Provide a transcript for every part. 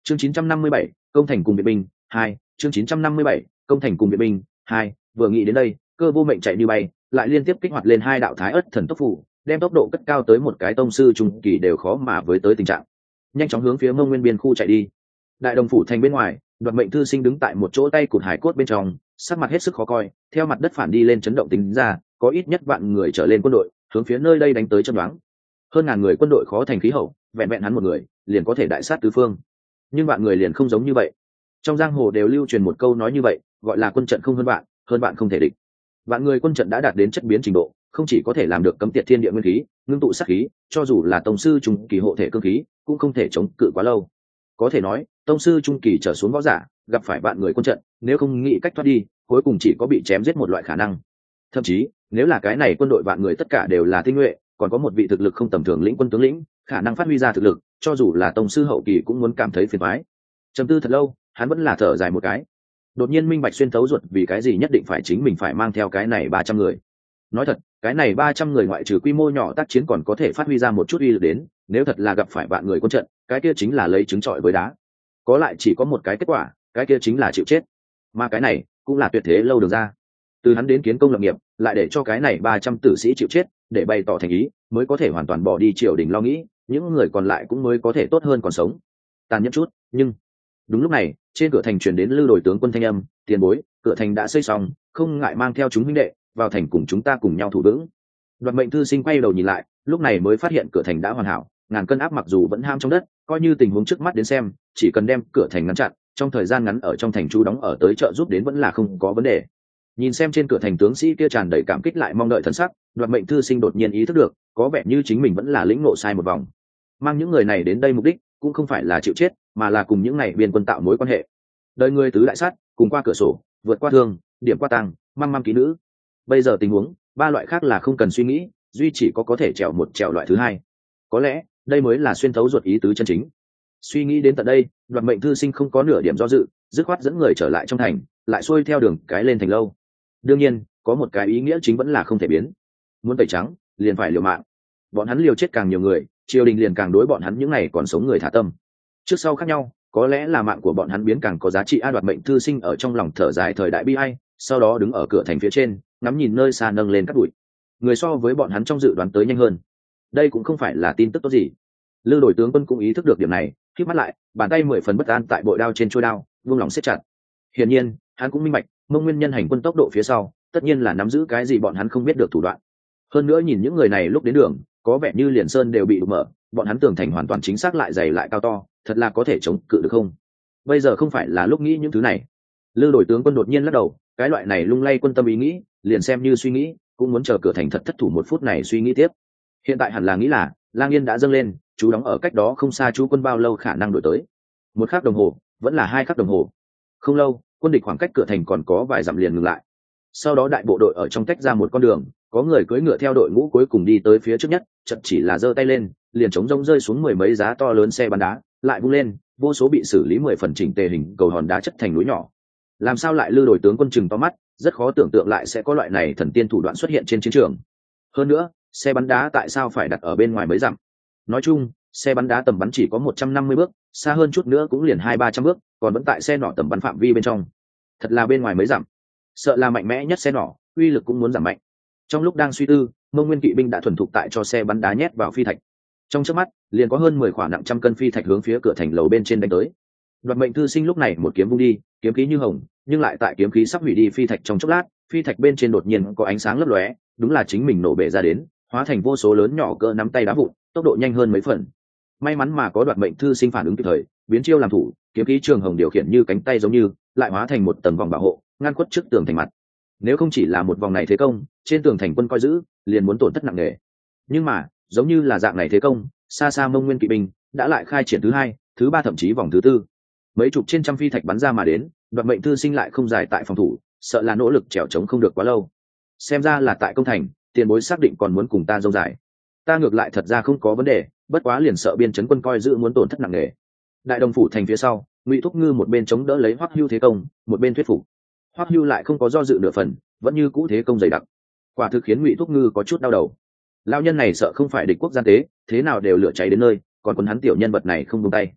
Chương 957, công thành cùng viện binh 2, chương 957, công thành cùng viện binh 2, vừa nghĩ đến đây, Cơ Vô Mệnh chạy như bay, lại liên tiếp kích hoạt lên hai đạo thái ất thần tốc phủ, đem tốc độ cất cao tới một cái tông sư trung kỳ đều khó mà với tới tình trạng. Nhanh chóng hướng phía Mông Nguyên biên khu chạy đi. Đại Đồng phủ thành bên ngoài, Đoạt Mệnh thư sinh đứng tại một chỗ tay cụt hải cốt bên trong, sắc mặt hết sức khó coi, theo mặt đất phản đi lên chấn động tính ra, có ít nhất vạn người trở lên quân đội, hướng phía nơi đây đánh tới chân đoán. Hơn ngàn người quân đội khó thành khí hậu, vẹn vẹn hắn một người, liền có thể đại sát tứ phương. Nhưng vạn người liền không giống như vậy. Trong giang hồ đều lưu truyền một câu nói như vậy, gọi là quân trận không hơn bạn không thể địch. Vạn người quân trận đã đạt đến chất biến trình độ, không chỉ có thể làm được cấm tiệt thiên địa nguyên khí, ngưng tụ sát khí, cho dù là tông sư trung kỳ hộ thể cương khí, cũng không thể chống cự quá lâu. Có thể nói, tông sư trung kỳ trở xuống võ giả, gặp phải vạn người quân trận, nếu không nghĩ cách thoát đi, cuối cùng chỉ có bị chém giết một loại khả năng. Thậm chí, nếu là cái này quân đội vạn người tất cả đều là tinh nhuệ, còn có một vị thực lực không tầm thường lĩnh quân tướng lĩnh, khả năng phát huy ra thực lực, cho dù là tông sư hậu kỳ cũng muốn cảm thấy phiền toái. Trầm tư thật lâu, hắn vẫn là thở dài một cái. Đột nhiên minh bạch xuyên thấu ruột vì cái gì nhất định phải chính mình phải mang theo cái này 300 người. Nói thật, cái này 300 người ngoại trừ quy mô nhỏ tác chiến còn có thể phát huy ra một chút uy lực đến, nếu thật là gặp phải vạn người quân trận, cái kia chính là lấy trứng trọi với đá. Có lại chỉ có một cái kết quả, cái kia chính là chịu chết. Mà cái này cũng là tuyệt thế lâu đường ra. Từ hắn đến kiến công lập nghiệp, lại để cho cái này 300 tử sĩ chịu chết, để bày tỏ thành ý, mới có thể hoàn toàn bỏ đi triều đình lo nghĩ, những người còn lại cũng mới có thể tốt hơn còn sống. Tàn nhẫn chút, nhưng đúng lúc này, trên cửa thành truyền đến Lư Đổi tướng quân thanh âm, "Tiền bối, cửa thành đã xây xong, không ngại mang theo chúng huynh đệ vào thành cùng chúng ta cùng nhau thủ vững." Đoạt Mệnh thư sinh quay đầu nhìn lại, lúc này mới phát hiện cửa thành đã hoàn hảo, ngàn cân áp mặc dù vẫn ham trong đất, coi như tình huống trước mắt đến xem, chỉ cần đem cửa thành ngăn chặn, trong thời gian ngắn ở trong thành trú đóng ở tới trợ giúp đến vẫn là không có vấn đề. Nhìn xem trên cửa thành tướng sĩ kia tràn đầy cảm kích lại mong đợi thần sắc, Đoạt Mệnh thư sinh đột nhiên ý thức được, có vẻ như chính mình vẫn là lĩnh ngộ sai một vòng. Mang những người này đến đây mục đích cũng không phải là chịu chết, mà là cùng những này biên quân tạo mối quan hệ. Đời người tứ đại sát, cùng qua cửa sổ, vượt qua thương, điểm qua tăng, măm ký nữ. Bây giờ tình huống, ba loại khác là không cần suy nghĩ, duy chỉ có thể trèo một trèo loại thứ hai. Có lẽ, đây mới là xuyên thấu ruột ý tứ chân chính. Suy nghĩ đến tận đây, Đoạt Mệnh thư sinh không có nửa điểm do dự, dứt khoát dẫn người trở lại trong thành, lại xuôi theo đường cái lên thành lâu. Đương nhiên, có một cái ý nghĩa chính vẫn là không thể biến. Muốn tẩy trắng, liền phải liều mạng. Bọn hắn liều chết càng nhiều người, triều đình liền càng đối bọn hắn những này còn sống người thả tâm. Trước sau khác nhau, có lẽ là mạng của bọn hắn biến càng có giá trị. Đoạt Mệnh thư sinh ở trong lòng thở dài thời đại bi ai, sau đó đứng ở cửa thành phía trên, ngắm nhìn nơi xa nâng lên các bụi. Người so với bọn hắn trong dự đoán tới nhanh hơn. Đây cũng không phải là tin tức tốt gì. Lư Đổi tướng quân cũng ý thức được điểm này, khép mắt lại, bàn tay 10 phần bất an tại bội đao trên chuôi đao, vuông lòng siết chặt. Hiển nhiên, hắn cũng minh bạch, Mông Nguyên nhân hành quân tốc độ phía sau, tất nhiên là nắm giữ cái gì bọn hắn không biết được thủ đoạn. Hơn nữa nhìn những người này lúc đến đường, có vẻ như liền sơn đều bị đục mở, bọn hắn tường thành hoàn toàn chính xác lại dày lại cao to, thật là có thể chống cự được không? Bây giờ không phải là lúc nghĩ những thứ này. Lư Đổi tướng quân đột nhiên lắc đầu, cái loại này lung lay quân tâm ý nghĩ, liền xem như suy nghĩ, cũng muốn chờ cửa thành thật thất thủ một phút này suy nghĩ tiếp. Hiện tại hẳn là nghĩ là, Lang Yên đã dâng lên, chú đóng ở cách đó không xa chú quân bao lâu khả năng đổi tới. 1 khắc đồng hồ, vẫn là 2 khắc đồng hồ. Không lâu, quân địch khoảng cách cửa thành còn có vài dặm liền ngừng lại. Sau đó đại bộ đội ở trong tách ra một con đường, có người cưỡi ngựa theo đội ngũ cuối cùng đi tới phía trước nhất, chợt chỉ là giơ tay lên, liền trống rỗng rơi xuống 10 mấy giá to lớn xe bắn đá, lại vung lên, vô số bị xử lý 10 phần chỉnh tề hình cầu hòn đá chất thành núi nhỏ. Làm sao lại Lư Đổi tướng quân chừng to mắt, rất khó tưởng tượng lại sẽ có loại này thần tiên thủ đoạn xuất hiện trên chiến trường. Hơn nữa, xe bắn đá tại sao phải đặt ở bên ngoài mấy dặm? Nói chung, xe bắn đá tầm bắn chỉ có 150 bước, xa hơn chút nữa cũng liền 200-300 bước, còn vẫn tại xe nỏ tầm bắn phạm vi bên trong. Thật là bên ngoài mấy dặm. Sợ là mạnh mẽ nhất xe nỏ, uy lực cũng muốn giảm mạnh. Trong lúc đang suy tư, Mông Nguyên kỵ binh đã thuần thục tại cho xe bắn đá nhét vào phi thạch. Trong chớp mắt, liền có hơn 10 quả nặng trăm cân phi thạch hướng phía cửa thành lầu bên trên đánh tới. Đoạt Mệnh thư sinh lúc này một kiếm vung đi, kiếm khí như hồng, nhưng lại tại kiếm khí sắp hủy đi phi thạch trong chốc lát, phi thạch bên trên đột nhiên có ánh sáng lấp lóe, đúng là chính mình nổ bể ra đến, hóa thành vô số lớn nhỏ cỡ nắm tay đá vụn, tốc độ nhanh hơn mấy phần. May mắn mà có Đoạt Mệnh thư sinh phản ứng kịp thời, biến chiêu làm thủ, kiếm khí trường hồng điều khiển như cánh tay giống như, lại hóa thành một tầng vòng bảo hộ, ngăn khuất trước tường thành mặt. Nếu không chỉ là một vòng này thế công, trên tường thành quân coi giữ liền muốn tổn thất nặng nề. Nhưng mà, giống như là dạng này thế công, xa xa Mông Nguyên kỵ binh đã lại khai triển thứ 2, thứ 3 thậm chí vòng thứ 4. Mấy chục trên trăm phi thạch bắn ra mà đến, Đoạt Mệnh thư sinh lại không giải tại phòng thủ, sợ là nỗ lực trèo chống không được quá lâu. Xem ra là tại công thành, tiền bối xác định còn muốn cùng ta dông dài. Ta ngược lại thật ra không có vấn đề, bất quá liền sợ biên chấn quân coi giữ muốn tổn thất nặng nề. Đại Đồng phủ thành phía sau, Ngụy Thúc Ngư một bên chống đỡ lấy Hoắc Hưu thế công, một bên thuyết phục. Hoắc Hưu lại không có do dự nửa phần, vẫn như cũ thế công dày đặc. Quả thực khiến Ngụy Thúc Ngư có chút đau đầu. Lão nhân này sợ không phải địch quốc gian tế, thế nào đều lửa cháy đến nơi, còn quân hắn tiểu nhân vật này không buông tay.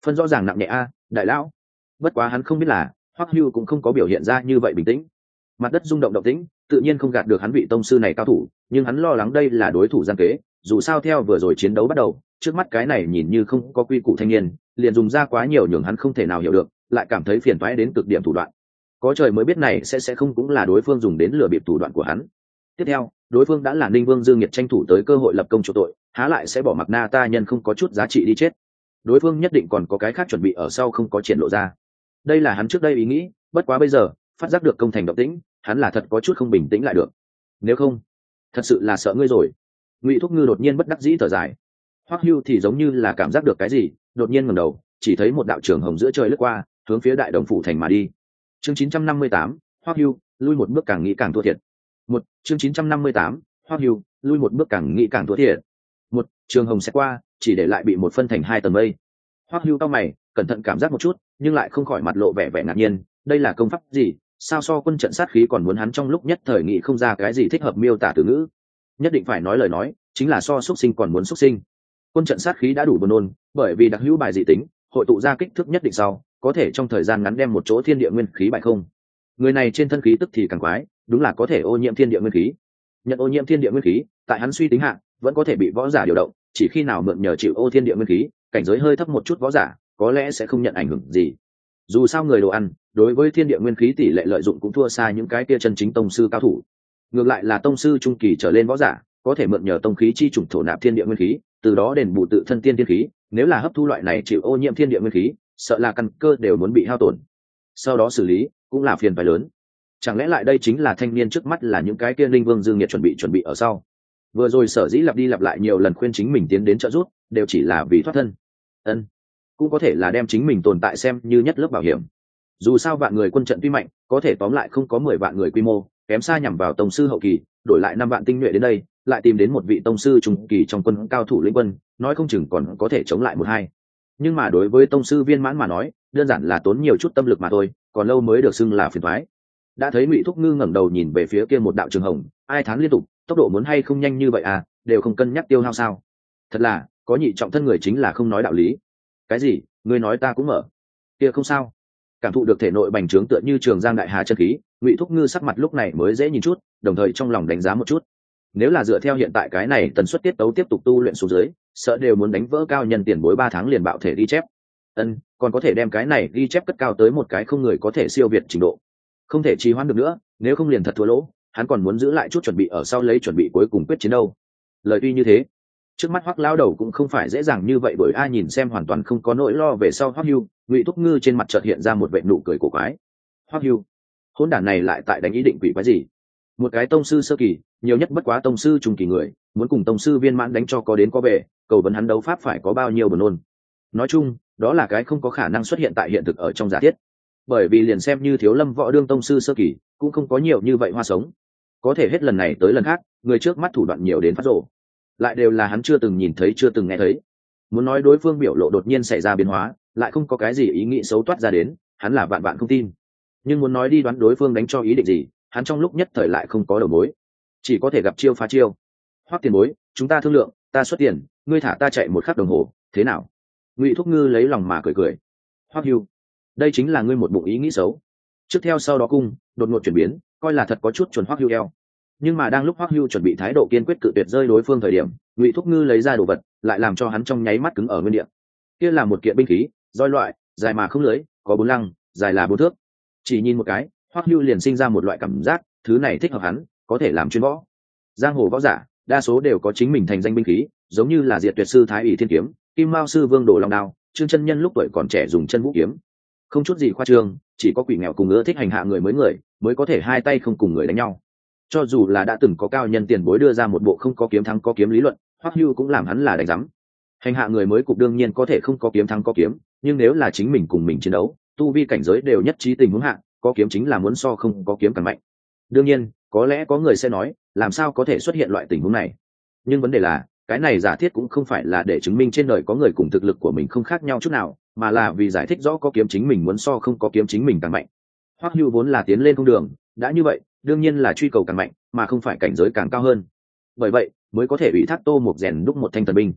phân rõ ràng nặng nhẹ a, đại lão. Bất quá hắn không biết là Hoắc Hưu cũng không có biểu hiện ra như vậy bình tĩnh. Mặt đất rung động động tĩnh, tự nhiên không gạt được hắn vị tông sư này cao thủ, nhưng hắn lo lắng đây là đối thủ gian kế, dù sao theo vừa rồi chiến đấu bắt đầu, trước mắt cái này nhìn như không có quy củ thanh niên, liền dùng ra quá nhiều nhường hắn không thể nào hiểu được, lại cảm thấy phiền toái đến cực điểm thủ đoạn. Có trời mới biết này sẽ không cũng là đối phương dùng đến lừa bịp thủ đoạn của hắn. Tiếp theo, đối phương đã là Ninh Vương Dương Nhiệt tranh thủ tới cơ hội lập công chỗ tội, há lại sẽ bỏ mặc Na Ta nhân không có chút giá trị đi chết. Đối phương nhất định còn có cái khác chuẩn bị ở sau không có triển lộ ra. Đây là hắn trước đây ý nghĩ, bất quá bây giờ, phát giác được công thành động tĩnh, hắn là thật có chút không bình tĩnh lại được. Nếu không, thật sự là sợ ngươi rồi. Ngụy Thúc Ngư đột nhiên bất đắc dĩ thở dài. Hoắc Hưu thì giống như là cảm giác được cái gì, đột nhiên ngẩng đầu, chỉ thấy một đạo trường hồng giữa trời lướt qua, hướng phía Đại Đồng phủ thành mà đi. Chương 958, Hoắc Hưu, lui một bước càng nghĩ càng thua thiệt. Một chương 958, Hoắc Hưu, lui một bước càng nghĩ càng thua thiệt. Một trường hồng sẽ qua, chỉ để lại bị một phân thành hai tầng mây. Hoắc Hưu cau mày, cẩn thận cảm giác một chút, nhưng lại không khỏi mặt lộ vẻ ngạc nhiên, đây là công pháp gì? Sao so quân trận sát khí còn muốn hắn trong lúc nhất thời nghĩ không ra cái gì thích hợp miêu tả từ ngữ. Nhất định phải nói lời nói, chính là so xúc sinh còn muốn xúc sinh. Quân trận sát khí đã đủ buồn nôn, bởi vì đặc hữu bài dị tính, hội tụ ra kích thước nhất định sau, có thể trong thời gian ngắn đem một chỗ thiên địa nguyên khí bại không. Người này trên thân khí tức thì càng quái, đúng là có thể ô nhiễm thiên địa nguyên khí. Nhận ô nhiễm thiên địa nguyên khí, tại hắn suy tính hạ, vẫn có thể bị võ giả điều động, chỉ khi nào mượn nhờ chịu ô thiên địa nguyên khí, cảnh giới hơi thấp một chút võ giả, có lẽ sẽ không nhận ảnh hưởng gì. Dù sao người đồ ăn, đối với thiên địa nguyên khí tỷ lệ lợi dụng cũng thua xa những cái kia chân chính tông sư cao thủ. Ngược lại là tông sư trung kỳ trở lên võ giả, có thể mượn nhờ tông khí chi chủng thổ nạp thiên địa nguyên khí, từ đó đền bù tự thân tiên thiên khí. Nếu là hấp thu loại này chịu ô nhiễm thiên địa nguyên khí, sợ là căn cơ đều muốn bị hao tổn. Sau đó xử lý cũng là phiền phải lớn. Chẳng lẽ lại đây chính là thanh niên trước mắt là những cái kia Linh Vương Dương Nhiệt chuẩn bị ở sau. Vừa rồi sở dĩ lặp đi lặp lại nhiều lần khuyên chính mình tiến đến trợ giúp, đều chỉ là vì thoát thân. Cũng có thể là đem chính mình tồn tại xem như nhất lớp bảo hiểm. Dù sao vạn người quân trận tuy mạnh, có thể tóm lại không có 10 vạn người quy mô, kém xa nhằm vào tông sư hậu kỳ, đổi lại 5 vạn tinh nhuệ đến đây, lại tìm đến một vị tông sư trung kỳ trong quân cao thủ lĩnh quân, nói không chừng còn có thể chống lại một hai. Nhưng mà đối với tông sư viên mãn mà nói, đơn giản là tốn nhiều chút tâm lực mà thôi, còn lâu mới được xưng là phiền toái. Đã thấy Ngụy Thúc Ngư ngẩng đầu nhìn về phía kia một đạo trường hồng, ai thán liên tục, tốc độ muốn hay không nhanh như vậy à, đều không cân nhắc tiêu hao sao? Thật là, có nhị trọng thân người chính là không nói đạo lý. Cái gì? Ngươi nói ta cũng mở. Kia không sao. Cảm thụ được thể nội bành trướng tựa như trường giang đại hà chân khí, Ngụy Thúc Ngư sắc mặt lúc này mới dễ nhìn chút, đồng thời trong lòng đánh giá một chút. Nếu là dựa theo hiện tại cái này tần suất tiết tấu tiếp tục tu luyện xuống dưới, sợ đều muốn đánh vỡ cao nhân tiền bối 3 tháng liền bạo thể ghi chép. Còn có thể đem cái này ghi chép cất cao tới một cái không người có thể siêu việt trình độ. Không thể trì hoãn được nữa, nếu không liền thật thua lỗ, hắn còn muốn giữ lại chút chuẩn bị ở sau lấy chuẩn bị cuối cùng quyết chiến đâu. Lời tuy như thế, trước mắt Hoắc lão đầu cũng không phải dễ dàng như vậy, bởi ai nhìn xem hoàn toàn không có nỗi lo về sau Hoắc Hưu, Ngụy Thúc Ngư trên mặt chợt hiện ra một vệt nụ cười cổ quái. Hoắc Hưu, hỗn đản này lại tại đánh ý định quỷ quái gì? Một cái tông sư sơ kỳ, nhiều nhất bất quá tông sư trung kỳ người, muốn cùng tông sư viên mãn đánh cho có đến có về, cầu vấn hắn đấu pháp phải có bao nhiêu buồn nôn. Nói chung, đó là cái không có khả năng xuất hiện tại hiện thực ở trong giả thiết. Bởi vì liền xem như Thiếu Lâm võ đương tông sư sơ kỳ, cũng không có nhiều như vậy hoa sống. Có thể hết lần này tới lần khác, người trước mắt thủ đoạn nhiều đến phát rồ, lại đều là hắn chưa từng nhìn thấy chưa từng nghe thấy. Muốn nói đối phương biểu lộ đột nhiên xảy ra biến hóa, lại không có cái gì ý nghĩ xấu toát ra đến, hắn là vạn vạn không tin. Nhưng muốn nói đi đoán đối phương đánh cho ý định gì, hắn trong lúc nhất thời lại không có đầu mối, chỉ có thể gặp chiêu phá chiêu. Hoắc tiền bối, chúng ta thương lượng, ta xuất tiền, ngươi thả ta chạy 1 khắc đồng hồ, thế nào? Ngụy Thúc Ngư lấy lòng mà cười cười. Hoắc Hưu, đây chính là ngươi một bụng ý nghĩ xấu. Trước theo sau đó cung đột ngột chuyển biến, coi là thật có chút chuẩn Hoắc Hưu eo. Nhưng mà đang lúc Hoắc Hưu chuẩn bị thái độ kiên quyết cự tuyệt rơi đối phương thời điểm, Ngụy Thúc Ngư lấy ra đồ vật, lại làm cho hắn trong nháy mắt cứng ở nguyên địa. Kia là một kiện binh khí, roi loại, dài mà không lưới, có 4 lăng, dài là 4 thước. Chỉ nhìn một cái, Hoắc Hưu liền sinh ra một loại cảm giác, thứ này thích hợp hắn, có thể làm chuyên võ. Giang hồ võ giả, đa số đều có chính mình thành danh binh khí, giống như là Diệt Tuyệt sư Thái ỷ Thiên kiếm, Kim Mao sư Vương Đồ Long đao, Trương chân nhân lúc tuổi còn trẻ dùng chân vũ kiếm. Không chút gì khoa trương, chỉ có quỷ nghèo cùng ưa thích hành hạ người mới có thể hai tay không cùng người đánh nhau. Cho dù là đã từng có cao nhân tiền bối đưa ra một bộ không có kiếm thắng có kiếm lý luận, Hoắc Hưu cũng làm hắn là đánh rắm. Hành hạ người mới cục đương nhiên có thể không có kiếm thắng có kiếm, nhưng nếu là chính mình cùng mình chiến đấu, tu vi cảnh giới đều nhất trí tình huống hạ, có kiếm chính là muốn so không có kiếm càng mạnh. Đương nhiên, có lẽ có người sẽ nói, làm sao có thể xuất hiện loại tình huống này? Nhưng vấn đề là, cái này giả thiết cũng không phải là để chứng minh trên đời có người cùng thực lực của mình không khác nhau chút nào, mà là vì giải thích rõ có kiếm chính mình muốn so không có kiếm chính mình càng mạnh. Hoắc Hưu vốn là tiến lên không đường, đã như vậy, đương nhiên là truy cầu càng mạnh, mà không phải cảnh giới càng cao hơn. Bởi vậy, mới có thể ủy thác Tô Mục rèn đúc một thanh thần binh.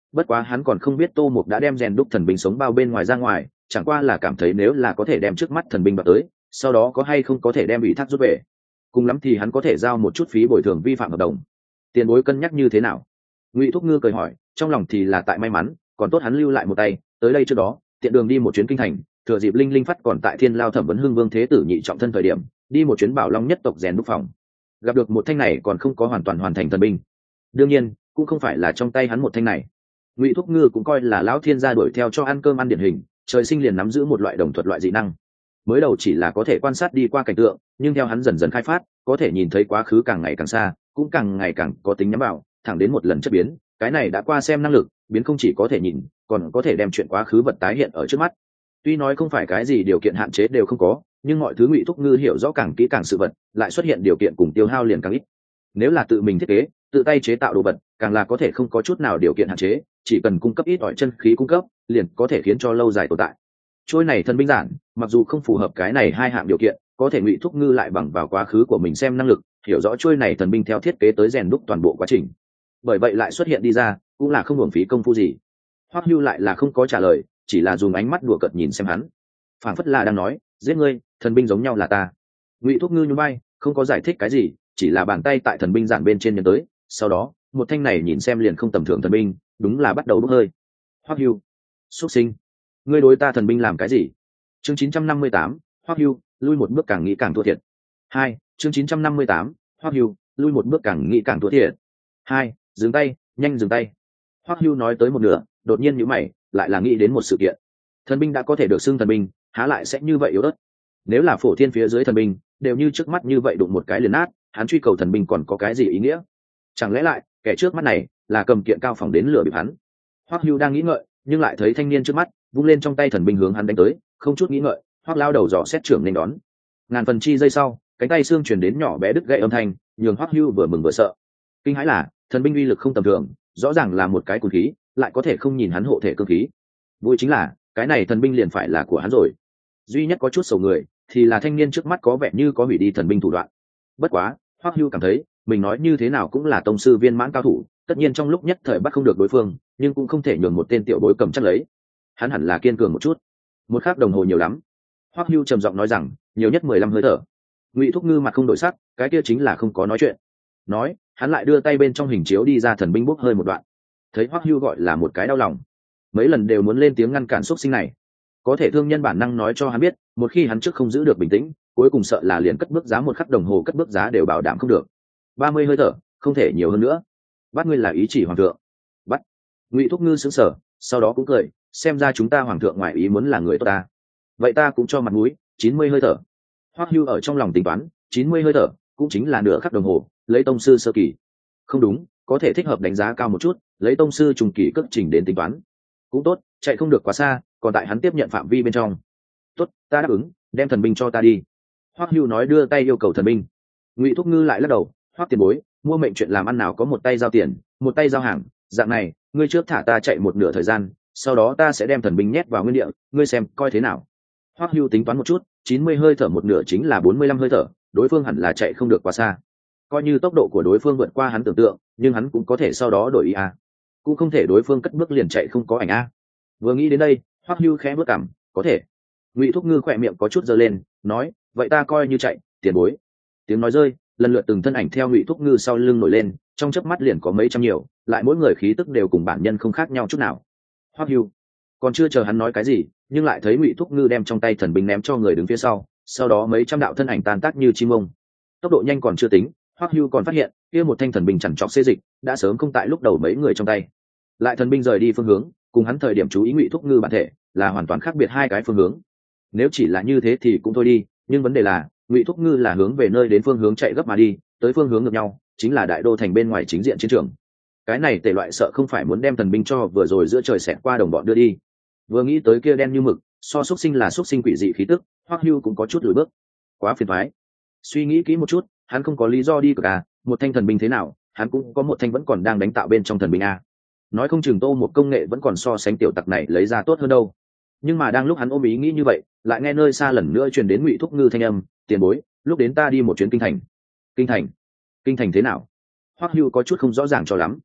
Bất quá hắn còn không biết Tô Mục đã đem rèn đúc thần binh sống bao bên ngoài ra ngoài, chẳng qua là cảm thấy nếu là có thể đem trước mắt thần binh vào tới, sau đó có hay không có thể đem ủy thác rút về, cùng lắm thì hắn có thể giao một chút phí bồi thường vi phạm hợp đồng. Tiền bối cân nhắc như thế nào? Ngụy Thúc Ngư cười hỏi, trong lòng thì là tại may mắn, còn tốt hắn lưu lại một tay, tới đây trước đó, tiện đường đi một chuyến kinh thành, thừa dịp Linh Linh phát còn tại Thiên Lao thẩm vấn Hưng Vương Thế Tử nhị trọng thân thời điểm, đi một chuyến Bảo Long nhất tộc rèn đúc phòng. Gặp được một thanh này còn không có hoàn toàn hoàn thành thần binh. Đương nhiên, cũng không phải là trong tay hắn một thanh này. Ngụy Thúc Ngư cũng coi là lão thiên gia đuổi theo cho ăn cơm ăn điển hình, trời sinh liền nắm giữ một loại đồng thuật loại dị năng. Mới đầu chỉ là có thể quan sát đi qua cảnh tượng, nhưng theo hắn dần dần khai phát, có thể nhìn thấy quá khứ càng ngày càng xa, cũng càng ngày càng có tính nhắm vào, thẳng đến một lần chất biến, cái này đã qua xem năng lực, biến không chỉ có thể nhìn, còn có thể đem chuyện quá khứ vật tái hiện ở trước mắt. Tuy nói không phải cái gì điều kiện hạn chế đều không có, nhưng mọi thứ Ngụy Thúc Ngư hiểu rõ càng kỹ càng sự vật, lại xuất hiện điều kiện cùng tiêu hao liền càng ít. Nếu là tự mình thiết kế, tự tay chế tạo đồ vật, càng là có thể không có chút nào điều kiện hạn chế, chỉ cần cung cấp ít ỏi chân khí cung cấp, liền có thể khiến cho lâu dài tồn tại. Trôi này thần binh giản, mặc dù không phù hợp cái này hai hạng điều kiện, có thể Ngụy Thúc Ngư lại bằng vào quá khứ của mình xem năng lực, hiểu rõ trôi này thần binh theo thiết kế tới rèn đúc toàn bộ quá trình. Bởi vậy lại xuất hiện đi ra, cũng là không hưởng phí công phu gì. Hoắc Hưu lại là không có trả lời, chỉ là dùng ánh mắt đùa cợt nhìn xem hắn, phảng phất là đang nói, giết ngươi, thần binh giống nhau là ta. Ngụy Thúc Ngư nhún vai, không có giải thích cái gì, chỉ là bàn tay tại thần binh giản bên trên nhấn tới, sau đó, một thanh này nhìn xem liền không tầm thường thần binh, đúng là bắt đầu bốc hơi. Hoắc Hưu, xuất sinh, ngươi đối ta thần binh làm cái gì? Chương 958, Hoắc Hưu, lui một bước càng nghĩ càng thua thiệt. 2, chương 958, Hoắc Hưu, lui một bước càng nghĩ càng thua thiệt. 2, dừng tay, nhanh dừng tay. Hoắc Hưu nói tới một nửa, đột nhiên nhíu mày, lại là nghĩ đến một sự kiện. Thần binh đã có thể được xưng thần binh, há lại sẽ như vậy yếu ớt? Nếu là phổ thiên phía dưới thần binh, đều như trước mắt như vậy đụng một cái liền nát, hắn truy cầu thần binh còn có cái gì ý nghĩa? Chẳng lẽ lại, kẻ trước mắt này là cầm kiện cao phòng đến lửa bịp hắn? Hoắc Hưu đang nghĩ ngợi, nhưng lại thấy thanh niên trước mắt vung lên trong tay thần binh hướng hắn đánh tới, không chút nghĩ ngợi, Hoắc lao đầu dò xét trưởng nên đón. Ngàn phần chi giây sau, cánh tay xương truyền đến nhỏ bé đứt gãy âm thanh, nhường Hoắc Hưu vừa mừng vừa sợ. Kinh hãi là, thần binh uy lực không tầm thường, rõ ràng là một cái cùn khí, lại có thể không nhìn hắn hộ thể cương khí. Vui chính là, cái này thần binh liền phải là của hắn rồi. Duy nhất có chút sầu người, thì là thanh niên trước mắt có vẻ như có hủy đi thần binh thủ đoạn. Bất quá, Hoắc Hưu cảm thấy, mình nói như thế nào cũng là tông sư viên mãn cao thủ, tất nhiên trong lúc nhất thời bắt không được đối phương, nhưng cũng không thể nhường một tên tiểu bối cầm chắc lấy. Hắn hẳn là kiên cường một chút. Một khắc đồng hồ nhiều lắm. Hoắc Hưu trầm giọng nói rằng, nhiều nhất 15 hơi thở. Ngụy Thúc Ngư mặt không đổi sắc, cái kia chính là không có nói chuyện. Nói, hắn lại đưa tay bên trong hình chiếu đi ra thần binh bốc hơi một đoạn. Thấy Hoắc Hưu gọi là một cái đau lòng, mấy lần đều muốn lên tiếng ngăn cản xúc sinh này. Có thể thương nhân bản năng nói cho hắn biết, một khi hắn trước không giữ được bình tĩnh, cuối cùng sợ là liền cất bước giá một khắc đồng hồ cất bước giá đều bảo đảm không được. 30 hơi thở, không thể nhiều hơn nữa. Bắt ngươi là ý chỉ hoàng thượng. Bắt. Ngụy Thúc Ngư sững sờ, sau đó cũng cười, xem ra chúng ta hoàng thượng ngoại ý muốn là người tốt ta. Vậy ta cũng cho mặt mũi, 90 hơi thở. Hoắc Hưu ở trong lòng tính toán, 90 hơi thở, cũng chính là nửa khắc đồng hồ, lấy tông sư sơ kỳ. Không đúng, có thể thích hợp đánh giá cao một chút, lấy tông sư trùng kỳ cất trình đến tính toán. Cũng tốt, chạy không được quá xa, còn tại hắn tiếp nhận phạm vi bên trong. Tốt, ta đáp ứng, đem thần binh cho ta đi. Hoắc Hưu nói đưa tay yêu cầu thần binh. Ngụy Thúc Ngư lại lắc đầu, Hoắc tiền bối, mua mệnh chuyện làm ăn nào có một tay giao tiền, một tay giao hàng, dạng này, ngươi trước thả ta chạy một nửa thời gian, sau đó ta sẽ đem thần binh nhét vào nguyên địa, ngươi xem coi thế nào. Hoắc Hưu tính toán một chút, 90 hơi thở một nửa chính là 45 hơi thở, đối phương hẳn là chạy không được quá xa. Coi như tốc độ của đối phương vượt qua hắn tưởng tượng, nhưng hắn cũng có thể sau đó đổi ý a. Cũng không thể đối phương cất bước liền chạy không có ảnh a. Vừa nghĩ đến đây, Hoắc Hưu khẽ bước cằm, có thể. Ngụy Thúc Ngư khỏe miệng có chút giơ lên, nói, vậy ta coi như chạy, tiền bối. Tiếng nói rơi, lần lượt từng thân ảnh theo Ngụy Thúc Ngư sau lưng nổi lên, trong chớp mắt liền có mấy trăm nhiều, lại mỗi người khí tức đều cùng bản nhân không khác nhau chút nào. Hoắc Hưu còn chưa chờ hắn nói cái gì, nhưng lại thấy Ngụy Thúc Ngư đem trong tay thần binh ném cho người đứng phía sau đó mấy trăm đạo thân ảnh tan tác như chim ông. Tốc độ nhanh còn chưa tính, Hoắc Hưu còn phát hiện, kia một thanh thần binh chằn trọc xê dịch, đã sớm không tại lúc đầu mấy người trong tay. Lại thần binh rời đi phương hướng, cùng hắn thời điểm chú ý Ngụy Thúc Ngư bản thể, là hoàn toàn khác biệt hai cái phương hướng. Nếu chỉ là như thế thì cũng thôi đi, nhưng vấn đề là, Ngụy Thúc Ngư là hướng về nơi đến phương hướng chạy gấp mà đi, tới phương hướng ngược nhau, chính là đại đô thành bên ngoài chính diện chiến trường. Cái này tệ loại sợ không phải muốn đem thần binh cho vừa rồi giữa trời xẹt qua đồng bọn đưa đi. Vừa nghĩ tới kia đen như mực, so xúc sinh là xúc sinh quỷ dị khí tức, Hoắc Hưu cũng có chút lùi bước. Quá phiền toái. Suy nghĩ kỹ một chút, hắn không có lý do đi cả, một thanh thần binh thế nào, hắn cũng có một thanh vẫn còn đang đánh tạo bên trong thần binh a. Nói không chừng Tô một công nghệ vẫn còn so sánh tiểu tặc này lấy ra tốt hơn đâu. Nhưng mà đang lúc hắn ôm ý nghĩ như vậy, lại nghe nơi xa lần nữa truyền đến Ngụy Thúc Ngư thanh âm, tiền bối, lúc đến ta đi một chuyến kinh thành. Kinh thành? Kinh thành thế nào? Hoắc Hưu có chút không rõ ràng cho lắm.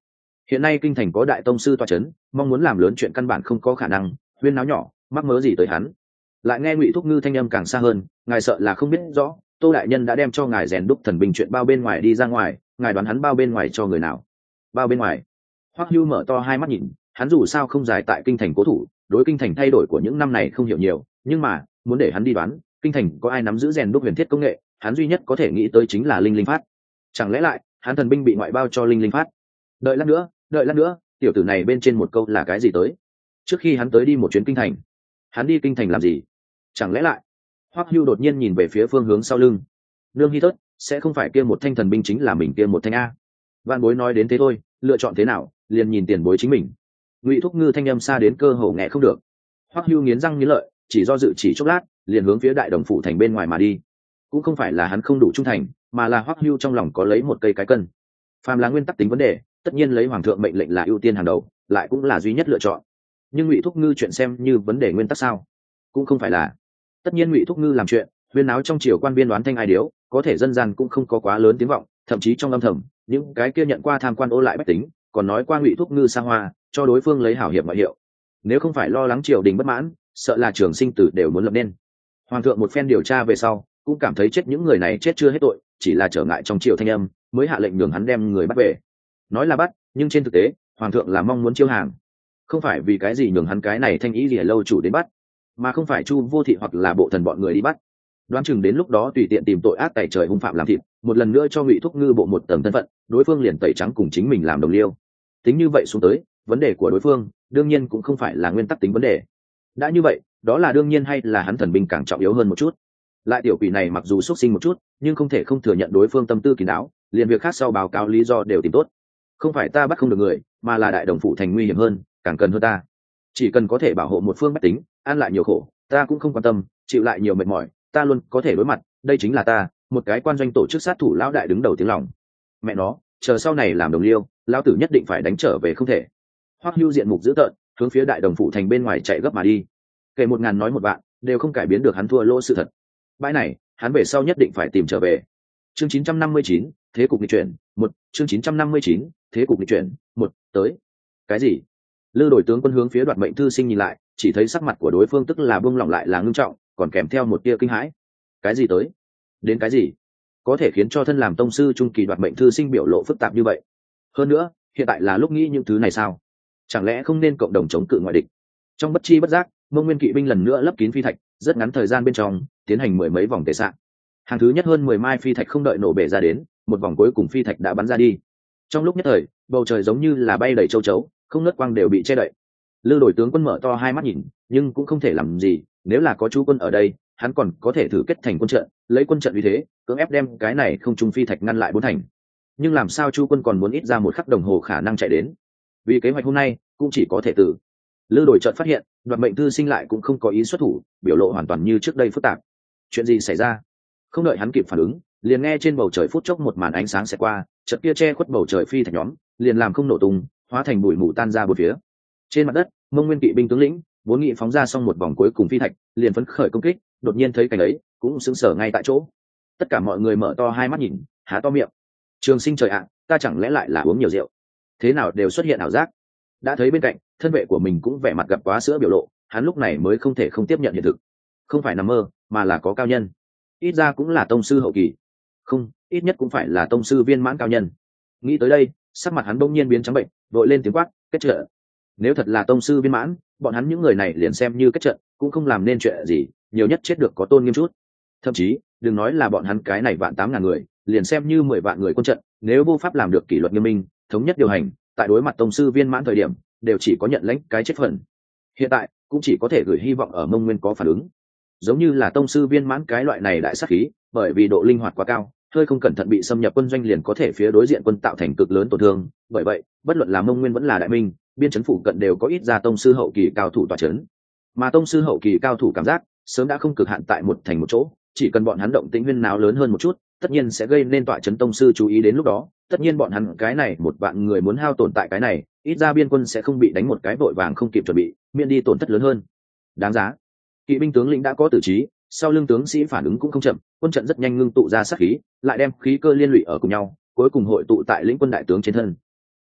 Hiện nay kinh thành có đại tông sư tọa chấn, mong muốn làm lớn chuyện căn bản không có khả năng, huyên náo nhỏ mắc mớ gì tới hắn. Lại nghe Ngụy Thúc Ngư thanh âm càng xa hơn, ngài sợ là không biết rõ, Tô đại nhân đã đem cho ngài rèn đúc thần binh chuyện bao bên ngoài đi ra ngoài, ngài đoán hắn bao bên ngoài cho người nào? Bao bên ngoài? Hoắc Hưu mở to hai mắt nhìn, hắn dù sao không dài tại kinh thành cố thủ, đối kinh thành thay đổi của những năm này không hiểu nhiều, nhưng mà muốn để hắn đi đoán kinh thành có ai nắm giữ rèn đúc huyền thiết công nghệ, hắn duy nhất có thể nghĩ tới chính là Linh Linh Phát. Chẳng lẽ lại hắn thần binh bị ngoại bao cho Linh Linh Phát? Đợi lát nữa, tiểu tử này bên trên một câu là cái gì tới? Trước khi hắn tới đi một chuyến kinh thành, hắn đi kinh thành làm gì? Chẳng lẽ lại? Hoắc Hưu đột nhiên nhìn về phía phương hướng sau lưng. Nương Hi Thất, sẽ không phải kia một thanh thần binh chính là mình kia một thanh a? Vạn Bối nói đến thế thôi, lựa chọn thế nào, liền nhìn tiền bối chính mình. Ngụy Thúc Ngư thanh âm xa đến cơ hồ nghe không được. Hoắc Hưu nghiến răng nghiến lợi, chỉ do dự chỉ chốc lát, liền hướng phía đại đồng phủ thành bên ngoài mà đi. Cũng không phải là hắn không đủ trung thành, mà là Hoắc Hưu trong lòng có lấy một cây cái cân. Phàm là nguyên tắc tính vấn đề, tất nhiên lấy hoàng thượng mệnh lệnh là ưu tiên hàng đầu, lại cũng là duy nhất lựa chọn. Nhưng Ngụy Thúc Ngư chuyện xem như vấn đề nguyên tắc sao? Cũng không phải là. Tất nhiên Ngụy Thúc Ngư làm chuyện, huyên náo trong triều quan viên đoán thanh ai điếu, có thể dân gian cũng không có quá lớn tiếng vọng, thậm chí trong âm thầm, những cái kia nhận qua tham quan ô lại bách tính, còn nói qua Ngụy Thúc Ngư xa hoa, cho đối phương lấy hảo hiệp ngoại hiệu. Nếu không phải lo lắng triều đình bất mãn, sợ là trường sinh tử đều muốn lập nên. Hoàng thượng một phen điều tra về sau, cũng cảm thấy chết những người này chết chưa hết tội, chỉ là trở ngại trong triều thanh âm, mới hạ lệnh nhường hắn đem người bắt về. Nói là bắt, nhưng trên thực tế, hoàng thượng là mong muốn chiêu hàng, không phải vì cái gì nhường hắn cái này thanh ý gì lâu chủ đến bắt, mà không phải Chu Vô Thị hoặc là bộ thần bọn người đi bắt. Đoán chừng đến lúc đó tùy tiện tìm tội ác tày trời hung phạm làm thịt, một lần nữa cho Ngụy Thúc Ngư bộ một tầng thân phận, đối phương liền tẩy trắng cùng chính mình làm đồng liêu. Tính như vậy xuống tới, vấn đề của đối phương đương nhiên cũng không phải là nguyên tắc tính vấn đề. Đã như vậy, đó là đương nhiên hay là hắn thần binh càng trọng yếu hơn một chút. Lại tiểu quỷ này mặc dù xuất sinh một chút, nhưng không thể không thừa nhận đối phương tâm tư kín đáo, liền việc khác sau báo cáo lý do đều tìm tốt. Không phải ta bắt không được người, mà là đại đồng phủ thành nguy hiểm hơn, càng cần hơn ta. Chỉ cần có thể bảo hộ một phương bách tính, an lại nhiều khổ, ta cũng không quan tâm, chịu lại nhiều mệt mỏi, ta luôn có thể đối mặt, đây chính là ta, một cái quan doanh tổ chức sát thủ lão đại đứng đầu tiếng lòng. Mẹ nó, chờ sau này làm đồng liêu, lão tử nhất định phải đánh trở về không thể. Hoắc Hưu diện mục dữ tợn, hướng phía đại đồng phủ thành bên ngoài chạy gấp mà đi. Kể 1000 nói một vạn, đều không cải biến được hắn thua lỗ sự thật. Bãi này, hắn về sau nhất định phải tìm trở về. Chương 959, thế cục nghịch chuyển, 1, chương 959, thế cục nghịch chuyển, 1, tới. Cái gì? Lư Đổi tướng quân hướng phía Đoạt Mệnh thư sinh nhìn lại, chỉ thấy sắc mặt của đối phương tức là buông lỏng lại là ngưng trọng, còn kèm theo một tia kinh hãi. Cái gì tới? Đến cái gì? Có thể khiến cho thân làm tông sư trung kỳ Đoạt Mệnh thư sinh biểu lộ phức tạp như vậy? Hơn nữa, hiện tại là lúc nghĩ những thứ này sao? Chẳng lẽ không nên cộng đồng chống cự ngoại địch? Trong bất chi bất giác, Mông Nguyên kỵ binh lần nữa lấp kín phi thạch, rất ngắn thời gian bên trong tiến hành mười mấy vòng tề xạ. Hàng thứ nhất hơn 10 mai phi thạch không đợi nổ bể ra đến, một vòng cuối cùng phi thạch đã bắn ra đi. Trong lúc nhất thời, bầu trời giống như là bay đầy châu chấu, không nớt quang đều bị che đậy. Lư Đổi tướng quân mở to hai mắt nhìn, nhưng cũng không thể làm gì, nếu là có chú quân ở đây, hắn còn có thể thử kết thành quân trận, lấy quân trận uy thế, cưỡng ép đem cái này không trung phi thạch ngăn lại bốn thành. Nhưng làm sao chú quân còn muốn ít ra một khắc đồng hồ khả năng chạy đến? Vì kế hoạch hôm nay, cũng chỉ có thể tử. Lư Đổi chợt phát hiện, Đoạt Mệnh thư sinh lại cũng không có ý xuất thủ, biểu lộ hoàn toàn như trước đây phức tạp. Chuyện gì xảy ra? Không đợi hắn kịp phản ứng, liền nghe trên bầu trời phút chốc một màn ánh sáng sẽ qua, chợt kia che khuất bầu trời phi thạch nhóm, liền làm không nổ tung, hóa thành bụi mù tan ra bốn phía. Trên mặt đất, Mông Nguyên kỵ binh tướng lĩnh vốn nghị phóng ra xong một vòng cuối cùng phi thạch, liền phấn khởi công kích, đột nhiên thấy cảnh ấy, cũng sững sờ ngay tại chỗ. Tất cả mọi người mở to hai mắt nhìn, há to miệng. Trường Sinh trời ạ, ta chẳng lẽ lại là uống nhiều rượu? Thế nào đều xuất hiện ảo giác. Đã thấy bên cạnh, thân vệ của mình cũng vẻ mặt gặp quá sữa biểu lộ, hắn lúc này mới không thể không tiếp nhận hiện thực. Không phải nằm mơ, mà là có cao nhân. Ít ra cũng là tông sư hậu kỳ. Không, ít nhất cũng phải là tông sư viên mãn cao nhân. Nghĩ tới đây, sắc mặt hắn bỗng nhiên biến trắng bệnh, vội lên tiếng quát, kết trận. Nếu thật là tông sư viên mãn, bọn hắn những người này liền xem như kết trận, cũng không làm nên chuyện gì, nhiều nhất chết được có tôn nghiêm chút. Thậm chí, đừng nói là bọn hắn cái này vạn 8.000 người, liền xem như 10 vạn người quân trận, nếu vô pháp làm được kỷ luật nghiêm minh, thống nhất điều hành, tại đối mặt tông sư viên mãn thời điểm, đều chỉ có nhận lãnh cái chết phần. Hiện tại, cũng chỉ có thể gửi hy vọng ở Mông Nguyên có phản ứng. Giống như là tông sư viên mãn cái loại này đại sát khí, bởi vì độ linh hoạt quá cao, hơi không cẩn thận bị xâm nhập quân doanh liền có thể phía đối diện quân tạo thành cực lớn tổn thương. Bởi vậy, bất luận là Mông Nguyên vẫn là Đại Minh, biên chấn phủ cận đều có ít ra tông sư hậu kỳ cao thủ tọa chấn. Mà tông sư hậu kỳ cao thủ cảm giác sớm đã không cực hạn tại một thành một chỗ, chỉ cần bọn hắn động tĩnh huyên náo lớn hơn một chút, tất nhiên sẽ gây nên tọa chấn tông sư chú ý đến lúc đó, tất nhiên bọn hắn cái này một vạn người muốn hao tổn tại cái này, ít ra biên quân sẽ không bị đánh một cái vội vàng không kịp chuẩn bị, miễn đi tổn thất lớn hơn. Đáng giá. Kỵ binh tướng lĩnh đã có tử trí, sau lưng tướng sĩ phản ứng cũng không chậm, quân trận rất nhanh ngưng tụ ra sát khí, lại đem khí cơ liên lụy ở cùng nhau, cuối cùng hội tụ tại lĩnh quân đại tướng trên thân.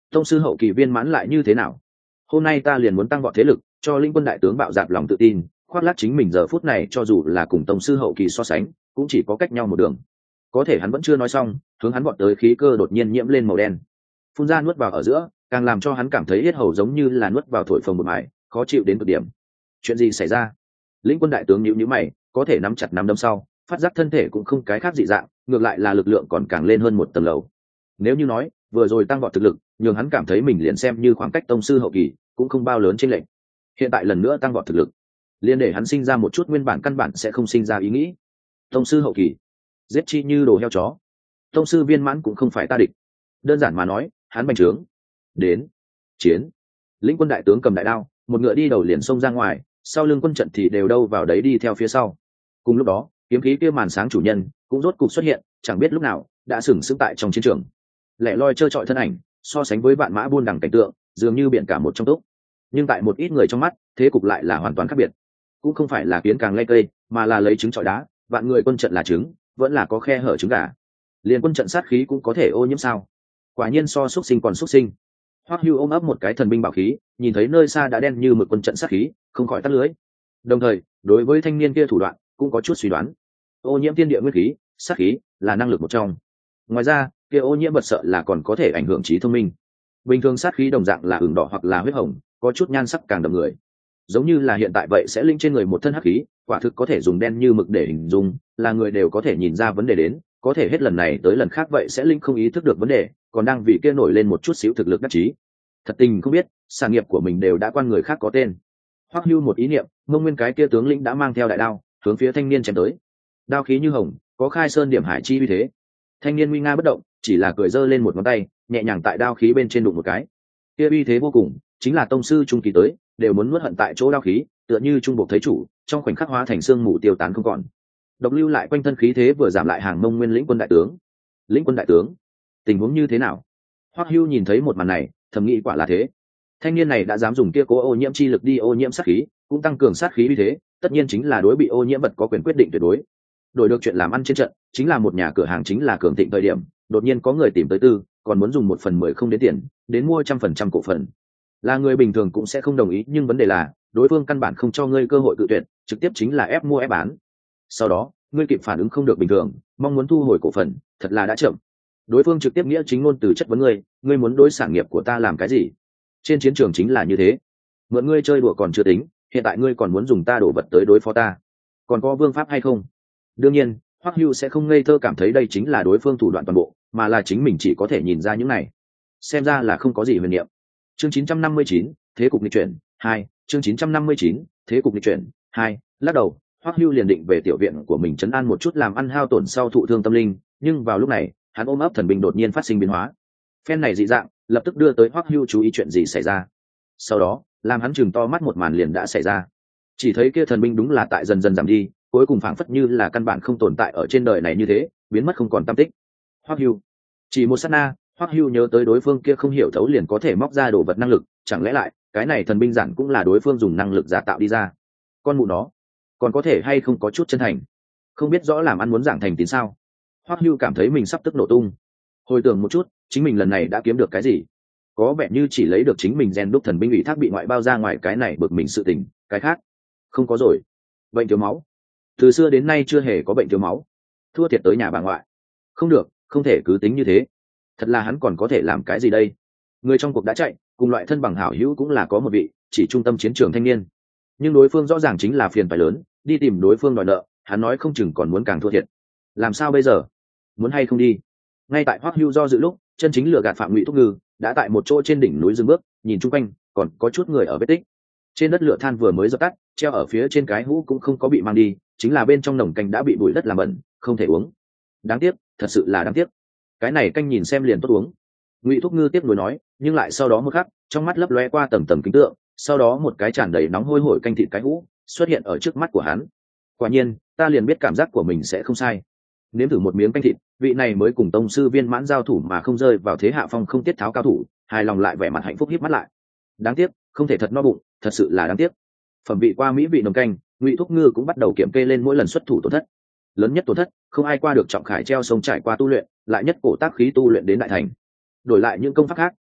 tông sư hậu kỳ viên mãn lại như thế nào? Hôm nay ta liền muốn tăng vọt thế lực, cho linh quân đại tướng bạo dạn lòng tự tin, khoác lác chính mình giờ phút này cho dù là cùng tông sư hậu kỳ so sánh cũng chỉ có cách nhau một đường. Có thể hắn vẫn chưa nói xong, hướng hắn vọt tới khí cơ đột nhiên nhiễm lên màu đen, phun ra nuốt vào ở giữa, càng làm cho hắn cảm thấy yết hầu giống như là nuốt vào thổi phồng một mải, khó chịu đến cực điểm. Chuyện gì xảy ra? Lĩnh quân đại tướng nhíu nhíu mày, có thể nắm chặt nắm đấm sau, phát giác thân thể cũng không cái khác dị dạng, ngược lại là lực lượng còn càng lên hơn một tầng lầu. Nếu như nói vừa rồi tăng vọt thực lực nhường hắn cảm thấy mình liền xem như khoảng cách tông sư hậu kỳ cũng không bao lớn trên lệnh, hiện tại lần nữa tăng vọt thực lực liền để hắn sinh ra một chút nguyên bản căn bản sẽ không sinh ra ý nghĩ. Tông sư hậu kỳ, giết chi như đồ heo chó. Tông sư viên mãn cũng không phải ta địch. Đơn giản mà nói, hắn bành trướng. Đến chiến. Lĩnh quân đại tướng cầm đại đao, một ngựa đi đầu liền xông ra ngoài, sau lưng quân trận thì đều đâu vào đấy đi theo phía sau. Cùng lúc đó, kiếm khí kia màn sáng chủ nhân cũng rốt cục xuất hiện, chẳng biết lúc nào đã sừng sững tại trong chiến trường. Lẻ loi trơ trọi thân ảnh, so sánh với vạn mã buôn đằng cảnh tượng, dường như biển cả một trong túc. Nhưng tại một ít người trong mắt, thế cục lại là hoàn toàn khác biệt. Cũng không phải là kiến càng lay cây, mà là lấy trứng trọi đá, vạn người quân trận là trứng, vẫn là có khe hở trứng gà. Liền quân trận sát khí cũng có thể ô nhiễm sao? Quả nhiên so xuất sinh còn xuất sinh. Hoắc Hưu ôm ấp một cái thần binh bảo khí, nhìn thấy nơi xa đã đen như mực quân trận sát khí, không khỏi tắt lưới. Đồng thời, đối với thanh niên kia thủ đoạn, cũng có chút suy đoán. Ô nhiễm thiên địa nguyên khí, sát khí là năng lực một trong. Ngoài ra, kia ô nhiễm vật sợ là còn có thể ảnh hưởng trí thông minh. Bình thường sát khí đồng dạng là ửng đỏ hoặc là huyết hồng, có chút nhan sắc càng đậm người. Giống như là hiện tại vậy sẽ linh trên người một thân hắc khí, quả thực có thể dùng đen như mực để hình dung, là người đều có thể nhìn ra vấn đề đến, có thể hết lần này tới lần khác vậy sẽ linh không ý thức được vấn đề, còn đang vì kia nổi lên một chút xíu thực lực đắc chí. Thật tình không biết, sản nghiệp của mình đều đã quan người khác có tên. Hoắc Hưu một ý niệm, Mông Nguyên cái kia tướng lĩnh đã mang theo đại đao, hướng phía thanh niên chém tới. Đao khí như hồng, có khai sơn điểm hải chi uy thế. Thanh niên nguy nga bất động, chỉ là cười giơ lên một ngón tay, nhẹ nhàng tại đao khí bên trên đụng một cái. Kia uy thế vô cùng, chính là tông sư trung kỳ tới, đều muốn nuốt hận tại chỗ đao khí, tựa như trung bộ thấy chủ, trong khoảnh khắc hóa thành xương mù tiêu tán không còn. Độc lưu lại quanh thân khí thế vừa giảm lại hàng Mông Nguyên lĩnh quân đại tướng. Lĩnh quân đại tướng, tình huống như thế nào? Hoắc Hưu nhìn thấy một màn này, thầm nghĩ quả là thế. Thanh niên này đã dám dùng kia cố ô nhiễm chi lực đi ô nhiễm sát khí, cũng tăng cường sát khí uy thế, tất nhiên chính là đối bị ô nhiễm vật có quyền quyết định tuyệt đối. Đổi được chuyện làm ăn trên trận, chính là một nhà cửa hàng chính là cường thịnh thời điểm, đột nhiên có người tìm tới tư, còn muốn dùng 1/10 không đến tiền, đến mua 100% cổ phần. Là người bình thường cũng sẽ không đồng ý, nhưng vấn đề là, đối phương căn bản không cho ngươi cơ hội cự tuyệt, trực tiếp chính là ép mua ép bán. Sau đó, ngươi kịp phản ứng không được bình thường, mong muốn thu hồi cổ phần, thật là đã chậm. Đối phương trực tiếp nghĩa chính ngôn từ chất vấn ngươi muốn đối sản nghiệp của ta làm cái gì? Trên chiến trường chính là như thế. Mượn ngươi chơi đùa còn chưa tính, hiện tại ngươi còn muốn dùng ta đổ vật tới đối phó ta, còn có vương pháp hay không? Đương nhiên, Hoắc Hưu sẽ không ngây thơ cảm thấy đây chính là đối phương thủ đoạn toàn bộ, mà là chính mình chỉ có thể nhìn ra những này. Xem ra là không có gì huyền niệm. Chương 959, thế cục nghịch chuyển 2, chương 959, thế cục nghịch chuyển 2, lắc đầu, Hoắc Hưu liền định về tiểu viện của mình trấn an một chút làm ăn hao tổn sau thụ thương tâm linh, nhưng vào lúc này, hắn ôm ấp thần binh đột nhiên phát sinh biến hóa. Phen này dị dạng, lập tức đưa tới Hoắc Hưu chú ý chuyện gì xảy ra. Sau đó, làm hắn chừng to mắt một màn liền đã xảy ra. Chỉ thấy kia thần binh đúng là tại dần dần giảm đi, cuối cùng phảng phất như là căn bản không tồn tại ở trên đời này như thế, biến mất không còn tăm tích. Hoắc Hưu, chỉ một sát na, Hoắc Hưu nhớ tới đối phương kia không hiểu thấu liền có thể móc ra đồ vật năng lực, chẳng lẽ lại cái này thần binh giản cũng là đối phương dùng năng lực giả tạo đi ra? Con mụ nó, còn có thể hay không có chút chân thành? Không biết rõ làm ăn muốn giảng thành tín sao? Hoắc Hưu cảm thấy mình sắp tức nổ tung. Hồi tưởng một chút, chính mình lần này đã kiếm được cái gì? Có vẻ như chỉ lấy được chính mình rèn đúc thần binh ủy thác bị ngoại bao ra ngoài cái này bực mình sự tình, cái khác không có rồi. Bệnh thiếu máu, từ xưa đến nay chưa hề có bệnh thiếu máu. Thua thiệt tới nhà bà ngoại. Không được, không thể cứ tính như thế. Thật là hắn còn có thể làm cái gì đây? Người trong cuộc đã chạy, cùng loại thân bằng hảo hữu cũng là có một vị, chỉ trung tâm chiến trường thanh niên. Nhưng đối phương rõ ràng chính là phiền phải lớn, đi tìm đối phương đòi nợ, hắn nói không chừng còn muốn càng thua thiệt. Làm sao bây giờ? Muốn hay không đi? Ngay tại Hoắc Hưu do dự lúc, chân chính lừa gạt Phạm Ngụy Thúc Ngư đã tại một chỗ trên đỉnh núi dừng bước, nhìn chung quanh, còn có chút người ở vết tích. Trên đất lửa than vừa mới dập tắt, treo ở phía trên cái hũ cũng không có bị mang đi, chính là bên trong nồng canh đã bị bụi đất làm bẩn, không thể uống. Đáng tiếc, thật sự là đáng tiếc. Cái này canh nhìn xem liền tốt uống. Ngụy Thúc Ngư tiếc nuối nói, nhưng lại sau đó một khắc, trong mắt lấp lóe qua tầng tầng kính tượng, sau đó một cái tràn đầy nóng hôi hổi canh thịt cái hũ xuất hiện ở trước mắt của hắn. Quả nhiên, ta liền biết cảm giác của mình sẽ không sai. Nếm thử một miếng canh thịt, vị này mới cùng tông sư viên mãn giao thủ mà không rơi vào thế hạ phong không tiết tháo cao thủ, hài lòng lại vẻ mặt hạnh phúc híp mắt lại. Đáng tiếc, không thể thật no bụng, thật sự là đáng tiếc. Phẩm vị qua mỹ vị nồng canh, Ngụy Thúc Ngư cũng bắt đầu kiểm kê lên mỗi lần xuất thủ tổn thất. Lớn nhất tổn thất, không ai qua được trọng khải treo sông trải qua tu luyện, lại nhất cổ tác khí tu luyện đến đại thành. Đổi lại những công pháp khác,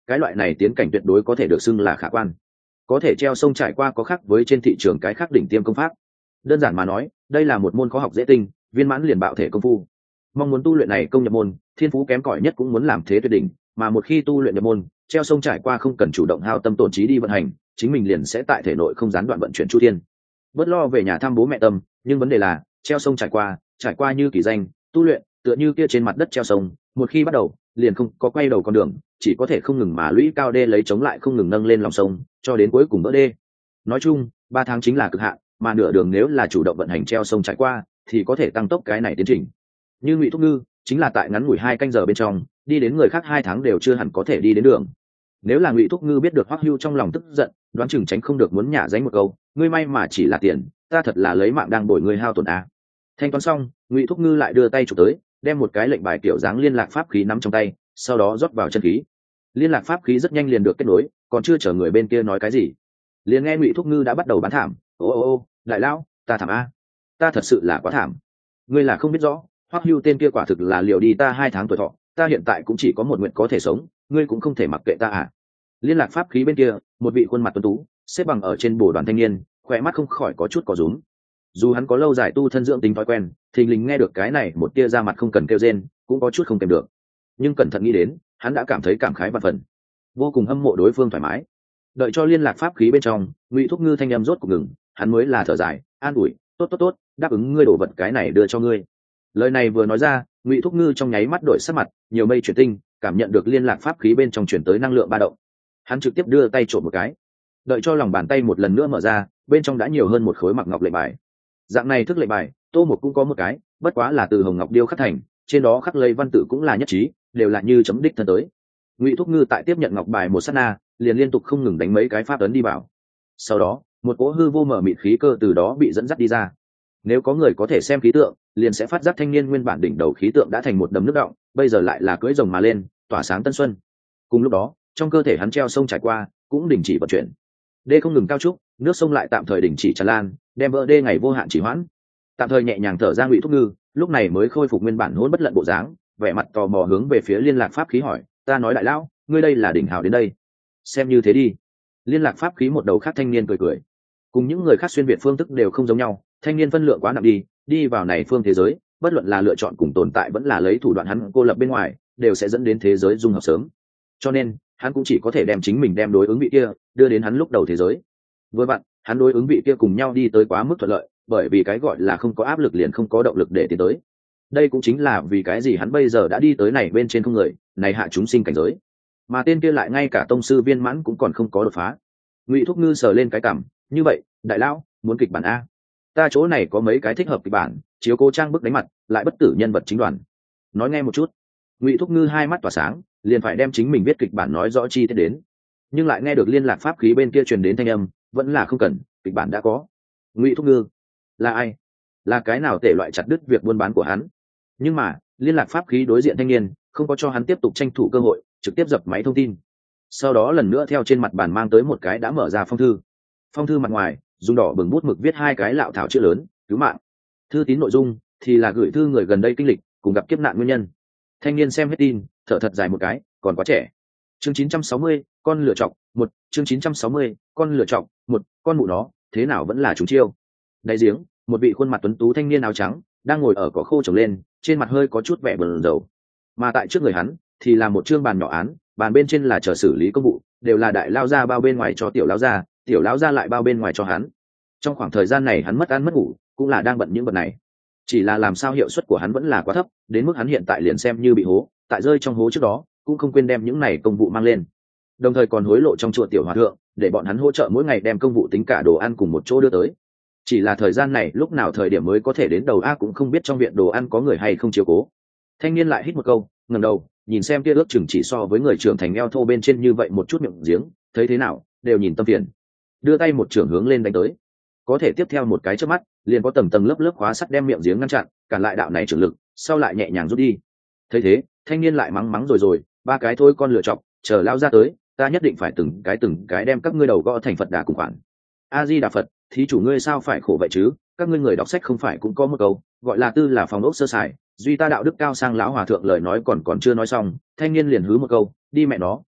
cái loại này tiến cảnh tuyệt đối có thể được xưng là khả quan, có thể treo sông trải qua có khác với trên thị trường cái khác đỉnh tiêm công pháp. Đơn giản mà nói, đây là một môn khoa học dễ tinh, viên mãn liền bạo thể công phu. Mong muốn tu luyện này công nhập môn, thiên phú kém cỏi nhất cũng muốn làm thế tuyệt đỉnh, mà một khi tu luyện nhập môn, treo sông trải qua không cần chủ động hao tâm tổn trí đi vận hành, chính mình liền sẽ tại thể nội không gián đoạn vận chuyển chu thiên, bớt lo về nhà thăm bố mẹ tâm. Nhưng vấn đề là treo sông trải qua như kỳ danh, tu luyện tựa như kia trên mặt đất treo sông, một khi bắt đầu liền không có quay đầu con đường, chỉ có thể không ngừng mà lũy cao đê lấy chống lại không ngừng nâng lên lòng sông, cho đến cuối cùng vỡ đê. Nói chung 3 tháng chính là cực hạn, mà nửa đường nếu là chủ động vận hành treo sông trải qua thì có thể tăng tốc cái này tiến trình. Như Ngụy Thúc Ngư chính là tại ngắn ngủi 2 canh giờ bên trong đi đến người khác 2 tháng đều chưa hẳn có thể đi đến đường. Nếu là Ngụy Thúc Ngư biết được Hoắc Hưu trong lòng tức giận, đoán chừng tránh không được muốn nhả dánh một câu, ngươi may mà chỉ là tiền, ta thật là lấy mạng đang bồi ngươi hao tổn a. Thanh toán xong, Ngụy Thúc Ngư lại đưa tay chụp tới, đem một cái lệnh bài kiểu dáng liên lạc pháp khí nắm trong tay, sau đó rót vào chân khí. Liên lạc pháp khí rất nhanh liền được kết nối, còn chưa chờ người bên kia nói cái gì, liền nghe Ngụy Thúc Ngư đã bắt đầu bán thảm. Ô, đại lão, ta thảm a, ta thật sự là quá thảm. Ngươi là không biết rõ, Hoắc Hưu tên kia quả thực là liều đi ta 2 tháng tuổi thọ, ta hiện tại cũng chỉ có một nguyện có thể sống, ngươi cũng không thể mặc kệ ta à. Liên lạc pháp khí bên kia, một vị khuôn mặt tuấn tú xếp bằng ở trên bồ đoàn thanh niên, khỏe mắt không khỏi có chút có rúm. Dù hắn có lâu dài tu thân dưỡng tính thói quen, thình lình nghe được cái này một tia ra mặt không cần kêu rên, cũng có chút không kèm được. Nhưng cẩn thận nghĩ đến, hắn đã cảm thấy cảm khái vạn phần, vô cùng hâm mộ đối phương thoải mái. Đợi cho liên lạc pháp khí bên trong, Ngụy Thúc Ngư thanh âm rốt cuộc ngừng, hắn mới là thở dài, an ủi, tốt, đáp ứng ngươi đổ vật cái này đưa cho ngươi. Lời này vừa nói ra, Ngụy Thúc Ngư trong nháy mắt đổi sắc mặt, nhiều mây chuyển tinh, cảm nhận được liên lạc pháp khí bên trong chuyển tới năng lượng ba động. Hắn trực tiếp đưa tay trộm một cái, đợi cho lòng bàn tay một lần nữa mở ra, bên trong đã nhiều hơn một khối mặc ngọc lệnh bài. Dạng này thức lệnh bài, Tô Mục cũng có một cái, bất quá là từ hồng ngọc điêu khắc thành, trên đó khắc lấy văn tự cũng là nhất trí, đều là như chấm đích thân tới. Ngụy Thúc Ngư tại tiếp nhận ngọc bài một sát na, liền liên tục không ngừng đánh mấy cái pháp ấn đi vào. Sau đó, một cỗ hư vô mở mịt khí cơ từ đó bị dẫn dắt đi ra. Nếu có người có thể xem khí tượng, liền sẽ phát giác thanh niên nguyên bản đỉnh đầu khí tượng đã thành một đầm nước đọng, bây giờ lại là cưỡi rồng mà lên, tỏa sáng tân xuân. Cùng lúc đó, trong cơ thể hắn treo sông trải qua cũng đình chỉ vận chuyển, đê không ngừng cao trúc, nước sông lại tạm thời đình chỉ tràn lan, đem vỡ đê ngày vô hạn chỉ hoãn. Tạm thời nhẹ nhàng thở ra Ngụy Thúc Ngư, lúc này mới khôi phục nguyên bản hỗn bất lận bộ dáng, vẻ mặt tò mò hướng về phía liên lạc pháp khí hỏi, ta nói đại lão, ngươi đây là đỉnh hào đến đây, xem như thế đi. Liên lạc pháp khí một đầu khác thanh niên cười cười, cùng những người khác xuyên việt phương thức đều không giống nhau, thanh niên phân lượng quá nặng đi vào này phương thế giới, bất luận là lựa chọn cùng tồn tại vẫn là lấy thủ đoạn hắn cô lập bên ngoài, đều sẽ dẫn đến thế giới dung hợp sớm. Cho nên hắn cũng chỉ có thể đem chính mình đem đối ứng vị kia đưa đến hắn lúc đầu thế giới. Với bạn, hắn đối ứng vị kia cùng nhau đi tới quá mức thuận lợi, bởi vì cái gọi là không có áp lực liền không có động lực để tiến tới. Đây cũng chính là vì cái gì hắn bây giờ đã đi tới này bên trên không người, này hạ chúng sinh cảnh giới. Mà tên kia lại ngay cả tông sư viên mãn cũng còn không có đột phá. Ngụy Thúc Ngư sờ lên cái cằm, như vậy, đại lão, muốn kịch bản a? Ta chỗ này có mấy cái thích hợp kịch bản, chiếu cố trang bức đánh mặt, lại bất tử nhân vật chính đoàn. Nói nghe một chút. Ngụy Thúc Ngư hai mắt tỏa sáng, liền phải đem chính mình viết kịch bản nói rõ chi tiết đến. Nhưng lại nghe được liên lạc pháp khí bên kia truyền đến thanh âm, vẫn là không cần, kịch bản đã có. Ngụy Thúc Ngư là ai? Là cái nào tệ loại chặt đứt việc buôn bán của hắn? Nhưng mà liên lạc pháp khí đối diện thanh niên không có cho hắn tiếp tục tranh thủ cơ hội, trực tiếp dập máy thông tin. Sau đó lần nữa theo trên mặt bàn mang tới một cái đã mở ra phong thư. Phong thư mặt ngoài dùng đỏ bừng bút mực viết hai cái lạo thảo chữ lớn, cứu mạng. Thư tín nội dung thì là gửi thư người gần đây kinh lịch cùng gặp kiếp nạn nguyên nhân. Thanh niên xem hết tin, thở thật dài một cái, còn quá trẻ. Chương 960, con lựa chọc, một chương 960, con lựa chọc, một con mụ nó, thế nào vẫn là chúng chiêu. Đáy giếng, một vị khuôn mặt tuấn tú thanh niên áo trắng đang ngồi ở cỏ khô trồng lên, trên mặt hơi có chút vẻ buồn rầu. Mà tại trước người hắn thì là một chương bàn nhỏ án, bàn bên trên là chờ xử lý công vụ, đều là đại lao gia bao bên ngoài cho tiểu lão gia lại bao bên ngoài cho hắn. Trong khoảng thời gian này hắn mất ăn mất ngủ, cũng là đang bận những vật này. Chỉ là làm sao hiệu suất của hắn vẫn là quá thấp, đến mức hắn hiện tại liền xem như bị hố, tại rơi trong hố trước đó cũng không quên đem những này công vụ mang lên, đồng thời còn hối lộ trong chùa tiểu hòa thượng để bọn hắn hỗ trợ mỗi ngày đem công vụ tính cả đồ ăn cùng một chỗ đưa tới. Chỉ là thời gian này lúc nào thời điểm mới có thể đến đầu a cũng không biết trong viện đồ ăn có người hay không chiếu cố. Thanh niên lại hít một câu, ngẩng đầu nhìn xem kia ước chừng chỉ so với người trưởng thành eo thô bên trên như vậy một chút miệng giếng, thấy thế nào đều nhìn tâm phiền, đưa tay một trưởng hướng lên đánh tới. Có thể tiếp theo một cái trước mắt liền có tầng tầng lớp lớp khóa sắt đem miệng giếng ngăn chặn, cản lại đạo này trưởng lực, sau lại nhẹ nhàng rút đi. Thấy thế thanh niên lại mắng rồi, ba cái thôi con lựa chọc, chờ lao ra tới ta nhất định phải từng cái đem các ngươi đầu gõ thành Phật đà cùng khoản. A Di Đà Phật, thí chủ ngươi sao phải khổ vậy chứ, các ngươi người đọc sách không phải cũng có một câu gọi là tư là phòng ốc sơ sài, duy ta đạo đức cao sang. Lão hòa thượng lời nói còn chưa nói xong, thanh niên liền hứ một câu, đi mẹ nó,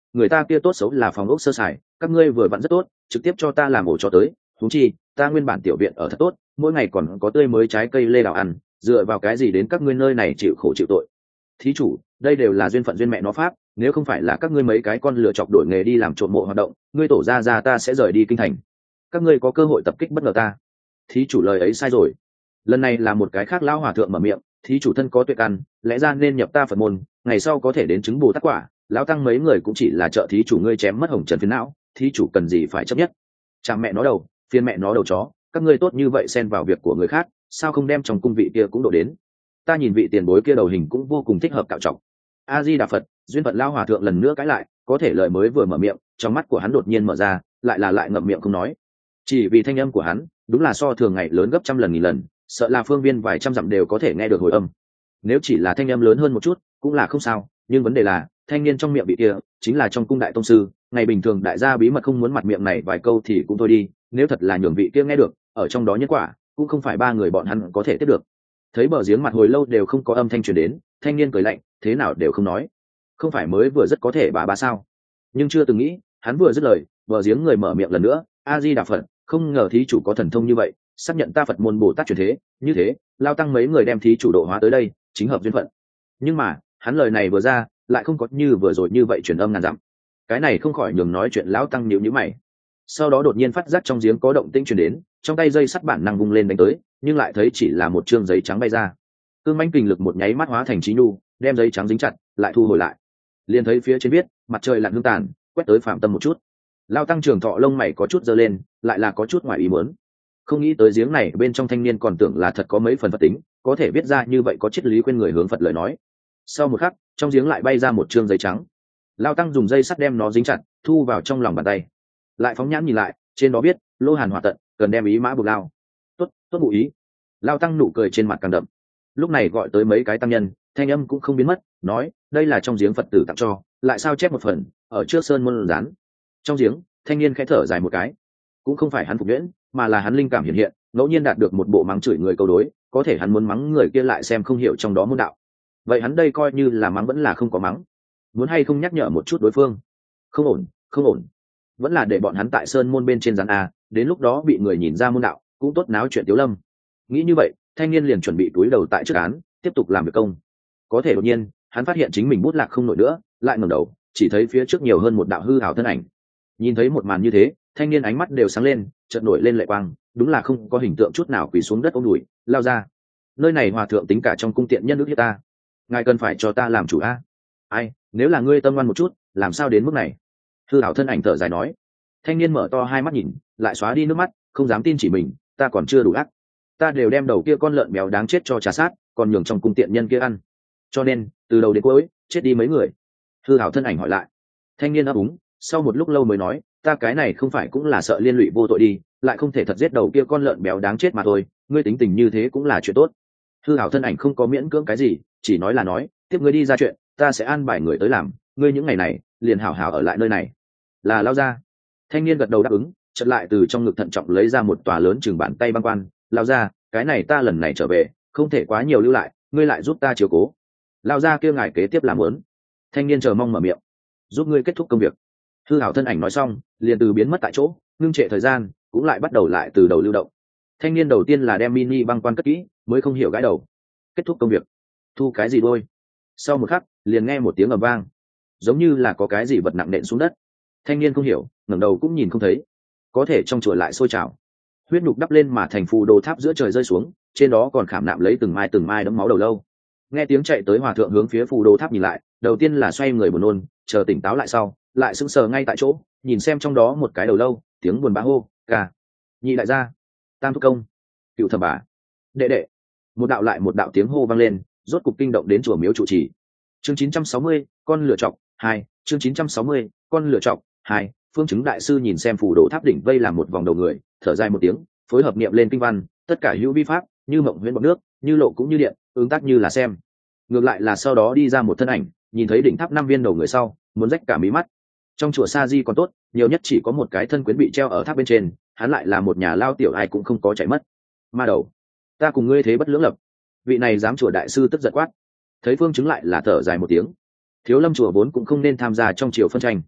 người ta kia tốt xấu là phòng ốc sơ sài, các ngươi vừa vặn rất tốt, trực tiếp cho ta làm ổ cho tới. Huống chi ta nguyên bản tiểu viện ở thật tốt, mỗi ngày còn có tươi mới trái cây lê đào ăn, dựa vào cái gì đến các ngươi nơi này chịu khổ chịu tội? Thí chủ, đây đều là duyên phận duyên mẹ nó pháp, nếu không phải là các ngươi mấy cái con lựa chọc đổi nghề đi làm trộm mộ hoạt động, ngươi tổ ra ta sẽ rời đi kinh thành. Các ngươi có cơ hội tập kích bất ngờ ta. Thí chủ lời ấy sai rồi. Lần này là một cái khác lão hòa thượng mở miệng, thí chủ thân có tuệ căn, lẽ ra nên nhập ta Phật môn, ngày sau có thể đến chứng bồ tát quả. Lão tăng mấy người cũng chỉ là trợ thí chủ ngươi chém mất hồng trần phiền não, thí chủ cần gì phải chấp nhất? Chàng mẹ nó đầu, phiền mẹ nó đầu chó, các ngươi tốt như vậy xen vào việc của người khác, sao không đem trong cung vị kia cũng độ đến? Ta nhìn vị tiền bối kia đầu hình cũng vô cùng thích hợp cạo trọng. A Di Đà Phật, duyên phận lao hòa thượng lần nữa cãi lại, có thể lời mới vừa mở miệng, trong mắt của hắn đột nhiên mở ra, lại ngậm miệng không nói. Chỉ vì thanh âm của hắn, đúng là so thường ngày lớn gấp trăm lần nghìn lần, sợ là phương viên vài trăm dặm đều có thể nghe được hồi âm. Nếu chỉ là thanh âm lớn hơn một chút, cũng là không sao, nhưng vấn đề là, thanh niên trong miệng vị kia, chính là trong cung đại tông sư, ngày bình thường đại gia bí mật không muốn mặt miệng này vài câu thì cũng thôi đi, nếu thật là nhường vị kia nghe được, ở trong đó nhân quả, cũng không phải ba người bọn hắn có thể tiếp được. Thấy bờ giếng mặt hồi lâu đều không có âm thanh truyền đến, thanh niên cười lạnh, thế nào đều không nói, không phải mới vừa rất có thể bà sao? Nhưng chưa từng nghĩ, hắn vừa dứt lời, bờ giếng người mở miệng lần nữa, A Di Đà Phật, không ngờ thí chủ có thần thông như vậy, xác nhận ta Phật môn Bồ Tát truyền thế, như thế, lao tăng mấy người đem thí chủ độ hóa tới đây, chính hợp duyên phận. Nhưng mà, hắn lời này vừa ra, lại không có như vừa rồi như vậy truyền âm ngàn dặm. Cái này không khỏi nhường nói chuyện lão tăng nhíu nhíu mày. Sau đó đột nhiên phát giác trong giếng có động tĩnh truyền đến, trong tay dây sắt bản năng vung lên đánh tới, nhưng lại thấy chỉ là một trương giấy trắng bay ra. Cương mãnh kình lực một nháy mắt hóa thành trí nhu, đem giấy trắng dính chặt, lại thu hồi lại. Liền thấy phía trên viết, mặt trời lặn hương tàn, quét tới phạm tâm một chút. Lao tăng trưởng thọ lông mày có chút giơ lên, lại là có chút ngoài ý muốn. Không nghĩ tới giếng này bên trong thanh niên còn tưởng là thật có mấy phần Phật tính, có thể biết ra như vậy có triết lý khuyên người hướng Phật lời nói. Sau một khắc, trong giếng lại bay ra một trương giấy trắng. Lao tăng dùng dây sắt đem nó dính chặt, thu vào trong lòng bàn tay. Lại phóng nhãn nhìn lại, trên đó viết, lô hàn hỏa tận, cần đem ý mã buộc lao. Tốt ngụ ý. Lao tăng nụ cười trên mặt càng đậm. Lúc này gọi tới mấy cái tăng nhân, thanh âm cũng không biến mất, nói, đây là trong giếng Phật tử tặng cho, lại sao chép một phần, ở trước sơn môn dán. Trong giếng, thanh niên khẽ thở dài một cái. Cũng không phải hắn phục nhuyễn, mà là hắn linh cảm hiện hiện, ngẫu nhiên đạt được một bộ mắng chửi người câu đối, có thể hắn muốn mắng người kia lại xem không hiểu trong đó môn đạo. Vậy hắn đây coi như là mắng vẫn là không có mắng. Muốn hay không nhắc nhở một chút đối phương. Không ổn. Vẫn là để bọn hắn tại sơn môn bên trên dán a, đến lúc đó bị người nhìn ra môn đạo, cũng tốt náo chuyện Tiếu Lâm. Nghĩ như vậy, thanh niên liền chuẩn bị túi đầu tại trước án, tiếp tục làm việc công. Có thể đột nhiên, hắn phát hiện chính mình bút lạc không nổi nữa, lại ngẩng đầu, chỉ thấy phía trước nhiều hơn một đạo hư ảo thân ảnh. Nhìn thấy một màn như thế, thanh niên ánh mắt đều sáng lên, chợt nổi lên lệ quang, đúng là không có hình tượng chút nào quỳ xuống đất ôm đùi, lao ra. Nơi này hòa thượng tính cả trong cung tiện nhân nước hiếp ta, ngài cần phải cho ta làm chủ a. Ai, nếu là ngươi tâm ngoan một chút, làm sao đến mức này? Hư ảo thân ảnh thở dài nói. Thanh niên mở to hai mắt nhìn, lại xóa đi nước mắt, không dám tin chỉ mình, ta còn chưa đủ ác, ta đều đem đầu kia con lợn béo đáng chết cho trà sát, còn nhường trong cung tiện nhân kia ăn, cho nên từ đầu đến cuối chết đi mấy người. Hư ảo thân ảnh hỏi lại. Thanh niên ấp úng, sau một lúc lâu mới nói, ta cái này không phải cũng là sợ liên lụy vô tội đi, lại không thể thật giết đầu kia con lợn béo đáng chết mà thôi, ngươi tính tình như thế cũng là chuyện tốt. Hư ảo thân ảnh không có miễn cưỡng cái gì, chỉ nói là nói, tiếp ngươi đi ra chuyện, ta sẽ an bài người tới làm, ngươi những ngày này liền hảo hảo ở lại nơi này. Là lao ra. Thanh niên gật đầu đáp ứng, chợt lại từ trong ngực thận trọng lấy ra một tòa lớn chừng bàn tay băng quan, lao ra, cái này ta lần này trở về, không thể quá nhiều lưu lại, ngươi lại giúp ta chiếu cố. Lao ra kêu ngài kế tiếp làm muốn. Thanh niên chờ mong mở miệng, giúp ngươi kết thúc công việc. Hư ảo thân ảnh nói xong, liền từ biến mất tại chỗ, ngưng trệ thời gian, cũng lại bắt đầu lại từ đầu lưu động. Thanh niên đầu tiên là đem mini băng quan cất kỹ, mới không hiểu gãi đầu. Kết thúc công việc, thu cái gì đôi? Sau một khắc, liền nghe một tiếng ầm vang, giống như là có cái gì vật nặng nện xuống đất. Thanh niên không hiểu, ngẩng đầu cũng nhìn không thấy. Có thể trong chùa lại sôi trào, huyết nhục đắp lên mà thành phù đồ tháp giữa trời rơi xuống, trên đó còn khảm nạm lấy từng mai đẫm máu đầu lâu. Nghe tiếng chạy tới hòa thượng hướng phía phù đồ tháp nhìn lại, đầu tiên là xoay người buồn nôn, chờ tỉnh táo lại sau, lại sững sờ ngay tại chỗ, nhìn xem trong đó một cái đầu lâu, tiếng buồn bã hô, ca, nhị đại gia, tam thúc công, cựu thẩm bà, đệ đệ. Một đạo lại một đạo tiếng hô vang lên, rốt cục kinh động đến chùa miếu trụ trì. Chương 960, con lửa chọc 2, chương 960, con lửa chọc 2. Phương chứng đại sư nhìn xem phù đồ tháp đỉnh vây làm một vòng đầu người, thở dài một tiếng, phối hợp niệm lên kinh văn, tất cả hữu vi pháp, như mộng huyễn bọt nước, như lộ cũng như điện, ứng tác như là xem. Ngược lại là sau đó đi ra một thân ảnh, nhìn thấy đỉnh tháp 5 viên đầu người sau, muốn rách cả mí mắt. Trong chùa Sa Di còn tốt, nhiều nhất chỉ có một cái thân quyến bị treo ở tháp bên trên, hắn lại là một nhà lao tiểu ai cũng không có chạy mất. Ma đầu, ta cùng ngươi thế bất lưỡng lập. Vị này dám chùa đại sư tức giận quát. Thấy Phương chứng lại là thở dài một tiếng. Thiếu Lâm chùa vốn cũng không nên tham gia trong triều phân tranh,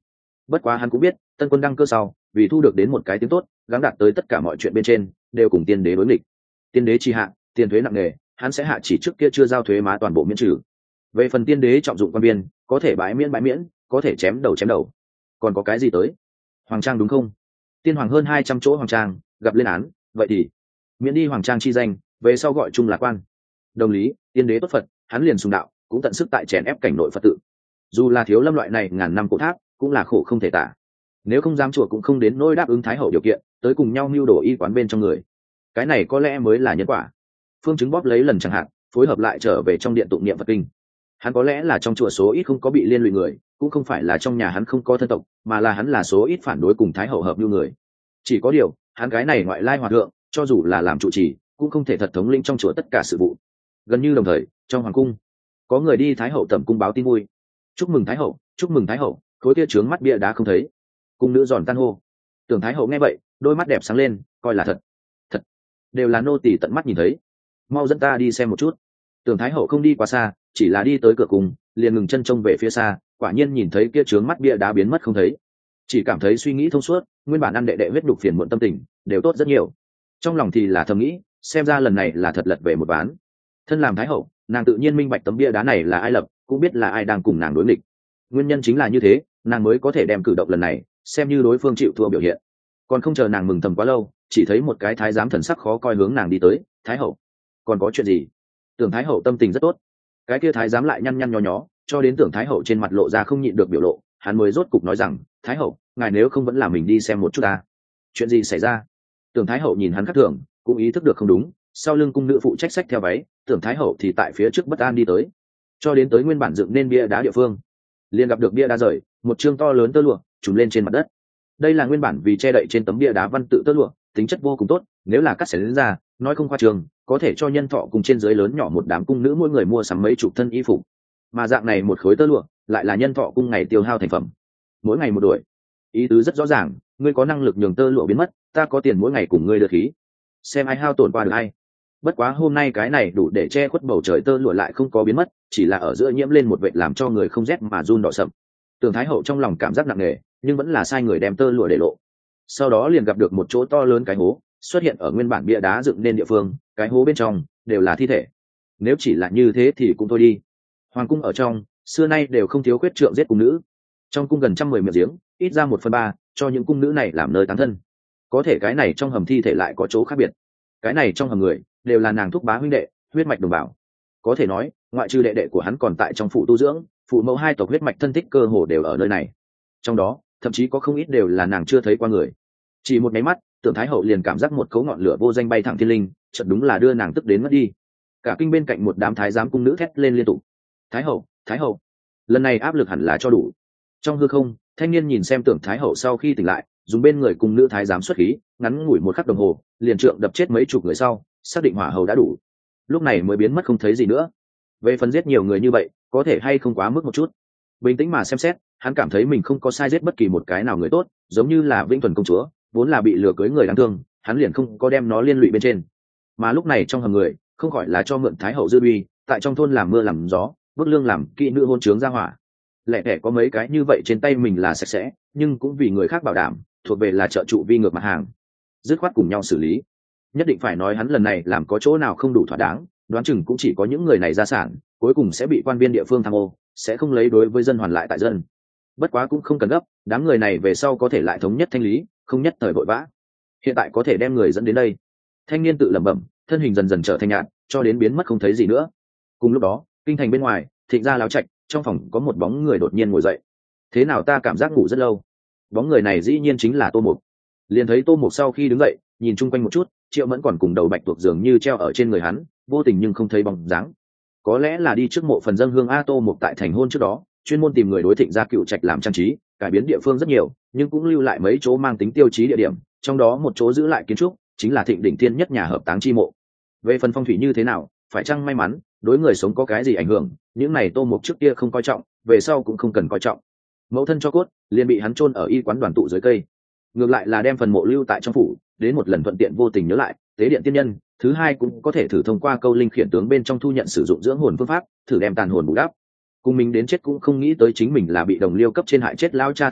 Bất quá hắn cũng biết Tân Quân đăng cơ sau vì thu được đến một cái tiếng tốt, gắng đạt tới tất cả mọi chuyện bên trên đều cùng tiên đế đối nghịch. Tiên đế chi hạ tiền thuế nặng nề, hắn sẽ hạ chỉ trước kia chưa giao thuế má toàn bộ miễn trừ. Về phần tiên đế trọng dụng quan viên, có thể bãi miễn, có thể chém đầu. Còn có cái gì tới? Hoàng trang đúng không? Tiên hoàng hơn 200 chỗ hoàng trang gặp lên án, vậy thì miễn đi hoàng trang chi danh, về sau gọi chung là quan. Đồng lý, tiên đế tốt Phật, hắn liền sùng đạo, cũng tận sức tại chèn ép cảnh nội Phật tự. Dù là Thiếu Lâm loại này ngàn năm cổ tháp, cũng là khổ không thể tả. Nếu không dám chùa cũng không đến nỗi đáp ứng thái hậu điều kiện, tới cùng nhau mưu đồ y quán bên trong người. Cái này có lẽ mới là nhân quả. Phương Chứng bóp lấy lần chẳng hạn, phối hợp lại trở về trong điện tụng niệm Phật kinh. Hắn có lẽ là trong chùa số ít không có bị liên lụy người, cũng không phải là trong nhà hắn không có thân tộc, mà là hắn là số ít phản đối cùng thái hậu hợp như người. Chỉ có điều, hắn cái này ngoại lai hòa thượng, cho dù là làm trụ trì, cũng không thể thật thống lĩnh trong chùa tất cả sự vụ. Gần như đồng thời, trong hoàng cung, có người đi thái hậu tẩm cung báo tin vui. Chúc mừng thái hậu, chúc mừng thái hậu, khối kia trướng mắt bia đá không thấy. Cung nữ giòn tan hô. Tưởng thái hậu nghe vậy, đôi mắt đẹp sáng lên, coi là thật. Thật, đều là nô tỳ tận mắt nhìn thấy. Mau dẫn ta đi xem một chút. Tưởng thái hậu không đi quá xa, chỉ là đi tới cửa cung, liền ngừng chân trông về phía xa, quả nhiên nhìn thấy kia trướng mắt bia đá biến mất không thấy. Chỉ cảm thấy suy nghĩ thông suốt, nguyên bản ăn đệ đệ huyết đục phiền muộn tâm tình đều tốt rất nhiều. Trong lòng thì là thầm nghĩ, xem ra lần này là thật lật về một ván. Thân làm thái hậu, nàng tự nhiên minh bạch tấm bia đá này là ai lập, cũng biết là ai đang cùng nàng đối nghịch. Nguyên nhân chính là như thế, nàng mới có thể đem cử động lần này xem như đối phương chịu thua biểu hiện. Còn không chờ nàng mừng thầm quá lâu, chỉ thấy một cái thái giám thần sắc khó coi hướng nàng đi tới. Thái hậu, còn có chuyện gì? Tưởng thái hậu tâm tình rất tốt, cái kia thái giám lại nhăn nhăn nho nhó, cho đến tưởng thái hậu trên mặt lộ ra không nhịn được biểu lộ, hắn mới rốt cục nói rằng, thái hậu, ngài nếu không vẫn là mình đi xem một chút ta. Chuyện gì xảy ra? Tưởng thái hậu nhìn hắn khác thường, cũng ý thức được không đúng, sau lưng cung nữ phụ trách sách theo váy, tưởng thái hậu thì tại phía trước bất an đi tới, cho đến tới nguyên bản dựng nên bia đá địa phương, liền gặp được bia đá rời, một chương to lớn tơ lụa trùm lên trên mặt đất. Đây là nguyên bản vì che đậy trên tấm bia đá văn tự tơ lụa, tính chất vô cùng tốt, nếu là cắt xẻ lên ra, nói không khoa trương, có thể cho nhân thọ cùng trên dưới lớn nhỏ một đám cung nữ mỗi người mua sắm mấy chục thân y phục. Mà dạng này một khối tơ lụa, lại là nhân thọ cung ngày tiêu hao thành phẩm, mỗi ngày một đuổi. Ý tứ rất rõ ràng, ngươi có năng lực nhường tơ lụa biến mất, ta có tiền mỗi ngày cùng ngươi được khí, xem ai hao tổn qua được ai. Bất quá hôm nay cái này đủ để che khuất bầu trời tơ lụa lại không có biến mất, chỉ là ở giữa nhiễm lên một vệt làm cho người không rét mà run đỏ sậm. Tưởng thái hậu trong lòng cảm giác nặng nề, nhưng vẫn là sai người đem tơ lụa để lộ. Sau đó liền gặp được một chỗ to lớn cái hố xuất hiện ở nguyên bản bia đá dựng nên địa phương, cái hố bên trong đều là thi thể. Nếu chỉ là như thế thì cũng thôi đi, hoàng cung ở trong xưa nay đều không thiếu khuyết trượng giết cung nữ. Trong cung gần 110 miệng giếng, ít ra 1/3 cho những cung nữ này làm nơi táng thân. Có thể cái này trong hầm thi thể lại có chỗ khác biệt, cái này trong hầm người đều là nàng thúc bá huynh đệ, huyết mạch đồng bào. Có thể nói ngoại trừ đệ đệ của hắn còn tại trong phủ tu dưỡng, phụ mẫu hai tộc huyết mạch thân thích cơ hồ đều ở nơi này. Trong đó thậm chí có không ít đều là nàng chưa thấy qua người. Chỉ một máy mắt, tưởng thái hậu liền cảm giác một cấu ngọn lửa vô danh bay thẳng thiên linh, chợt đúng là đưa nàng tức đến mất đi. Cả kinh bên cạnh một đám thái giám cung nữ thét lên liên tục. Thái hậu, thái hậu, lần này áp lực hẳn là cho đủ. Trong hư không, thanh niên nhìn xem tưởng thái hậu sau khi tỉnh lại, dùng bên người cung nữ thái giám xuất khí, ngắn ngủi một khắc đồng hồ, liền trượng đập chết mấy chục người sau, xác định hỏa hầu đã đủ, lúc này mới biến mất không thấy gì nữa. Về phần giết nhiều người như vậy, có thể hay không quá mức một chút. Bình tĩnh mà xem xét, hắn cảm thấy mình không có sai giết bất kỳ một cái nào người tốt, giống như là Vĩnh Thuần công chúa, vốn là bị lừa cưới người đáng thương, hắn liền không có đem nó liên lụy bên trên. Mà lúc này trong hầm người, không khỏi là cho mượn thái hậu dư uy, tại trong thôn làm mưa làm gió, vứt lương làm kỹ nữ hôn trướng ra hỏa. Lẻ tẻ có mấy cái như vậy trên tay mình là sạch sẽ, nhưng cũng vì người khác bảo đảm, thuộc về là trợ trụ vi ngược mặt hàng, dứt khoát cùng nhau xử lý. Nhất định phải nói hắn lần này làm có chỗ nào không đủ thỏa đáng, đoán chừng cũng chỉ có những người này gia sản cuối cùng sẽ bị quan viên địa phương tham ô, sẽ không lấy đối với dân hoàn lại tại dân. Bất quá cũng không cần gấp, đám người này về sau có thể lại thống nhất thanh lý, không nhất thời vội vã. Hiện tại có thể đem người dẫn đến đây. Thanh niên tự lẩm bẩm, thân hình dần dần trở thành nhạt, cho đến biến mất không thấy gì nữa. Cùng lúc đó, kinh thành bên ngoài, Thịnh gia láo trạch, trong phòng có một bóng người đột nhiên ngồi dậy. Thế nào ta cảm giác ngủ rất lâu. Bóng người này dĩ nhiên chính là Tô Mục. Liền thấy Tô Mục sau khi đứng dậy, nhìn chung quanh một chút, Triệu Mẫn còn cùng đầu bạch tuộc dường như treo ở trên người hắn, vô tình nhưng không thấy bóng dáng. Có lẽ là đi trước mộ phần dâng hương a. Tô Mục tại thành hôn trước đó, chuyên môn tìm người đối Thịnh gia cựu trạch làm trang trí, cải biến địa phương rất nhiều, nhưng cũng lưu lại mấy chỗ mang tính tiêu chí địa điểm, trong đó một chỗ giữ lại kiến trúc, chính là Thịnh đỉnh thiên nhất nhà hợp táng chi mộ. Về phần phong thủy như thế nào, phải chăng may mắn, đối người sống có cái gì ảnh hưởng, những này Tô Mục trước kia không coi trọng, về sau cũng không cần coi trọng. Mẫu thân cho cốt liền bị hắn chôn ở y quán đoàn tụ dưới cây, ngược lại là đem phần mộ lưu tại trong phủ, đến một lần thuận tiện vô tình nhớ lại tế điện tiên nhân, thứ hai cũng có thể thử thông qua câu linh khiển tướng bên trong thu nhận sử dụng dưỡng hồn phương pháp, thử đem tàn hồn bù đắp. Cùng mình đến chết cũng không nghĩ tới chính mình là bị đồng liêu cấp trên hại chết lao cha thức tỉnh,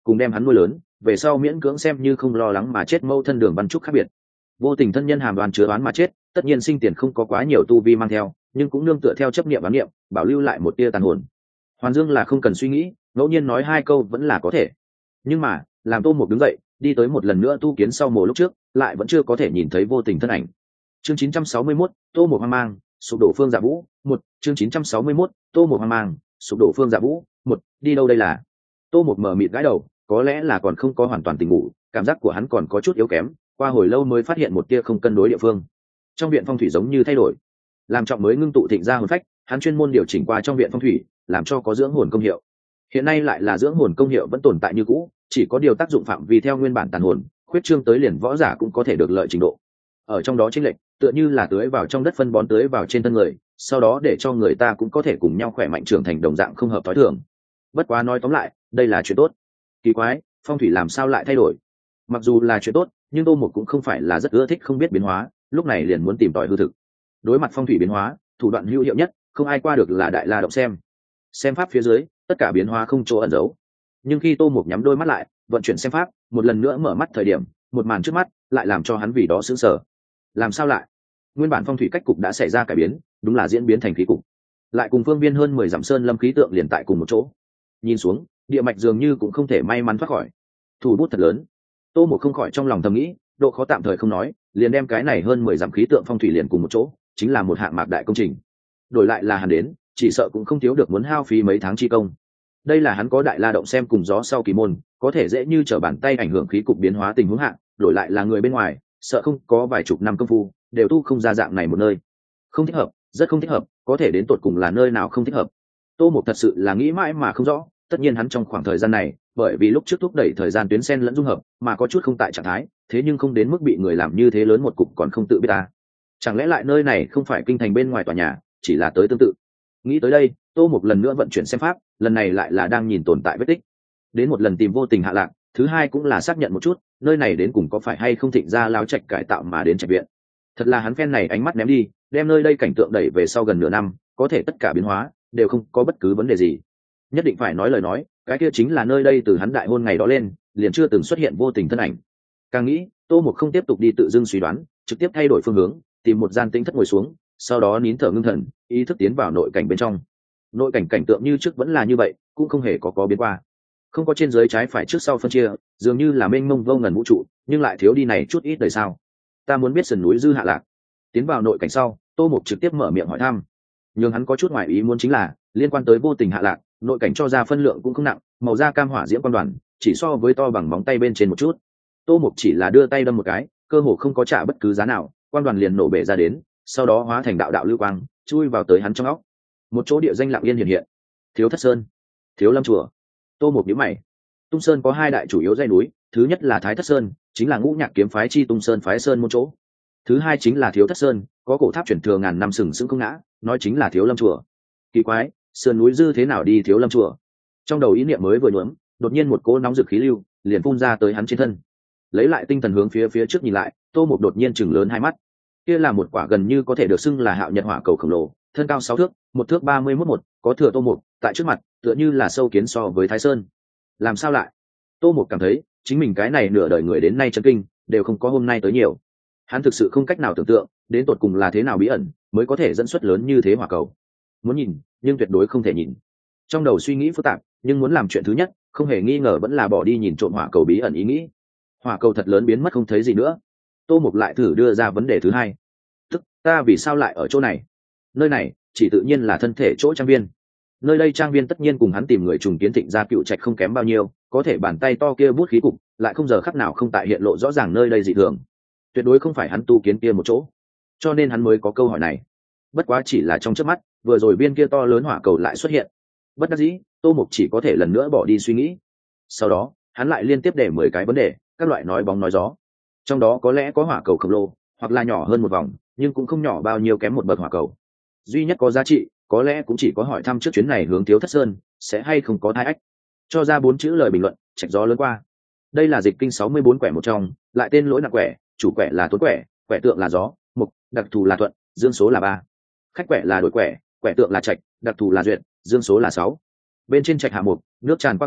cùng đem hắn nuôi lớn về sau miễn cưỡng xem như không lo lắng mà chết mâu thân Đường Văn Trúc khác biệt. Vô tình thân nhân hàm đoan chứa đoán mà chết, tất nhiên sinh tiền không có quá nhiều tu vi mang theo, nhưng cũng nương tựa theo chấp niệm bán niệm, bảo lưu lại một tia tàn hồn. Hoàn Dương là không cần suy nghĩ, ngẫu nhiên nói hai câu vẫn là có thể. Nhưng mà, làm Tô Mục đứng dậy, đi tới một lần nữa tu kiến sau mồ lúc trước, lại vẫn chưa có thể nhìn thấy vô tình thân ảnh. Chương 961, Tô Mục hoang mang, sụp đổ Phương Dạ Vũ, một chương 961, Tô Mục hoang mang, sụp đổ Phương Dạ Vũ, một đi đâu đây là? Tô Mục mờ mịt gãi đầu, có lẽ là còn không có hoàn toàn tỉnh ngủ, cảm giác của hắn còn có chút yếu kém, qua hồi lâu mới phát hiện một tia không cân đối địa phương. Trong viện phong thủy giống như thay đổi, làm trọng mới ngưng tụ thịnh ra hồn phách, hắn chuyên môn điều chỉnh qua trong viện phong thủy, làm cho có dưỡng hồn công hiệu. Hiện nay lại là dưỡng hồn công hiệu vẫn tồn tại như cũ, chỉ có điều tác dụng phạm vi theo nguyên bản tàn hồn, khuyết trương tới liền võ giả cũng có thể được lợi trình độ. Ở trong đó chênh lệch, tựa như là tưới vào trong đất phân bón tưới vào trên thân người, sau đó để cho người ta cũng có thể cùng nhau khỏe mạnh trưởng thành đồng dạng không hợp tối thường. Bất quá nói tóm lại, đây là chuyện tốt. Kỳ quái, phong thủy làm sao lại thay đổi? Mặc dù là chuyện tốt, nhưng Tô Mục cũng không phải là rất ưa thích không biết biến hóa, lúc này liền muốn tìm tòi hư thực. Đối mặt phong thủy biến hóa, thủ đoạn hữu hiệu nhất, không ai qua được là đại la động xem pháp phía dưới, tất cả biến hóa không chỗ ẩn giấu. Nhưng khi Tô Mục nhắm đôi mắt lại, vận chuyển xem pháp, một lần nữa mở mắt thời điểm, một màn trước mắt lại làm cho hắn vì đó sững sờ. Làm sao lại? Nguyên bản phong thủy cách cục đã xảy ra cải biến, đúng là diễn biến thành khí cục. Lại cùng phương viên hơn 10 dặm sơn lâm khí tượng liền tại cùng một chỗ. Nhìn xuống, địa mạch dường như cũng không thể may mắn thoát khỏi. Thủ bút thật lớn. Tô Mục không khỏi trong lòng thầm nghĩ, độ khó tạm thời không nói, liền đem cái này hơn 10 dặm khí tượng phong thủy liền cùng một chỗ, chính là một hạng mạc đại công trình. Đổi lại là hắn đến, chỉ sợ cũng không thiếu được muốn hao phí mấy tháng chi công. Đây là hắn có đại la động xem cùng gió sau kỳ môn, có thể dễ như trở bàn tay ảnh hưởng khí cục biến hóa tình huống hạng, đổi lại là người bên ngoài, sợ không có vài chục năm công phu, đều tu không ra dạng này một nơi. Không thích hợp, rất không thích hợp, có thể đến tột cùng là nơi nào không thích hợp. Tô Mục thật sự là nghĩ mãi mà không rõ, tất nhiên hắn trong khoảng thời gian này, bởi vì lúc trước thúc đẩy thời gian tuyến sen lẫn dung hợp, mà có chút không tại trạng thái, thế nhưng không đến mức bị người làm như thế lớn một cục còn không tự biết ta. Chẳng lẽ lại nơi này không phải kinh thành bên ngoài tòa nhà, chỉ là tới tương tự. Nghĩ tới đây, Tô Mục lần nữa vận chuyển xem pháp, lần này lại là đang nhìn tồn tại vết tích. Đến một lần tìm vô tình hạ lạc, thứ hai cũng là xác nhận một chút, nơi này đến cùng có phải hay không thịnh ra láo trạch cải tạo mà đến trạch viện. Thật là hắn phen này ánh mắt ném đi, đem nơi đây cảnh tượng đẩy về sau gần nửa năm, có thể tất cả biến hóa đều không có bất cứ vấn đề gì. Nhất định phải nói lời nói, cái kia chính là nơi đây từ hắn đại hôn ngày đó lên, liền chưa từng xuất hiện vô tình thân ảnh. Càng nghĩ, Tô Mục không tiếp tục đi tự dưng suy đoán, trực tiếp thay đổi phương hướng, tìm một gian tĩnh thất ngồi xuống, sau đó nín thở ngưng thần, ý thức tiến vào nội cảnh bên trong. Nội cảnh cảnh tượng như trước vẫn là như vậy, cũng không hề có biến qua. Không có trên dưới trái phải trước sau phân chia, dường như là mênh mông vô ngần vũ trụ, nhưng lại thiếu đi này chút ít đời sao. Ta muốn biết sườn núi dư hạ lạc. Tiến vào nội cảnh sau, Tô Mục trực tiếp mở miệng hỏi thăm. Nhưng hắn có chút ngoài ý muốn chính là, liên quan tới vô tình hạ lạc, nội cảnh cho ra phân lượng cũng không nặng, màu da cam hỏa diễm quan đoàn, chỉ so với to bằng móng tay bên trên một chút. Tô Mục chỉ là đưa tay đâm một cái, cơ hồ không có trả bất cứ giá nào, quan đoàn liền nổ bể ra đến, sau đó hóa thành đạo đạo lưu quang, chui vào tới hắn trong óc. Một chỗ địa danh lặng yên hiện hiện. Thiếu Thất Sơn, Thiếu Lâm chùa. Tô Mục nhíu mày. Tung Sơn có hai đại chủ yếu dãy núi, thứ nhất là Thái Thất Sơn, chính là Ngũ Nhạc kiếm phái chi Tung Sơn phái sơn môn chỗ. Thứ hai chính là Thiếu Thất Sơn, có cổ tháp truyền thừa ngàn năm sừng sững không ngã, nói chính là Thiếu Lâm chùa. Kỳ quái, sơn núi dư thế nào đi Thiếu Lâm chùa? Trong đầu ý niệm mới vừa nhuốm, đột nhiên một cỗ nóng rực khí lưu liền phun ra tới hắn trên thân. Lấy lại tinh thần hướng phía trước nhìn lại, Tô Mục đột nhiên chừng lớn hai mắt. Kia là một quả gần như có thể được xưng là Hạo Nhật hỏa cầu khổng lồ, thân cao 6 thước, 1 thước 31 có thừa Tô Mục, tại trước mặt, tựa như là sâu kiến so với Thái Sơn. Làm sao lại? Tô Mục cảm thấy, chính mình cái này nửa đời người đến nay chấn kinh, đều không có hôm nay tới nhiều. Hắn thực sự không cách nào tưởng tượng, đến tột cùng là thế nào bí ẩn, mới có thể dẫn xuất lớn như thế hỏa cầu. Muốn nhìn, nhưng tuyệt đối không thể nhìn. Trong đầu suy nghĩ phức tạp, nhưng muốn làm chuyện thứ nhất, không hề nghi ngờ vẫn là bỏ đi nhìn trộm hỏa cầu bí ẩn ý nghĩ. Hỏa cầu thật lớn biến mất không thấy gì nữa. Tô Mục lại thử đưa ra vấn đề thứ hai. Tức, ta vì sao lại ở chỗ này? Nơi này, chỉ tự nhiên là thân thể chỗ trang viên. Nơi đây trang viên tất nhiên cùng hắn tìm người trùng kiến thịnh gia cựu trạch không kém bao nhiêu, có thể bàn tay to kia bút khí cục, lại không giờ khắc nào không tại hiện lộ rõ ràng nơi đây dị thường. Tuyệt đối không phải hắn tu kiến kia một chỗ, cho nên hắn mới có câu hỏi này. Bất quá chỉ là trong chớp mắt, vừa rồi viên kia to lớn hỏa cầu lại xuất hiện. Bất đắc dĩ, Tô Mục chỉ có thể lần nữa bỏ đi suy nghĩ. Sau đó, hắn lại liên tiếp để 10 cái vấn đề, các loại nói bóng nói gió. Trong đó có lẽ có hỏa cầu khổng lồ, hoặc là nhỏ hơn một vòng, nhưng cũng không nhỏ bao nhiêu kém một bậc hỏa cầu. Duy nhất có giá trị, có lẽ cũng chỉ có hỏi thăm trước chuyến này hướng Thiếu Thất Sơn, sẽ hay không có thai ách. Cho ra 4 chữ lời bình luận, trạch gió lớn qua. Đây là dịch kinh 64 quẻ một trong, lại tên lỗi nặng quẻ, chủ quẻ là tốn quẻ, quẻ tượng là gió, mục, đặc thù là thuận, dương số là 3. Khách quẻ là đổi quẻ, quẻ tượng là trạch, đặc thù là duyệt, dương số là 6. Bên trên trạch hạ mục, nước tràn qua cây,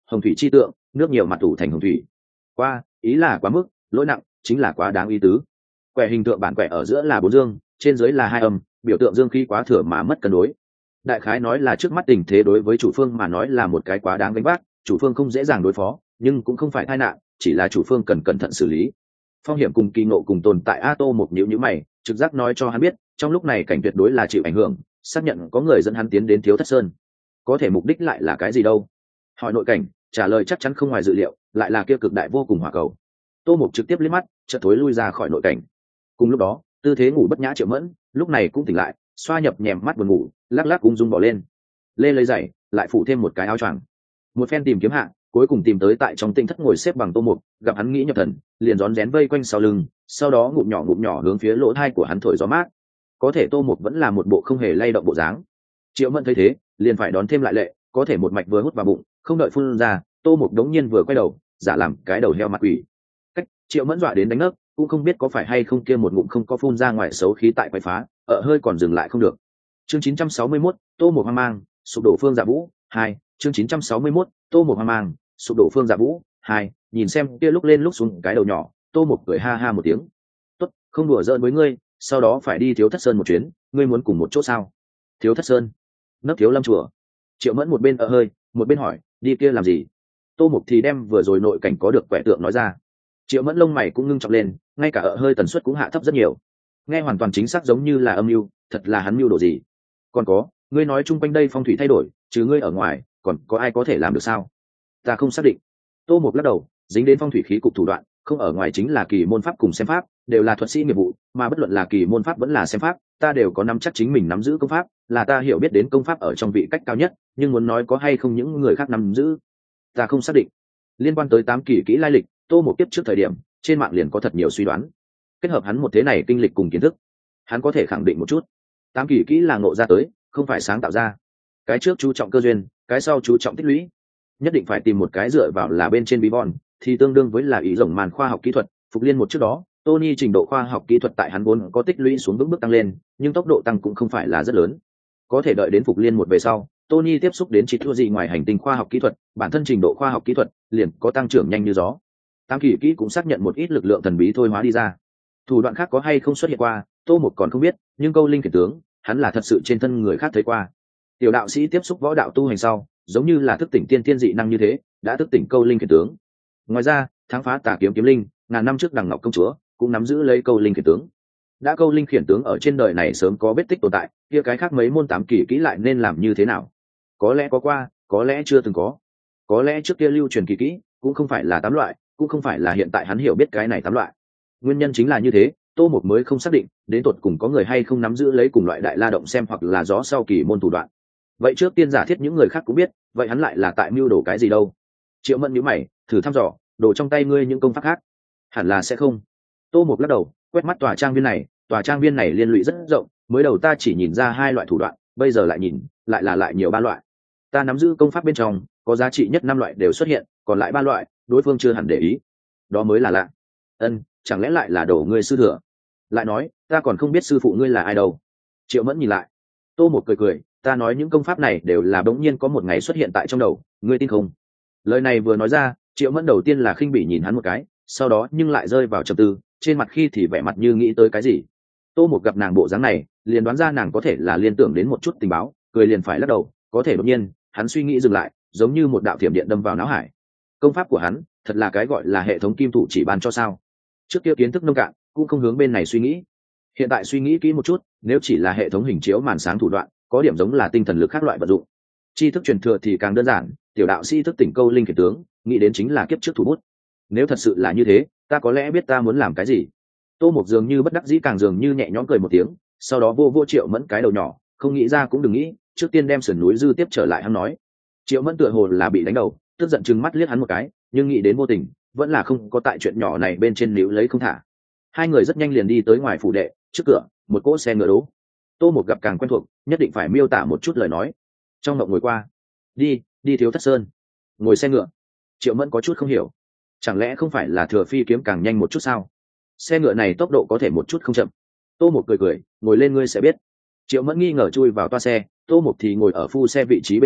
hồng thủy chi tượng, nước nhiều mặt tủ thành hồng thủy. Qua, ý là quá mức, lỗi nặng, chính là quá đáng ý tứ. Quẻ hình tượng bản quẻ ở giữa là bốn dương, trên dưới là hai âm, biểu tượng dương khí quá thừa mà mất cân đối. Đại khái nói là trước mắt tình thế đối với chủ phương mà nói là một cái quá đáng gánh vác, chủ phương không dễ dàng đối phó, nhưng cũng không phải tai nạn, chỉ là chủ phương cần cẩn thận xử lý. Phong hiểm cùng kỳ ngộ cùng tồn tại. A Tô một nhíu nhíu mày, trực giác nói cho hắn biết, trong lúc này cảnh tuyệt đối là chịu ảnh hưởng, xác nhận có người dẫn hắn tiến đến Thiếu Thất Sơn. Có thể mục đích lại là cái gì đâu? Hỏi nội cảnh, trả lời chắc chắn không ngoài dự liệu, lại là kia cực đại vô cùng hỏa cầu. Tô Mục trực tiếp liếc mắt, chợt thối lui ra khỏi nội cảnh. Cùng lúc đó, tư thế ngủ bất nhã Triệu Mẫn, lúc này cũng tỉnh lại, xoa nhập nhèm mắt buồn ngủ, lắc lắc ung dung bỏ lên. Lê lấy giày, lại phủ thêm một cái áo choàng. Một phen tìm kiếm hạ, cuối cùng tìm tới tại trong tinh thất ngồi xếp bằng Tô Mục, gặp hắn nghĩ nhập thần, liền rón rén vây quanh sau lưng, sau đó ngụm nhỏ hướng phía lỗ tai của hắn thổi gió mát. Có thể Tô Mục vẫn là một bộ không hề lay động bộ dáng. Triệu Mẫn thấy thế, liền phải đón thêm lại lệ, có thể một mạch vừa hút vào bụng, không đợi phun ra, Tô Mục đống nhiên vừa quay đầu, giả làm cái đầu heo mặt quỷ. Cách Triệu Mẫn dọa đến đánh ngất, cũng không biết có phải hay không kia một ngụm không có phun ra ngoài xấu khí tại quậy phá, hơi còn dừng lại không được. Chương 961, Tô Mục hoang mang, sụp đổ Phương Dạ Vũ 2. Chương 961, Tô Mục hoang mang, sụp đổ Phương Dạ Vũ 2. Nhìn xem kia lúc lên lúc xuống cái đầu nhỏ, Tô Mục cười ha ha một tiếng. Tốt, không đùa giỡn với ngươi, sau đó phải đi Thiếu Thất Sơn một chuyến, ngươi muốn cùng một chỗ sao? Thiếu Thất Sơn? Nấp Thiếu Lâm chùa. Triệu Mẫn một bên hơi, một bên hỏi, đi kia làm gì? Tô Mục thì đem vừa rồi nội cảnh có được quẻ tượng nói ra. Triệu Mẫn lông mày cũng ngưng trọng lên, ngay cả hơi tần suất cũng hạ thấp rất nhiều. Nghe hoàn toàn chính xác giống như là âm mưu, thật là hắn mưu đồ gì? Còn có, ngươi nói chung quanh đây phong thủy thay đổi, trừ ngươi ở ngoài, còn có ai có thể làm được sao? Ta không xác định. Tô Mục lắc đầu, dính đến phong thủy khí cục thủ đoạn, không ở ngoài chính là kỳ môn pháp cùng xem pháp, đều là thuật sĩ nghiệp vụ, mà bất luận là kỳ môn pháp vẫn là xem pháp, ta đều có nắm chắc chính mình nắm giữ công pháp, là ta hiểu biết đến công pháp ở trong vị cách cao nhất, nhưng muốn nói có hay không những người khác nắm giữ, ta không xác định. Liên quan tới 8 kỳ kỹ lai lịch, Tô Mục tiếp trước thời điểm, trên mạng liền có thật nhiều suy đoán. Kết hợp hắn một thế này kinh lịch cùng kiến thức, hắn có thể khẳng định một chút, 8 kỳ kỹ là ngộ ra tới, không phải sáng tạo ra. Cái trước chú trọng cơ duyên, cái sau chú trọng tích lũy. Nhất định phải tìm một cái dựa vào là bên trên bí bon, thì tương đương với là ý rồng màn khoa học kỹ thuật. Phục Liên một trước đó, Tony trình độ khoa học kỹ thuật tại hắn vốn có tích lũy xuống bước tăng lên, nhưng tốc độ tăng cũng không phải là rất lớn. Có thể đợi đến Phục Liên một về sau, Tony tiếp xúc đến chỉ thua gì ngoài hành tinh khoa học kỹ thuật, bản thân trình độ khoa học kỹ thuật liền có tăng trưởng nhanh như gió. Tam kỳ kỹ cũng xác nhận một ít lực lượng thần bí thôi hóa đi ra. Thủ đoạn khác có hay không xuất hiện qua, Tô Mục còn không biết, nhưng câu linh khiển tướng, hắn là thật sự trên thân người khác thấy qua. Tiểu đạo sĩ tiếp xúc võ đạo tu hành sau, giống như là thức tỉnh tiên tiên dị năng như thế, đã thức tỉnh câu linh khiển tướng. Ngoài ra, thắng phá tà kiếm kiếm linh, ngàn năm trước Đằng Ngọc công chúa cũng nắm giữ lấy câu linh khiển tướng. Đã câu linh khiển tướng ở trên đời này sớm có vết tích tồn tại, kia cái khác mấy môn 8 kỳ kỹ lại nên làm như thế nào? Có lẽ có qua, có lẽ chưa từng có lẽ trước kia lưu truyền kỳ kỹ cũng không phải là 8 loại, cũng không phải là hiện tại hắn hiểu biết cái này 8 loại. Nguyên nhân chính là như thế, Tô Mục mới không xác định đến tột cùng có người hay không nắm giữ lấy cùng loại đại la động xem hoặc là gió sau kỳ môn thủ đoạn. Vậy trước tiên giả thiết những người khác cũng biết, vậy hắn lại là tại mưu đồ cái gì đâu? Triệu Mẫn nhíu mày, thử thăm dò, đồ trong tay ngươi những công pháp khác? Hẳn là sẽ không. Tô Mục lắc đầu, quét mắt tòa trang viên này liên lụy rất rộng, mới đầu ta chỉ nhìn ra 2 loại thủ đoạn, bây giờ lại nhìn, lại nhiều 3 loại. Ta nắm giữ công pháp bên trong, có giá trị nhất 5 loại đều xuất hiện, còn lại 3 loại, đối phương chưa hẳn để ý. Đó mới là lạ. Chẳng lẽ lại là đồ ngươi sư thừa? Lại nói, ta còn không biết sư phụ ngươi là ai đâu. Triệu Mẫn nhìn lại. Tô Mục cười, ta nói những công pháp này đều là bỗng nhiên có một ngày xuất hiện tại trong đầu, ngươi tin không? Lời này vừa nói ra, Triệu Mẫn đầu tiên là khinh bỉ nhìn hắn một cái, sau đó nhưng lại rơi vào trầm tư, trên mặt khi thì vẻ mặt như nghĩ tới cái gì. Tô Mục gặp nàng bộ dáng này, liền đoán ra nàng có thể là liên tưởng đến một chút tình báo, cười liền phải lắc đầu, có thể đột nhiên, hắn suy nghĩ dừng lại, giống như một đạo thiểm điện đâm vào não hải. Công pháp của hắn, thật là cái gọi là hệ thống kim thủ chỉ ban cho sao? Trước kia kiến thức nông cạn, cũng không hướng bên này suy nghĩ. Hiện tại suy nghĩ kỹ một chút, nếu chỉ là hệ thống hình chiếu màn sáng thủ đoạn, có điểm giống là tinh thần lực khác loại vận dụng. Tri thức truyền thừa thì càng đơn giản, tiểu đạo sĩ thức tỉnh câu linh khiển tướng, nghĩ đến chính là kiếp trước thủ bút. Nếu thật sự là như thế, ta có lẽ biết ta muốn làm cái gì. Tô Mục dường như bất đắc dĩ càng dường như nhẹ nhõm cười một tiếng, sau đó vô Triệu Mẫn cái đầu nhỏ, không nghĩ ra cũng đừng nghĩ, trước tiên đem sườn núi dư tiếp trở lại hắn nói. Triệu Mẫn tựa hồ là bị đánh đầu, tức giận trừng mắt liếc hắn một cái, nhưng nghĩ đến vô tình, vẫn là không có tại chuyện nhỏ này bên trên níu lấy không thả. Hai người rất nhanh liền đi tới ngoài phủ đệ, trước cửa, một cỗ xe ngựa đỗ. Tô Mục gặp càng quen thuộc, nhất định phải miêu tả một chút lời nói. Trong ngộng ngồi qua, đi Thiếu Thất Sơn. Ngồi xe ngựa. Triệu Mẫn có chút không hiểu, chẳng lẽ không phải là thừa phi kiếm càng nhanh một chút sao? Xe ngựa này tốc độ có thể một chút không chậm. Tô Mục cười, ngồi lên ngươi sẽ biết. Triệu Mẫn nghi ngờ chui vào toa xe, Tô Mục thì ngồi ở phu xe vị trí bên trên,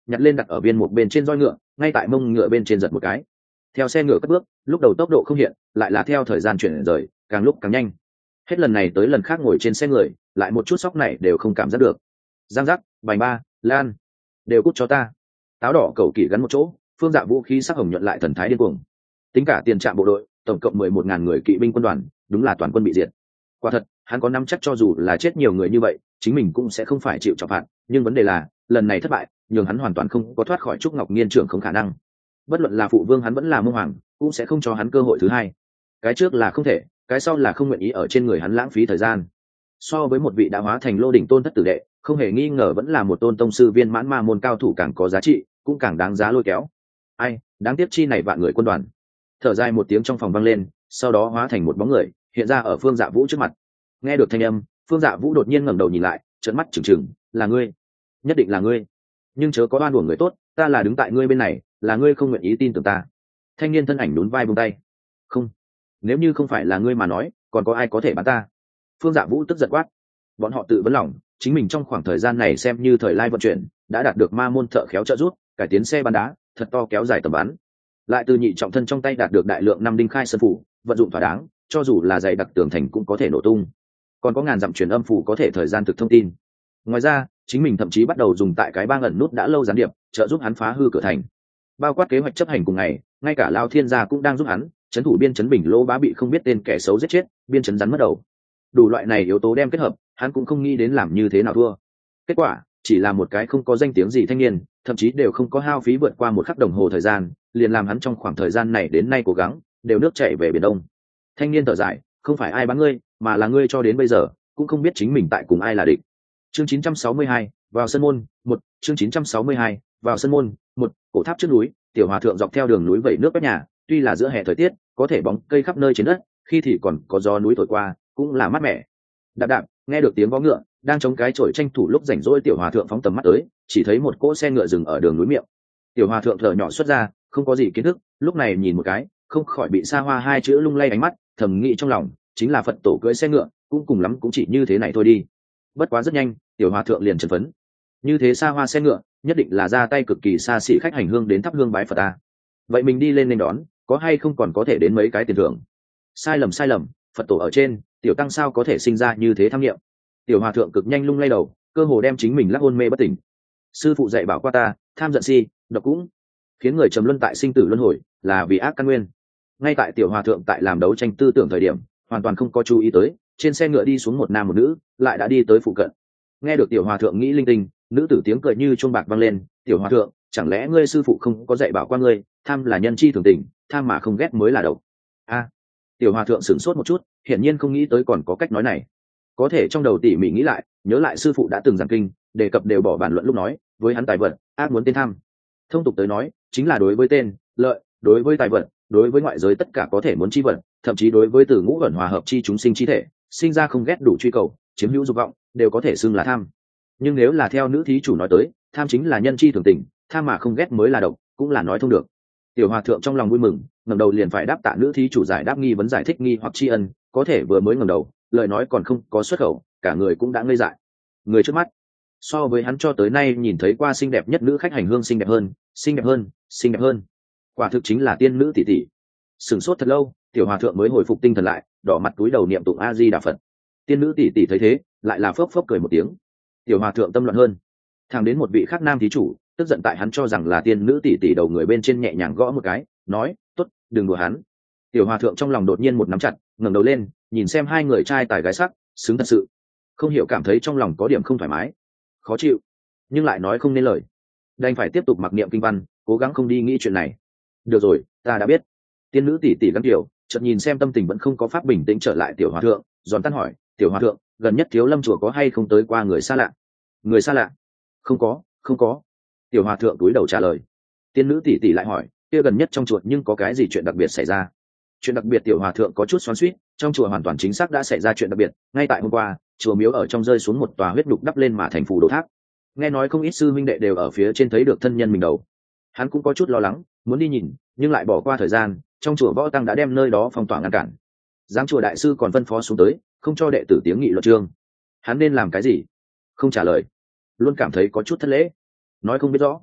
nhặt lên đặt ở viên một bên trên roi ngựa, ngay tại mông ngựa bên trên giật một cái. Theo xe ngựa cất bước, lúc đầu tốc độ không hiện, lại là theo thời gian chuyển rời, càng lúc càng nhanh. Hết lần này tới lần khác ngồi trên xe người, lại một chút sóc này đều không cảm giác được. Giang giác, bành ba, lan, đều cút cho ta. Táo đỏ cầu kỳ gắn một chỗ, Phương Dạ vũ khí sắc hồng nhuận lại thần thái điên cuồng. Tính cả tiền trạm bộ đội, tổng cộng 11.000 người kỵ binh quân đoàn, đúng là toàn quân bị diệt. Quả thật, hắn có nắm chắc cho dù là chết nhiều người như vậy, chính mình cũng sẽ không phải chịu trọng phạt, nhưng vấn đề là, lần này thất bại, nhường hắn hoàn toàn không có thoát khỏi Trúc Ngọc Nghiên trưởng không khả năng. Bất luận là phụ vương hắn vẫn là Mông Hoàng, cũng sẽ không cho hắn cơ hội thứ hai. Cái trước là không thể, cái sau là không nguyện ý ở trên người hắn lãng phí thời gian. So với một vị đã hóa thành lô đỉnh tôn thất tử đệ, không hề nghi ngờ vẫn là một tôn tông sư viên mãn ma môn cao thủ càng có giá trị, cũng càng đáng giá lôi kéo. Ai, đáng tiếc chi này vạn người quân đoàn. Thở dài một tiếng trong phòng vang lên, sau đó hóa thành một bóng người, hiện ra ở Phương Dạ Vũ trước mặt. Nghe được thanh âm, Phương Dạ Vũ đột nhiên ngẩng đầu nhìn lại, trợn mắt trừng trừng, là ngươi, nhất định là ngươi. Nhưng chớ có oan uổng người tốt, ta là đứng tại ngươi bên này, là ngươi không nguyện ý tin tưởng ta. Thanh niên thân ảnh nhún vai buông tay. Không, nếu như không phải là ngươi mà nói, còn có ai có thể bắn ta? Phương Dạ Vũ tức giận quát. Bọn họ tự vấn lòng, chính mình trong khoảng thời gian này xem như thời lai vận chuyển, đã đạt được ma môn thợ khéo trợ giúp, cải tiến xe bắn đá, thật to kéo dài tầm bắn. Lại từ nhị trọng thân trong tay đạt được đại lượng năm đinh khai sơn phủ, vận dụng thỏa đáng, cho dù là dày đặc tường thành cũng có thể nổ tung. Còn có ngàn dặm truyền âm phủ có thể thời gian thực thông tin. Ngoài ra, chính mình thậm chí bắt đầu dùng tại cái bang ẩn nút đã lâu gián điệp, trợ giúp hắn phá hư cửa thành. Bao quát kế hoạch chấp hành cùng ngày, ngay cả Lao Thiên gia cũng đang giúp hắn, trấn thủ biên trấn Bình Lô Bá bị không biết tên kẻ xấu giết chết, biên trấn rắn mất đầu. Đủ loại này yếu tố đem kết hợp, hắn cũng không nghĩ đến làm như thế nào thua. Kết quả chỉ là một cái không có danh tiếng gì thanh niên, thậm chí đều không có hao phí vượt qua một khắc đồng hồ thời gian, liền làm hắn trong khoảng thời gian này đến nay cố gắng đều nước chảy về biển đông. Thanh niên thở dài, không phải ai bắn ngươi, mà là ngươi cho đến bây giờ cũng không biết chính mình tại cùng ai là địch. Chương 962, vào sân môn, một. Chương 962, vào sân môn, một. Cổ tháp trước núi, tiểu hòa thượng dọc theo đường núi vẩy nước quét nhà, tuy là giữa hè thời tiết, có thể bóng cây khắp nơi trên đất, khi thì còn có gió núi thổi qua, cũng là mát mẻ. Đạp đạp, nghe được tiếng vó ngựa, đang chống cái chổi tranh thủ lúc rảnh rỗi tiểu hòa thượng phóng tầm mắt tới, chỉ thấy một cỗ xe ngựa dừng ở đường núi miệng. Tiểu hòa thượng thở nhỏ xuất ra, không có gì kiến thức, lúc này nhìn một cái, không khỏi bị xa hoa hai chữ lung lay ánh mắt, thầm nghĩ trong lòng, chính là Phật tổ cưỡi xe ngựa, cũng cùng lắm cũng chỉ như thế này thôi đi. Bất quá rất nhanh, tiểu hòa thượng liền chấn phấn. Như thế xa hoa xe ngựa, nhất định là ra tay cực kỳ xa xỉ khách hành hương đến thắp hương bái Phật ta. Vậy mình đi lên nên đón, có hay không còn có thể đến mấy cái tiền thưởng? Sai lầm, Phật tổ ở trên, tiểu tăng sao có thể sinh ra như thế tham nghiệm. Tiểu hòa thượng cực nhanh lung lay đầu, cơ hồ đem chính mình lắc hôn mê bất tỉnh. Sư phụ dạy bảo qua ta, tham giận si, độc cũng khiến người trầm luân tại sinh tử luân hồi, là vì ác căn nguyên. Ngay tại tiểu hòa thượng tại làm đấu tranh tư tưởng thời điểm, hoàn toàn không có chú ý tới, trên xe ngựa đi xuống một nam một nữ, lại đã đi tới phụ cận. Nghe được tiểu hòa thượng nghĩ linh tinh, nữ tử tiếng cười như chuông bạc vang lên. Tiểu hòa thượng, chẳng lẽ ngươi sư phụ không có dạy bảo qua ngươi, tham là nhân chi thường tình, tham mà không ghét mới là độc? A, tiểu hòa thượng sửng sốt một chút, hiển nhiên không nghĩ tới còn có cách nói này. Có thể trong đầu tỉ mỉ nghĩ lại, nhớ lại sư phụ đã từng giảng kinh, đề cập đều bỏ bàn luận lúc nói, với hắn tài vật, ác muốn tên tham. Thông tục tới nói, chính là đối với tên, lợi, đối với tài vật, đối với ngoại giới tất cả có thể muốn chi vật, thậm chí đối với từ ngũ ẩn hòa hợp chi chúng sinh chi thể, sinh ra không ghét đủ truy cầu, chiếm hữu dục vọng, đều có thể xưng là tham. Nhưng nếu là theo nữ thí chủ nói tới, tham chính là nhân chi thường tình, tham mà không ghét mới là độc, cũng là nói thông được. Tiểu hòa thượng trong lòng vui mừng, ngẩng đầu liền phải đáp tạ nữ thí chủ giải đáp nghi vấn giải thích nghi hoặc tri ân, có thể vừa mới ngẩng đầu, lời nói còn không có xuất khẩu, cả người cũng đã ngây dại. Người trước mắt, so với hắn cho tới nay nhìn thấy qua xinh đẹp nhất nữ khách hành hương xinh đẹp hơn, xinh đẹp hơn, xinh đẹp hơn. Quả thực chính là tiên nữ tỷ tỷ. Sửng sốt thật lâu, tiểu hòa thượng mới hồi phục tinh thần lại, đỏ mặt cúi đầu niệm tụng A Di Đà Phật. Tiên nữ tỷ tỷ thấy thế, lại là phốc phốc cười một tiếng. Tiểu hòa thượng tâm loạn hơn. Thẳng đến một vị khác nam thí chủ, tức giận tại hắn cho rằng là tiên nữ tỷ tỷ đầu người bên trên nhẹ nhàng gõ một cái, nói, tốt, đừng đùa hắn. Tiểu hòa thượng trong lòng đột nhiên một nắm chặt, ngẩng đầu lên, nhìn xem hai người trai tài gái sắc, xứng thật sự. Không hiểu cảm thấy trong lòng có điểm không thoải mái, khó chịu, nhưng lại nói không nên lời, đành phải tiếp tục mặc niệm kinh văn, cố gắng không đi nghĩ chuyện này. Được rồi, ta đã biết. Tiên nữ tỷ tỷ gắn kiểu, chợt nhìn xem tâm tình vẫn không có pháp bình tĩnh trở lại tiểu hòa thượng, giòn tan hỏi, tiểu hòa thượng, gần nhất Thiếu Lâm chùa có hay không tới qua người xa lạ? Người xa lạ? Không có, không có. Tiểu hòa thượng túi đầu trả lời. Tiên nữ tỷ tỷ lại hỏi, kia gần nhất trong chùa nhưng có cái gì chuyện đặc biệt xảy ra? Chuyện đặc biệt tiểu hòa thượng có chút xoắn xuýt, trong chùa hoàn toàn chính xác đã xảy ra chuyện đặc biệt, ngay tại hôm qua, chùa miếu ở trong rơi xuống một tòa huyết nhục đắp lên mà thành phù đồ tháp. Nghe nói không ít sư minh đệ đều ở phía trên thấy được thân nhân mình đầu. Hắn cũng có chút lo lắng, muốn đi nhìn, nhưng lại bỏ qua thời gian, trong chùa võ tăng đã đem nơi đó phong tỏa ngăn cản. Giáng chùa đại sư còn phân phó xuống tới, không cho đệ tử tiếng nghị luận chương. Hắn nên làm cái gì? Không trả lời, luôn cảm thấy có chút thất lễ, nói không biết rõ.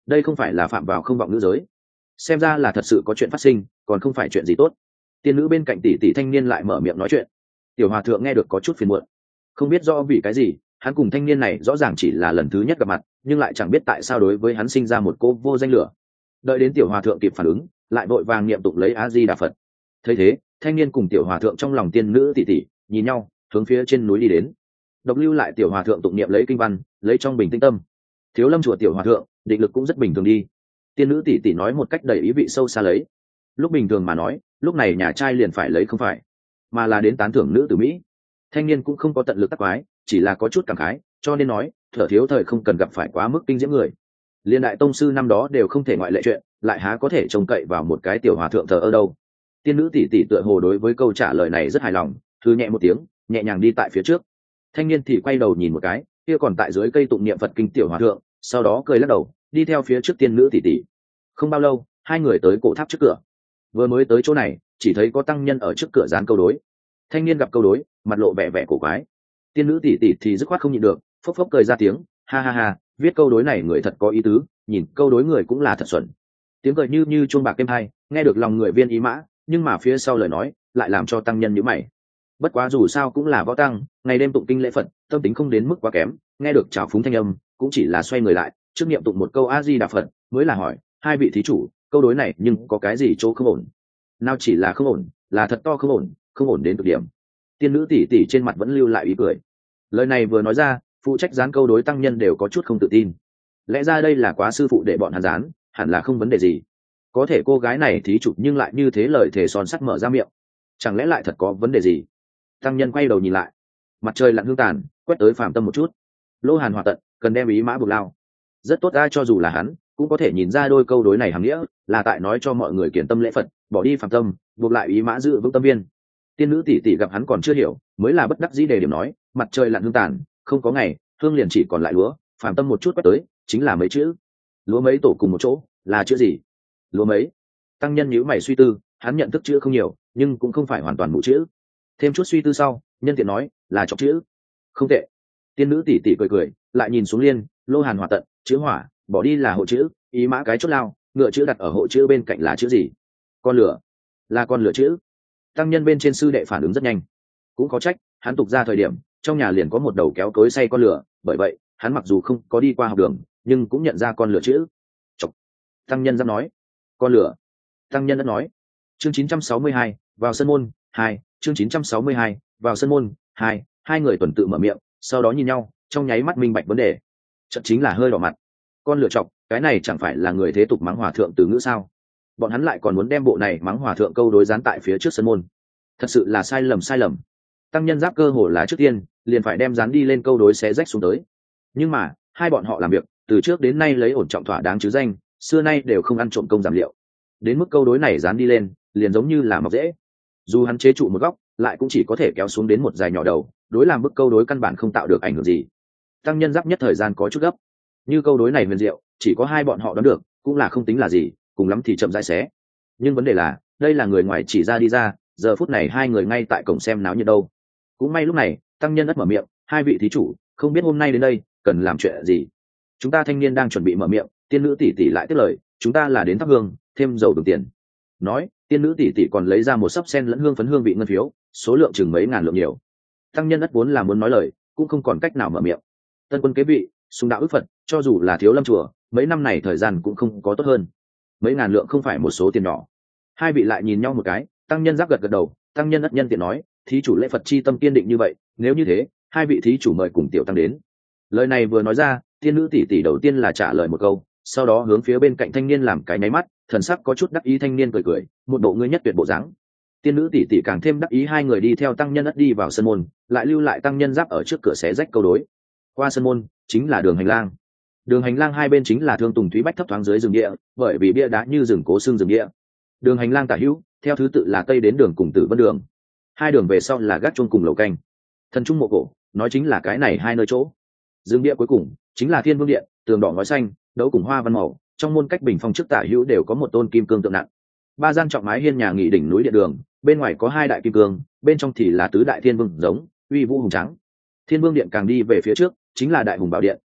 đây không phải là phạm vào không vọng nữ giới, xem ra là thật sự có chuyện phát sinh, còn không phải chuyện gì tốt. Tiên nữ bên cạnh tỷ tỷ thanh niên lại mở miệng nói chuyện. Tiểu hòa thượng nghe được có chút phiền muộn, không biết do vì cái gì, hắn cùng thanh niên này rõ ràng chỉ là lần thứ nhất gặp mặt, nhưng lại chẳng biết tại sao đối với hắn sinh ra một cô vô danh lửa. Đợi đến tiểu hòa thượng kịp phản ứng, lại vội vàng niệm tụng lấy A Di Đà Phật. Thấy thế, thanh niên cùng tiểu hòa thượng trong lòng tiên nữ tỷ tỷ nhìn nhau, hướng phía trên núi đi đến. Độc lưu lại tiểu hòa thượng tụng niệm lấy kinh văn, lấy trong bình tĩnh tâm. Thiếu lâm chùa tiểu hòa thượng định lực cũng rất bình thường đi. Tiên nữ tỷ tỷ nói một cách đầy ý vị sâu xa lấy. Lúc bình thường mà nói, lúc này nhà trai liền phải lấy không phải, mà là đến tán thưởng nữ tử mỹ. Thanh niên cũng không có tận lực tác quái, chỉ là có chút cảm khái, cho nên nói thở thiếu thời không cần gặp phải quá mức kinh diễm người. Liên đại tông sư năm đó đều không thể ngoại lệ chuyện, lại há có thể trông cậy vào một cái tiểu hòa thượng thờ ở đâu. Tiên nữ tỷ tỷ tựa hồ đối với câu trả lời này rất hài lòng, thư nhẹ một tiếng, nhẹ nhàng đi tại phía trước. Thanh niên thì quay đầu nhìn một cái, kia còn tại dưới cây tụng niệm Phật kinh tiểu hòa thượng, sau đó cười lắc đầu, đi theo phía trước tiên nữ tỷ tỷ. Không bao lâu, hai người tới cổ tháp trước cửa. Vừa mới tới chỗ này, chỉ thấy có tăng nhân ở trước cửa dán câu đối. Thanh niên gặp câu đối, mặt lộ vẻ vẻ cổ quái. Tiên nữ tỷ tỷ thì dứt khoát không nhịn được, phốc phốc cười ra tiếng, ha ha ha, viết câu đối này người thật có ý tứ, nhìn câu đối người cũng là thật xuẩn. Tiếng cười như chuông bạc êm hay, nghe được lòng người viên ý mã, nhưng mà phía sau lời nói lại làm cho tăng nhân nhíu mày. Bất quá dù sao cũng là võ tăng, ngày đêm tụng kinh lễ Phật, tâm tính không đến mức quá kém, nghe được trào phúng thanh âm, cũng chỉ là xoay người lại, trước niệm tụng một câu A Di Đà Phật, mới là hỏi, hai vị thí chủ, câu đối này nhưng có cái gì chỗ không ổn? Nào chỉ là không ổn, là thật to không ổn, không ổn đến cực điểm. Tiên nữ tỷ tỷ trên mặt vẫn lưu lại ý cười. Lời này vừa nói ra, phụ trách dán câu đối tăng nhân đều có chút không tự tin. Lẽ ra đây là quá sư phụ để bọn hắn dán, hẳn là không vấn đề gì. Có thể cô gái này thí chủ nhưng lại như thế lời thề son sắt mở ra miệng, chẳng lẽ lại thật có vấn đề gì? Tăng nhân quay đầu nhìn lại, mặt trời lặn hương tàn, quét tới phàm tâm một chút. Lô hàn hòa tận, cần đem ý mã buộc lao. Rất tốt ai cho dù là hắn, cũng có thể nhìn ra đôi câu đối này hàm nghĩa là tại nói cho mọi người kiển tâm lễ Phật, bỏ đi phàm tâm, buộc lại ý mã giữ vững tâm viên. Tiên nữ tỷ tỷ gặp hắn còn chưa hiểu, mới là bất đắc dĩ đề điểm nói, mặt trời lặn hương tàn, không có ngày, hương liền chỉ còn lại lúa, phàm tâm một chút quét tới, chính là mấy chữ. Lúa mấy tổ cùng một chỗ, là chữ gì? Lúa mấy? Tăng nhân nhíu mày suy tư, hắn nhận thức chữ không nhiều, nhưng cũng không phải hoàn toàn mù chữ. Thêm chút suy tư sau, nhân tiện nói, là chọc chữ. Không tệ. Tiên nữ tỷ tỷ cười cười, lại nhìn xuống liên, lô hàn hỏa tận, chữ hỏa, bỏ đi là hộ chữ, ý mã cái chốt lao, ngựa chữ đặt ở hộ chữ bên cạnh là chữ gì? Con lửa. Là con lửa chữ. Tăng nhân bên trên sư đệ phản ứng rất nhanh, cũng có trách, hắn tục ra thời điểm trong nhà liền có một đầu kéo cối xay con lửa, bởi vậy hắn mặc dù không có đi qua học đường, nhưng cũng nhận ra con lửa chữ. Chọc. Tăng nhân dám nói. Con lửa. Tăng nhân đã nói. Chương 962, vào sân môn 2, chương 962, vào sân môn 2, hai người tuần tự mở miệng, sau đó nhìn nhau, trong nháy mắt minh bạch vấn đề. Chợt chính là hơi đỏ mặt. Con lửa chọc, cái này chẳng phải là người thế tục mắng hòa thượng từ ngữ sao? Bọn hắn lại còn muốn đem bộ này mắng hòa thượng câu đối dán tại phía trước sân môn, thật sự là sai lầm sai lầm. Tăng nhân giáp cơ hồ là trước tiên liền phải đem dán đi lên câu đối xé rách xuống tới, nhưng mà hai bọn họ làm việc từ trước đến nay lấy ổn trọng thỏa đáng chứ danh, xưa nay đều không ăn trộm công giảm liệu. Đến mức câu đối này dán đi lên liền giống như là mọc dễ, dù hắn chế trụ một góc lại cũng chỉ có thể kéo xuống đến một dài nhỏ đầu, đối làm bức câu đối căn bản không tạo được ảnh hưởng gì. Tăng nhân giáp nhất thời gian có chút gấp, như câu đối này huyền diệu chỉ có hai bọn họ đoán được, cũng là không tính là gì, cùng lắm thì chậm rãi xé. Nhưng vấn đề là đây là người ngoài chỉ ra đi ra, giờ phút này hai người ngay tại cổng xem náo nhiệt đâu. Cũng may lúc này tăng nhân ất mở miệng, hai vị thí chủ, không biết hôm nay đến đây cần làm chuyện gì? Chúng ta thanh niên đang chuẩn bị mở miệng, tiên nữ tỷ tỷ lại tiếp lời, chúng ta là đến thắp hương thêm dầu đường tiền. Nói tiên nữ tỷ tỷ còn lấy ra một sấp sen lẫn hương phấn hương vị ngân phiếu, số lượng chừng mấy ngàn lượng nhiều. Tăng nhân ất vốn là muốn nói lời, cũng không còn cách nào mở miệng. Tân quân kế vị, sùng đạo ước Phật, cho dù là thiếu lâm chùa mấy năm này thời gian cũng không có tốt hơn, mấy ngàn lượng không phải một số tiền nhỏ. Hai vị lại nhìn nhau một cái, tăng nhân giáp gật gật đầu, tăng nhân ất nhân tiện nói, thí chủ lễ Phật chi tâm kiên định như vậy, nếu như thế hai vị thí chủ mời cùng tiểu tăng đến. Lời này vừa nói ra, tiên nữ tỷ tỷ đầu tiên là trả lời một câu, sau đó hướng phía bên cạnh thanh niên làm cái nháy mắt, thần sắc có chút đắc ý. Thanh niên cười cười, một bộ ngươi nhất tuyệt bộ dáng. Tiên nữ tỷ tỷ càng thêm đắc ý. Hai người đi theo tăng nhân ất đi vào sân môn, lại lưu lại tăng nhân giáp ở trước cửa xé rách câu đối. Qua sân môn chính là đường hành lang. Đường hành lang hai bên chính là thương tùng thúy bách thấp thoáng dưới rừng địa, bởi vì bia đá như rừng cố xương rừng địa. Đường hành lang tả hữu theo thứ tự là tây đến đường cùng Tử Vân đường, hai đường về sau là gác chuông cùng lầu canh. Thần trung mộ cổ nói chính là cái này hai nơi chỗ. Dương địa cuối cùng chính là Thiên Vương điện, tường đỏ ngói xanh, đấu cùng hoa văn màu, trong môn cách bình phong trước tả hữu đều có một tôn kim cương tượng nặng. Ba gian trọng mái hiên nhà nghị đỉnh núi điện đường, bên ngoài có hai đại kim cương, bên trong thì là tứ đại thiên vương giống, uy vũ hùng tráng. Thiên Vương điện càng đi về phía trước chính là đại hùng bảo điện,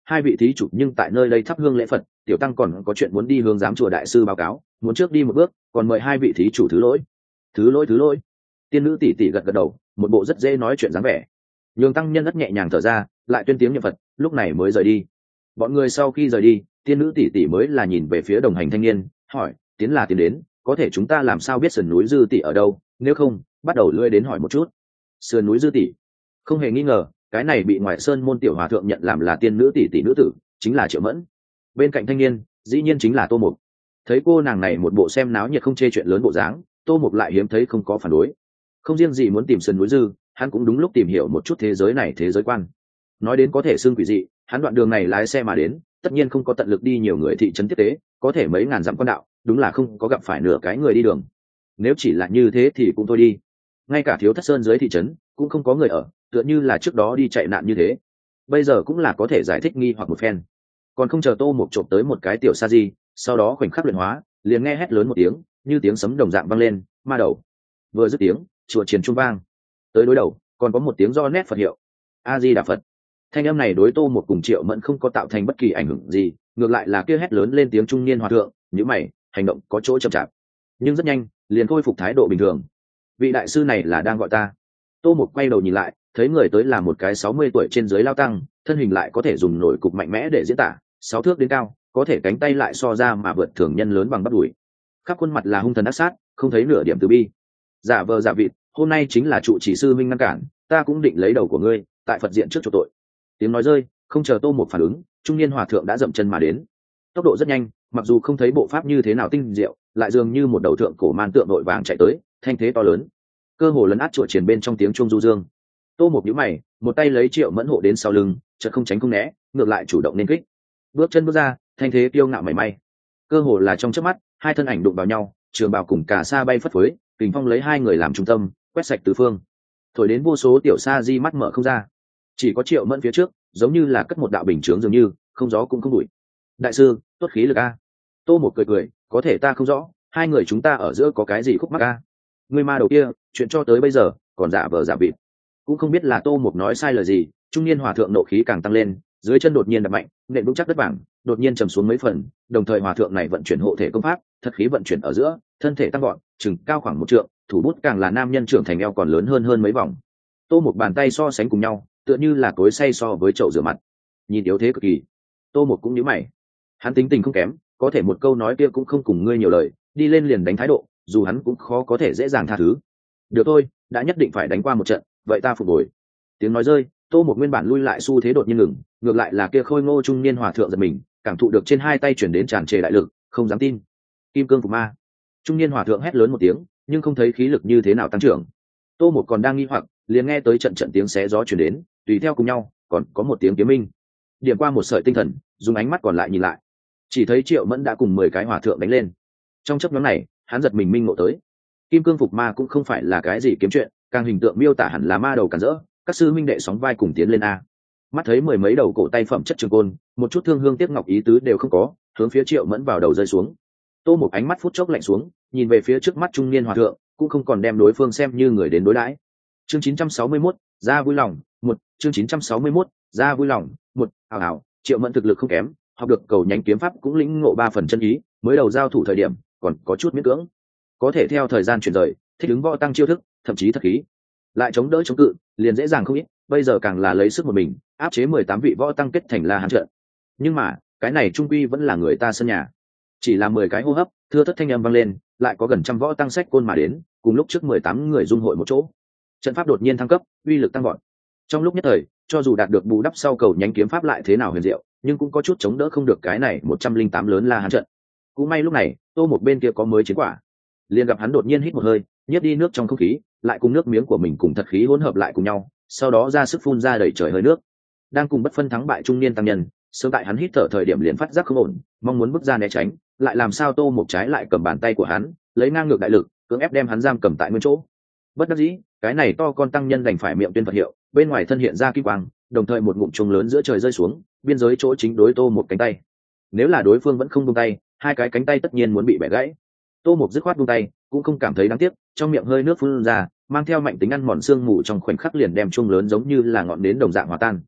hai vị thí chủ nhưng tại nơi đây thắp hương lễ phật, tiểu tăng còn có chuyện muốn đi hướng giám chùa đại sư báo cáo, muốn trước đi một bước, còn mời hai vị thí chủ thứ lỗi. Thứ lỗi. Tiên nữ tỷ tỷ gật gật đầu, một bộ rất dễ nói chuyện dáng vẻ. Nhường tăng nhân rất nhẹ nhàng thở ra, lại tuyên tiếng niệm phật, lúc này mới rời đi. Bọn người sau khi rời đi, tiên nữ tỷ tỷ mới là nhìn về phía đồng hành thanh niên, hỏi, tiến là tiến đến, có thể chúng ta làm sao biết sườn núi Dư tỷ ở đâu, nếu không bắt đầu lưỡi đến hỏi một chút. Sườn núi Dư tỷ? Không hề nghi ngờ, cái này bị ngoại sơn môn tiểu hòa thượng nhận làm là tiên nữ tỷ tỷ nữ tử, chính là Triệu Mẫn. Bên cạnh thanh niên, dĩ nhiên chính là Tô Mục. Thấy cô nàng này một bộ xem náo nhiệt không chê chuyện lớn bộ dáng, Tô Mục lại hiếm thấy không có phản đối. Không riêng gì muốn tìm sườn núi Dư, hắn cũng đúng lúc tìm hiểu một chút thế giới này, thế giới quan. Nói đến có thể xương quỷ dị, hắn đoạn đường này lái xe mà đến, tất nhiên không có tận lực đi nhiều người thị trấn tiếp tế, có thể mấy ngàn dặm quan đạo, đúng là không có gặp phải nửa cái người đi đường. Nếu chỉ là như thế thì cũng thôi đi, ngay cả Thiếu Thất Sơn dưới thị trấn cũng không có người ở, tựa như là trước đó đi chạy nạn như thế. Bây giờ cũng là có thể giải thích nghi hoặc một phen. Còn không chờ Tô Mục trộm tới một cái tiểu sa di, sau đó khoảnh khắc luyện hóa, liền nghe hét lớn một tiếng, như tiếng sấm đồng dạng vang lên, ma đầu. Vừa dứt tiếng, chùa chiền trung vang. Tới đối đầu, còn có một tiếng do nét Phật hiệu. A Di Đà Phật. Thanh âm này đối Tô Mục cùng Triệu Mẫn không có tạo thành bất kỳ ảnh hưởng gì, ngược lại là kia hét lớn lên tiếng trung niên hòa thượng, nhíu mày, hành động có chỗ chậm chạp. Nhưng rất nhanh, liền khôi phục thái độ bình thường. Vị đại sư này là đang gọi ta. Tô Mục quay đầu nhìn lại, thấy người tới là một cái 60 tuổi trên dưới lao tăng, thân hình lại có thể dùng nổi cục mạnh mẽ để diễn tả, 6 thước đến cao, có thể cánh tay lại so ra mà vượt thường nhân lớn bằng bắp đùi. Khắp khuôn mặt là hung thần ác sát, không thấy nửa điểm từ bi. Giả vờ giả vịt, hôm nay chính là trụ chỉ sư minh ngăn cản, ta cũng định lấy đầu của ngươi, tại Phật diện trước chỗ tội. Tiếng nói rơi, không chờ Tô Mục phản ứng, trung niên hòa thượng đã dậm chân mà đến. Tốc độ rất nhanh, mặc dù không thấy bộ pháp như thế nào tinh diệu, lại dường như một đầu thượng cổ man tượng đội vàng chạy tới, thanh thế to lớn, cơ hồ lấn át chùa triển bên trong tiếng chuông du dương. Tô Mục nhíu mày, một tay lấy Triệu Mẫn hộ đến sau lưng, chợt không tránh không né, ngược lại chủ động nên kích. Bước chân bước ra, thanh thế kiêu ngạo mảy may. Cơ hồ là trong chớp mắt, hai thân ảnh đụng vào nhau, trường bào cùng cả sa bay phất phới, kình phong lấy hai người làm trung tâm, quét sạch tứ phương. Thổi đến vô số tiểu sa di mắt mở không ra. Chỉ có Triệu Mẫn phía trước, giống như là cất một đạo bình chướng dường như, không gió cũng không bụi. Đại sư, tốt khí lực a. Tô Mục cười cười, có thể ta không rõ, hai người chúng ta ở giữa có cái gì khúc mắc a? Người ma đầu kia, chuyện cho tới bây giờ còn giả vờ giả vịt. Cũng không biết là Tô Mục nói sai lời gì, trung niên hòa thượng nộ khí càng tăng lên, dưới chân đột nhiên đập mạnh, nện vững chắc đất vàng, đột nhiên trầm xuống mấy phần, đồng thời hòa thượng này vận chuyển hộ thể công pháp, thật khí vận chuyển ở giữa, thân thể tăng gọn, chừng cao khoảng 1 trượng, thủ bút càng là nam nhân trưởng thành eo còn lớn hơn mấy vòng. Tô Mục bàn tay so sánh cùng nhau, tựa như là cối xay so với chậu rửa mặt, nhìn yếu thế cực kỳ. Tô Mục cũng nhíu mày, hắn tính tình không kém, có thể một câu nói kia cũng không cùng ngươi nhiều lời, đi lên liền đánh thái độ, dù hắn cũng khó có thể dễ dàng tha thứ. Được thôi, đã nhất định phải đánh qua một trận, vậy ta phục hồi. Tiếng nói rơi, Tô Mục nguyên bản lui lại xu thế đột nhiên ngừng, ngược lại là kia khôi ngô trung niên hòa thượng giật mình, cảm thụ được trên hai tay chuyển đến tràn trề đại lực, không dám tin. Kim cương phục ma. Trung niên hòa thượng hét lớn một tiếng, nhưng không thấy khí lực như thế nào tăng trưởng. Tô Mục còn đang nghi hoặc, liền nghe tới trận trận tiếng xé gió chuyển đến, tùy theo cùng nhau, còn có một tiếng kiếm minh. Điểm qua một sợi tinh thần, dùng ánh mắt còn lại nhìn lại, chỉ thấy Triệu Mẫn đã cùng 10 cái hòa thượng đánh lên. Trong chớp nhoáng này, hắn giật mình minh ngộ tới, kim cương phục ma cũng không phải là cái gì kiếm chuyện, càng hình tượng miêu tả hẳn là ma đầu cản rỡ, các sư minh đệ sóng vai cùng tiến lên a. Mắt thấy 10 mấy đầu cổ tay phẩm chất trường côn, một chút thương hương tiếc ngọc ý tứ đều không có, hướng phía Triệu Mẫn vào đầu rơi xuống. Tô Mục ánh mắt phút chốc lạnh xuống, nhìn về phía trước mắt trung niên hòa thượng, cũng không còn đem đối phương xem như người đến đối đãi. Chương 961, ra vui lòng, chương 961, ra vui lòng, hào, Triệu Mẫn thực lực không kém, học được cầu nhánh kiếm pháp cũng lĩnh ngộ 3 phần chân ý, mới đầu giao thủ thời điểm còn có chút miễn cưỡng, có thể theo thời gian chuyển rời, thích ứng võ tăng chiêu thức, thậm chí thật khí, lại chống đỡ chống cự, liền dễ dàng không ít, bây giờ càng là lấy sức một mình, áp chế 18 vị võ tăng kết thành La Hán trận. Nhưng mà, cái này trung quy vẫn là người ta sân nhà. Chỉ là 10 cái hô hấp, thưa thất thanh âm vang lên, lại có gần trăm võ tăng sách côn mà đến, cùng lúc trước 18 người dung hội một chỗ. Trận pháp đột nhiên thăng cấp, uy lực tăng vọt. Trong lúc nhất thời, cho dù đạt được bù đắp sau cầu nhánh kiếm pháp lại thế nào huyền diệu, nhưng cũng có chút chống đỡ không được cái này 108 lớn La Hán trận. Cũng may lúc này, Tô Mục bên kia có mới chiến quả. Liền gặp hắn đột nhiên hít một hơi, nhét đi nước trong không khí, lại cùng nước miếng của mình cùng thật khí hỗn hợp lại cùng nhau, sau đó ra sức phun ra đầy trời hơi nước. Đang cùng bất phân thắng bại trung niên tăng nhân, sớm tại hắn hít thở thời điểm liền phát giác không ổn, mong muốn bước ra né tránh, lại làm sao Tô Mục trái lại cầm bàn tay của hắn, lấy ngang ngược đại lực, cưỡng ép đem hắn giam cầm tại nguyên chỗ. Bất đắc dĩ, cái này to con tăng nhân đành phải miệng tuyên Phật hiệu, bên ngoài thân hiện ra kim quang, đồng thời một ngụm trùng lớn giữa trời rơi xuống, biên giới chỗ chính đối Tô Mục cánh tay. Nếu là đối phương vẫn không buông tay, hai cái cánh tay tất nhiên muốn bị bẻ gãy. Tô Mục dứt khoát buông tay, cũng không cảm thấy đáng tiếc, trong miệng hơi nước phun ra, mang theo mạnh tính ăn mòn xương mù trong khoảnh khắc liền đem chung lớn giống như là ngọn nến đồng dạng hòa tan.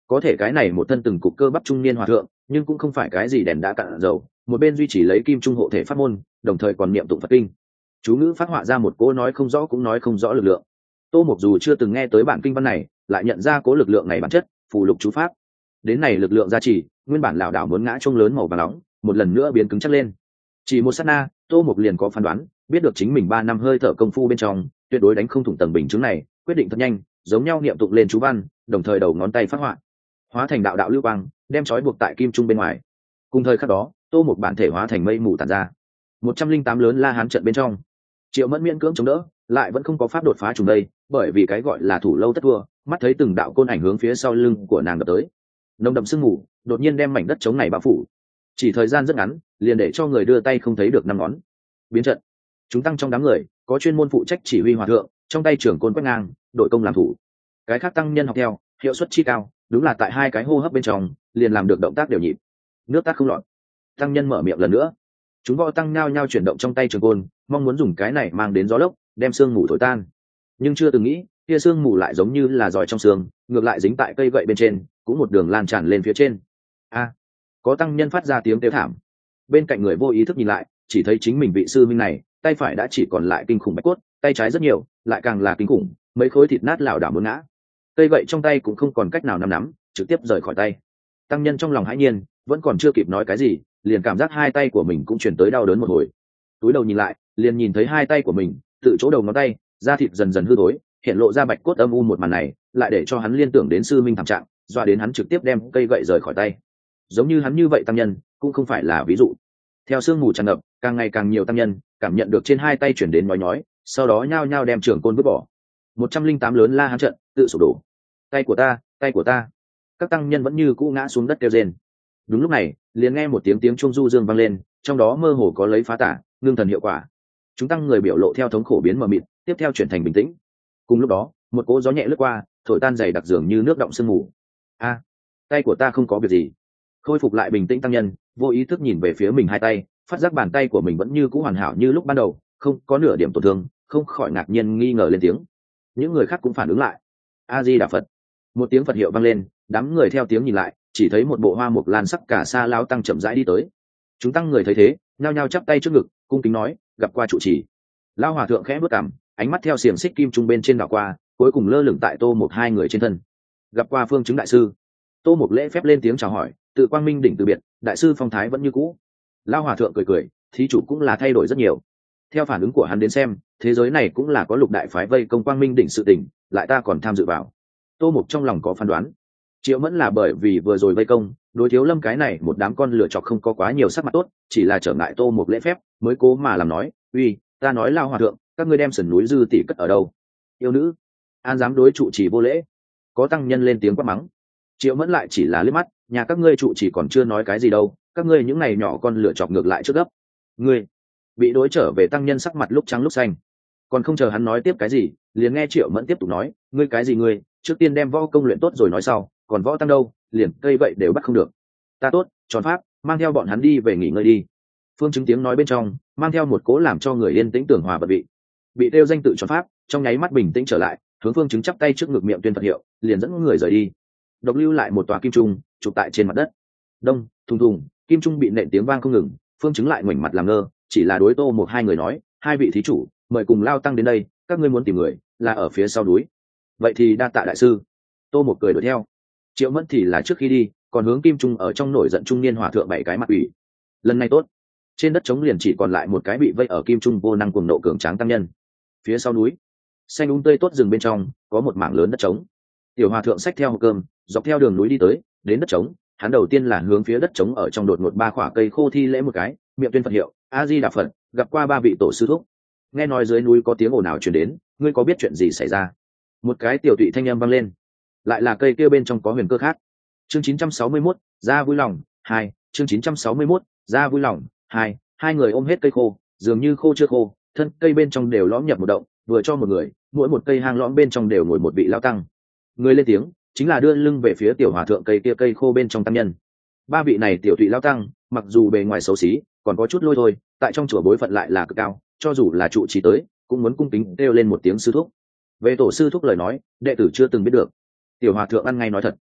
có thể cái này một thân từng cục cơ bắp trung niên hòa thượng nhưng cũng không phải cái gì đèn đã cạn dầu, một bên duy trì lấy kim trung hộ thể pháp môn, đồng thời còn niệm tụng Phật kinh. Chú ngữ phát họa ra một cỗ nói không rõ cũng nói không rõ lực lượng. Tô Mục dù chưa từng nghe tới bản kinh văn này, lại nhận ra cỗ lực lượng này bản chất, phù lục chú pháp. Đến này lực lượng gia trì, nguyên bản lảo đảo muốn ngã chuông lớn màu vàng nóng, một lần nữa biến cứng chắc lên. Chỉ một sát na, Tô Mục liền có phán đoán, biết được chính mình 3 năm hơi thở công phu bên trong, tuyệt đối đánh không thủng tầng bình chứng này, quyết định thật nhanh, giống nhau niệm tụng lên chú văn, đồng thời đầu ngón tay phát họa, hóa thành đạo đạo lưu quang, đem trói buộc tại kim trung bên ngoài. Cùng thời khắc đó, Tô Mục bản thể hóa thành mây mù tản ra. 108 lớn La Hán trận bên trong, Triệu Mẫn miễn cưỡng chống đỡ, lại vẫn không có pháp đột phá trùng đây, bởi vì cái gọi là thủ lâu tất thua, mắt thấy từng đạo côn ảnh hướng phía sau lưng của nàng đập tới. Nồng đậm sương mù đột nhiên đem mảnh đất trống này bao phủ, chỉ thời gian rất ngắn, liền để cho người đưa tay không thấy được năm ngón. Biến trận. Chúng tăng trong đám người, có chuyên môn phụ trách chỉ huy hòa thượng, trong tay trưởng côn quét ngang, đội công làm thủ. Cái khác tăng nhân học theo, hiệu suất chi cao, đúng là tại 2 cái hô hấp bên trong, liền làm được động tác đều nhịp. Nước tát không lọt. Tăng nhân mở miệng lần nữa. Chúng võ tăng nhao nhao chuyển động trong tay trường côn, mong muốn dùng cái này mang đến gió lốc, đem sương mù thổi tan. Nhưng chưa từng nghĩ, kia sương mù lại giống như là giỏi trong xương, ngược lại dính tại cây gậy bên trên, cũng một đường lan tràn lên phía trên. A! Có tăng nhân phát ra tiếng kêu thảm. Bên cạnh người vô ý thức nhìn lại, chỉ thấy chính mình vị sư minh này, tay phải đã chỉ còn lại kinh khủng bạch cốt, tay trái rất nhiều, lại càng là kinh khủng, mấy khối thịt nát lảo đảo muốn ngã. Cây gậy trong tay cũng không còn cách nào nắm, trực tiếp rời khỏi tay. Tăng nhân trong lòng hãi nhiên, vẫn còn chưa kịp nói cái gì, liền cảm giác 2 tay của mình cũng truyền tới đau đớn một hồi. Túi đầu nhìn lại, liền nhìn thấy 2 tay của mình, tự chỗ đầu ngón tay, da thịt dần dần hư thối, hiện lộ ra bạch cốt âm u. Một màn này, lại để cho hắn liên tưởng đến sư minh thảm trạng, dọa đến hắn trực tiếp đem cây gậy rời khỏi tay. Giống như hắn như vậy tăng nhân, cũng không phải là ví dụ. Theo sương mù tràn ngập, càng ngày càng nhiều tăng nhân cảm nhận được trên 2 tay chuyển đến nhói, sau đó nhao nhao đem trường côn vứt bỏ. 108 lớn La Hán trận tự sụp đổ. Tay của ta, tay của ta! Các tăng nhân vẫn như cũ ngã xuống đất kêu rên. Đúng lúc này, liền nghe một tiếng chuông du dương vang lên, trong đó mơ hồ có lấy phá tả, ngưng thần hiệu quả. Chúng tăng người biểu lộ theo thống khổ biến mờ mịt, tiếp theo chuyển thành bình tĩnh. Cùng lúc đó, một cỗ gió nhẹ lướt qua, thổi tan dày đặc dường như nước động sương mù. A, tay của ta không có việc gì. Khôi phục lại bình tĩnh tăng nhân, vô ý thức nhìn về phía mình 2 tay, phát giác bàn tay của mình vẫn như cũ hoàn hảo như lúc ban đầu, không có nửa điểm tổn thương, không khỏi ngạc nhiên nghi ngờ lên tiếng. Những người khác cũng phản ứng lại. A Di Đà Phật. Một tiếng Phật hiệu vang lên, đám người theo tiếng nhìn lại, chỉ thấy một bộ hoa mục lan sắc cả sa lão tăng chậm rãi đi tới. Chúng tăng người thấy thế, nhao nhao chắp tay trước ngực, cung kính nói, gặp qua trụ trì. Lão hòa thượng khẽ bước cằm, ánh mắt theo xiềng xích kim trung bên trên đảo qua, cuối cùng lơ lửng tại Tô Mục 2 người trên thân. Gặp qua Phương Chứng đại sư. Tô Mục lễ phép lên tiếng chào hỏi, tự Quang Minh đỉnh từ biệt, đại sư phong thái vẫn như cũ. Lão hòa thượng cười cười, thí chủ cũng là thay đổi rất nhiều. Theo phản ứng của hắn đến xem, thế giới này cũng là có lục đại phái vây công Quang Minh đỉnh sự tình, lại ta còn tham dự vào. Tô Mục trong lòng có phán đoán. Triệu Mẫn là bởi vì vừa rồi vây công, đối Thiếu Lâm cái này một đám con lựa chọc không có quá nhiều sắc mặt tốt, chỉ là trở ngại Tô Mục lễ phép, mới cố mà làm nói, uy, ta nói Lão hòa thượng, các ngươi đem sườn núi Dư tỷ cất ở đâu? Yêu nữ, an dám đối trụ trì vô lễ. Có tăng nhân lên tiếng quát mắng. Triệu Mẫn lại chỉ là liếc mắt, nhà các ngươi trụ trì còn chưa nói cái gì đâu, các ngươi những này nhỏ con lựa chọc ngược lại trước gấp. Ngươi bị đối trở về tăng nhân sắc mặt lúc trắng lúc xanh, còn không chờ hắn nói tiếp cái gì, liền nghe Triệu Mẫn tiếp tục nói, ngươi cái gì ngươi, trước tiên đem võ công luyện tốt rồi nói sau, còn võ tăng đâu, liền cây vậy đều bắt không được. Ta tốt, tròn pháp, mang theo bọn hắn đi về nghỉ ngơi đi. Phương Chứng tiếng nói bên trong, mang theo một cố làm cho người yên tĩnh tưởng hòa bật vị. Bị tiêu danh tự tròn pháp, trong nháy mắt bình tĩnh trở lại, hướng Phương Chứng chắp tay trước ngực miệng tuyên Phật hiệu, liền dẫn người rời đi. Độc lưu lại một tòa kim trung, chụp tại trên mặt đất. Đông, thùng thùng, kim trung bị nện tiếng vang không ngừng, Phương Chứng lại ngoảnh mặt làm ngơ, chỉ là đối Tô Mục 2 người nói, 2 vị thí chủ, mời cùng lao tăng đến đây, các ngươi muốn tìm người, là ở phía sau núi. Vậy thì đa tạ đại sư. Tô Mục cười đuổi theo. Triệu Mẫn thì là trước khi đi, còn hướng kim trung ở trong nổi giận trung niên hòa thượng 7 cái mặt ủy. Lần này tốt, trên đất trống liền chỉ còn lại một cái bị vây ở kim trung vô năng cuồng nộ cường tráng tăng nhân. Phía sau núi, xanh tươi tốt rừng bên trong, có một mảng lớn đất trống. Tiểu hòa thượng xách theo hộp cơm, dọc theo đường núi đi tới, đến đất trống, hắn đầu tiên là hướng phía đất trống ở trong đột ngột 3 khỏa cây khô thi lễ một cái, miệng tuyên Phật hiệu, A Di Đà Phật, gặp qua 3 vị tổ sư thúc. Nghe nói dưới núi có tiếng ồn ào truyền đến, ngươi có biết chuyện gì xảy ra? Một cái tiểu tụy thanh âm vang lên. Lại là cây kia bên trong có huyền cơ khác. Chương 961, ra vui lòng, 2, chương 961, ra vui lòng, 2, 2 người ôm hết cây khô, dường như khô chưa khô, thân cây bên trong đều lõm nhập một động, vừa cho một người, mỗi một cây hang lõm bên trong đều ngồi một vị lão tăng. Người lên tiếng, chính là đưa lưng về phía tiểu hòa thượng cây kia cây khô bên trong tăng nhân. 3 vị này tiểu tụy lão tăng, mặc dù bề ngoài xấu xí, còn có chút lôi thôi, tại trong chùa bối phận lại là cực cao, cho dù là trụ trì tới, cũng muốn cung kính kêu lên một tiếng sư thúc. Về tổ sư thúc lời nói, đệ tử chưa từng biết được. Tiểu hòa thượng ăn ngay nói thật.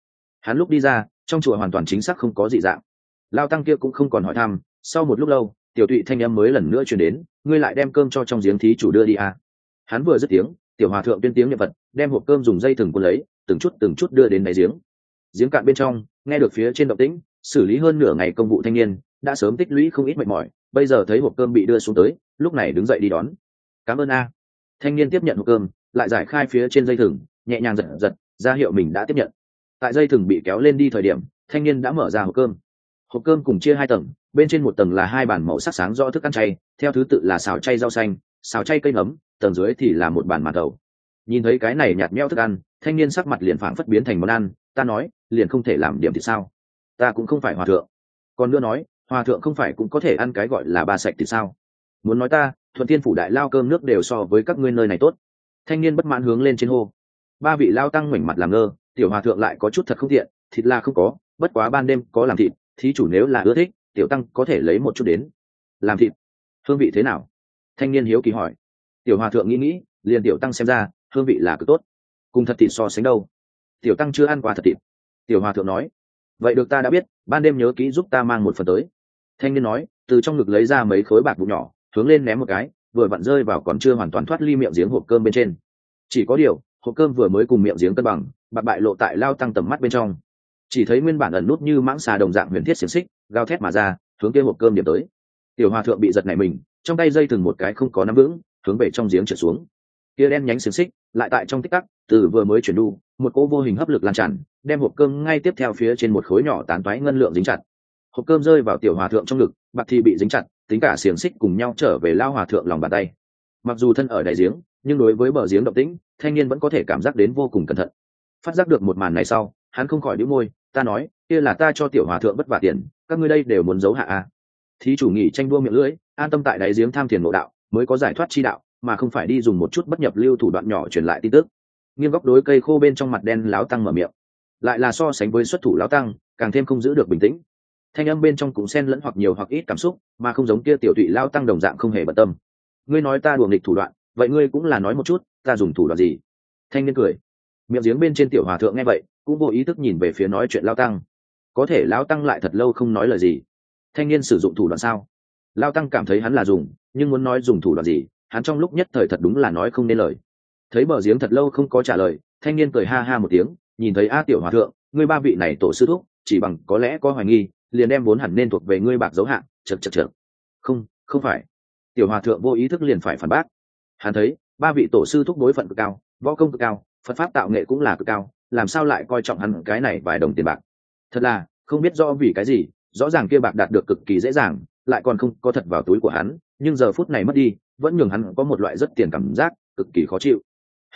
Hắn lúc đi ra, trong chùa hoàn toàn chính xác không có dị dạng. Lao tăng kia cũng không còn hỏi thăm. Sau một lúc lâu, tiểu tụy thanh âm mới lần nữa truyền đến, ngươi lại đem cơm cho trong giếng thí chủ đưa đi à. Hắn vừa dứt tiếng, tiểu hòa thượng tuyên tiếng niệm Phật, đem hộp cơm dùng dây thừng cuốn lấy, từng chút đưa đến đáy giếng. Giếng cạn bên trong, nghe được phía trên động tĩnh, xử lý hơn nửa ngày công vụ thanh niên đã sớm tích lũy không ít mệt mỏi, bây giờ thấy hộp cơm bị đưa xuống tới, lúc này đứng dậy đi đón. Cảm ơn a. Thanh niên tiếp nhận hộp cơm, lại giải khai phía trên dây thừng, nhẹ nhàng giật giật, ra hiệu mình đã tiếp nhận. Tại dây thừng bị kéo lên đi thời điểm, thanh niên đã mở ra hộp cơm. Hộp cơm cùng chia hai tầng, bên trên một tầng là hai bàn màu sắc sáng rõ thức ăn chay, theo thứ tự là xào chay rau xanh, xào chay cây nấm, tầng dưới thì là một bàn màn thầu. Nhìn thấy cái này nhạt nhẽo thức ăn, thanh niên sắc mặt liền phảng phất biến thành món ăn. Ta nói, liền không thể làm điểm thì sao? Ta cũng không phải hòa thượng. Còn nữa nói, hòa thượng không phải cũng có thể ăn cái gọi là ba sạch thì sao? Muốn nói ta, Thuận Thiên phủ đại lao cơm nước đều so với các ngươi nơi này tốt. Thanh niên bất mãn hướng lên trên hô. Ba vị lao tăng ngoảnh mặt làm ngơ, tiểu hòa thượng lại có chút thật không tiện, thịt là không có, bất quá ban đêm có làm thịt, thí chủ nếu là ưa thích, tiểu tăng có thể lấy một chút đến. Làm thịt, hương vị thế nào? Thanh niên hiếu kỳ hỏi. Tiểu hòa thượng nghĩ, liền tiểu tăng xem ra, hương vị là cực tốt. Cùng thật thịt so sánh đâu? Tiểu tăng chưa ăn qua thật thịt. Tiểu hòa thượng nói. Vậy được, ta đã biết, ban đêm nhớ kỹ giúp ta mang một phần tới. Thanh niên nói, từ trong ngực lấy ra mấy khối bạc vụn nhỏ, hướng lên ném một cái, vừa vặn rơi vào còn chưa hoàn toàn thoát ly miệng giếng hộp cơm bên trên. Chỉ có điều, hộp cơm vừa mới cùng miệng giếng cân bằng, bạc bại lộ tại lao tăng tầm mắt bên trong. Chỉ thấy nguyên bản ẩn nút như mãng xà đồng dạng huyền thiết xiềng xích, gào thét mà ra, hướng kia hộp cơm điểm tới. Tiểu hòa thượng bị giật nảy mình, trong tay dây thừng một cái không có nắm vững, hướng về trong giếng trượt xuống. Kia đen nhánh xiềng xích, lại tại trong tích tắc, từ vừa mới chuyển đu, một cỗ vô hình hấp lực lan tràn, đem hộp cơm ngay tiếp theo phía trên một khối nhỏ tán toái ngân lượng dính chặt. Hộp cơm rơi vào tiểu hòa thượng trong ngực, bạc thì bị dính chặt, tính cả xiềng xích cùng nhau trở về lao hòa thượng lòng bàn tay. Mặc dù thân ở đáy giếng, nhưng đối với bờ giếng động tĩnh, thanh niên vẫn có thể cảm giác đến vô cùng cẩn thận. Phát giác được một màn này sau, hắn không khỏi nhíu môi, ta nói, kia là ta cho tiểu hòa thượng vất vả tiền, các ngươi đây đều muốn giấu hạ à? Thí chủ nghỉ tranh đua miệng lưỡi, an tâm tại đáy giếng tham thiền ngộ đạo, mới có giải thoát chi đạo, mà không phải đi dùng một chút bất nhập lưu thủ đoạn nhỏ truyền lại tin tức. Nghiêng góc đối cây khô bên trong mặt đen láo tăng mở miệng, lại là so sánh với xuất thủ láo tăng, càng thêm không giữ được bình tĩnh. Thanh âm bên trong cũng xen lẫn hoặc nhiều hoặc ít cảm xúc, mà không giống kia tiểu tụy lao tăng đồng dạng không hề bận tâm. Ngươi nói ta đùa nghịch thủ đoạn, vậy ngươi cũng là nói một chút, ta dùng thủ đoạn gì? Thanh niên cười. Miệng giếng bên trên tiểu hòa thượng nghe vậy, cũng vô ý thức nhìn về phía nói chuyện lao tăng. Có thể lao tăng lại thật lâu không nói lời gì. Thanh niên sử dụng thủ đoạn sao? Lao tăng cảm thấy hắn là dùng, nhưng muốn nói dùng thủ đoạn gì, hắn trong lúc nhất thời thật đúng là nói không nên lời. Thấy bờ giếng thật lâu không có trả lời, thanh niên cười ha ha một tiếng, nhìn thấy a tiểu hòa thượng, ngươi ba vị này tổ sư thúc, chỉ bằng có lẽ có hoài nghi, liền đem vốn hẳn nên thuộc về ngươi bạc dấu hạn. Chật. Không phải. Tiểu hòa thượng vô ý thức liền phải phản bác. Hắn thấy ba vị tổ sư thúc đối phận cực cao, võ công cực cao, Phật pháp tạo nghệ cũng là cực cao, làm sao lại coi trọng hắn cái này vài đồng tiền bạc? Thật là không biết rõ vì cái gì, rõ ràng kia bạc đạt được cực kỳ dễ dàng, lại còn không có thật vào túi của hắn, nhưng giờ phút này mất đi, vẫn nhường hắn có một loại rất tiền cảm giác, cực kỳ khó chịu.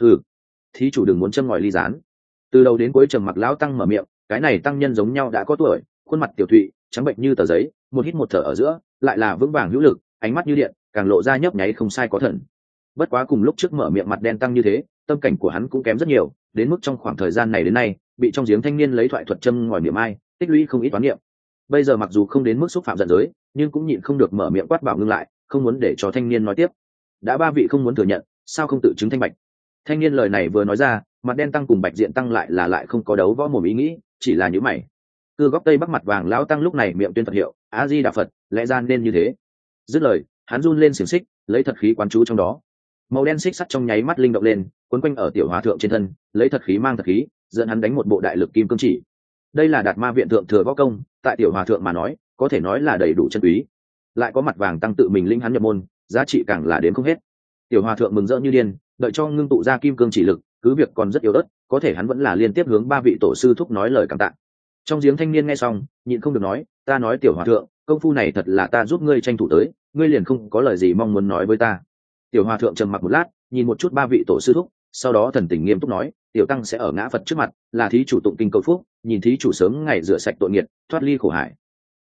Thí chủ đừng muốn châm ngòi ly gián. Từ đầu đến cuối trầm mặc lão tăng mở miệng, cái này tăng nhân giống nhau đã có tuổi, khuôn mặt tiểu thụy, trắng bệnh như tờ giấy, một hít một thở ở giữa, lại là vững vàng hữu lực, ánh mắt như điện, càng lộ ra nhấp nháy không sai có thần. Bất quá cùng lúc trước mở miệng mặt đen tăng như thế, tâm cảnh của hắn cũng kém rất nhiều, đến mức trong khoảng thời gian này đến nay, bị trong giếng thanh niên lấy thoại thuật châm ngòi niệm ai, tích lũy không ít toán niệm. Bây giờ mặc dù không đến mức xúc phạm giận giới, nhưng cũng nhịn không được mở miệng quát bảo ngưng lại, không muốn để cho thanh niên nói tiếp. Đã ba vị không muốn thừa nhận, sao không tự chứng thanh bạch? Thanh niên lời này vừa nói ra, mặt đen tăng cùng bạch diện tăng lại không có đấu võ mồm ý nghĩ, chỉ là nhíu mày. Cư góc tây bắc mặt vàng lão tăng lúc này miệng tuyên Phật hiệu, A Di Đà Phật, lẽ ra nên như thế. Dứt lời, hắn run lên xiềng xích, lấy thật khí quán chú trong đó. Màu đen xích sắt trong nháy mắt linh động lên, quấn quanh ở tiểu hòa thượng trên thân, lấy thật khí mang thật khí, dẫn hắn đánh một bộ đại lực kim cương chỉ. Đây là Đạt Ma viện thượng thừa võ công, tại tiểu hòa thượng mà nói, có thể nói là đầy đủ chân quý. Lại có mặt vàng tăng tự mình linh hắn nhập môn, giá trị càng là đến không hết. Tiểu hòa thượng mừng rỡ như điên, đợi cho ngưng tụ ra kim cương chỉ lực, cứ việc còn rất yếu ớt, có thể hắn vẫn là liên tiếp hướng ba vị tổ sư thúc nói lời cảm tạ. Trong giếng thanh niên nghe xong, nhịn không được nói, ta nói tiểu hòa thượng, công phu này thật là ta giúp ngươi tranh thủ tới, ngươi liền không có lời gì mong muốn nói với ta? Tiểu hòa thượng trầm mặc một lát, nhìn một chút ba vị tổ sư thúc, sau đó thần tình nghiêm túc nói, tiểu tăng sẽ ở ngã Phật trước mặt, là thí chủ tụng kinh cầu phúc, nhìn thí chủ sớm ngày rửa sạch tội nghiệt, thoát ly khổ hải.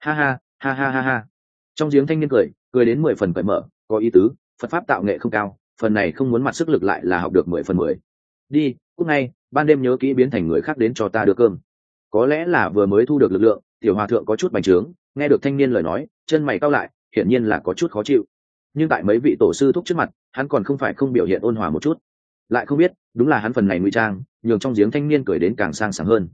Ha ha. Trong giếng thanh niên cười đến 10 phần cởi mở, có ý tứ, Phật pháp tạo nghệ không cao, phần này không muốn mặt sức lực lại là học được 10 phần 10. Đi, cúc ngay, ban đêm nhớ kỹ biến thành người khác đến cho ta đưa cơm. Có lẽ là vừa mới thu được lực lượng, tiểu hòa thượng có chút bành trướng, nghe được thanh niên lời nói, chân mày cau lại, hiển nhiên là có chút khó chịu. Nhưng tại mấy vị tổ sư thúc trước mặt, hắn còn không phải không biểu hiện ôn hòa một chút. Lại không biết, đúng là hắn phần này ngụy trang, nhường trong giếng thanh niên cười đến càng sang sảng hơn.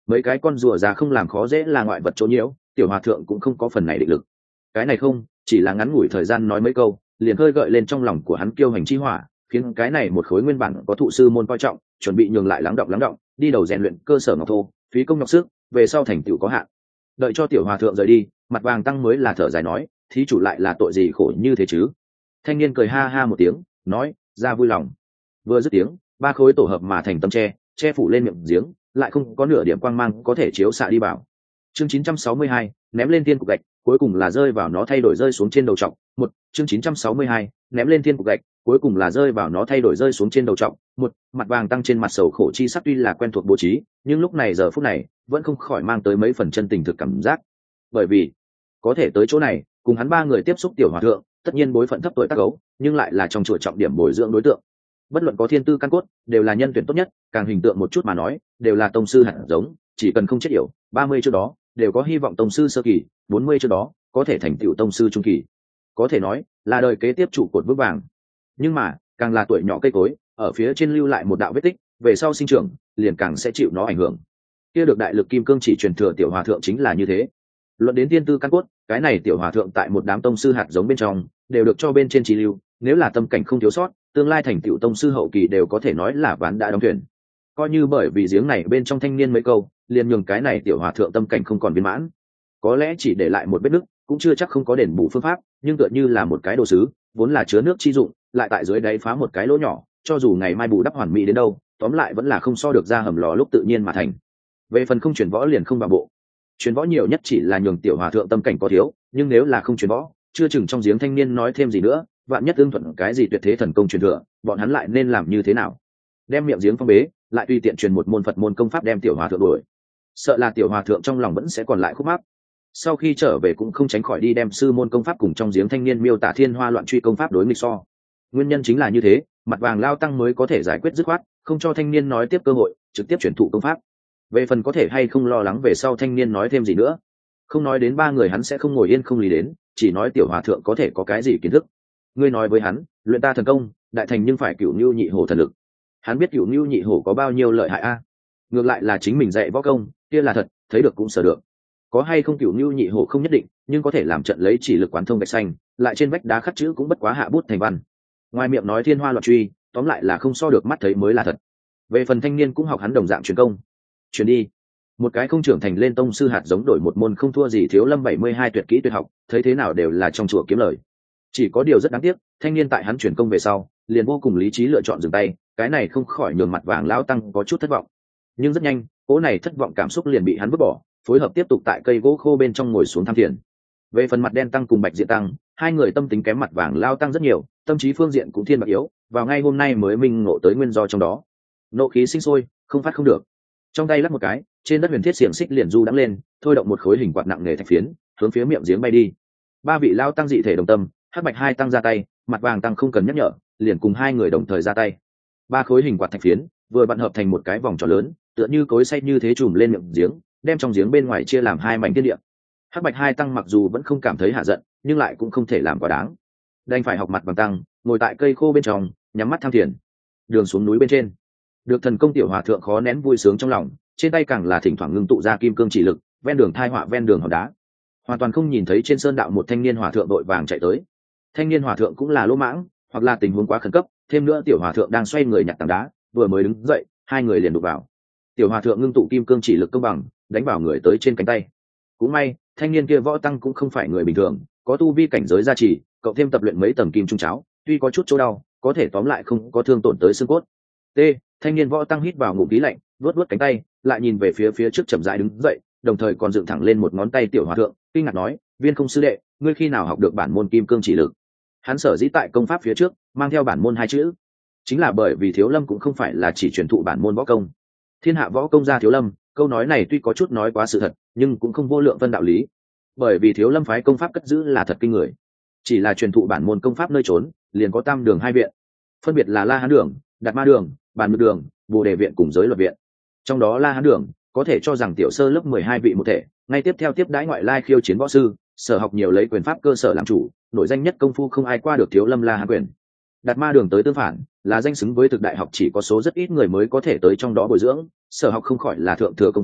mấy cái con rùa già không làm khó dễ là ngoại vật chỗ nhiễu, tiểu hòa thượng cũng không có phần này định lực. Cái này không chỉ là ngắn ngủi thời gian nói mấy câu, liền khơi gợi lên trong lòng của hắn kiêu hành chi hỏa, khiến cái này một khối nguyên bản có thụ sư môn coi trọng, chuẩn bị nhường lại lắng động đi đầu rèn luyện cơ sở ngọc thô, phí công nhọc sức, về sau thành tựu có hạn. Đợi cho tiểu hòa thượng rời đi, mặt vàng tăng mới là thở dài nói, thí chủ lại là tội gì khổ như thế chứ? Thanh niên cười ha ha một tiếng, nói, ra vui lòng. Vừa dứt tiếng, ba khối tổ hợp mà thành tấm che phủ lên miệng giếng, lại không có nửa điểm quang mang có thể chiếu xạ đi vào. Chương 962, ném lên thiên cục gạch, cuối cùng là rơi vào nó thay đổi rơi xuống trên đầu trọng. Một, chương 962, ném lên thiên cục gạch, cuối cùng là rơi vào nó thay đổi rơi xuống trên đầu trọng. Một, mặt vàng tăng trên mặt sầu khổ chi sắc tuy là quen thuộc bố trí, nhưng lúc này giờ phút này vẫn không khỏi mang tới mấy phần chân tình thực cảm giác. Bởi vì có thể tới chỗ này, cùng hắn ba người tiếp xúc tiểu hòa thượng, tất nhiên bối phận thấp tuổi tác gấu, nhưng lại là trong chùa trọng điểm bồi dưỡng đối tượng. Bất luận có thiên tư căn cốt, đều là nhân tuyển tốt nhất, càng hình tượng một chút mà nói, đều là tông sư hạt giống, chỉ cần không chết yểu, 30 trước đó đều có hy vọng tông sư sơ kỳ, 40 trước đó có thể thành tựu tông sư trung kỳ. Có thể nói là đời kế tiếp trụ cột vững vàng. Nhưng mà, càng là tuổi nhỏ cây cối, ở phía trên lưu lại một đạo vết tích, về sau sinh trưởng, liền càng sẽ chịu nó ảnh hưởng. Kia được đại lực kim cương chỉ truyền thừa tiểu hòa thượng chính là như thế. Luận đến thiên tư căn cốt, cái này tiểu hòa thượng tại một đám tông sư hạt giống bên trong, đều được cho bên trên trí lưu, nếu là tâm cảnh không thiếu sót, tương lai thành tựu tông sư hậu kỳ đều có thể nói là ván đã đóng thuyền. Coi như bởi vì giếng này bên trong thanh niên mấy câu, liền nhường cái này tiểu hòa thượng tâm cảnh không còn viên mãn, có lẽ chỉ để lại một vết nứt, cũng chưa chắc không có đền bù phương pháp, nhưng tựa như là một cái đồ sứ, vốn là chứa nước chi dụng, lại tại dưới đáy phá một cái lỗ nhỏ, cho dù ngày mai bù đắp hoàn mỹ đến đâu, tóm lại vẫn là không so được ra hầm lò lúc tự nhiên mà thành. Về phần không chuyển võ liền không vào bộ, chuyển võ nhiều nhất chỉ là nhường tiểu hòa thượng tâm cảnh có thiếu, nhưng nếu là không chuyển võ, chưa chừng trong giếng thanh niên nói thêm gì nữa, vạn nhất tương thuận cái gì tuyệt thế thần công truyền thừa, bọn hắn lại nên làm như thế nào? Đem miệng giếng phong bế, lại tùy tiện truyền một môn Phật môn công pháp đem tiểu hòa thượng đuổi, sợ là tiểu hòa thượng trong lòng vẫn sẽ còn lại khúc mắc. Sau khi trở về cũng không tránh khỏi đi đem sư môn công pháp cùng trong giếng thanh niên miêu tả thiên hoa loạn truy công pháp đối nghịch so. Nguyên nhân chính là như thế, mặt vàng lao tăng mới có thể giải quyết dứt khoát, không cho thanh niên nói tiếp cơ hội, trực tiếp chuyển thụ công pháp. Về phần có thể hay không lo lắng về sau thanh niên nói thêm gì nữa, không nói đến ba người hắn sẽ không ngồi yên không lý đến, chỉ nói tiểu hòa thượng có thể có cái gì kiến thức. Ngươi nói với hắn, luyện ta thần công, đại thành nhưng phải cửu nưu nhị hổ thần lực. Hắn biết cửu nưu nhị hổ có bao nhiêu lợi hại a? Ngược lại là chính mình dạy võ công, kia là thật, thấy được cũng sợ được. Có hay không cửu nưu nhị hổ không nhất định, nhưng có thể làm trận lấy chỉ lực quán thông gạch xanh, lại trên vách đá khắc chữ cũng bất quá hạ bút thành văn. Ngoài miệng nói thiên hoa loạn truy, tóm lại là không so được mắt thấy mới là thật. Về phần thanh niên cũng học hắn đồng dạng truyền công. Truyền đi. Một cái không trưởng thành lên tông sư hạt giống đổi một môn không thua gì Thiếu Lâm 72 tuyệt kỹ tuyệt học, thấy thế nào đều là trong chùa kiếm lời. Chỉ có điều rất đáng tiếc, thanh niên tại hắn truyền công về sau, liền vô cùng lý trí lựa chọn dừng tay, cái này không khỏi nhường mặt vàng lão tăng có chút thất vọng. Nhưng rất nhanh, cỗ này thất vọng cảm xúc liền bị hắn vứt bỏ, phối hợp tiếp tục tại cây gỗ khô bên trong ngồi xuống tham thiền. Về phần mặt đen tăng cùng bạch diện tăng, hai người tâm tính kém mặt vàng lao tăng rất nhiều, tâm trí phương diện cũng thiên bạc yếu, vào ngay hôm nay mới minh ngộ tới nguyên do trong đó. Nộ khí sinh sôi, không phát không được. Trong tay lắc một cái, trên đất huyền thiết xiềng xích liền du đắng lên, thôi động một khối hình quạt nặng nề thạch phiến, hướng phía miệng giếng bay đi. Ba vị lao tăng dị thể đồng tâm, hắc bạch hai tăng ra tay, mặt vàng tăng không cần nhắc nhở, liền cùng hai người đồng thời ra tay. Ba khối hình quạt thạch phiến vừa vặn hợp thành một cái vòng tròn lớn, tựa như cối xay như thế trùm lên miệng giếng, đem trong giếng bên ngoài chia làm hai mảnh thiên địa. Hắc bạch hai tăng mặc dù vẫn không cảm thấy hạ giận, nhưng lại cũng không thể làm quá đáng, đành phải học mặt vàng tăng ngồi tại cây khô bên trong, nhắm mắt tham thiền. Đường xuống núi bên trên, được thần công tiểu hòa thượng khó nén vui sướng trong lòng, trên tay càng là thỉnh thoảng ngưng tụ ra kim cương chỉ lực, ven đường thai họa ven đường hòn đá, hoàn toàn không nhìn thấy trên sơn đạo một thanh niên hòa thượng đội vàng chạy tới. Thanh niên hòa thượng cũng là lỗ mãng, hoặc là tình huống quá khẩn cấp, thêm nữa tiểu hòa thượng đang xoay người nhặt tảng đá, vừa mới đứng dậy, hai người liền đụng vào. Tiểu hòa thượng ngưng tụ kim cương chỉ lực công bằng, đánh vào người tới trên cánh tay. Cũng may, thanh niên kia võ tăng cũng không phải người bình thường, có tu vi cảnh giới gia trì, cộng thêm tập luyện mấy tầng kim trung cháo, tuy có chút chỗ đau, có thể tóm lại không có thương tổn tới xương cốt. T. Thanh niên võ tăng hít vào ngụm khí lạnh, vuốt cánh tay, lại nhìn về phía trước chậm rãi đứng dậy, đồng thời còn dựng thẳng lên một ngón tay tiểu hòa thượng, kinh ngạc nói: "Viên không sư đệ, ngươi khi nào học được bản môn kim cương chỉ lực?" Hắn sở dĩ tại công pháp phía trước mang theo bản môn hai chữ, chính là bởi vì Thiếu Lâm cũng không phải là chỉ truyền thụ bản môn võ công. Thiên hạ võ công ra Thiếu Lâm, câu nói này tuy có chút nói quá sự thật, nhưng cũng không vô lượng phân đạo lý. Bởi vì Thiếu Lâm phái công pháp cất giữ là thật kinh người, chỉ là truyền thụ bản môn công pháp nơi trốn, liền có tam đường hai viện, phân biệt là La Hán đường, Đạt Ma đường, Bàn Nhược đường, Bồ Đề viện cùng Giới Luật viện. Trong đó La Hán đường có thể cho rằng tiểu sơ lớp 12 vị một thể, ngay tiếp theo tiếp đãi ngoại lai khiêu chiến võ sư, sở học nhiều lấy quyền pháp cơ sở làm chủ, nội danh nhất công phu không ai qua được Thiếu Lâm La Hán quyền. Đạt Ma đường tới tương phản, là danh xứng với thực đại học chỉ có số rất ít người mới có thể tới trong đó bồi dưỡng, sở học không khỏi là thượng thừa công pháp,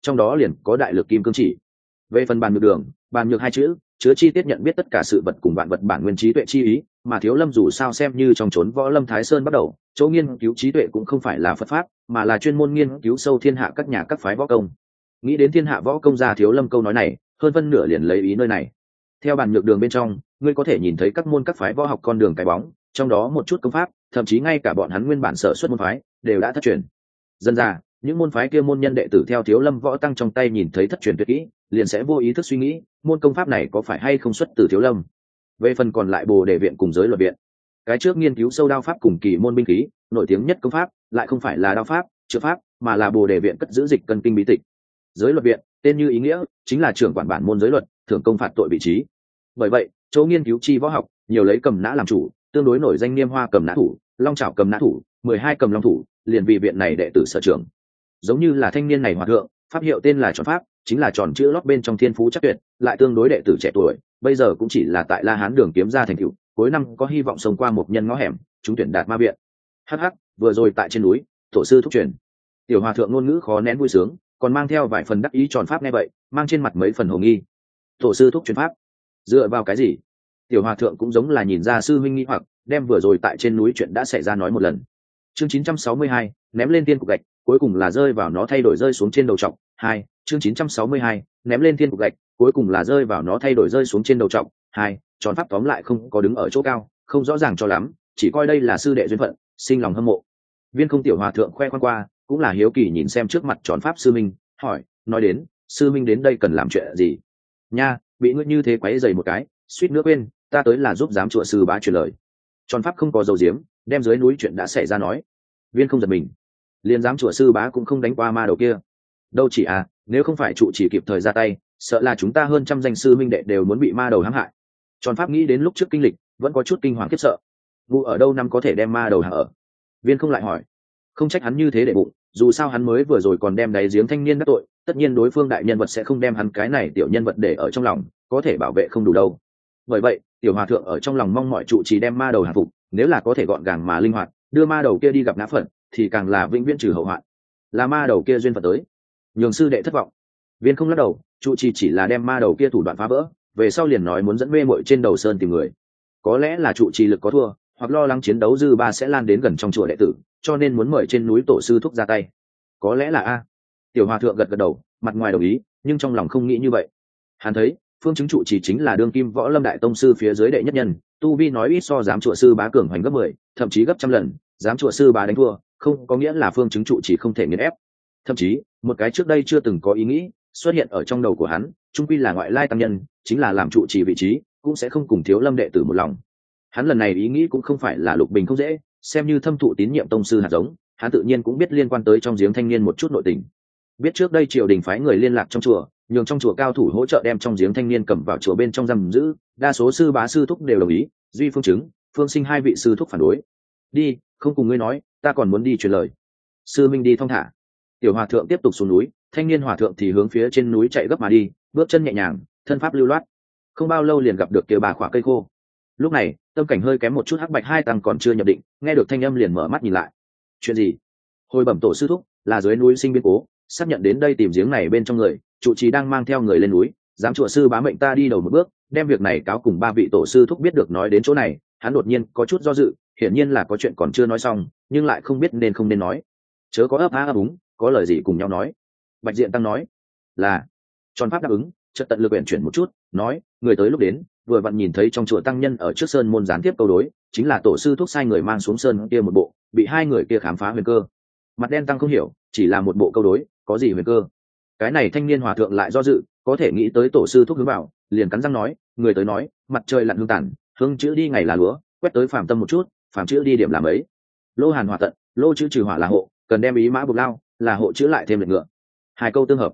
trong đó liền có đại lực kim cương chỉ. Về phần bàn nhược đường, bàn nhược hai chữ chứa chi tiết nhận biết tất cả sự vật cùng vạn vật bản nguyên trí tuệ chi ý, mà Thiếu Lâm dù sao xem như trong chốn võ lâm Thái Sơn bắt đầu, chỗ nghiên cứu trí tuệ cũng không phải là Phật pháp, mà là chuyên môn nghiên cứu sâu thiên hạ các nhà các phái võ công. Nghĩ đến thiên hạ võ công gia Thiếu Lâm câu nói này, hơn phân nửa liền lấy ý nơi này. Theo bàn nhược đường bên trong, ngươi có thể nhìn thấy các môn các phái võ học con đường cái bóng, trong đó một chút công pháp, thậm chí ngay cả bọn hắn nguyên bản sở xuất môn phái đều đã thất truyền. Dần ra, những môn phái kia môn nhân đệ tử theo Thiếu Lâm võ tăng trong tay nhìn thấy thất truyền tuyệt kỹ, liền sẽ vô ý thức suy nghĩ, môn công pháp này có phải hay không xuất từ Thiếu Lâm. Về phần còn lại Bồ Đề viện cùng Giới Luật viện, cái trước nghiên cứu sâu đao pháp cùng kỳ môn binh khí, nổi tiếng nhất công pháp lại không phải là đao pháp, chữ pháp, mà là Bồ Đề viện cất giữ dịch cân kinh bí tịch. Giới Luật viện, tên như ý nghĩa, chính là trưởng quản bản môn giới luật, thưởng công phạt tội vị trí. Bởi vậy, chỗ nghiên cứu chi võ học, nhiều lấy cầm nã làm chủ, tương đối nổi danh Niêm Hoa cầm nã thủ, Long Chảo cầm nã thủ, 12 cầm long thủ, liền vì viện này đệ tử sở trường. Giống như là thanh niên này hòa thượng, pháp hiệu tên là Tròn Pháp, chính là tròn chữ lót bên trong thiên phú chắc tuyệt, lại tương đối đệ tử trẻ tuổi, bây giờ cũng chỉ là tại La Hán đường kiếm ra thành tựu, cuối năm có hy vọng xông qua một nhân ngõ hẻm, trúng tuyển đạt ma viện. Hắc, vừa rồi tại trên núi, tổ sư thúc truyền. Tiểu hòa thượng ngôn ngữ khó nén vui sướng, còn mang theo vài phần đắc ý. Tròn Pháp nghe vậy, mang trên mặt mấy phần hồ nghi. Tổ sư thúc truyền pháp, dựa vào cái gì? Tiểu hòa thượng cũng giống là nhìn ra sư huynh nghi hoặc, đem vừa rồi tại trên núi chuyện đã xảy ra nói một lần. Chương 962, ném lên tiên cục gạch, cuối cùng là rơi vào nó thay đổi rơi xuống trên đầu trọc. 2, chương 962, ném lên tiên cục gạch, cuối cùng là rơi vào nó thay đổi rơi xuống trên đầu trọc. 2, Tròn Pháp tóm lại không có đứng ở chỗ cao, không rõ ràng cho lắm, chỉ coi đây là sư đệ duyên phận, sinh lòng hâm mộ. Viên Không tiểu hòa thượng khoe khoang qua, cũng là hiếu kỳ nhìn xem trước mặt Tròn Pháp sư minh, hỏi, nói đến, sư minh đến đây cần làm chuyện gì? Nha, bị ngươi như thế quấy rầy một cái, suýt nữa quên, ta tới là giúp giám chùa sư bá truyền lời. Tròn Pháp không có dầu diếm, đem dưới núi chuyện đã xảy ra nói. Viên Không giật mình, liền giám chùa sư bá cũng không đánh qua ma đầu kia. Đâu chỉ à, nếu không phải trụ chỉ kịp thời ra tay, sợ là chúng ta hơn trăm danh sư minh đệ đều muốn bị ma đầu hãm hại. Tròn Pháp nghĩ đến lúc trước kinh lịch, vẫn có chút kinh hoàng khiếp sợ. Vụ ở đâu năm có thể đem ma đầu hạ ở? Viên Không lại hỏi. Không trách hắn như thế để bụng, dù sao hắn mới vừa rồi còn đem đáy giếng thanh niên đắc tội, tất nhiên đối phương đại nhân vật sẽ không đem hắn cái này tiểu nhân vật để ở trong lòng, có thể bảo vệ không đủ đâu. Bởi vậy, tiểu hòa thượng ở trong lòng mong mọi trụ trì đem ma đầu hạ phục, nếu là có thể gọn gàng mà linh hoạt, đưa ma đầu kia đi gặp ngã phận, thì càng là vĩnh viễn trừ hậu hoạn. Là ma đầu kia duyên phận tới, nhường sư đệ thất vọng. Viên Không lắc đầu, trụ trì chỉ là đem ma đầu kia thủ đoạn phá vỡ, về sau liền nói muốn dẫn mê muội trên đầu sơn tìm người. Có lẽ là trụ trì lực có thua, hoặc lo lắng chiến đấu dư ba sẽ lan đến gần trong chùa đệ tử, cho nên muốn mời trên núi tổ sư thúc ra tay. Có lẽ là a. Tiểu hòa thượng gật gật đầu, mặt ngoài đồng ý, nhưng trong lòng không nghĩ như vậy. Hắn thấy phương chứng trụ trì chính là đương kim võ lâm đại tông sư phía dưới đệ nhất nhân, tu vi nói ít so giám chùa sư bá cường hoành gấp 10, thậm chí gấp trăm lần. Giám chùa sư bá đánh thua, không có nghĩa là phương chứng trụ trì không thể nghiền ép. Thậm chí một cái trước đây chưa từng có ý nghĩ xuất hiện ở trong đầu của hắn, trung quy là ngoại lai tăng nhân, chính là làm trụ trì vị trí, cũng sẽ không cùng Thiếu Lâm đệ tử một lòng. Hắn lần này ý nghĩ cũng không phải là lục bình không dễ, xem như thâm thụ tín nhiệm tông sư hạt giống, hắn tự nhiên cũng biết liên quan tới trong giếng thanh niên một chút nội tình. Biết trước đây triều đình phái người liên lạc trong chùa, nhường trong chùa cao thủ hỗ trợ đem trong giếng thanh niên cầm vào chùa bên trong giam giữ, đa số sư bá sư thúc đều đồng ý, duy phương chứng, phương sinh hai vị sư thúc phản đối. Đi, không cùng ngươi nói, ta còn muốn đi truyền lời. Sư minh đi thong thả. Tiểu hòa thượng tiếp tục xuống núi, thanh niên hòa thượng thì hướng phía trên núi chạy gấp mà đi, bước chân nhẹ nhàng, thân pháp lưu loát. Không bao lâu liền gặp được kia bà khỏa cây khô. Lúc này tâm cảnh hơi kém một chút, Hắc Bạch hai tăng còn chưa nhập định, nghe được thanh âm liền mở mắt nhìn lại. Chuyện gì? Hồi bẩm tổ sư thúc, là dưới núi sinh biến cố, xác nhận đến đây tìm giếng này bên trong người, trụ trì đang mang theo người lên núi, giám chùa sư bá mệnh ta đi đầu một bước, đem việc này cáo cùng ba vị tổ sư thúc biết được. Nói đến chỗ này, hắn đột nhiên có chút do dự, hiển nhiên là có chuyện còn chưa nói xong, nhưng lại không biết nên không nên nói. Chớ có ấp á ấp úng, có lời gì cùng nhau nói. Bạch Diện tăng nói là. Tròn Pháp đáp ứng, chợt tận lực uyển chuyển một chút, nói, người tới lúc đến, vừa vặn nhìn thấy trong chùa tăng nhân ở trước sơn môn gián tiếp câu đối, chính là tổ sư thúc sai người mang xuống sơn kia một bộ, bị hai người kia khám phá huyền cơ. Mặt đen tăng không hiểu, chỉ là một bộ câu đối, có gì huyền cơ? Cái này thanh niên hòa thượng lại do dự, có thể nghĩ tới tổ sư thúc hướng vào, liền cắn răng nói, người tới nói, mặt trời lặn hương tàn, hương chữ đi ngày là lúa, quét tới phàm tâm một chút, phàm chữ đi điểm làm ấy. Lô hàn hỏa tận, lô chữ trừ hỏa là hộ, cần đem ý mã buộc lao, là hộ chữ lại thêm lực ngựa. Hai câu tương hợp.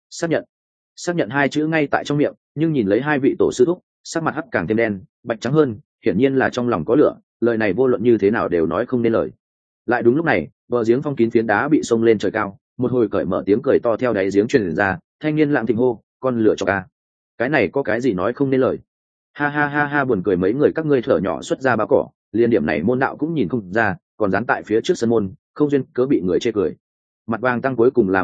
Xác nhận hai chữ ngay tại trong miệng, nhưng nhìn lấy hai vị tổ sư thúc, sắc mặt hắc càng thêm đen, bạch trắng hơn, hiển nhiên là trong lòng có lửa, lời này vô luận như thế nào đều nói không nên lời. Lại đúng lúc này, bờ giếng phong kín phiến đá bị xông lên trời cao, một hồi cởi mở tiếng cười to theo đáy giếng truyền ra, thanh niên lặng thịnh hô, con lửa cho ca. Cái này có cái gì nói không nên lời. Ha ha ha ha, buồn cười mấy người các ngươi thở nhỏ xuất ra bao cỏ, liên điểm này môn đạo cũng nhìn không ra, còn dán tại phía trước sân môn, không duyên cớ bị người chê cười. Mặt vàng tăng cuối cùng là mở mắt,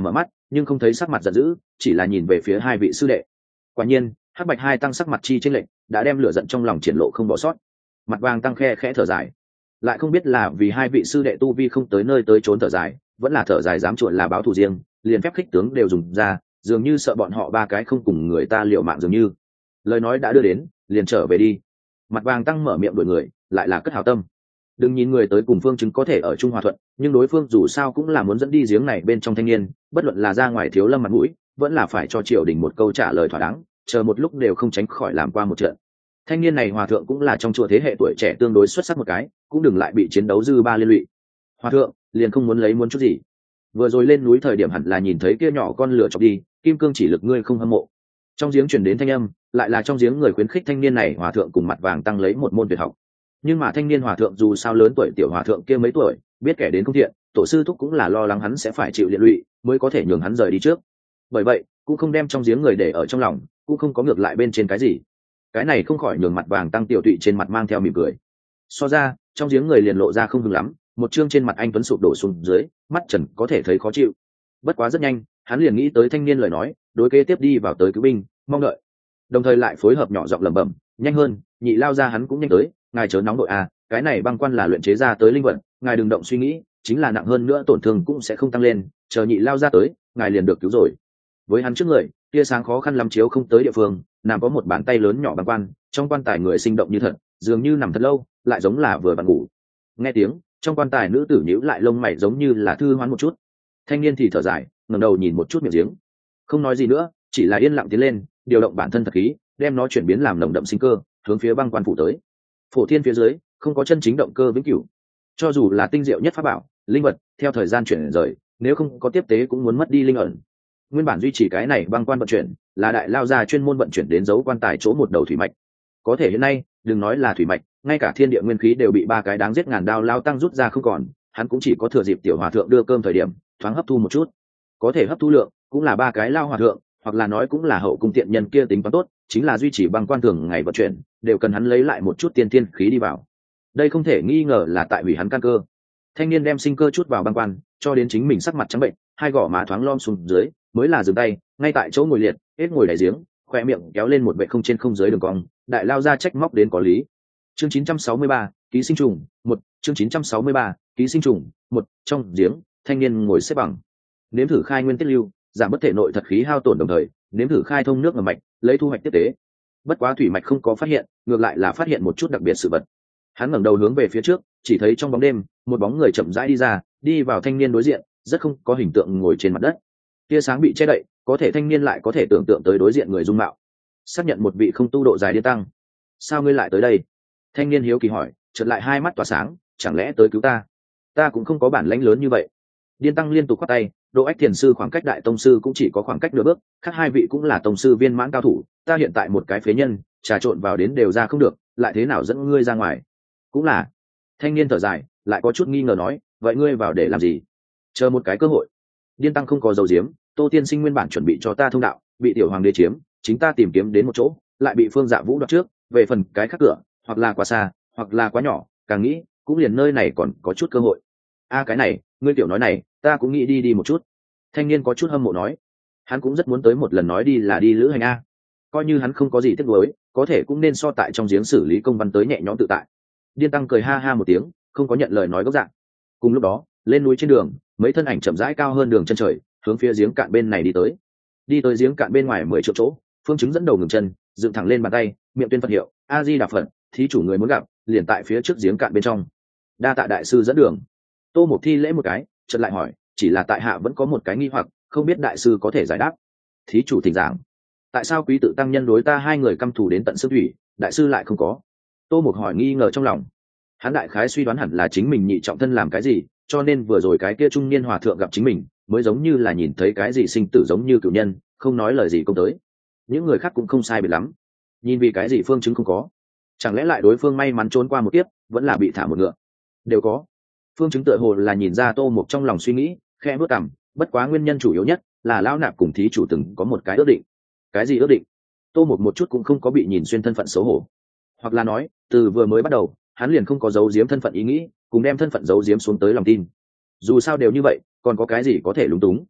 nhưng không thấy sắc mặt giận dữ, chỉ là nhìn về phía hai vị sư đệ. Quả nhiên hắc bạch hai tăng sắc mặt chi trên lệnh đã đem lửa giận trong lòng triển lộ không bỏ sót. Mặt vàng tăng khe khẽ thở dài, lại không biết là vì hai vị sư đệ tu vi không tới nơi tới trốn thở dài, vẫn là thở dài dám chuột là báo thù riêng, liền phép khích tướng đều dùng ra, dường như sợ bọn họ ba cái không cùng người ta liều mạng dường như. Lời nói đã đưa đến, liền trở về đi. Mặt vàng tăng mở miệng đuổi người, lại là cất hảo tâm. Đừng nhìn người tới cùng phương chứng có thể ở chung hòa thuận, nhưng đối phương dù sao cũng là muốn dẫn đi giếng này bên trong thanh niên, bất luận là ra ngoài thiếu lâm mặt mũi, vẫn là phải cho triều đình một câu trả lời thỏa đáng, chờ một lúc đều không tránh khỏi làm qua một trận. Thanh niên này hòa thượng cũng là trong chùa thế hệ tuổi trẻ tương đối xuất sắc một cái, cũng đừng lại bị chiến đấu dư ba liên lụy. Hòa thượng liền không muốn lấy muốn chút gì. Vừa rồi lên núi thời điểm hẳn là nhìn thấy kia nhỏ con lửa chọc đi, kim cương chỉ lực ngươi không hâm mộ. Trong giếng truyền đến thanh âm, lại là trong giếng người khuyến khích thanh niên này hòa thượng cùng mặt vàng tăng lấy một môn tuyệt học. Nhưng mà thanh niên hòa thượng dù sao lớn tuổi tiểu hòa thượng kia mấy tuổi, biết kẻ đến không thiện, tổ sư thúc cũng là lo lắng hắn sẽ phải chịu liên lụy, mới có thể nhường hắn rời đi trước. Bởi vậy cũng không đem trong giếng người để ở trong lòng, cũng không có ngược lại bên trên cái gì. Cái này không khỏi nhường mặt vàng tăng tiểu tụy trên mặt mang theo mỉm cười. So ra trong giếng người liền lộ ra không hứng lắm, một chương trên mặt anh tuấn sụp đổ xuống dưới, mắt trần có thể thấy khó chịu. Bất quá rất nhanh hắn liền nghĩ tới thanh niên lời nói, đối kế tiếp đi vào tới cứu binh mong đợi, đồng thời lại phối hợp nhỏ giọng lẩm bẩm, nhanh hơn, nhị lao ra hắn cũng nhanh tới, ngài chớ nóng đội à, cái này băng quan là luyện chế ra tới linh vật, ngài đừng động suy nghĩ, chính là nặng hơn nữa tổn thương cũng sẽ không tăng lên, chờ nhị lao ra tới ngài liền được cứu rồi. Với hắn trước người tia sáng khó khăn lắm chiếu không tới địa phương, nằm có một bàn tay lớn nhỏ băng quan, trong quan tài người sinh động như thật, dường như nằm thật lâu, lại giống là vừa vặn ngủ. Nghe tiếng trong quan tài nữ tử nhíu lại lông mày giống như là thư hoán một chút. Thanh niên thì thở dài, ngẩng đầu nhìn một chút miệng giếng, không nói gì nữa, chỉ là yên lặng tiến lên, điều động bản thân thật khí, đem nó chuyển biến làm nồng đậm sinh cơ, hướng phía băng quan phủ tới. Phổ thiên phía dưới không có chân chính động cơ vĩnh cửu, cho dù là tinh diệu nhất pháp bảo linh vật, theo thời gian chuyển rời, nếu không có tiếp tế cũng muốn mất đi linh ẩn. Nguyên bản duy trì cái này băng quan vận chuyển là đại lao gia chuyên môn vận chuyển đến dấu quan tài chỗ một đầu thủy mạch. Có thể hiện nay đừng nói là thủy mạch, ngay cả thiên địa nguyên khí đều bị ba cái đáng giết ngàn đao lao tăng rút ra không còn, hắn cũng chỉ có thừa dịp tiểu hòa thượng đưa cơm thời điểm thoáng hấp thu một chút. Có thể hấp thu lượng cũng là ba cái lao hòa thượng, hoặc là nói cũng là hậu cung tiện nhân kia tính toán tốt, chính là duy trì băng quan thường ngày vận chuyển đều cần hắn lấy lại một chút tiên thiên khí đi vào. Đây không thể nghi ngờ là tại hủy hắn căn cơ. Thanh niên đem sinh cơ chút vào băng quan, cho đến chính mình sắc mặt trắng bệnh, hai gò má thoáng lom xuống dưới, mới là dừng tay, ngay tại chỗ ngồi liệt, hết ngồi đại giếng, khoe miệng kéo lên một vệ không trên không dưới đường cong, đại lao ra trách móc đến có lý. Chương 963, ký sinh trùng, một chương 963, ký sinh trùng, một trong giếng, thanh niên ngồi xếp bằng, nếm thử khai nguyên tiết lưu, giảm bất thể nội thật khí hao tổn, đồng thời nếm thử khai thông nước ngầm mạch, lấy thu hoạch tiếp tế. Bất quá thủy mạch không có phát hiện, ngược lại là phát hiện một chút đặc biệt sự vật. Hắn ngẩng đầu hướng về phía trước, chỉ thấy trong bóng đêm một bóng người chậm rãi đi ra, đi vào thanh niên đối diện, rất không có hình tượng ngồi trên mặt đất. Tia sáng bị che đậy, có thể thanh niên lại có thể tưởng tượng tới đối diện người dung mạo, xác nhận một vị không tu độ dài điên tăng. Sao ngươi lại tới đây? Thanh niên hiếu kỳ hỏi, chợt lại hai mắt tỏa sáng, chẳng lẽ tới cứu ta? Ta cũng không có bản lãnh lớn như vậy. Điên tăng liên tục khoát tay, Độ Ách Thiền sư khoảng cách đại tông sư cũng chỉ có khoảng cách nửa bước, khác hai vị cũng là tông sư viên mãn cao thủ, ta hiện tại một cái phế nhân, trà trộn vào đến đều ra không được, lại thế nào dẫn ngươi ra ngoài? Cũng là. Thanh niên thở dài, lại có chút nghi ngờ nói, vậy ngươi vào để làm gì? Chờ một cái cơ hội. Điên tăng không có dầu diếm, Tô tiên sinh nguyên bản chuẩn bị cho ta thông đạo, bị tiểu hoàng đế chiếm, chính ta tìm kiếm đến một chỗ, lại bị Phương Dạ Vũ đoạt trước, về phần cái khác cửa, hoặc là quá xa, hoặc là quá nhỏ, càng nghĩ cũng liền nơi này còn có chút cơ hội. A cái này, ngươi tiểu nói này, ta cũng nghĩ đi một chút. Thanh niên có chút hâm mộ nói, hắn cũng rất muốn tới một lần nói đi là đi lữ hành a. Coi như hắn không có gì tiếc nuối, có thể cũng nên so tại trong giếng xử lý công văn tới nhẹ nhõm tự tại. Điên tăng cười ha ha một tiếng, không có nhận lời nói gốc dạng. Cùng lúc đó lên núi trên đường, mấy thân ảnh chậm rãi cao hơn đường chân trời, hướng phía giếng cạn bên này đi tới. Đi tới giếng cạn bên ngoài 10 triệu chỗ, Phương Chứng dẫn đầu ngừng chân, dựng thẳng lên bàn tay, miệng tuyên Phật hiệu, A Di Đà Phật, thí chủ người muốn gặp, liền tại phía trước giếng cạn bên trong. Đa tạ đại sư dẫn đường. Tô Mộc thi lễ một cái, chợt lại hỏi, chỉ là tại hạ vẫn có một cái nghi hoặc, không biết đại sư có thể giải đáp. Thí chủ thỉnh giảng. Tại sao quý tự tăng nhân đối ta hai người căm thù đến tận xương thủy, đại sư lại không có? Tô Mộc hỏi nghi ngờ trong lòng. Hắn đại khái suy đoán hẳn là chính mình nhị trọng thân làm cái gì, cho nên vừa rồi cái kia trung niên hòa thượng gặp chính mình, mới giống như là nhìn thấy cái gì sinh tử giống như cửu nhân, không nói lời gì công tới. Những người khác cũng không sai biệt lắm, nhìn vì cái gì Phương Chứng không có, chẳng lẽ lại đối phương may mắn trốn qua một kiếp, vẫn là bị thả một ngựa? Đều có. Phương Chứng tựa hồ là nhìn ra Tô Mộc trong lòng suy nghĩ, khẽ bước cằm, bất quá nguyên nhân chủ yếu nhất là lão nạp cùng thí chủ từng có một cái ước định. Cái gì ước định? Tô Mộc một chút cũng không có bị nhìn xuyên thân phận xấu hổ, hoặc là nói từ vừa mới bắt đầu hắn liền không có giấu giếm thân phận ý nghĩ, cùng đem thân phận giấu giếm xuống tới lòng tin. Dù sao đều như vậy, còn có cái gì có thể lúng túng?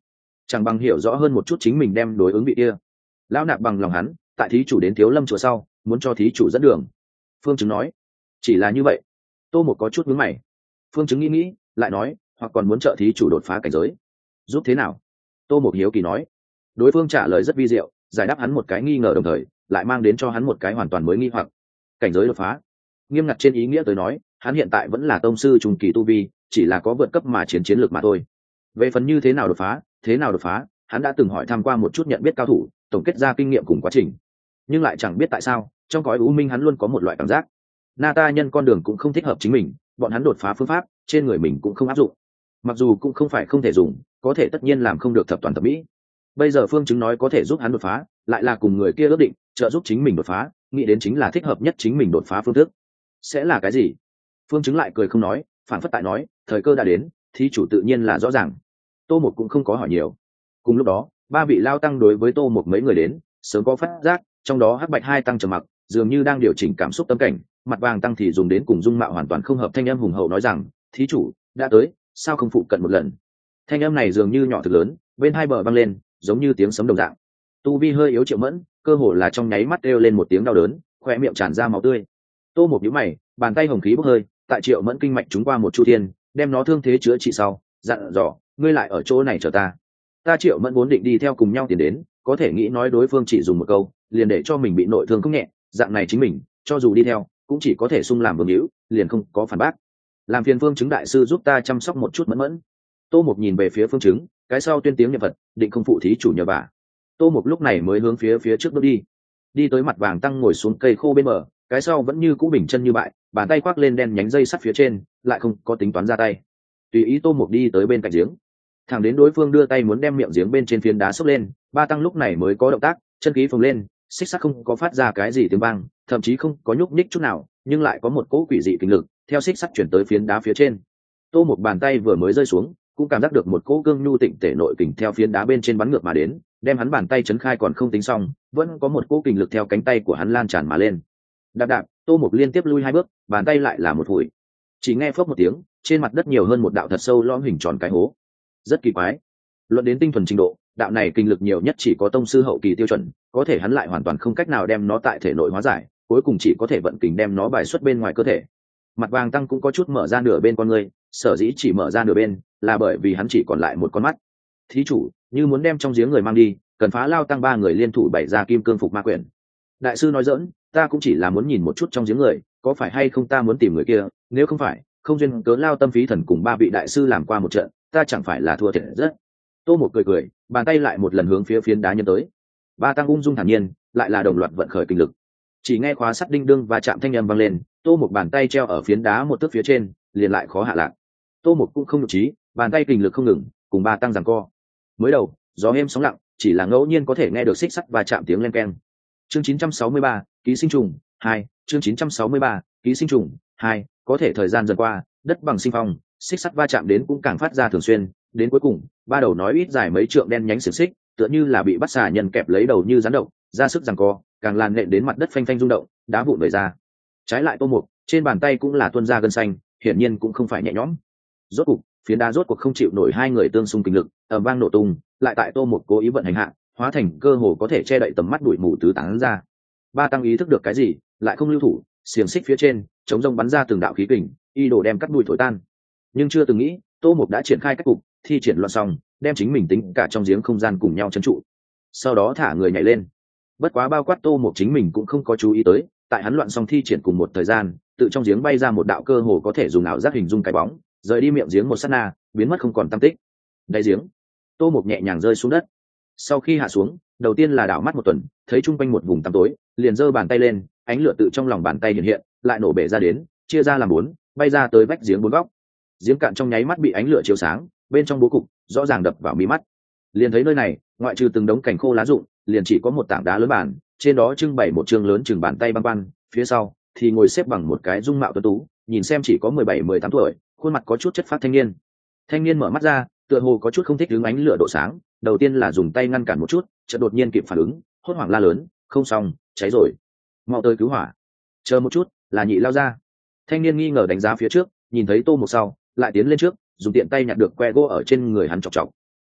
chẳng bằng hiểu rõ hơn một chút chính mình đem đối ứng vị kia. Lão nạp bằng lòng hắn tại thí chủ đến thiếu lâm chùa sau muốn cho thí chủ dẫn đường. Phương Chứng nói. Chỉ là như vậy? Tô Một có chút vướng mày. Phương Chứng nghĩ nghĩ lại nói, hoặc còn muốn trợ thí chủ đột phá cảnh giới. Giúp thế nào? Tô Một hiếu kỳ nói. Đối phương trả lời rất vi diệu, giải đáp hắn một cái nghi ngờ, đồng thời lại mang đến cho hắn một cái hoàn toàn mới nghi hoặc. Cảnh giới đột phá? Nghiêm ngặt trên ý nghĩa tới nói, hắn hiện tại vẫn là tông sư trung kỳ tu vi, chỉ là có vượt cấp mà chiến lược mà thôi. Về phần như thế nào đột phá, hắn đã từng hỏi tham qua một chút nhận biết cao thủ, tổng kết ra kinh nghiệm cùng quá trình, nhưng lại chẳng biết tại sao trong cõi u minh hắn luôn có một loại cảm giác na ta nhân con đường cũng không thích hợp chính mình, bọn hắn đột phá phương pháp trên người mình cũng không áp dụng, mặc dù cũng không phải không thể dùng, có thể tất nhiên làm không được thập toàn thập mỹ. Bây giờ Phương Chứng nói có thể giúp hắn đột phá, lại là cùng người kia ước định trợ giúp chính mình đột phá, nghĩ đến chính là thích hợp nhất chính mình đột phá phương thức. Sẽ là cái gì? Phương Chứng lại cười không nói, phản phất tại nói thời cơ đã đến, thí chủ tự nhiên là rõ ràng. Tô Một cũng không có hỏi nhiều. Cùng lúc đó ba vị lao tăng đối với Tô Một mấy người đến sớm có phát giác, trong đó Hắc Bạch hai tăng trầm mặc, dường như đang điều chỉnh cảm xúc tâm cảnh. Mặt Vàng tăng thì dùng đến cùng dung mạo hoàn toàn không hợp thanh âm hùng hậu nói rằng, thí chủ đã tới, sao không phụ cận một lần? Thanh âm này dường như nhỏ thực lớn, bên hai bờ vang lên giống như tiếng sấm đồng dạng. Tu vi hơi yếu Triệu Mẫn cơ hồ là trong nháy mắt kêu lên một tiếng đau đớn, khoe miệng tràn ra máu tươi. Tô Một nhíu mày, bàn tay hồng khí bốc hơi, tại Triệu Mẫn kinh mạch trúng qua một chu thiên, đem nó thương thế chữa trị sau dặn dò, ngươi lại ở chỗ này chờ ta. Triệu Mẫn vốn định đi theo cùng nhau tiến đến, có thể nghĩ nói đối phương chỉ dùng một câu liền để cho mình bị nội thương không nhẹ, dạng này chính mình cho dù đi theo cũng chỉ có thể sung làm vương hữu, liền không có phản bác. Làm phiền Phương Chứng đại sư giúp ta chăm sóc một chút Mẫn Mẫn. Tô Một nhìn về phía Phương Chứng, cái sau tuyên tiếng niệm Phật, định không phụ thí chủ nhờ vả. Tô Một lúc này mới hướng phía trước bước đi tới Mặt Vàng tăng ngồi xuống cây khô bên bờ, cái sau vẫn như cũ bình chân như bại, bàn tay khoác lên đen nhánh dây sắt phía trên, lại không có tính toán ra tay. Tùy ý Tô Một đi tới bên cạnh giếng, thẳng đến đối phương đưa tay muốn đem miệng giếng bên trên phiến đá xốc lên, ba tăng lúc này mới có động tác, chân khí phồng lên, xích sắt không có phát ra cái gì tiếng vang, thậm chí không có nhúc nhích chút nào, nhưng lại có một cỗ quỷ dị kinh lực theo xích sắt chuyển tới phiến đá phía trên. Tô Một bàn tay vừa mới rơi xuống, cũng cảm giác được một cỗ cương nhu tịnh thể nội kình theo phiến đá bên trên bắn ngược mà đến, đem hắn bàn tay chấn khai còn không tính xong, vẫn có một cỗ kình lực theo cánh tay của hắn lan tràn mà lên. Đạp đạp, Tô Một liên tiếp lui hai bước, bàn tay lại là một hủi. Chỉ nghe phốc một tiếng, trên mặt đất nhiều hơn một đạo thật sâu lõm hình tròn cái hố. Rất kỳ quái. Luận đến tinh thuần trình độ, đạo này kinh lực nhiều nhất chỉ có tông sư hậu kỳ tiêu chuẩn, có thể hắn lại hoàn toàn không cách nào đem nó tại thể nội hóa giải, cuối cùng chỉ có thể vận kình đem nó bài xuất bên ngoài cơ thể. Mặt Vàng tăng cũng có chút mở ra nửa bên con người, sở dĩ chỉ mở ra nửa bên là bởi vì hắn chỉ còn lại một con mắt. Thí chủ như muốn đem trong giếng người mang đi, cần phá lao tăng ba người liên thủ bày ra kim cương phục ma quyển. Đại sư nói giỡn, ta cũng chỉ là muốn nhìn một chút trong giếng người có phải hay không ta muốn tìm người kia, nếu không phải không duyên cớ lao tâm phí thần cùng ba vị đại sư làm qua một trận, ta chẳng phải là thua thiệt rất. Tô Một cười, bàn tay lại một lần hướng phía phiến đá nhân tới. Ba tăng ung dung thản nhiên, lại là đồng loạt vận khởi kinh lực. Chỉ nghe khóa sắt đinh đương và chạm thanh âm vang lên, Tô Một bàn tay treo ở phiến đá một tấc phía trên, liền lại khó hạ lạc. Tô Một cũng không nhục trí, bàn tay kinh lực không ngừng, cùng ba tăng giằng co. Mới đầu, gió êm sóng lặng, chỉ là ngẫu nhiên có thể nghe được xích sắt và chạm tiếng len keng. Chương 963, ký sinh trùng 2, chương 963, ký sinh trùng 2, có thể thời gian dần qua, đất bằng sinh phong, xích sắt va chạm đến cũng càng phát ra thường xuyên, đến cuối cùng, ba đầu nói ít dài mấy trượng đen nhánh xiềng xích, tựa như là bị bắt xà nhân kẹp lấy đầu như rắn độc, ra sức giằng co, càng làn nện đến mặt đất phanh phanh rung động, đá vụn vẩy ra. Trái lại Tô Mục, trên bàn tay cũng là tuôn ra gân xanh, hiển nhiên cũng không phải nhẹ nhõm. Rốt cục, phiến đá rốt cuộc không chịu nổi hai người tương xung kinh lực, ầm vang nổ tung, lại tại Tô Mục cố ý vận hành hạ, hóa thành cơ hồ có thể che đậy tầm mắt bụi mù tứ tán ra. Ba tăng ý thức được cái gì, lại không lưu thủ, xiềng xích phía trên chống rông bắn ra từng đạo khí kình, y đồ đem cắt đuôi thổi tan. Nhưng chưa từng nghĩ, Tô Mục đã triển khai cách cục, thi triển loạn xong, đem chính mình tính cả trong giếng không gian cùng nhau trấn trụ. Sau đó thả người nhảy lên. Bất quá bao quát Tô Mục chính mình cũng không có chú ý tới, tại hắn loạn xong thi triển cùng một thời gian, tự trong giếng bay ra một đạo cơ hồ có thể dùng ảo giác hình dung cái bóng, rời đi miệng giếng một sát na, biến mất không còn tăm tích. Đáy giếng, Tô Mục nhẹ nhàng rơi xuống đất. Sau khi hạ xuống, đầu tiên là đảo mắt một tuần, thấy chung quanh một vùng tăm tối, liền giơ bàn tay lên, ánh lửa tự trong lòng bàn tay hiện hiện, lại nổ bể ra đến, chia ra làm bốn, bay ra tới vách giếng bốn góc. Giếng cạn trong nháy mắt bị ánh lửa chiếu sáng, bên trong bố cục rõ ràng đập vào mí mắt. Liền thấy nơi này, ngoại trừ từng đống cành khô lá rụng, liền chỉ có một tảng đá lớn bản, trên đó trưng bày một chương lớn chừng bàn tay băng quan, phía sau thì ngồi xếp bằng một cái dung mạo tuấn tú, nhìn xem chỉ có 17-18 tuổi, khuôn mặt có chút chất phát thanh niên. Thanh niên mở mắt ra, tựa hồ có chút không thích đứng ánh lửa độ sáng, đầu tiên là dùng tay ngăn cản một chút, chợt đột nhiên kịp phản ứng, hốt hoảng la lớn, không xong, cháy rồi, mau tới cứu hỏa. Chờ một chút, là Nhị lao ra. Thanh niên nghi ngờ đánh giá phía trước, nhìn thấy Tô Mục sau, lại tiến lên trước, dùng tiện tay nhặt được que gỗ ở trên người hắn chọc chọc.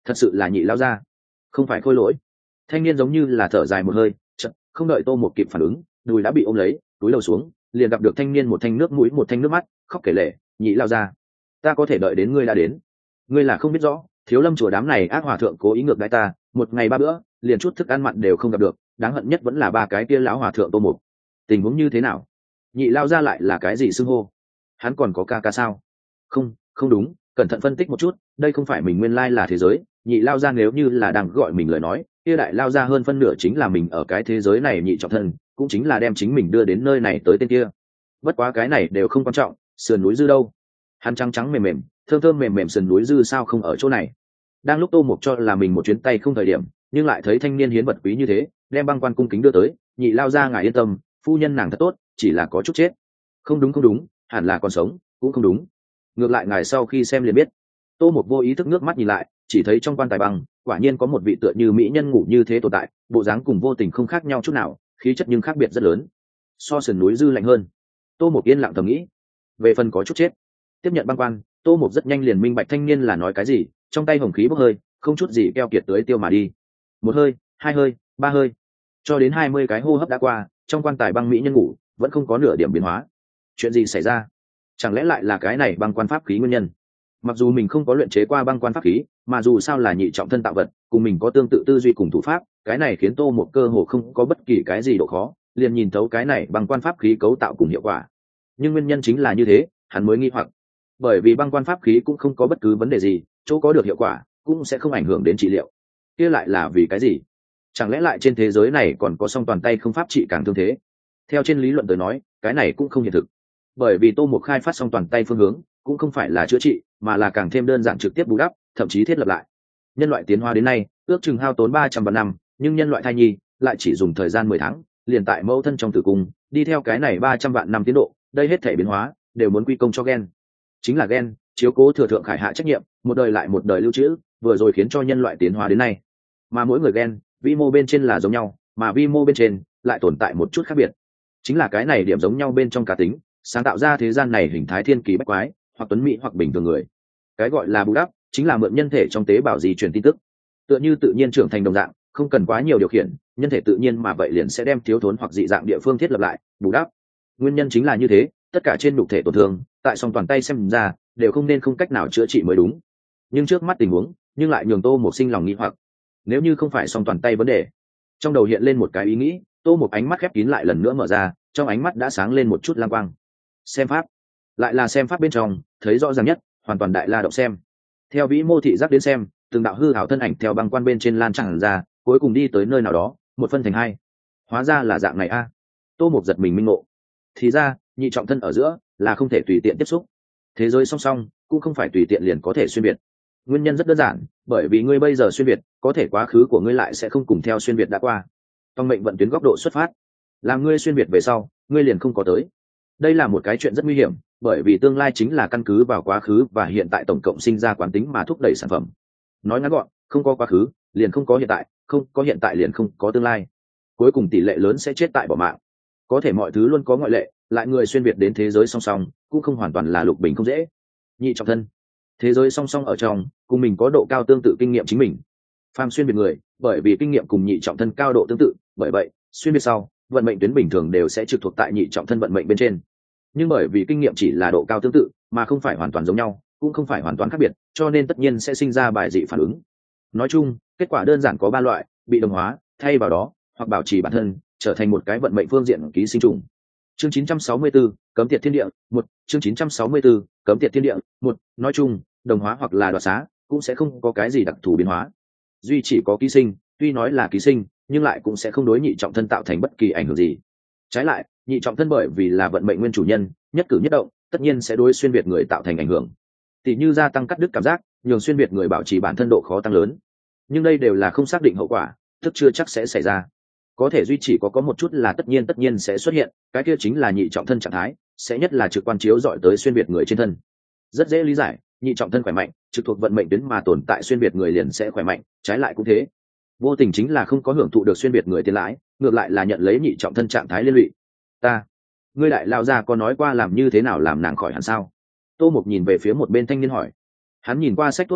thật sự là nhị lao ra, không phải khôi lỗi. Thanh niên giống như là thở dài một hơi, chợt không đợi Tô Một kịp phản ứng, đùi đã bị ôm lấy, túi đầu xuống, liền gặp được thanh niên một thanh nước mũi một thanh nước mắt, khóc kể lể, nhị lao ra, ta có thể đợi đến ngươi đã đến. Ngươi là không biết rõ, Thiếu Lâm chùa đám này ác hòa thượng cố ý ngược đãi ta, một ngày ba bữa, liền chút thức ăn mặn đều không gặp được, đáng hận nhất vẫn là ba cái kia lão hòa thượng Tô Mục. Tình huống như thế nào? Nhị lao ra lại là cái gì xưng hô? Hắn còn có ca ca sao? Không, không đúng, cẩn thận phân tích một chút, đây không phải mình nguyên lai là thế giới, nhị lao ra nếu như là đang gọi mình lời nói, kia đại lao ra hơn phân nửa chính là mình ở cái thế giới này nhị trọng thân, cũng chính là đem chính mình đưa đến nơi này tới tên kia. Bất quá cái này đều không quan trọng, sườn núi dư đâu? Hắn trắng trắng mềm mềm, thơm thơm mềm mềm sườn núi dư sao không ở chỗ này? Đang lúc Tô Mục cho là mình một chuyến tay không thời điểm, nhưng lại thấy thanh niên hiến vật quý như thế, đem băng quan cung kính đưa tới, nhị lao ra ngài yên tâm, phu nhân nàng thật tốt, chỉ là có chút chết. Không đúng không đúng, hẳn là còn sống, cũng không đúng. Ngược lại ngài sau khi xem liền biết. Tô Mục vô ý thức nước mắt nhìn lại, chỉ thấy trong quan tài băng quả nhiên có một vị tựa như mỹ nhân ngủ như thế tồn tại, bộ dáng cùng vô tình không khác nhau chút nào, khí chất nhưng khác biệt rất lớn, so sườn núi dư lạnh hơn. Tô Mục yên lặng thầm nghĩ, về phần có chút chết. Tiếp nhận băng quan, Tô Mục rất nhanh liền minh bạch thanh niên là nói cái gì, trong tay hồng khí bốc hơi, không chút gì keo kiệt tưới tiêu mà đi. Một hơi, hai hơi, ba hơi, cho đến 20 cái hô hấp đã qua, trong quan tài băng mỹ nhân ngủ vẫn không có nửa điểm biến hóa. Chuyện gì xảy ra? Chẳng lẽ lại là cái này băng quan pháp khí nguyên nhân? Mặc dù mình không có luyện chế qua băng quan pháp khí, mà dù sao là nhị trọng thân tạo vật, cùng mình có tương tự tư duy cùng thủ pháp, cái này khiến Tô Mục cơ hồ không có bất kỳ cái gì độ khó, liền nhìn thấu cái này băng quan pháp khí cấu tạo cùng hiệu quả. Nhưng nguyên nhân chính là như thế, hắn mới nghi hoặc. Bởi vì băng quan pháp khí cũng không có bất cứ vấn đề gì, chỗ có được hiệu quả cũng sẽ không ảnh hưởng đến trị liệu. Kia lại là vì cái gì? Chẳng lẽ lại trên thế giới này còn có song toàn tay không pháp trị càng thương thế? Theo trên lý luận tới nói, cái này cũng không hiện thực. Bởi vì Tô Mục khai phát song toàn tay phương hướng cũng không phải là chữa trị, mà là càng thêm đơn giản trực tiếp bù đắp, thậm chí thiết lập lại. Nhân loại tiến hóa đến nay ước chừng hao tốn 300 vạn năm, nhưng nhân loại thai nhi lại chỉ dùng thời gian 10 tháng, liền tại mẫu thân trong tử cung đi theo cái này 300 vạn năm tiến độ. Đây hết thể biến hóa đều muốn quy công cho gen. Chính là gen chiếu cố thừa thượng khải hạ trách nhiệm, một đời lại một đời lưu trữ, vừa rồi khiến cho nhân loại tiến hóa đến nay. Mà mỗi người gen vi mô bên trên là giống nhau, mà vi mô bên trên lại tồn tại một chút khác biệt. Chính là cái này điểm giống nhau bên trong cá tính, sáng tạo ra thế gian này hình thái thiên kỳ bách quái, hoặc tuấn mỹ hoặc bình thường người. Cái gọi là bù đắp chính là mượn nhân thể trong tế bào di truyền tin tức, tựa như tự nhiên trưởng thành đồng dạng, không cần quá nhiều điều khiển, nhân thể tự nhiên mà vậy liền sẽ đem thiếu thốn hoặc dị dạng địa phương thiết lập lại, bù đắp. Nguyên nhân chính là như thế, tất cả trên nhục thể tổn thương, tại song toàn tay xem ra đều không nên không cách nào chữa trị mới đúng. Nhưng trước mắt tình huống nhưng lại nhường Tô Mục sinh lòng nghi hoặc. Nếu như không phải song toàn tay vấn đề, trong đầu hiện lên một cái ý nghĩ. Tô Mục ánh mắt khép kín lại lần nữa mở ra, trong ánh mắt đã sáng lên một chút lam quang. Xem pháp, lại là xem pháp bên trong thấy rõ ràng nhất, hoàn toàn đại la động xem. Theo vĩ mô thị giác đến xem, từng đạo hư ảo thân ảnh theo băng quan bên trên lan tràn ra, cuối cùng đi tới nơi nào đó, một phân thành hai. Hóa ra là dạng này a. Tô Mục giật mình minh ngộ. Thì ra nhị trọng thân ở giữa là không thể tùy tiện tiếp xúc, thế giới song song cũng không phải tùy tiện liền có thể xuyên việt. Nguyên nhân rất đơn giản, bởi vì ngươi bây giờ xuyên việt, có thể quá khứ của ngươi lại sẽ không cùng theo xuyên việt đã qua. Trong mệnh vận tuyến góc độ xuất phát, làm ngươi xuyên việt về sau, ngươi liền không có tới. Đây là một cái chuyện rất nguy hiểm, bởi vì tương lai chính là căn cứ vào quá khứ và hiện tại tổng cộng sinh ra quán tính mà thúc đẩy sản phẩm. Nói ngắn gọn, không có quá khứ liền không có hiện tại, không có hiện tại liền không có tương lai, cuối cùng tỷ lệ lớn sẽ chết tại bỏ mạng. Có thể mọi thứ luôn có ngoại lệ, lại người xuyên việt đến thế giới song song cũng không hoàn toàn là lục bình không dễ. Nhị trọng thân, thế giới song song ở trong cùng mình có độ cao tương tự kinh nghiệm chính mình. Phàm xuyên biệt người, bởi vì kinh nghiệm cùng nhị trọng thân cao độ tương tự, bởi vậy xuyên biệt sau vận mệnh tuyến bình thường đều sẽ trực thuộc tại nhị trọng thân vận mệnh bên trên. Nhưng bởi vì kinh nghiệm chỉ là độ cao tương tự mà không phải hoàn toàn giống nhau, cũng không phải hoàn toàn khác biệt, cho nên tất nhiên sẽ sinh ra bài dị phản ứng. Nói chung kết quả đơn giản có ba loại: bị đồng hóa, thay vào đó, hoặc bảo trì bản thân trở thành một cái vận mệnh phương diện ký sinh trùng. Chương 964, cấm tiệt thiên địa một. Chương 964, cấm tiệt thiên địa một. Nói chung đồng hóa hoặc là đoạt xá cũng sẽ không có cái gì đặc thù biến hóa, duy chỉ có ký sinh, tuy nói là ký sinh nhưng lại cũng sẽ không đối nhị trọng thân tạo thành bất kỳ ảnh hưởng gì. Trái lại nhị trọng thân bởi vì là vận mệnh nguyên chủ nhân, nhất cử nhất động tất nhiên sẽ đối xuyên việt người tạo thành ảnh hưởng, tỷ như gia tăng cắt đứt cảm giác, nhường xuyên việt người bảo trì bản thân độ khó tăng lớn. Nhưng đây đều là không xác định hậu quả, tức chưa chắc sẽ xảy ra. Có thể duy chỉ có một chút là tất nhiên sẽ xuất hiện, cái kia chính là nhị trọng thân trạng thái sẽ nhất là trực quan chiếu dọi tới xuyên việt người trên thân. Rất dễ lý giải, nhị trọng thân khỏe mạnh, trực thuộc vận mệnh tuyến mà tồn tại xuyên việt người liền sẽ khỏe mạnh, trái lại cũng thế. Vô tình chính là không có hưởng thụ được xuyên việt người tiền lãi, ngược lại là nhận lấy nhị trọng thân trạng thái liên lụy. Ngươi đại lao ra có nói qua làm như thế nào làm nàng khỏi hẳn sao? Tô Mục nhìn về phía một bên thanh niên hỏi. Hắn nhìn qua sách thuốc không ít,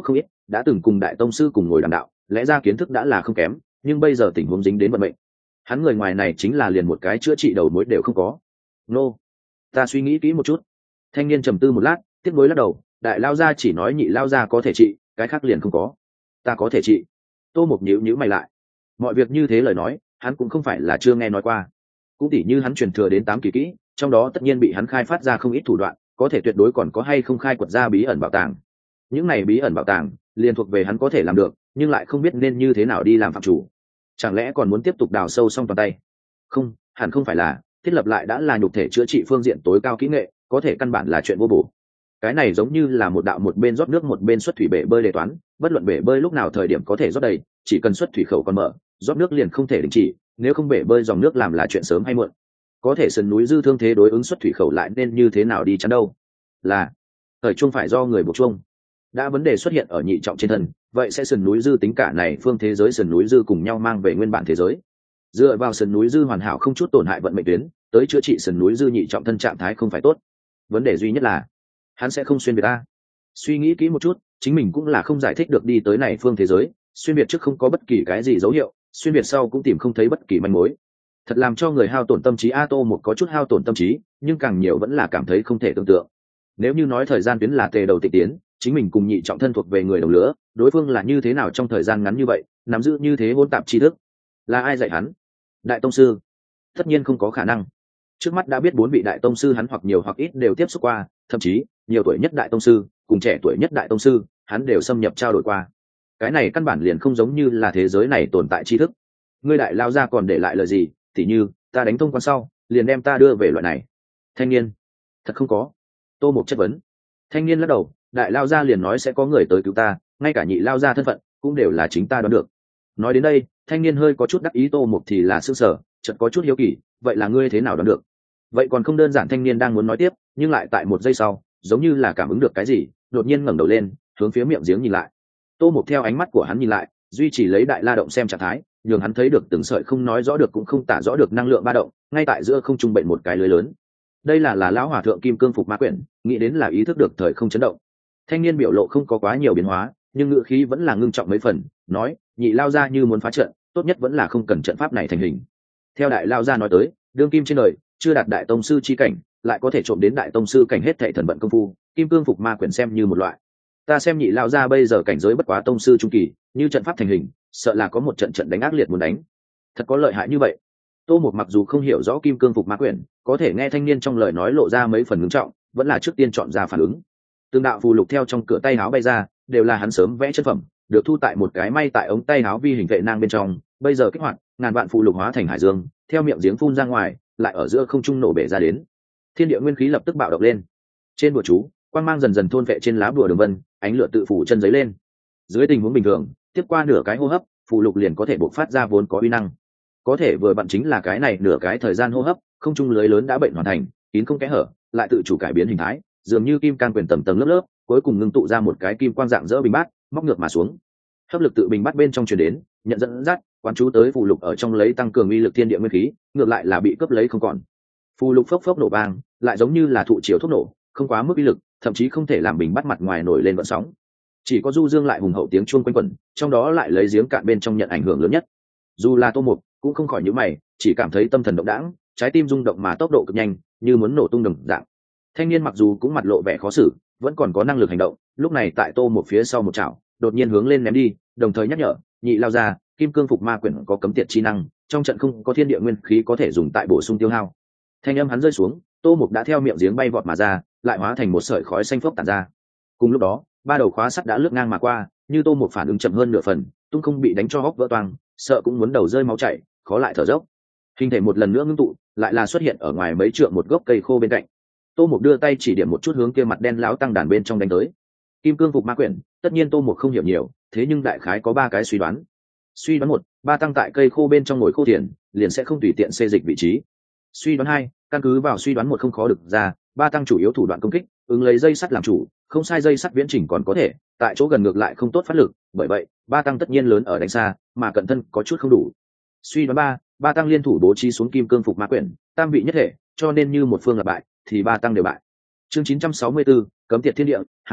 đã từng cùng đại tông sư cùng ngồi đàm đạo, lẽ ra kiến thức đã là không kém, nhưng bây giờ tình huống dính đến vận mệnh, hắn người ngoài này chính là liền một cái chữa trị đầu mối đều không có. Nô, ta suy nghĩ kỹ một chút. Thanh niên trầm tư một lát, tiếc nuối lắc đầu, đại lao gia chỉ nói nhị lao gia có thể trị, cái khác liền không có. Ta có thể trị. Tô Mục nhíu mày lại. Mọi việc như thế lời nói, hắn cũng không phải là chưa nghe nói qua. Cũng tỉ như hắn truyền thừa đến 8 kỳ kỹ, trong đó tất nhiên bị hắn khai phát ra không ít thủ đoạn, có thể tuyệt đối còn có hay không khai quật ra bí ẩn bảo tàng. Những này bí ẩn bảo tàng, liền thuộc về hắn có thể làm được, nhưng lại không biết nên như thế nào đi làm phạm chủ. Chẳng lẽ còn muốn tiếp tục đào sâu xong toàn tay? Không, hẳn không phải là, thiết lập lại đã là nhục thể chữa trị phương diện tối cao kỹ nghệ, có thể căn bản là chuyện vô bổ. Cái này giống như là một đạo một bên rót nước một bên xuất thủy bể bơi đề toán, bất luận bể bơi lúc nào thời điểm có thể rót đầy, chỉ cần xuất thủy khẩu còn mở, rót nước liền không thể đình chỉ, nếu không bể bơi dòng nước làm là chuyện sớm hay muộn. Có thể sườn núi dư thương thế đối ứng xuất thủy khẩu lại nên như thế nào đi chắn đâu? Là thời trung phải do người buộc chuông. Đã vấn đề xuất hiện ở nhị trọng trên thân, vậy sẽ sườn núi dư tính cả này phương thế giới sườn núi dư cùng nhau mang về nguyên bản thế giới. Dựa vào sườn núi dư hoàn hảo không chút tổn hại vận mệnh tuyến, tới chữa trị sườn núi dư nhị trọng thân trạng thái không phải tốt. Vấn đề duy nhất là hắn sẽ không xuyên biệt ta. Suy nghĩ kỹ một chút, chính mình cũng là không giải thích được đi tới này phương thế giới, xuyên biệt trước không có bất kỳ cái gì dấu hiệu, xuyên biệt sau cũng tìm không thấy bất kỳ manh mối. Thật làm cho người hao tổn tâm trí. A Tô một có chút hao tổn tâm trí, nhưng càng nhiều vẫn là cảm thấy không thể tưởng tượng. Nếu như nói thời gian tuyến là tề đầu tịch tiến, chính mình cùng nhị trọng thân thuộc về người đồng lứa, đối phương là như thế nào trong thời gian ngắn như vậy, nắm giữ như thế hỗn tạp tri thức? Là ai dạy hắn? Đại tông sư? Tất nhiên không có khả năng. Trước mắt đã biết 4 vị đại tông sư hắn hoặc nhiều hoặc ít đều tiếp xúc qua, thậm chí nhiều tuổi nhất đại tông sư cùng trẻ tuổi nhất đại tông sư hắn đều xâm nhập trao đổi qua. Cái này căn bản liền không giống như là thế giới này tồn tại tri thức. Ngươi đại lao ra còn để lại lời gì? Tỉ như ta đánh thông quan sau liền đem ta đưa về loại này. Thanh niên: Thật không có. Tô Mục chất vấn. Thanh niên lắc đầu, đại lao ra liền nói sẽ có người tới cứu ta, ngay cả nhị lao ra thân phận cũng đều là chính ta đoán được. Nói đến đây, thanh niên hơi có chút đắc ý. Tô Mục thì là sững sờ, chợt có chút hiếu kỳ, vậy là ngươi thế nào đoán được? Vậy còn không đơn giản. Thanh niên đang muốn nói tiếp, nhưng lại tại một giây sau giống như là cảm ứng được cái gì, đột nhiên ngẩng đầu lên hướng phía miệng giếng nhìn lại. Tô Mục theo ánh mắt của hắn nhìn lại, duy trì lấy đại la động xem trạng thái, nhường hắn thấy được từng sợi không nói rõ được cũng không tả rõ được năng lượng ba động ngay tại giữa không trung bệnh một cái lưới lớn. Đây là lão hòa thượng kim cương phục ma quyển, nghĩ đến là ý thức được thời không chấn động. Thanh niên biểu lộ không có quá nhiều biến hóa, nhưng ngữ khí vẫn là ngưng trọng mấy phần, nói: nhị lao ra như muốn phá trận, tốt nhất vẫn là không cần trận pháp này thành hình. Theo đại lao ra nói tới, đương kim trên đời chưa đạt đại tông sư chi cảnh, lại có thể trộm đến đại tông sư cảnh hết thảy thần vận công phu, kim cương phục ma quyển xem như một loại. Ta xem nhị lao ra bây giờ cảnh giới bất quá tông sư trung kỳ, như trận pháp thành hình, sợ là có một trận trận đánh ác liệt muốn đánh. Thật có lợi hại như vậy? Tô Mục mặc dù không hiểu rõ kim cương phục ma quyển, có thể nghe thanh niên trong lời nói lộ ra mấy phần ngưng trọng, vẫn là trước tiên chọn ra phản ứng. Từng đạo phù lục theo trong cửa tay áo bay ra, đều là hắn sớm vẽ chân phẩm, được thu tại một cái may tại ống tay áo vi hình vệ nang bên trong, bây giờ kích hoạt, ngàn vạn phù lục hóa thành hải dương, theo miệng giếng phun ra ngoài, lại ở giữa không trung nổ bể ra đến. Thiên địa nguyên khí lập tức bạo động lên. Trên bùa chú, quang mang dần dần thôn vệ trên lá bùa đường vân, ánh lửa tự phủ chân giấy lên. Dưới tình huống bình thường, tiếp qua nửa cái hô hấp, phù lục liền có thể bộc phát ra vốn có uy năng. Có thể vừa bạn chính là cái này nửa cái thời gian hô hấp, không trung lưới lớn đã bệnh hoàn thành, kín không kẽ hở, lại tự chủ cải biến hình thái, dường như kim can quyền tầng tầng lớp lớp, cuối cùng ngưng tụ ra một cái kim quang dạng dỡ bình bát, móc ngược mà xuống. Hấp lực tự bình bát bên trong truyền đến, nhận dẫn dắt, quán chú tới phù lục ở trong lấy tăng cường uy lực thiên địa nguyên khí, ngược lại là bị cướp lấy không còn. Phù lục phốc phốc nổ vang, lại giống như là thụ chiều thuốc nổ, không quá mức uy lực, thậm chí không thể làm bình bát mặt ngoài nổi lên vận sóng. Chỉ có du dương lại hùng hậu tiếng chuông quanh quẩn, trong đó lại lấy giếng cạn bên trong nhận ảnh hưởng lớn nhất. Dù là Tô Mục cũng không khỏi nhíu mày, chỉ cảm thấy tâm thần động đãng, trái tim rung động mà tốc độ cực nhanh, như muốn nổ tung đồng dạng. Thanh niên mặc dù cũng mặt lộ vẻ khó xử, vẫn còn có năng lực hành động, lúc này tại Tô Mục phía sau một chảo, đột nhiên hướng lên ném đi, đồng thời nhắc nhở: nhị lao ra, kim cương phục ma quyển có cấm tiệt chi năng, trong trận không có thiên địa nguyên khí có thể dùng tại bổ sung tiêu hao. Thanh âm hắn rơi xuống, Tô Mục đã theo miệng giếng bay vọt mà ra, lại hóa thành một sợi khói xanh phốc tản ra. Cùng lúc đó, 3 đầu khóa sắt đã lướt ngang mà qua, như Tô Mục phản ứng chậm hơn nửa phần, tung không bị đánh cho hốc vỡ toang, sợ cũng muốn đầu rơi máu chảy, khó lại thở dốc. Hình thể một lần nữa ngưng tụ, lại là xuất hiện ở ngoài mấy trượng một gốc cây khô bên cạnh. Tô Mục đưa tay chỉ điểm một chút hướng kia mặt đen lão tăng đàn bên trong đánh tới. Kim cương phục ma quyển, tất nhiên Tô Mục không hiểu nhiều, thế nhưng đại khái có 3 cái suy đoán. Suy đoán 1, ba tăng tại cây khô bên trong ngồi khô tiền, liền sẽ không tùy tiện xê dịch vị trí. Suy đoán 2, căn cứ vào suy đoán 1 không khó được ra, ba tăng chủ yếu thủ đoạn công kích, ứng lấy dây sắt làm chủ, không sai dây sắt viễn chỉnh còn có thể, tại chỗ gần ngược lại không tốt phát lực, bởi vậy, ba tăng tất nhiên lớn ở đánh xa, mà cận thân có chút không đủ. Suy đoán 3, ba tăng liên thủ bố trí xuống kim cương phục ma quyển, tam vị nhất thể, cho nên như một phương là bại, thì ba tăng đều bại. Chương 964, cấm tiệt thiên địa 2,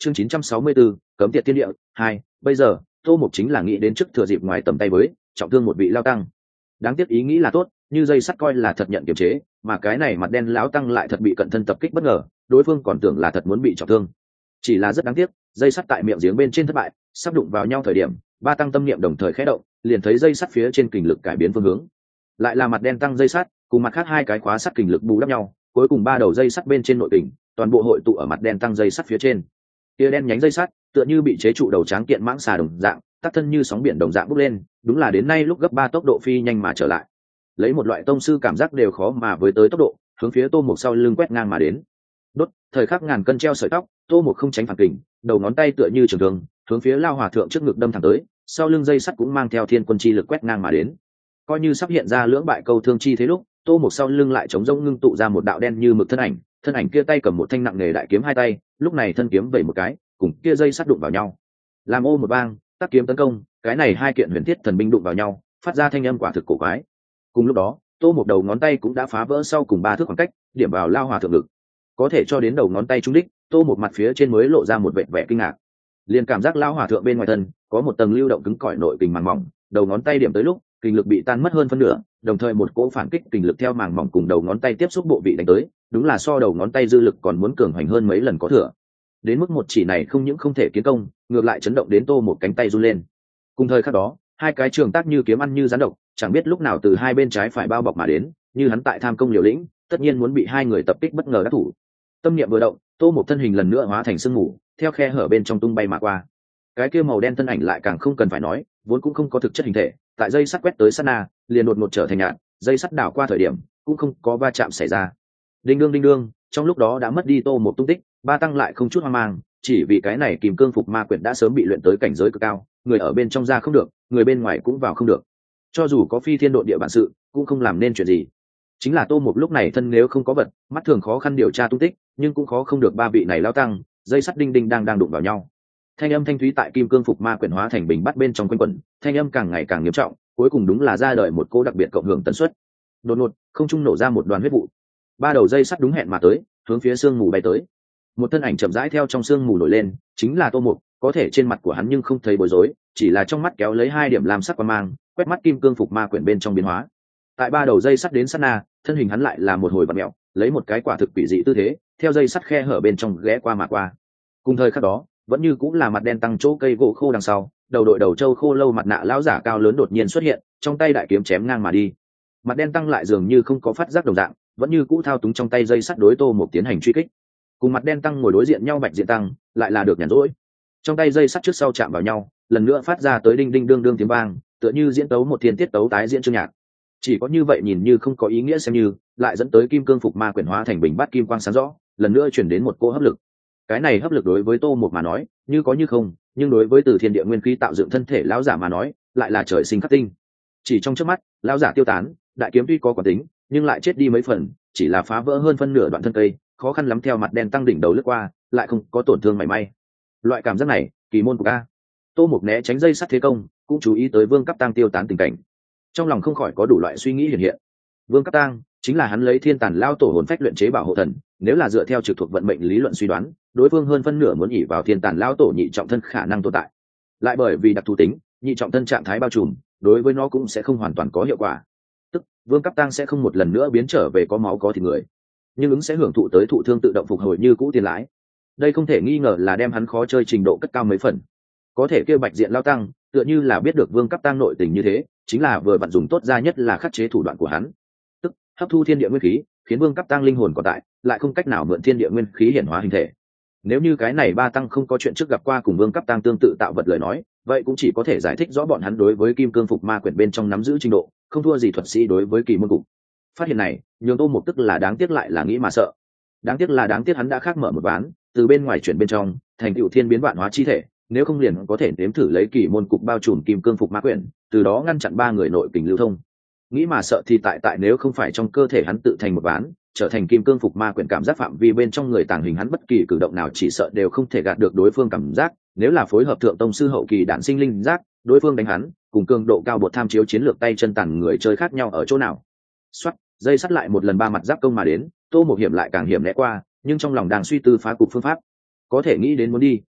chương 964, cấm tiệt thiên địa 2. Bây giờ Tô Mục chính là nghĩ đến trước thừa dịp ngoài tầm tay với trọng thương một vị lao tăng. Đáng tiếc ý nghĩ là tốt, như dây sắt coi là thật nhận kiềm chế, mà cái này mặt đen lão tăng lại thật bị cận thân tập kích bất ngờ, đối phương còn tưởng là thật muốn bị trọng thương. Chỉ là rất đáng tiếc, dây sắt tại miệng giếng bên trên thất bại, sắp đụng vào nhau thời điểm, ba tăng tâm niệm đồng thời khẽ động, liền thấy dây sắt phía trên kình lực cải biến phương hướng. Lại là mặt đen tăng dây sắt, cùng mặt khác hai cái khóa sắt kình lực bù đắp nhau, cuối cùng ba đầu dây sắt bên trên nội kình, toàn bộ hội tụ ở mặt đen tăng dây sắt phía trên. Tia đen nhánh dây sắt, tựa như bị chế trụ đầu tráng kiện mãng xà đồng dạng, tác thân như sóng biển đồng dạng bốc lên, đúng là đến nay lúc gấp 3 tốc độ phi nhanh mà trở lại. Lấy một loại tông sư cảm giác đều khó mà với tới tốc độ, hướng phía Tô Mục sau lưng quét ngang mà đến. Đốt, thời khắc ngàn cân treo sợi tóc, Tô Mục không tránh phản kình, đầu ngón tay tựa như trường thương, hướng phía Lao Hòa thượng trước ngực đâm thẳng tới, sau lưng dây sắt cũng mang theo thiên quân chi lực quét ngang mà đến. Coi như sắp hiện ra lưỡng bại câu thương chi thế lúc, Tô Mục sau lưng lại chống rỗng ngưng tụ ra một đạo đen như mực thân ảnh kia tay cầm một thanh nặng nghề đại kiếm hai tay, lúc này thân kiếm vẩy một cái, cùng kia dây sắt đụng vào nhau. Làm ô một bang, tác kiếm tấn công, cái này hai kiện huyền thiết thần binh đụng vào nhau, phát ra thanh âm quả thực cổ quái. Cùng lúc đó, Tô Mục đầu ngón tay cũng đã phá vỡ sau cùng 3 thước khoảng cách, điểm vào Lao Hòa thượng ngực. Có thể cho đến đầu ngón tay trúng đích, Tô Mục mặt phía trên mới lộ ra một vẻ vẻ kinh ngạc. Liền cảm giác Lao Hòa thượng bên ngoài thân có một tầng lưu động cứng cỏi nội kình màng mỏng, đầu ngón tay điểm tới lúc, kình lực bị tan mất hơn phân nửa, đồng thời một cỗ phản kích kình lực theo màng mỏng cùng đầu ngón tay tiếp xúc bộ vị đánh tới, đúng là so đầu ngón tay dư lực còn muốn cường hoành hơn mấy lần có thừa. Đến mức một chỉ này không những không thể kiến công, ngược lại chấn động đến Tô Mục cánh tay run lên. Cùng thời khắc đó, hai cái trường tác như kiếm ăn như rắn độc, chẳng biết lúc nào từ hai bên trái phải bao bọc mà đến, như hắn tại tham công liều lĩnh, tất nhiên muốn bị hai người tập kích bất ngờ đắc thủ. Tâm niệm vừa động, Tô Mục thân hình lần nữa hóa thành sương mù, theo khe hở bên trong tung bay mà qua. Cái kia màu đen thân ảnh lại càng không cần phải nói, vốn cũng không có thực chất hình thể, tại dây sắt quét tới sát na, liền đột ngột trở thành nhạt, dây sắt đảo qua thời điểm, cũng không có va chạm xảy ra. Đinh đương, trong lúc đó đã mất đi Tô Mục tung tích, ba tăng lại không chút hoang mang, chỉ vì cái này kìm cương phục ma quyển đã sớm bị luyện tới cảnh giới cực cao, người ở bên trong ra không được, người bên ngoài cũng vào không được. Cho dù có phi thiên độ địa bản sự, cũng không làm nên chuyện gì. Chính là Tô Mục lúc này thân nếu không có vật, mắt thường khó khăn điều tra tung tích, nhưng cũng khó không được ba vị này lao tăng, dây sắt đinh đang đụng vào nhau. Thanh âm thanh thúy tại kim cương phục ma quyển hóa thành bình bắt bên trong quanh quẩn, thanh âm càng ngày càng nghiêm trọng, cuối cùng đúng là ra đời một cô đặc biệt cộng hưởng tần suất. Đột ngột, không trung nổ ra một đoàn huyết vụ. Ba đầu dây sắt đúng hẹn mà tới, hướng phía sương mù bay tới. Một thân ảnh chậm rãi theo trong sương mù nổi lên, chính là Tô Mục, có thể trên mặt của hắn nhưng không thấy bối rối, chỉ là trong mắt kéo lấy 2 điểm lam sắc quang mang, quét mắt kim cương phục ma quyển bên trong biến hóa. Tại ba đầu dây sắt đến sát na, thân hình hắn lại là một hồi vặn mèo, lấy một cái quả thực quỷ dị tư thế, theo dây sắt khe hở bên trong ghé qua mà qua. Cùng thời khắc đó, vẫn như cũng là mặt đen tăng chỗ cây gỗ khô đằng sau, đầu đội đầu trâu khô lâu mặt nạ lão giả cao lớn đột nhiên xuất hiện, trong tay đại kiếm chém ngang mà đi. Mặt đen tăng lại dường như không có phát giác đồng dạng, vẫn như cũ thao túng trong tay dây sắt đối Tô Mục tiến hành truy kích. Cùng mặt đen tăng ngồi đối diện nhau bạch diện tăng, lại là được nhàn rỗi. Trong tay dây sắt trước sau chạm vào nhau, lần nữa phát ra tới đinh đương tiếng vang, tựa như diễn tấu một thiên tiết tấu tái diễn chương nhạc. Chỉ có như vậy nhìn như không có ý nghĩa xem như, lại dẫn tới kim cương phục ma quyển hóa thành bình bát kim quang sáng rõ, lần nữa chuyển đến một cỗ hấp lực. Cái này hấp lực đối với Tô Mục mà nói, như có như không, nhưng đối với từ thiên địa nguyên khí tạo dựng thân thể lão giả mà nói, lại là trời sinh khắc tinh. Chỉ trong chớp mắt, lão giả tiêu tán, đại kiếm tuy có quả tính, nhưng lại chết đi mấy phần, chỉ là phá vỡ hơn phân nửa đoạn thân cây, khó khăn lắm theo mặt đen tăng đỉnh đầu lướt qua, lại không có tổn thương mảy may. Loại cảm giác này, kỳ môn của a. Tô Mục né tránh dây sắt thế công, cũng chú ý tới Vương Cấp Tăng tiêu tán tình cảnh. Trong lòng không khỏi có đủ loại suy nghĩ hiện hiện. Vương Cấp Tăng chính là hắn lấy thiên tàn lao tổ hồn phách luyện chế bảo hộ thần, nếu là dựa theo trực thuộc vận mệnh lý luận suy đoán, đối phương hơn phân nửa muốn ỷ vào thiên tàn lao tổ nhị trọng thân khả năng tồn tại. Lại bởi vì đặc thù tính, nhị trọng thân trạng thái bao trùm, đối với nó cũng sẽ không hoàn toàn có hiệu quả. Tức, Vương Cấp Tăng sẽ không một lần nữa biến trở về có máu có thịt người, nhưng ứng sẽ hưởng thụ tới thụ thương tự động phục hồi như cũ tiền lãi. Đây không thể nghi ngờ là đem hắn khó chơi trình độ cất cao mấy phần. Có thể kêu bạch diện lao tăng, tựa như là biết được Vương Cấp Tăng nội tình như thế, chính là vừa vặn dùng tốt ra nhất là khắc chế thủ đoạn của hắn, tức hấp thu thiên địa nguyên khí, khiến Vương Cấp Tăng linh hồn còn tại, lại không cách nào mượn thiên địa nguyên khí hiển hóa hình thể. Nếu như cái này ba tăng không có chuyện trước gặp qua cùng Vương Cấp Tăng tương tự tạo vật lời nói, vậy cũng chỉ có thể giải thích rõ bọn hắn đối với kim cương phục ma quyển bên trong nắm giữ trình độ, không thua gì thuật sĩ đối với kỳ môn cục. Phát hiện này, nhường Tô Mục tức là đáng tiếc lại là nghĩ mà sợ. Đáng tiếc hắn đã khác mở một ván, từ bên ngoài chuyển bên trong, thành tựu thiên biến vạn hóa chi thể, nếu không liền có thể nếm thử lấy kỳ môn cục bao trùm kim cương phục ma quyển, từ đó ngăn chặn ba người nội kình lưu thông. Nghĩ mà sợ thì tại nếu không phải trong cơ thể hắn tự thành một ván, trở thành kim cương phục ma quyển cảm giác phạm vi bên trong người tàng hình hắn bất kỳ cử động nào chỉ sợ đều không thể gạt được đối phương cảm giác, nếu là phối hợp thượng tông sư hậu kỳ đản sinh linh giác, đối phương đánh hắn, cùng cường độ cao bột tham chiếu chiến lược tay chân tàn người chơi khác nhau ở chỗ nào. Soát, dây sắt lại một lần ba mặt giáp công mà đến, Tô Mục hiểm lại càng hiểm né qua, nhưng trong lòng đang suy tư phá cục phương pháp. Có thể nghĩ đến muốn đi,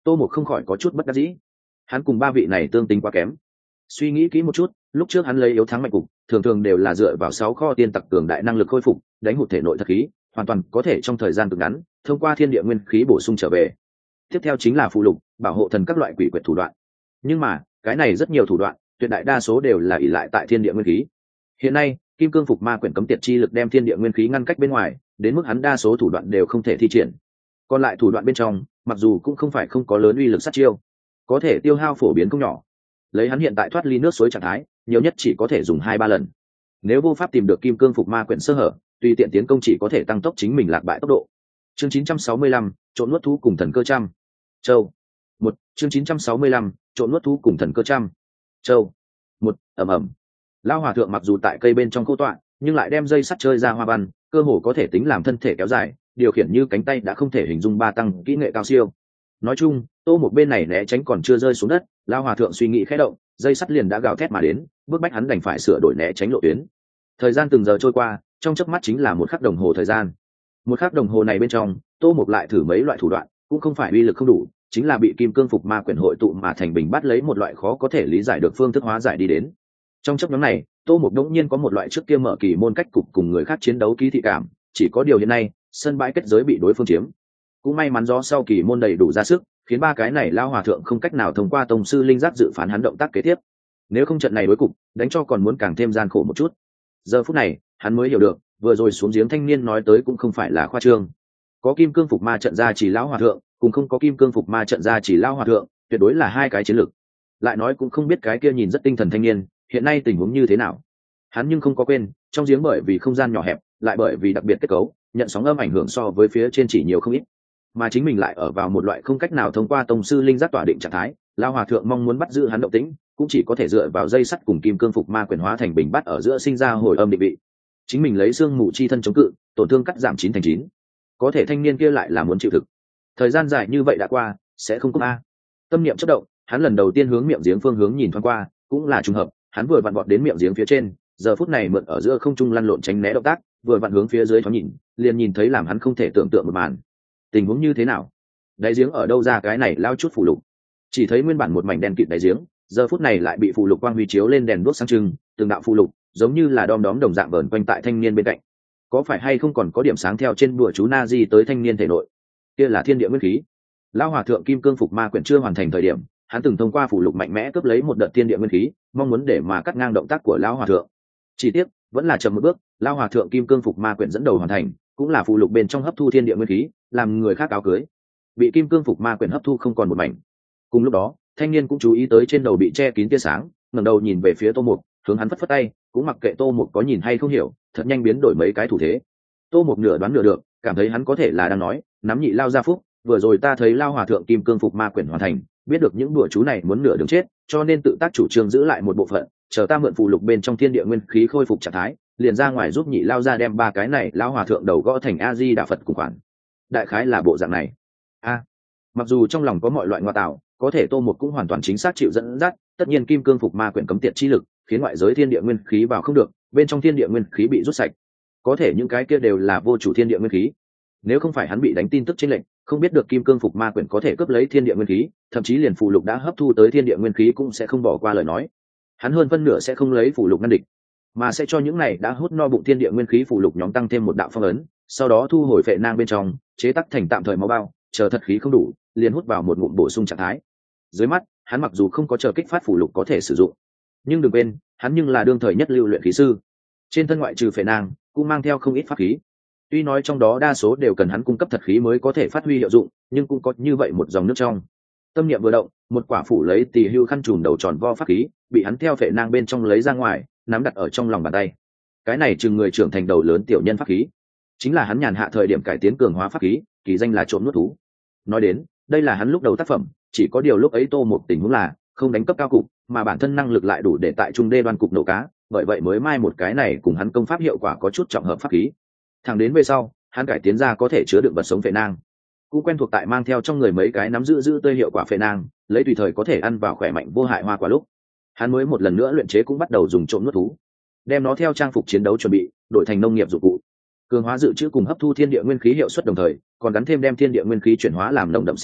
Tô Mục không khỏi có chút bất đắc dĩ. Hắn cùng ba vị này tương tính quá kém. Suy nghĩ kỹ một chút, lúc trước hắn lấy yếu thắng mạnh cục, thường thường đều là dựa vào 6 kho tiên tặc cường đại năng lực khôi phục, đánh hụt thể nội thật khí, hoàn toàn có thể trong thời gian cực ngắn, thông qua thiên địa nguyên khí bổ sung trở về. Tiếp theo chính là phụ lục, bảo hộ thần các loại quỷ quyệt thủ đoạn. Nhưng mà, cái này rất nhiều thủ đoạn, tuyệt đại đa số đều là ỷ lại tại thiên địa nguyên khí. Hiện nay, Kim Cương Phục Ma Quyển cấm tiệt chi lực đem thiên địa nguyên khí ngăn cách bên ngoài, đến mức hắn đa số thủ đoạn đều không thể thi triển. Còn lại thủ đoạn bên trong, mặc dù cũng không phải không có lớn uy lực sát chiêu, có thể tiêu hao phổ biến không nhỏ. Lấy hắn hiện tại thoát ly nước suối trạng thái, nhiều nhất chỉ có thể dùng 2-3 lần. Nếu vô pháp tìm được Kim Cương Phục Ma Quyển sơ hở, tùy tiện tiến công chỉ có thể tăng tốc chính mình lạc bại tốc độ. Chương 965, trộn nuốt thú cùng thần cơ trăm. Châu. Một. Chương 965, trộn nuốt thú cùng thần cơ trăm. Châu. Một. Ầm ầm. Lao hòa thượng mặc dù tại cây bên trong cô tọa, nhưng lại đem dây sắt chơi ra hoa văn, cơ hồ có thể tính làm thân thể kéo dài, điều khiển như cánh tay đã không thể hình dung ba tăng kỹ nghệ cao siêu. Nói chung, Tô một bên này né tránh còn chưa rơi xuống đất, Lao hòa thượng suy nghĩ khẽ động, dây sắt liền đã gào thét mà đến, bước bách hắn đành phải sửa đổi né tránh lộ tuyến. Thời gian từng giờ trôi qua, trong chớp mắt chính là 1 khắc đồng hồ thời gian. 1 khắc đồng hồ này bên trong, Tô một lại thử mấy loại thủ đoạn, cũng không phải uy lực không đủ, chính là bị Kim Cương Phục Ma Quyển hội tụ mà thành bình bắt lấy một loại khó có thể lý giải được phương thức hóa giải đi đến. Trong chốc ngắn này, Tô Mục đống nhiên có một loại trước kia mở kỳ môn cách cục cùng người khác chiến đấu ký thị cảm, chỉ có điều hiện nay, sân bãi kết giới bị đối phương chiếm. Cũng may mắn do sau kỳ môn đầy đủ ra sức, khiến ba cái này lao hòa thượng không cách nào thông qua tông sư linh giác dự phán hắn động tác kế tiếp. Nếu không trận này đối cục, đánh cho còn muốn càng thêm gian khổ một chút. Giờ phút này, hắn mới hiểu được, vừa rồi xuống giếng thanh niên nói tới cũng không phải là khoa trương. Có Kim Cương Phục Ma trận ra chỉ lão hòa thượng, cùng không có Kim Cương Phục Ma trận ra chỉ lão hòa thượng, tuyệt đối là hai cái chiến lược. Lại nói cũng không biết cái kia nhìn rất tinh thần thanh niên, hiện nay tình huống như thế nào. Hắn nhưng không có quên, trong giếng bởi vì không gian nhỏ hẹp, lại bởi vì đặc biệt kết cấu, nhận sóng âm ảnh hưởng so với phía trên chỉ nhiều không ít, mà chính mình lại ở vào một loại không cách nào thông qua tông sư linh giác tỏa định trạng thái. Lão hòa thượng mong muốn bắt giữ hắn động tĩnh, cũng chỉ có thể dựa vào dây sắt cùng Kim Cương Phục Ma Quyển hóa thành bình bắt ở giữa sinh ra hồi âm định vị. Chính mình lấy xương mù chi thân chống cự, tổn thương cắt giảm 9/9. Có thể thanh niên kia lại là muốn chịu thực. Thời gian dài như vậy đã qua, sẽ không có a. Tâm niệm chớp động, hắn lần đầu tiên hướng miệng giếng phương hướng nhìn thoáng qua, cũng là trùng hợp, hắn vừa vặn vọt đến miệng giếng phía trên, giờ phút này mượn ở giữa không trung lăn lộn tránh né động tác, vừa vặn hướng phía dưới thoáng nhìn, liền nhìn thấy làm hắn không thể tưởng tượng một màn. Tình huống như thế nào? Đáy giếng ở đâu ra cái này lao chút phù lục? Chỉ thấy nguyên bản một mảnh đen kịt đáy giếng, giờ phút này lại bị phù lục quang huy chiếu lên đèn đuốc sáng trưng, từng đạo phù lục giống như là đom đóm đồng dạng vờn quanh tại thanh niên bên cạnh. Có phải hay không còn có điểm sáng theo trên bùa chú na di tới thanh niên thể nội? Kia là thiên địa nguyên khí. Lão hòa thượng Kim Cương Phục Ma Quyển chưa hoàn thành thời điểm, hắn từng thông qua phù lục mạnh mẽ cướp lấy một đợt thiên địa nguyên khí, mong muốn để mà cắt ngang động tác của lão hòa thượng. Chỉ tiếc, vẫn là chậm một bước, lão hòa thượng Kim Cương Phục Ma Quyển dẫn đầu hoàn thành, cũng là phù lục bên trong hấp thu thiên địa nguyên khí, làm người khác áo cưới, bị Kim Cương Phục Ma Quyển hấp thu không còn một mảnh. Cùng lúc đó, thanh niên cũng chú ý tới trên đầu bị che kín tia sáng, ngẩng đầu nhìn về phía Tô Mục, hướng hắn phất phất tay, cũng mặc kệ Tô Mục có nhìn hay không hiểu, thật nhanh biến đổi mấy cái thủ thế. Tô Mục nửa đoán nửa được, cảm thấy hắn có thể là đang nói, nắm nhị lao gia phúc, vừa rồi ta thấy lao hòa thượng Kim Cương Phục Ma Quyển hoàn thành, biết được những đùa chú này muốn nửa đường chết, cho nên tự tác chủ trương giữ lại một bộ phận, chờ ta mượn phù lục bên trong thiên địa nguyên khí khôi phục trạng thái, liền ra ngoài giúp nhị lao ra đem ba cái này lao hòa thượng đầu gõ thành A Di Đà Phật cùng khoản. Đại khái là bộ dạng này. Mặc dù trong lòng có mọi loại ngoa tạo, có thể Tô Mục cũng hoàn toàn chính xác chịu dẫn dắt, tất nhiên Kim Cương Phục Ma Quyển cấm tiệt chi lực, khiến ngoại giới thiên địa nguyên khí vào không được, bên trong thiên địa nguyên khí bị rút sạch. Có thể những cái kia đều là vô chủ thiên địa nguyên khí. Nếu không phải hắn bị đánh tin tức trên lệnh, không biết được Kim Cương Phục Ma Quyển có thể cướp lấy thiên địa nguyên khí, thậm chí liền phù lục đã hấp thu tới thiên địa nguyên khí cũng sẽ không bỏ qua lời nói. Hắn hơn phân nửa sẽ không lấy phù lục ngăn địch, mà sẽ cho những này đã hút no bụng thiên địa nguyên khí phù lục nhóm tăng thêm một đạo phong ấn, sau đó thu hồi phệ nang bên trong, chế tác thành tạm thời máu bao, chờ thật khí không đủ, liền hút vào một ngụm bổ sung trạng thái. Dưới mắt, hắn mặc dù không có chờ kích phát phù lục có thể sử dụng, nhưng đừng quên, hắn nhưng là đương thời nhất lưu luyện khí sư. Trên thân ngoại trừ phệ nang, cũng mang theo không ít pháp khí. Tuy nói trong đó đa số đều cần hắn cung cấp thật khí mới có thể phát huy hiệu dụng, nhưng cũng có như vậy một dòng nước trong. Tâm niệm vừa động, một quả phủ lấy tỳ hưu khăn trùm đầu tròn vo pháp khí, bị hắn theo phệ nang bên trong lấy ra ngoài, nắm đặt ở trong lòng bàn tay. Cái này chừng người trưởng thành đầu lớn tiểu nhân pháp khí, chính là hắn nhàn hạ thời điểm cải tiến cường hóa pháp khí, kỳ danh là trộm nuốt thú. Nói đến, đây là hắn lúc đầu tác phẩm, chỉ có điều lúc ấy Tô một tình huống là không đánh cấp cao cục, mà bản thân năng lực lại đủ để tại trung đê đoan cục nổ cá, bởi vậy mới mai một cái này cùng hắn công pháp hiệu quả có chút trọng hợp pháp khí. Thẳng đến về sau, hắn cải tiến ra có thể chứa đựng vật sống phệ nang, cũng quen thuộc tại mang theo trong người mấy cái nắm giữ tươi hiệu quả phệ nang, lấy tùy thời có thể ăn vào khỏe mạnh vô hại hoa quả lúc, hắn mới một lần nữa luyện chế cũng bắt đầu dùng trộm nuốt thú, đem nó theo trang phục chiến đấu chuẩn bị đổi thành nông nghiệp dụng cụ, cường hóa dự trữ cùng hấp thu thiên địa nguyên khí hiệu suất đồng thời, còn gắn thêm đem thiên địa nguyên khí chuyển hóa làm nồng đậm sinh cơ,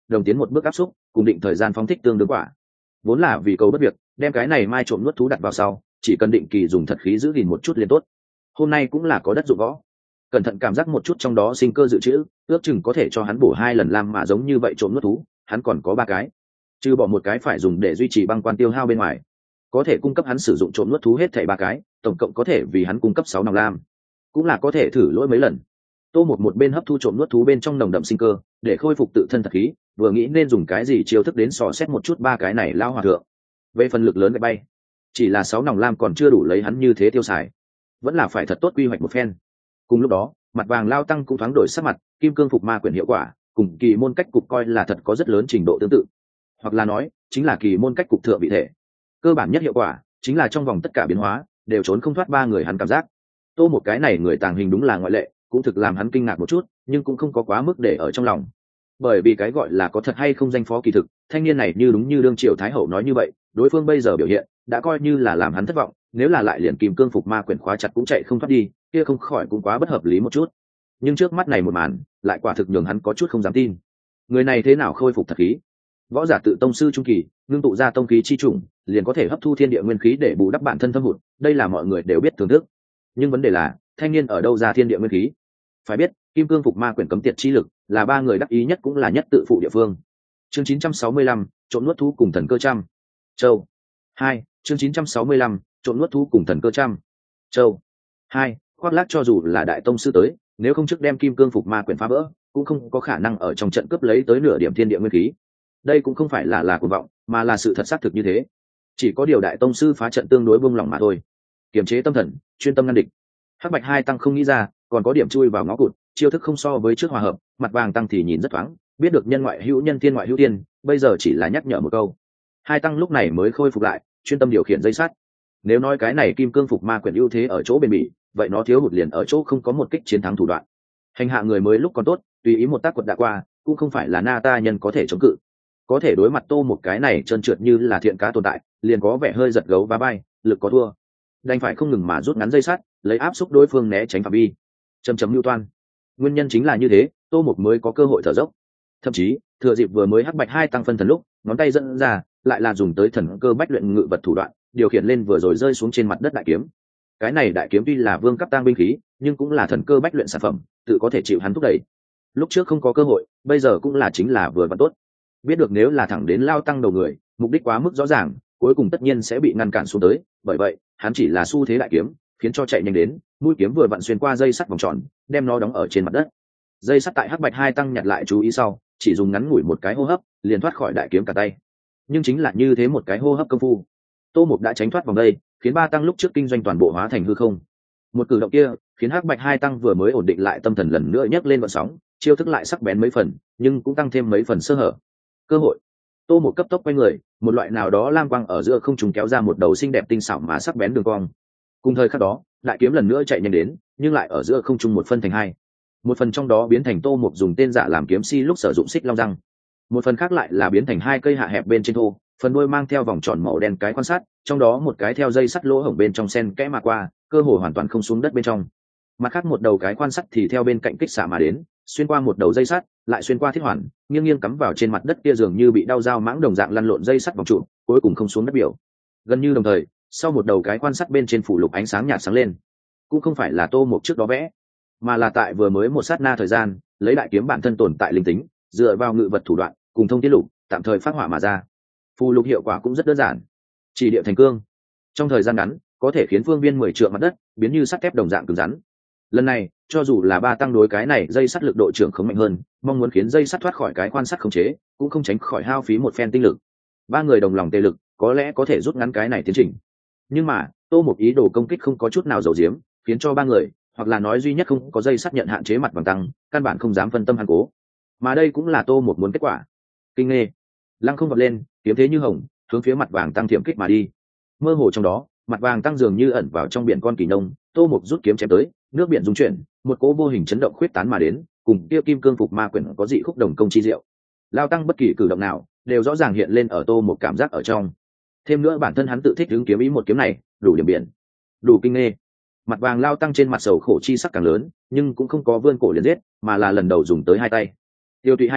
đồng tiến một bước áp xúc cùng định thời gian phóng thích tương đương quả. Vốn là vì cầu bất việc, đem cái này mai trộm nuốt thú đặt vào sau, chỉ cần định kỳ dùng thật khí giữ gìn một chút liền tốt. Hôm nay cũng là có đất dụng võ, cẩn thận cảm giác một chút trong đó sinh cơ dự trữ, ước chừng có thể cho hắn bổ 2 lần lam mã giống như vậy trộm nuốt thú, hắn còn có 3 cái, trừ bỏ một cái phải dùng để duy trì băng quan tiêu hao bên ngoài, có thể cung cấp hắn sử dụng trộm nuốt thú hết thảy 3 cái, tổng cộng có thể vì hắn cung cấp 6 nòng lam, cũng là có thể thử lỗi mấy lần. Tô một bên hấp thu trộm nuốt thú bên trong nồng đậm sinh cơ, để khôi phục tự thân thật khí, vừa nghĩ nên dùng cái gì chiêu thức đến dò xét một chút 3 cái này lao hòa thượng. Về phần lực lớn gạch bay, chỉ là 6 nòng lam còn chưa đủ lấy hắn như thế tiêu xài, vẫn là phải thật tốt quy hoạch một phen. Cùng lúc đó, mặt vàng lao tăng cũng thoáng đổi sắc mặt, kim cương phục ma quyển hiệu quả cùng kỳ môn cách cục coi là thật có rất lớn trình độ tương tự, hoặc là nói chính là kỳ môn cách cục thượng vị thể. Cơ bản nhất hiệu quả chính là trong vòng tất cả biến hóa đều trốn không thoát 3 người hắn cảm giác. Tô một cái này người tàng hình đúng là ngoại lệ, cũng thực làm hắn kinh ngạc một chút, nhưng cũng không có quá mức để ở trong lòng. Bởi vì cái gọi là có thật hay không danh phó kỳ thực, thanh niên này như đúng như đương triều thái hậu nói như vậy, đối phương bây giờ biểu hiện đã coi như là làm hắn thất vọng, nếu là lại liền kim cương phục ma quyển khóa chặt cũng chạy không thoát đi, kia không khỏi cũng quá bất hợp lý một chút. Nhưng trước mắt này một màn lại quả thực nhường hắn có chút không dám tin. Người này thế nào khôi phục thật khí? Võ giả tự tông sư trung kỳ ngưng tụ ra tông khí chi trùng, liền có thể hấp thu thiên địa nguyên khí để bù đắp bản thân thâm hụt, đây là mọi người đều biết thưởng thức. Nhưng vấn đề là thanh niên ở đâu ra thiên địa nguyên khí? Phải biết kim cương phục ma quyển cấm tiệt chi lực là 3 người đắc ý nhất cũng là nhất tự phụ địa phương. Chương 965, trộm nuốt thú cùng thần cơ trăm châu 2. Chương 965, trộm nuốt thú cùng thần cơ trăm châu 2. Khoác lác cho dù là đại tông sư tới, nếu không trước đem kim cương phục ma quyển phá vỡ, cũng không có khả năng ở trong trận cướp lấy tới nửa điểm thiên địa nguyên khí. Đây cũng không phải là cuồng vọng, mà là sự thật xác thực như thế. Chỉ có điều đại tông sư phá trận tương đối buông lỏng mà thôi, kiềm chế tâm thần, chuyên tâm ngăn địch. Hắc bạch hai tăng không nghĩ ra còn có điểm chui vào ngõ cụt, chiêu thức không so với trước hòa hợp. Mặt vàng tăng thì nhìn rất thoáng, biết được nhân ngoại hữu nhân, tiên ngoại hữu tiên, bây giờ chỉ là nhắc nhở một câu. Hai tăng lúc này mới khôi phục lại, chuyên tâm điều khiển dây sắt. Nếu nói cái này kim cương phục ma quyển ưu thế ở chỗ bền bỉ, vậy nó thiếu hụt liền ở chỗ không có một kích chiến thắng thủ đoạn. Hành hạ người mới lúc còn tốt, tùy ý một tác quật đã qua, cũng không phải là na ta nhân có thể chống cự. Có thể đối mặt Tô một cái này trơn trượt như là thiện cá tồn tại, liền có vẻ hơi giật gấu và bay, lực có thua, đành phải không ngừng mà rút ngắn dây sắt, lấy áp xúc đối phương né tránh phạm vi. Chấm lưu toan. Nguyên nhân chính là như thế, Tô một mới có cơ hội thở dốc. Thậm chí thừa dịp vừa mới hắc bạch hai tăng phân thần lúc, ngón tay dẫn ra, lại là dùng tới thần cơ bách luyện ngự vật thủ đoạn, điều khiển lên vừa rồi rơi xuống trên mặt đất đại kiếm. Cái này đại kiếm tuy là vương cấp tăng binh khí, nhưng cũng là thần cơ bách luyện sản phẩm, tự có thể chịu hắn thúc đẩy. Lúc trước không có cơ hội, bây giờ cũng là chính là vừa và tốt. Biết được nếu là thẳng đến lao tăng đầu người, mục đích quá mức rõ ràng, cuối cùng tất nhiên sẽ bị ngăn cản xuống tới, bởi vậy hắn chỉ là xu thế đại kiếm, khiến cho chạy nhanh đến, mũi kiếm vừa vặn xuyên qua dây sắt vòng tròn, đem nó đóng ở trên mặt đất. Dây sắt tại hắc bạch hai tăng nhặt lại chú ý sau, chỉ dùng ngắn ngủi một cái hô hấp, liền thoát khỏi đại kiếm cả tay. Nhưng chính là như thế một cái hô hấp công phu, Tô Mục đã tránh thoát vòng đây, khiến ba tăng lúc trước kinh doanh toàn bộ hóa thành hư không. Một cử động kia khiến hắc bạch hai tăng vừa mới ổn định lại tâm thần lần nữa nhấc lên vận sóng, chiêu thức lại sắc bén mấy phần, nhưng cũng tăng thêm mấy phần sơ hở. Cơ hội. Tô Mục cấp tốc quay người, một loại nào đó lam quang ở giữa không trung kéo ra một đầu xinh đẹp tinh xảo mà sắc bén đường cong. Cùng thời khắc đó, đại kiếm lần nữa chạy nhanh đến, nhưng lại ở giữa không trung một phân thành hai. Một phần trong đó biến thành Tô Mục dùng tên giả làm kiếm si lúc sử dụng xích long răng, một phần khác lại là biến thành hai cây hạ hẹp bên trên thô, phần đuôi mang theo vòng tròn màu đen cái quan sát, trong đó một cái theo dây sắt lỗ hổng bên trong sen kẽ mà qua, cơ hồ hoàn toàn không xuống đất bên trong. Mặt khác một đầu cái quan sắt thì theo bên cạnh kích xạ mà đến, xuyên qua một đầu dây sắt, lại xuyên qua thiết hoàn, nghiêng nghiêng cắm vào trên mặt đất kia dường như bị đao dao mãng đồng dạng lăn lộn dây sắt vòng trụ, cuối cùng không xuống đất biểu. Gần như đồng thời, sau một đầu cái quan sắt bên trên phủ lục ánh sáng nhạt sáng lên, cũng không phải là Tô Mục trước đó vẽ, mà là tại vừa mới một sát na thời gian, lấy đại kiếm bản thân tồn tại linh tính, dựa vào ngự vật thủ đoạn, cùng thông tiết lục, tạm thời phát hỏa mà ra. Phù lục hiệu quả cũng rất đơn giản, chỉ địa thành cương, trong thời gian ngắn có thể khiến phương viên 10 trượng mặt đất biến như sắt thép đồng dạng cứng rắn. Lần này cho dù là ba tăng đối cái này dây sắt lực độ trưởng không mạnh hơn, mong muốn khiến dây sắt thoát khỏi cái quan sát khống chế, cũng không tránh khỏi hao phí một phen tinh lực. Ba người đồng lòng tề lực có lẽ có thể rút ngắn cái này tiến trình, nhưng mà Tô Mục ý đồ công kích không có chút nào giấu giếm, khiến cho ba người, hoặc là nói duy nhất không có dây sắt nhận hạn chế mặt bằng tăng, căn bản không dám phân tâm hắn cố. Mà đây cũng là Tô Mục muốn kết quả. Kinh nghê lăng không vọt lên, kiếm thế như hồng, hướng phía mặt vàng tăng thiểm kích mà đi. Mơ hồ trong đó, mặt vàng tăng dường như ẩn vào trong biển con kỳ nông, Tô Mục rút kiếm chém tới, nước biển rung chuyển, một cỗ vô hình chấn động khuyết tán mà đến, cùng kia kim cương phục ma quyển có dị khúc đồng công chi diệu. Lao tăng bất kỳ cử động nào đều rõ ràng hiện lên ở Tô Mục cảm giác ở trong. Thêm nữa bản thân hắn tự thích ứng kiếm ý một kiếm này, đủ điểm biển, đủ kinh nghê. Mặt vàng lao tăng trên mặt sầu khổ chi sắc càng lớn, nhưng cũng không có vươn cổ liền giết, mà là lần đầu dùng tới hai tay. Tiêu tụy hai tay,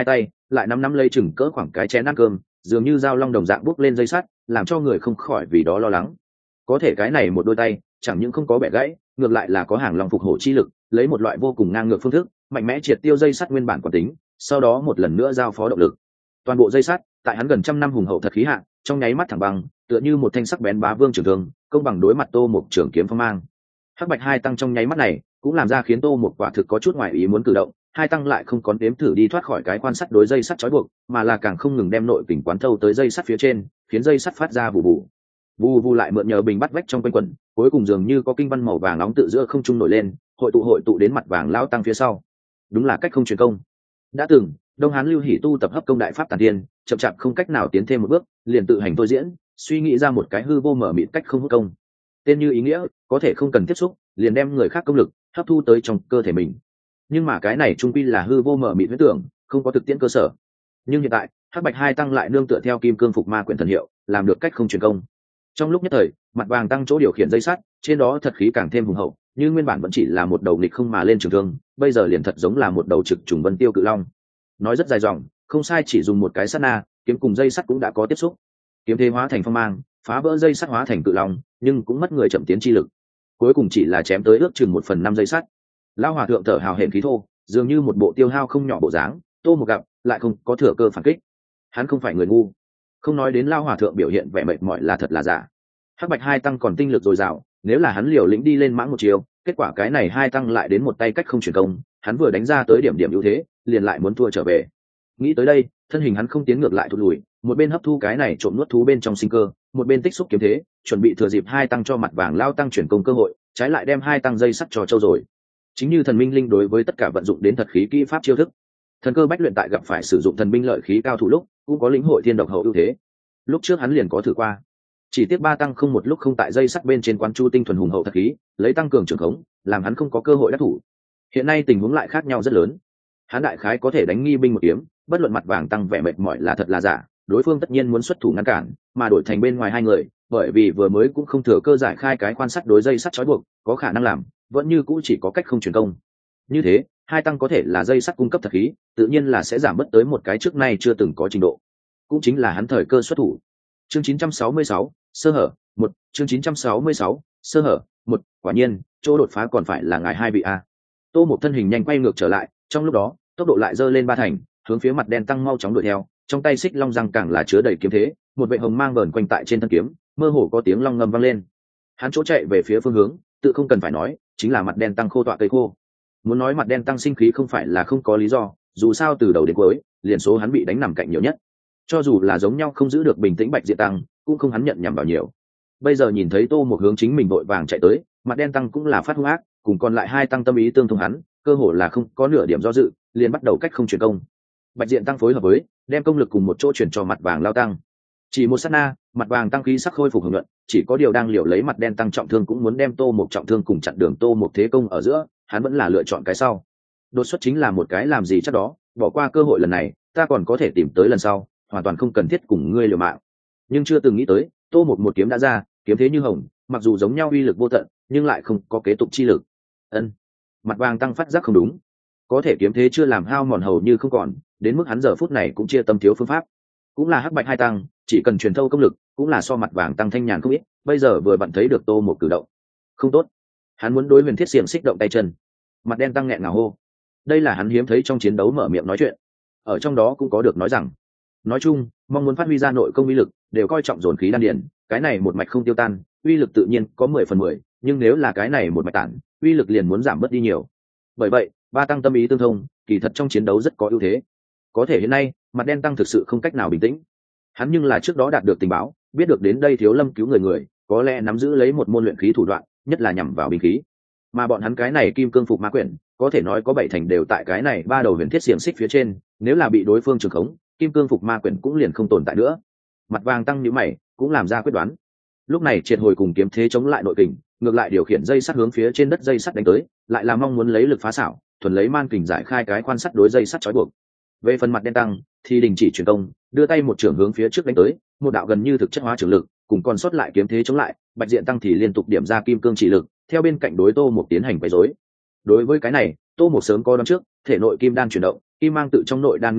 lại nắm lấy chừng cỡ khoảng cái chén ăn cơm, dường như dao long đồng dạng bước lên dây sắt, làm cho người không khỏi vì đó lo lắng. Có thể cái này một đôi tay chẳng những không có bẻ gãy, ngược lại là có hàng long phục hổ chi lực, lấy một loại vô cùng ngang ngược phương thức mạnh mẽ triệt tiêu dây sắt nguyên bản quán tính, sau đó một lần nữa giao phó động lực. Toàn bộ dây sắt tại hắn gần trăm năm hùng hậu thật khí hạn, trong nháy mắt thẳng bằng, tựa như một thanh sắc bén bá vương trường thương, công bằng đối mặt Tô Mục trường kiếm phong mang. Hắc Bạch hai tăng trong nháy mắt này cũng làm ra khiến Tô Mục quả thực có chút ngoài ý muốn cử động. Hai tăng lại không có đếm thử đi thoát khỏi cái quan sắt đối dây sắt trói buộc, mà là càng không ngừng đem nội kình quán thâu tới dây sắt phía trên, khiến dây sắt phát ra vụ vụ vù vù, lại mượn nhờ bình bắt vách trong quanh quần, cuối cùng dường như có kinh văn màu vàng nóng tự giữa không trung nổi lên, hội tụ đến mặt vàng lao tăng phía sau. Đúng là cách không truyền công. Đã từng Đông Hán Lưu Hỷ tu tập hấp công đại pháp tản thiên, chậm chạp không cách nào tiến thêm một bước, liền tự hành thôi diễn, suy nghĩ ra một cái hư vô mở mịt cách không hút công. Tên như ý nghĩa, có thể không cần tiếp xúc, liền đem người khác công lực hấp thu tới trong cơ thể mình. Nhưng mà cái này trung quy là hư vô mở mịt huyễn tưởng, không có thực tiễn cơ sở. Nhưng hiện tại, Hắc Bạch hai tăng lại nương tựa theo Kim Cương Phục Ma Quyển thần hiệu, làm được cách không truyền công. Trong lúc nhất thời, mặt vàng tăng chỗ điều khiển dây sắt, trên đó thật khí càng thêm hùng hậu, như nguyên bản vẫn chỉ là một đầu nghịch không mà lên trường thương, bây giờ liền thật giống là một đầu trực trùng vân tiêu cự long. Nói rất dài dòng, không sai, chỉ dùng một cái sát na, kiếm cùng dây sắt cũng đã có tiếp xúc. Kiếm thế hóa thành phong mang, phá vỡ dây sắt hóa thành cự long, nhưng cũng mất người chậm tiến chi lực. Cuối cùng chỉ là chém tới ước chừng 1/5 dây sắt. Lão hòa thượng thở hào hển khí thô, dường như một bộ tiêu hao không nhỏ bộ dáng, Tô Mục gặp lại không có thừa cơ phản kích. Hắn không phải người ngu, không nói đến Lão hòa thượng biểu hiện vẻ mệt mỏi là thật là giả. Hắc Bạch hai tăng còn tinh lực dồi dào, nếu là hắn liều lĩnh đi lên mãng một chiều, kết quả cái này hai tăng lại đến một tay cách không truyền công, hắn vừa đánh ra tới điểm ưu thế, liền lại muốn thua trở về. Nghĩ tới đây, thân hình hắn không tiến ngược lại thụt lùi, một bên hấp thu cái này trộm nuốt thú bên trong sinh cơ, một bên tích xúc kiếm thế, chuẩn bị thừa dịp hai tăng cho mặt vàng lao tăng chuyển công cơ hội, trái lại đem hai tăng dây sắt cho châu rồi. Chính như thần minh linh đối với tất cả vận dụng đến thật khí kỹ pháp chiêu thức, thần cơ bách luyện tại gặp phải sử dụng thần binh lợi khí cao thủ lúc, cũng có lĩnh hội thiên độc hậu ưu thế. Lúc trước hắn liền có thử qua, chỉ tiếc ba tăng không một lúc không tại dây sắt bên trên quán chu tinh thuần hùng hậu thật khí, lấy tăng cường trường khống, làm hắn không có cơ hội đắc thủ. Hiện nay tình huống lại khác nhau rất lớn, hắn đại khái có thể đánh nghi binh một kiếm, bất luận mặt vàng tăng vẻ mệt mỏi là thật là giả, đối phương tất nhiên muốn xuất thủ ngăn cản, mà đổi thành bên ngoài hai người, bởi vì vừa mới cũng không thừa cơ giải khai cái quan sắt đối dây sắt trói buộc, có khả năng làm, vẫn như cũ chỉ có cách không truyền công. Như thế, hai tăng có thể là dây sắt cung cấp thật khí, tự nhiên là sẽ giảm bớt tới một cái trước nay chưa từng có trình độ, cũng chính là hắn thời cơ xuất thủ. Chương 966, sơ hở, một chương 966, sơ hở, một quả nhiên, chỗ đột phá còn phải là ngài hai vị a. Tô Mục thân hình nhanh quay ngược trở lại, trong lúc đó, tốc độ lại dơ lên ba thành, hướng phía mặt đen tăng mau chóng đuổi theo, trong tay xích long răng càng là chứa đầy kiếm thế, một vệ hồng mang vờn quanh tại trên thân kiếm, mơ hồ có tiếng long ngâm vang lên. Hắn chỗ chạy về phía phương hướng, tự không cần phải nói, chính là mặt đen tăng khô tọa cây khô. Muốn nói mặt đen tăng sinh khí không phải là không có lý do, dù sao từ đầu đến cuối, liền số hắn bị đánh nằm cạnh nhiều nhất. Cho dù là giống nhau không giữ được bình tĩnh Bạch Diện tăng, cũng không hắn nhận nhầm vào nhiều. Bây giờ nhìn thấy Tô Mục hướng chính mình vội vàng chạy tới, mặt đen tăng cũng là phát hung ác, cùng còn lại hai tăng tâm ý tương thông hắn, cơ hồ là không có nửa điểm do dự, liền bắt đầu cách không chuyển công. Bạch Diện tăng phối hợp với, đem công lực cùng một chỗ chuyển cho mặt vàng lao tăng. Chỉ một sát na, mặt vàng tăng khí sắc khôi phục hưởng luận, chỉ có điều đang liều lấy mặt đen tăng trọng thương cũng muốn đem Tô Mục trọng thương cùng chặn đường Tô Mục thế công ở giữa, hắn vẫn là lựa chọn cái sau. Đột xuất chính là một cái làm gì chắc đó, bỏ qua cơ hội lần này, ta còn có thể tìm tới lần sau, hoàn toàn không cần thiết cùng ngươi liều mạng. Nhưng chưa từng nghĩ tới, Tô Mục một kiếm đã ra, kiếm thế như hồng, mặc dù giống nhau uy lực vô tận, nhưng lại không có kế tục chi lực. Ân, mặt vàng tăng phát giác không đúng, có thể kiếm thế chưa làm hao mòn hầu như không còn, đến mức hắn giờ phút này cũng chia tâm thiếu phương pháp. Cũng là Hắc Bạch hai tăng, chỉ cần truyền thâu công lực, cũng là so mặt vàng tăng thanh nhàn không ít, bây giờ vừa bạn thấy được Tô Mục cử động, không tốt, hắn muốn đối Huyền Thiết Xiềng Xích động tay chân. Mặt đen tăng nghẹn ngào hô, đây là hắn hiếm thấy trong chiến đấu mở miệng nói chuyện, ở trong đó cũng có được nói rằng, nói chung, mong muốn phát huy ra nội công uy lực, đều coi trọng dồn khí đan điền, cái này một mạch không tiêu tan, uy lực tự nhiên có 10/10, nhưng nếu là cái này một mạch tản, uy lực liền muốn giảm bớt đi nhiều. Bởi vậy, ba tăng tâm ý tương thông, kỳ thật trong chiến đấu rất có ưu thế. Có thể hiện nay, mặt đen tăng thực sự không cách nào bình tĩnh. Hắn nhưng là trước đó đạt được tình báo, biết được đến đây Thiếu Lâm cứu người, có lẽ nắm giữ lấy một môn luyện khí thủ đoạn, nhất là nhằm vào binh khí. Mà bọn hắn cái này Kim Cương Phục Ma Quyển, có thể nói có 7 thành đều tại cái này ba đầu Huyền Thiết Xiềng Xích phía trên, nếu là bị đối phương trường khống, Kim Cương Phục Ma Quyển cũng liền không tồn tại nữa. Mặt vàng tăng nhíu mày, cũng làm ra quyết đoán. Lúc này triệt hồi cùng kiếm thế chống lại nội kình, ngược lại điều khiển dây sắt hướng phía trên đất dây sắt đánh tới, lại là mong muốn lấy lực phá xảo, thuần lấy man kình giải khai cái quan sắt đối dây sắt trói buộc. Về phần mặt đen tăng, thì đình chỉ truyền công, đưa tay một trường hướng phía trước đánh tới, một đạo gần như thực chất hóa trường lực, cùng còn sót lại kiếm thế chống lại, Bạch Diện tăng thì liên tục điểm ra kim cương chỉ lực, theo bên cạnh đối Tô Mục tiến hành quấy rối. Đối với cái này, Tô Mục sớm có đoán trước, thể nội kim đan chuyển động, kim mang tự trong nội đan ngưng tụ,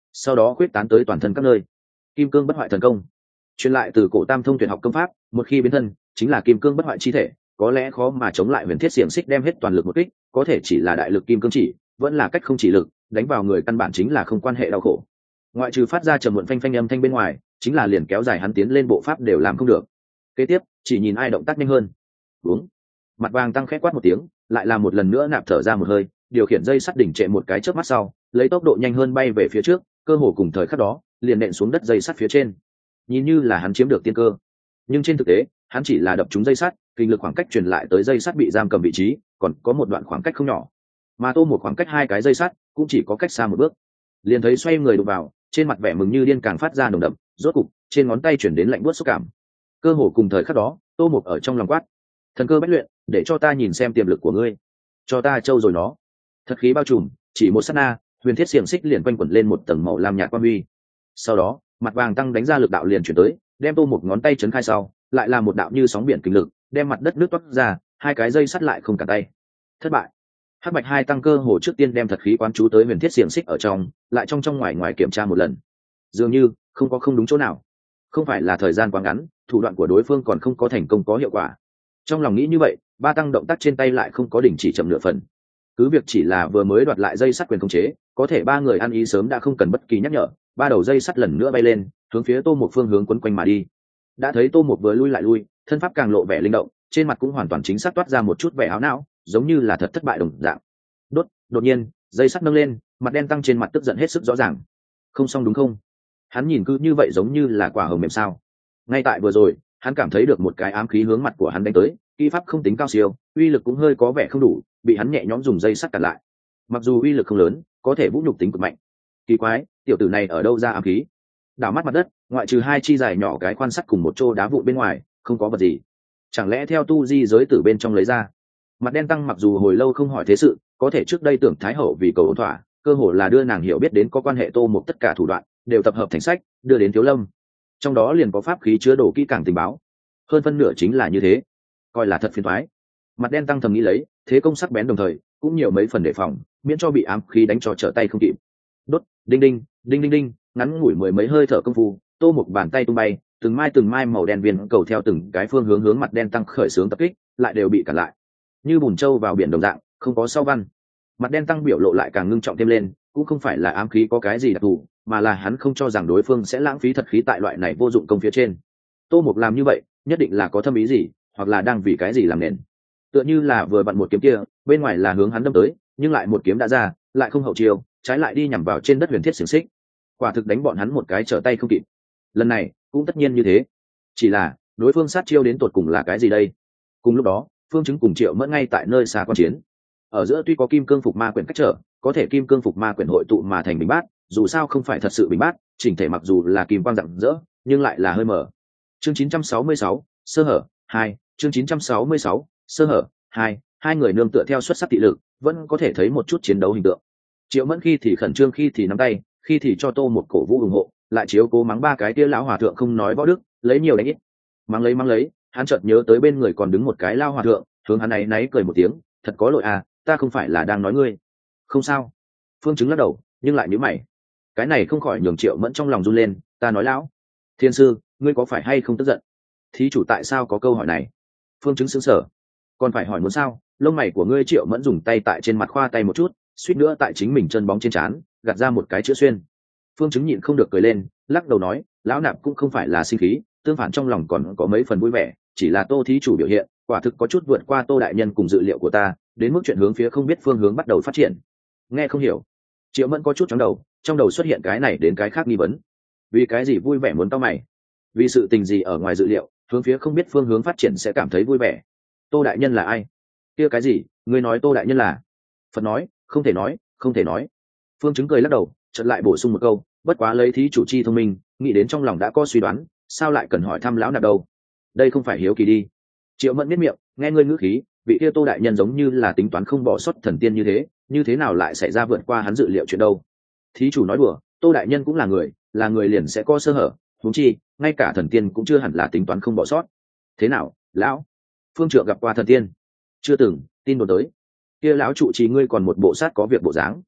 sau đó khuyết tán tới toàn thân các nơi. Kim cương bất hoại thần công truyền lại từ cổ tam thông tuyệt học công pháp, một khi biến thân chính là kim cương bất hoại chi thể, có lẽ khó mà chống lại huyền thiết xiềng xích đem hết toàn lực một kích, có thể chỉ là đại lực kim cương chỉ, vẫn là cách không chỉ lực, đánh vào người căn bản chính là không quan hệ đau khổ. Ngoại trừ phát ra trầm muộn phanh phanh âm thanh bên ngoài, chính là liền kéo dài hắn tiến lên bộ pháp đều làm không được. Kế tiếp chỉ nhìn ai động tác nhanh hơn. Uống. Mặt vàng tăng khét quát một tiếng, lại là một lần nữa nạp thở ra một hơi, điều khiển dây sắt đỉnh trệ một cái chớp mắt sau, lấy tốc độ nhanh hơn bay về phía trước, cơ hồ cùng thời khắc đó liền nện xuống đất dây sắt phía trên. Nhìn như là hắn chiếm được tiên cơ, nhưng trên thực tế hắn chỉ là đập trúng dây sắt, kinh lực khoảng cách truyền lại tới dây sắt bị giam cầm vị trí còn có một đoạn khoảng cách không nhỏ, mà Tô một khoảng cách hai cái dây sắt cũng chỉ có cách xa một bước, liền thấy xoay người đụng vào, trên mặt vẻ mừng như điên càng phát ra nồng đậm, rốt cục trên ngón tay chuyển đến lạnh buốt xúc cảm. Cơ hồ cùng thời khắc đó, Tô một ở trong lòng quát: thần cơ bách luyện, để cho ta nhìn xem tiềm lực của ngươi, cho ta trâu rồi nó. Thật khí bao trùm, chỉ một sát na, huyền thiết xiềng xích liền quanh quẩn lên một tầng màu lam nhạt quang huy. Sau đó mặt vàng tăng đánh ra lực đạo liền chuyển tới, đem Tô một ngón tay chấn khai sau, lại là một đạo như sóng biển kinh lực, đem mặt đất nước toát ra, hai cái dây sắt lại không cả tay. Thất bại. Hắc bạch hai tăng cơ hồ trước tiên đem thật khí quán chú tới huyền thiết xiềng xích ở trong, lại trong ngoài ngoài kiểm tra một lần, dường như không đúng chỗ nào. Không phải là thời gian quá ngắn, thủ đoạn của đối phương còn không có thành công có hiệu quả. Trong lòng nghĩ như vậy, ba tăng động tác trên tay lại không có đình chỉ chậm nửa phần. Cứ việc chỉ là vừa mới đoạt lại dây sắt quyền khống chế, có thể ba người ăn ý sớm đã không cần bất kỳ nhắc nhở, ba đầu dây sắt lần nữa bay lên, hướng phía Tô một phương hướng quấn quanh mà đi. Đã thấy Tô một vừa lui lại lui, thân pháp càng lộ vẻ linh động, trên mặt cũng hoàn toàn chính xác toát ra một chút vẻ áo não, giống như là thật thất bại đồng dạng. Đột nhiên dây sắt nâng lên, mặt đen tăng trên mặt tức giận hết sức rõ ràng. Không xong đúng không? Hắn nhìn cứ như vậy giống như là quả hồng mềm sao? Ngay tại vừa rồi hắn cảm thấy được một cái ám khí hướng mặt của hắn đánh tới, kỹ pháp không tính cao siêu, uy lực cũng hơi có vẻ không đủ, bị hắn nhẹ nhõm dùng dây sắt cản lại. Mặc dù uy lực không lớn, có thể vũ nhục tính cực mạnh. Kỳ quái, tiểu tử này ở đâu ra ám khí? Đảo mắt mặt đất, ngoại trừ hai chi dài nhỏ cái quan sắt cùng một chỗ đá vụn bên ngoài, không có vật gì. Chẳng lẽ theo tu di giới tử bên trong lấy ra? Mặt đen tăng mặc dù hồi lâu không hỏi thế sự, có thể trước đây tưởng thái hậu vì cầu ổn thỏa, cơ hồ là đưa nàng hiểu biết đến có quan hệ Tô một tất cả thủ đoạn đều tập hợp thành sách đưa đến Thiếu Lâm, trong đó liền có pháp khí chứa đồ kỹ càng tình báo, hơn phân nửa chính là như thế, coi là thật phiền toái. Mặt đen tăng thầm nghĩ lấy, thế công sắc bén đồng thời cũng nhiều mấy phần đề phòng, miễn cho bị ám khí đánh cho trở tay không kịp. Đốt, đinh đinh đinh đinh đinh, ngắn ngủi mười mấy hơi thở công phu, Tô một bàn tay tung bay, từng mai màu đen viên cầu theo từng cái phương hướng mặt đen tăng khởi xướng tập kích, lại đều bị cản lại như bùn trâu vào biển đồng dạng, không có sau văn. Mặt đen tăng biểu lộ lại càng ngưng trọng thêm lên, cũng không phải là ám khí có cái gì đặc thù, mà là hắn không cho rằng đối phương sẽ lãng phí thật khí tại loại này vô dụng công phía trên. Tô Mục làm như vậy nhất định là có thâm ý gì, hoặc là đang vì cái gì làm nền. Tựa như là vừa bận một kiếm kia, bên ngoài là hướng hắn đâm tới, nhưng lại một kiếm đã ra, lại không hậu chiêu, trái lại đi nhằm vào trên đất huyền thiết xiềng xích, quả thực đánh bọn hắn một cái trở tay không kịp. Lần này cũng tất nhiên như thế, chỉ là đối phương sát chiêu đến tột cùng là cái gì đây? Cùng lúc đó Phương Chứng cùng Triệu Mẫn ngay tại nơi xa quan chiến. Ở giữa tuy có kim cương phục ma quyển cách trở, có thể kim cương phục ma quyển hội tụ mà thành bình bát, dù sao không phải thật sự bình bát, chỉnh thể mặc dù là kim quang rạng rỡ, nhưng lại là hơi mờ. Chương 966, sơ hở 2, chương 966, sơ hở 2, hai người nương tựa theo xuất sắc thị lực, vẫn có thể thấy một chút chiến đấu hình tượng. Triệu Mẫn khi thì khẩn trương, khi thì nắm tay, khi thì cho Tô một cổ vũ ủng hộ, lại chiếu cố mắng ba cái tia lão hòa thượng không nói võ đức, lấy nhiều đánh ít. Mắng lấy, hắn chợt nhớ tới bên người còn đứng một cái lao hòa thượng, hướng hắn ấy náy cười một tiếng, thật có lỗi à, ta không phải là đang nói ngươi. Không sao. Phương Chứng lắc đầu, nhưng lại nhíu mày. Cái này không khỏi nhường Triệu Mẫn trong lòng run lên, ta nói lão thiên sư, ngươi có phải hay không tức giận? Thí chủ tại sao có câu hỏi này? Phương Chứng sững sờ. Còn phải hỏi muốn sao? Lông mày của ngươi. Triệu Mẫn dùng tay tại trên mặt khoa tay một chút, suýt nữa tại chính mình chân bóng trên trán gạt ra một cái chữ xuyên. Phương Chứng nhịn không được cười lên, lắc đầu nói, lão nạp cũng không phải là sinh khí, tương phản trong lòng còn có mấy phần vui vẻ, chỉ là Tô thí chủ biểu hiện quả thực có chút vượt qua Tô đại nhân cùng dự liệu của ta, đến mức chuyện hướng phía không biết phương hướng bắt đầu phát triển. Nghe không hiểu. Triệu Mẫn có chút chóng đầu, trong đầu xuất hiện cái này đến cái khác nghi vấn. Vì cái gì vui vẻ muốn tao mày? Vì sự tình gì ở ngoài dự liệu, hướng phía không biết phương hướng phát triển sẽ cảm thấy vui vẻ? Tô đại nhân là ai? Kia cái gì? Ngươi nói Tô đại nhân là? Phật nói, không thể nói, không thể nói. Phương Chứng cười lắc đầu, chợt lại bổ sung một câu, bất quá lấy thí chủ chi thông minh, nghĩ đến trong lòng đã có suy đoán, sao lại cần hỏi thăm lão nạp đâu? Đây không phải hiếu kỳ đi. Triệu Mẫn biết miệng, nghe ngươi ngữ khí, vị kia Tô đại nhân giống như là tính toán không bỏ sót thần tiên như thế nào lại xảy ra vượt qua hắn dự liệu chuyện đâu? Thí chủ nói đùa, Tô đại nhân cũng là người liền sẽ có sơ hở, huống chi ngay cả thần tiên cũng chưa hẳn là tính toán không bỏ sót. Thế nào, lão? Phương Trượng gặp qua thần tiên? Chưa từng, tin đồn tới. Kia lão trụ trì ngươi còn một bộ sát có việc bộ dáng.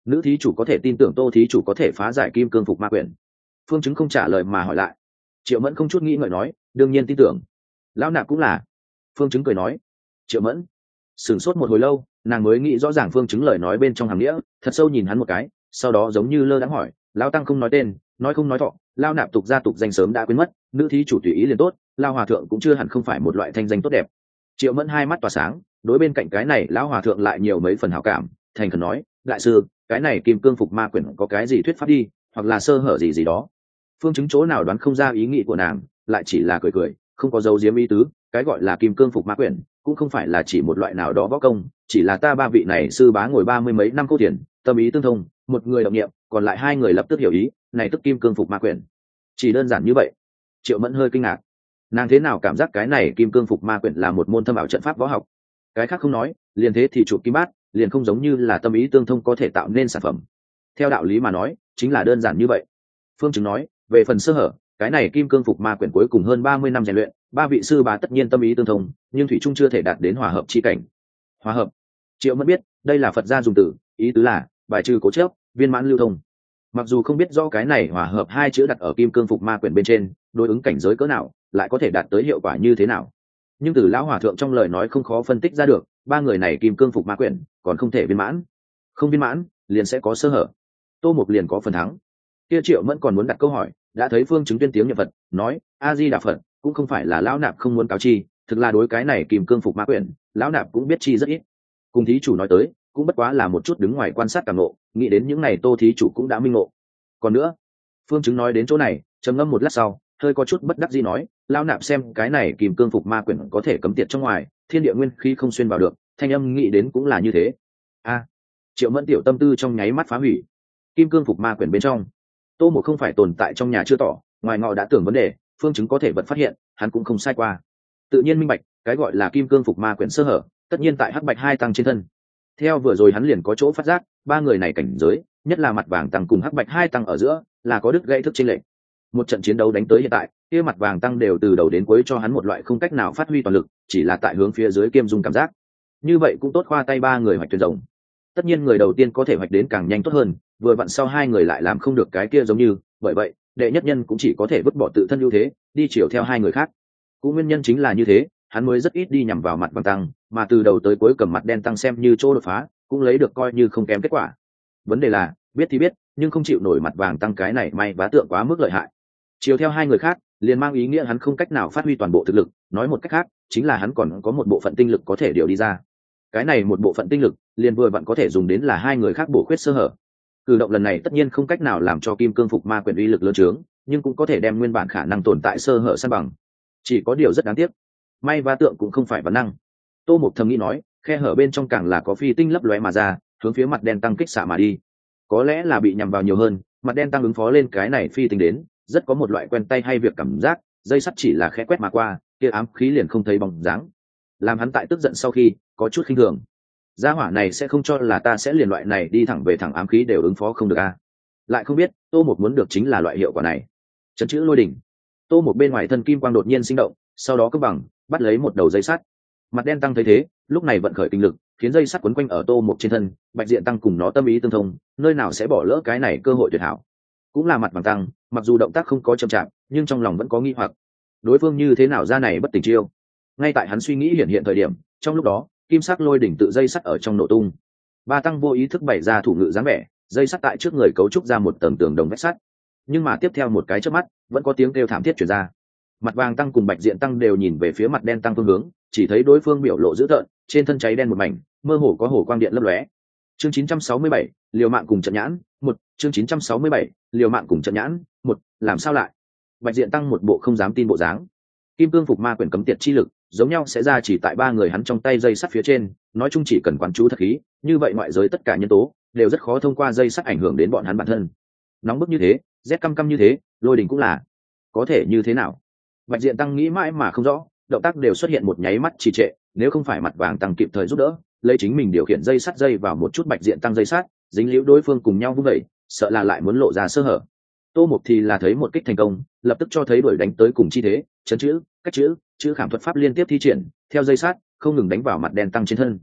nữ thí chủ có thể tin tưởng Tô thí chủ có thể phá giải kim cương phục ma quyển? Phương Chứng không trả lời mà hỏi lại. Triệu Mẫn không chút nghĩ ngợi nói, đương nhiên tin tưởng. Lão nạp cũng là. Phương Chứng cười nói. Triệu Mẫn sửng sốt một hồi lâu, nàng mới nghĩ rõ ràng Phương Chứng lời nói bên trong hàm nghĩa, thật sâu nhìn hắn một cái, sau đó giống như lơ đãng hỏi, lão tăng không nói tên, nói không nói thọ, lao nạp tục gia tục danh sớm đã quên mất, nữ thí chủ tùy ý liền tốt, lao hòa thượng cũng chưa hẳn không phải một loại thanh danh tốt đẹp. Triệu Mẫn hai mắt tỏa sáng, đối bên cạnh cái này lão hòa thượng lại nhiều mấy phần hảo cảm, thành khẩn nói, đại sư, cái này kim cương phục ma quyển có cái gì thuyết pháp đi, hoặc là sơ hở gì gì đó. Phương Chứng chỗ nào đoán không ra ý nghĩ của nàng, lại chỉ là cười cười, không có dấu diếm ý tứ. Cái gọi là kim cương phục ma quyển cũng không phải là chỉ một loại nào đó võ công, chỉ là ta ba vị này sư bá ngồi 30 mấy năm câu tiền, tâm ý tương thông, một người động niệm, còn lại hai người lập tức hiểu ý, này tức kim cương phục ma quyển. Chỉ đơn giản như vậy. Triệu Mẫn hơi kinh ngạc, nàng thế nào cảm giác cái này kim cương phục ma quyển là một môn thâm ảo trận pháp võ học? Cái khác không nói, liền thế thì chụp kim bát, liền không giống như là tâm ý tương thông có thể tạo nên sản phẩm. Theo đạo lý mà nói, chính là đơn giản như vậy. Phương Chứng nói, về phần sơ hở, cái này kim cương phục ma quyển cuối cùng hơn 30 năm rèn luyện, ba vị sư bá tất nhiên tâm ý tương thông, nhưng thủy trung chưa thể đạt đến hòa hợp chi cảnh. Hòa hợp? Triệu Mẫn biết, đây là Phật gia dùng từ, ý tứ là bài trừ cố chấp, viên mãn lưu thông. Mặc dù không biết do cái này hòa hợp hai chữ đặt ở kim cương phục ma quyển bên trên, đối ứng cảnh giới cỡ nào, lại có thể đạt tới hiệu quả như thế nào. Nhưng từ lão hòa thượng trong lời nói không khó phân tích ra được, ba người này kim cương phục ma quyển còn không thể viên mãn. Không viên mãn, liền sẽ có sơ hở. Tô Mục liền có phần thắng. Kia Triệu Mẫn còn muốn đặt câu hỏi, đã thấy Phương Chứng tuyên tiếng niệm Phật, nói: A Di Đà Phật, cũng không phải là lão nạp không muốn cáo chi, thực là đối cái này kim cương phục ma quyển, lão nạp cũng biết chi rất ít. Cùng thí chủ nói tới, cũng bất quá là một chút đứng ngoài quan sát cảm ngộ, nghĩ đến những này Tô thí chủ cũng đã minh ngộ. Còn nữa, Phương Chứng nói đến chỗ này, trầm ngâm một lát sau, hơi có chút bất đắc dĩ nói, lão nạp xem cái này kim cương phục ma quyển có thể cấm tiệt trong ngoài, thiên địa nguyên khí không xuyên vào được, thanh âm nghĩ đến cũng là như thế. A, Triệu Mẫn tiểu tâm tư trong nháy mắt phá hủy. Kim cương phục ma quyển bên trong, Tô Mộ không phải tồn tại trong nhà chưa tỏ, ngoài ngọ đã tưởng vấn đề, Phương Chứng có thể vật phát hiện, hắn cũng không sai qua. Tự nhiên minh bạch, cái gọi là kim cương phục ma quyển sơ hở, tất nhiên tại hắc bạch hai tăng trên thân. Theo vừa rồi hắn liền có chỗ phát giác, ba người này cảnh giới, nhất là mặt vàng tăng cùng hắc bạch hai tăng ở giữa, là có đứt gãy thức chênh lệch. Một trận chiến đấu đánh tới hiện tại, kia mặt vàng tăng đều từ đầu đến cuối cho hắn một loại không cách nào phát huy toàn lực, chỉ là tại hướng phía dưới kiêm dung cảm giác. Như vậy cũng tốt khoa tay ba người hoạch thuyền rồng. Tất nhiên người đầu tiên có thể hoạch đến càng nhanh tốt hơn, vừa vặn sau hai người lại làm không được cái kia giống như, bởi vậy đệ nhất nhân cũng chỉ có thể vứt bỏ tự thân ưu thế, đi chiều theo hai người khác. Cũng nguyên nhân chính là như thế, hắn mới rất ít đi nhằm vào mặt vàng tăng, mà từ đầu tới cuối cầm mặt đen tăng xem như chỗ đột phá, cũng lấy được coi như không kém kết quả. Vấn đề là biết thì biết, nhưng không chịu nổi mặt vàng tăng cái này may vá tượng quá mức lợi hại. Chiều theo hai người khác liền mang ý nghĩa hắn không cách nào phát huy toàn bộ thực lực, nói một cách khác chính là hắn còn có một bộ phận tinh lực có thể điều đi ra. Cái này một bộ phận tinh lực liền vừa vặn có thể dùng đến là hai người khác bổ khuyết sơ hở. Cử động lần này tất nhiên không cách nào làm cho kim cương phục ma quyển uy lực lớn trướng, nhưng cũng có thể đem nguyên bản khả năng tồn tại sơ hở san bằng. Chỉ có điều rất đáng tiếc, may vá tượng cũng không phải văn năng. Tô Mục thầm nghĩ nói, khe hở bên trong càng là có phi tinh lấp lóe mà ra, hướng phía mặt đen tăng kích xạ mà đi. Có lẽ là bị nhằm vào nhiều hơn, mặt đen tăng ứng phó lên cái này phi tinh đến, rất có một loại quen tay hay việc cảm giác, dây sắt chỉ là khẽ quét mà qua, kia ám khí liền không thấy bóng dáng. Làm hắn tại tức giận sau khi có chút khinh thường. Gia hỏa này sẽ không cho là ta sẽ liền loại này đi thẳng về thẳng ám khí đều ứng phó không được a. Lại không biết, Tô Mục muốn được chính là loại hiệu quả này. Chấn chữ lôi đỉnh. Tô Mục bên ngoài thân kim quang đột nhiên sinh động, sau đó cân bằng, bắt lấy một đầu dây sắt. Mặt đen tăng thấy thế, lúc này vận khởi kinh lực, khiến dây sắt quấn quanh ở Tô Mục trên thân, Bạch Diện tăng cùng nó tâm ý tương thông, nơi nào sẽ bỏ lỡ cái này cơ hội tuyệt hảo. Cũng là mặt vàng tăng, mặc dù động tác không có chậm chạp, nhưng trong lòng vẫn có nghi hoặc. Đối phương như thế nào ra này bất tỉnh chiêu? Ngay tại hắn suy nghĩ hiện thời điểm, trong lúc đó, kim sắc lôi đỉnh tự dây sắt ở trong nổ tung. Ba tăng vô ý thức bày ra thủ ngự dáng vẻ, dây sắt tại trước người cấu trúc ra một tầng tường đồng vách sắt. Nhưng mà tiếp theo một cái chớp mắt, vẫn có tiếng kêu thảm thiết truyền ra. Mặt vàng tăng cùng Bạch Diện tăng đều nhìn về phía mặt đen tăng phương hướng, chỉ thấy đối phương biểu lộ dữ tợn, trên thân cháy đen một mảnh, mơ hồ có hồ quang điện lấp lóe. Chương 967, liều mạng cùng trận nhãn, 1, chương 967, liều mạng cùng trận nhãn, 1, làm sao lại? Bạch Diện tăng một bộ không dám tin bộ dáng. Kim cương phục ma quyển cấm tiệt chi lực, giống nhau sẽ ra chỉ tại ba người hắn trong tay dây sắt phía trên, nói chung chỉ cần quán chú thật khí, như vậy ngoại giới tất cả nhân tố đều rất khó thông qua dây sắt ảnh hưởng đến bọn hắn bản thân. Nóng bức như thế, rét căm căm như thế, lôi đình cũng là. Có thể như thế nào? Bạch Diện tăng nghĩ mãi mà không rõ, động tác đều xuất hiện một nháy mắt trì trệ, nếu không phải mặt vàng tăng kịp thời giúp đỡ, lấy chính mình điều khiển dây sắt dây vào một chút Bạch Diện tăng dây sắt, dính liễu đối phương cùng nhau vung vẩy, sợ là lại muốn lộ ra sơ hở. Tô Mục thì là thấy một kích thành công, lập tức cho thấy đuổi đánh tới cùng chi thế, chấn chữ, cách chữ, chữ khảm thuật pháp liên tiếp thi triển, theo dây sát, không ngừng đánh vào mặt đen tăng trên thân.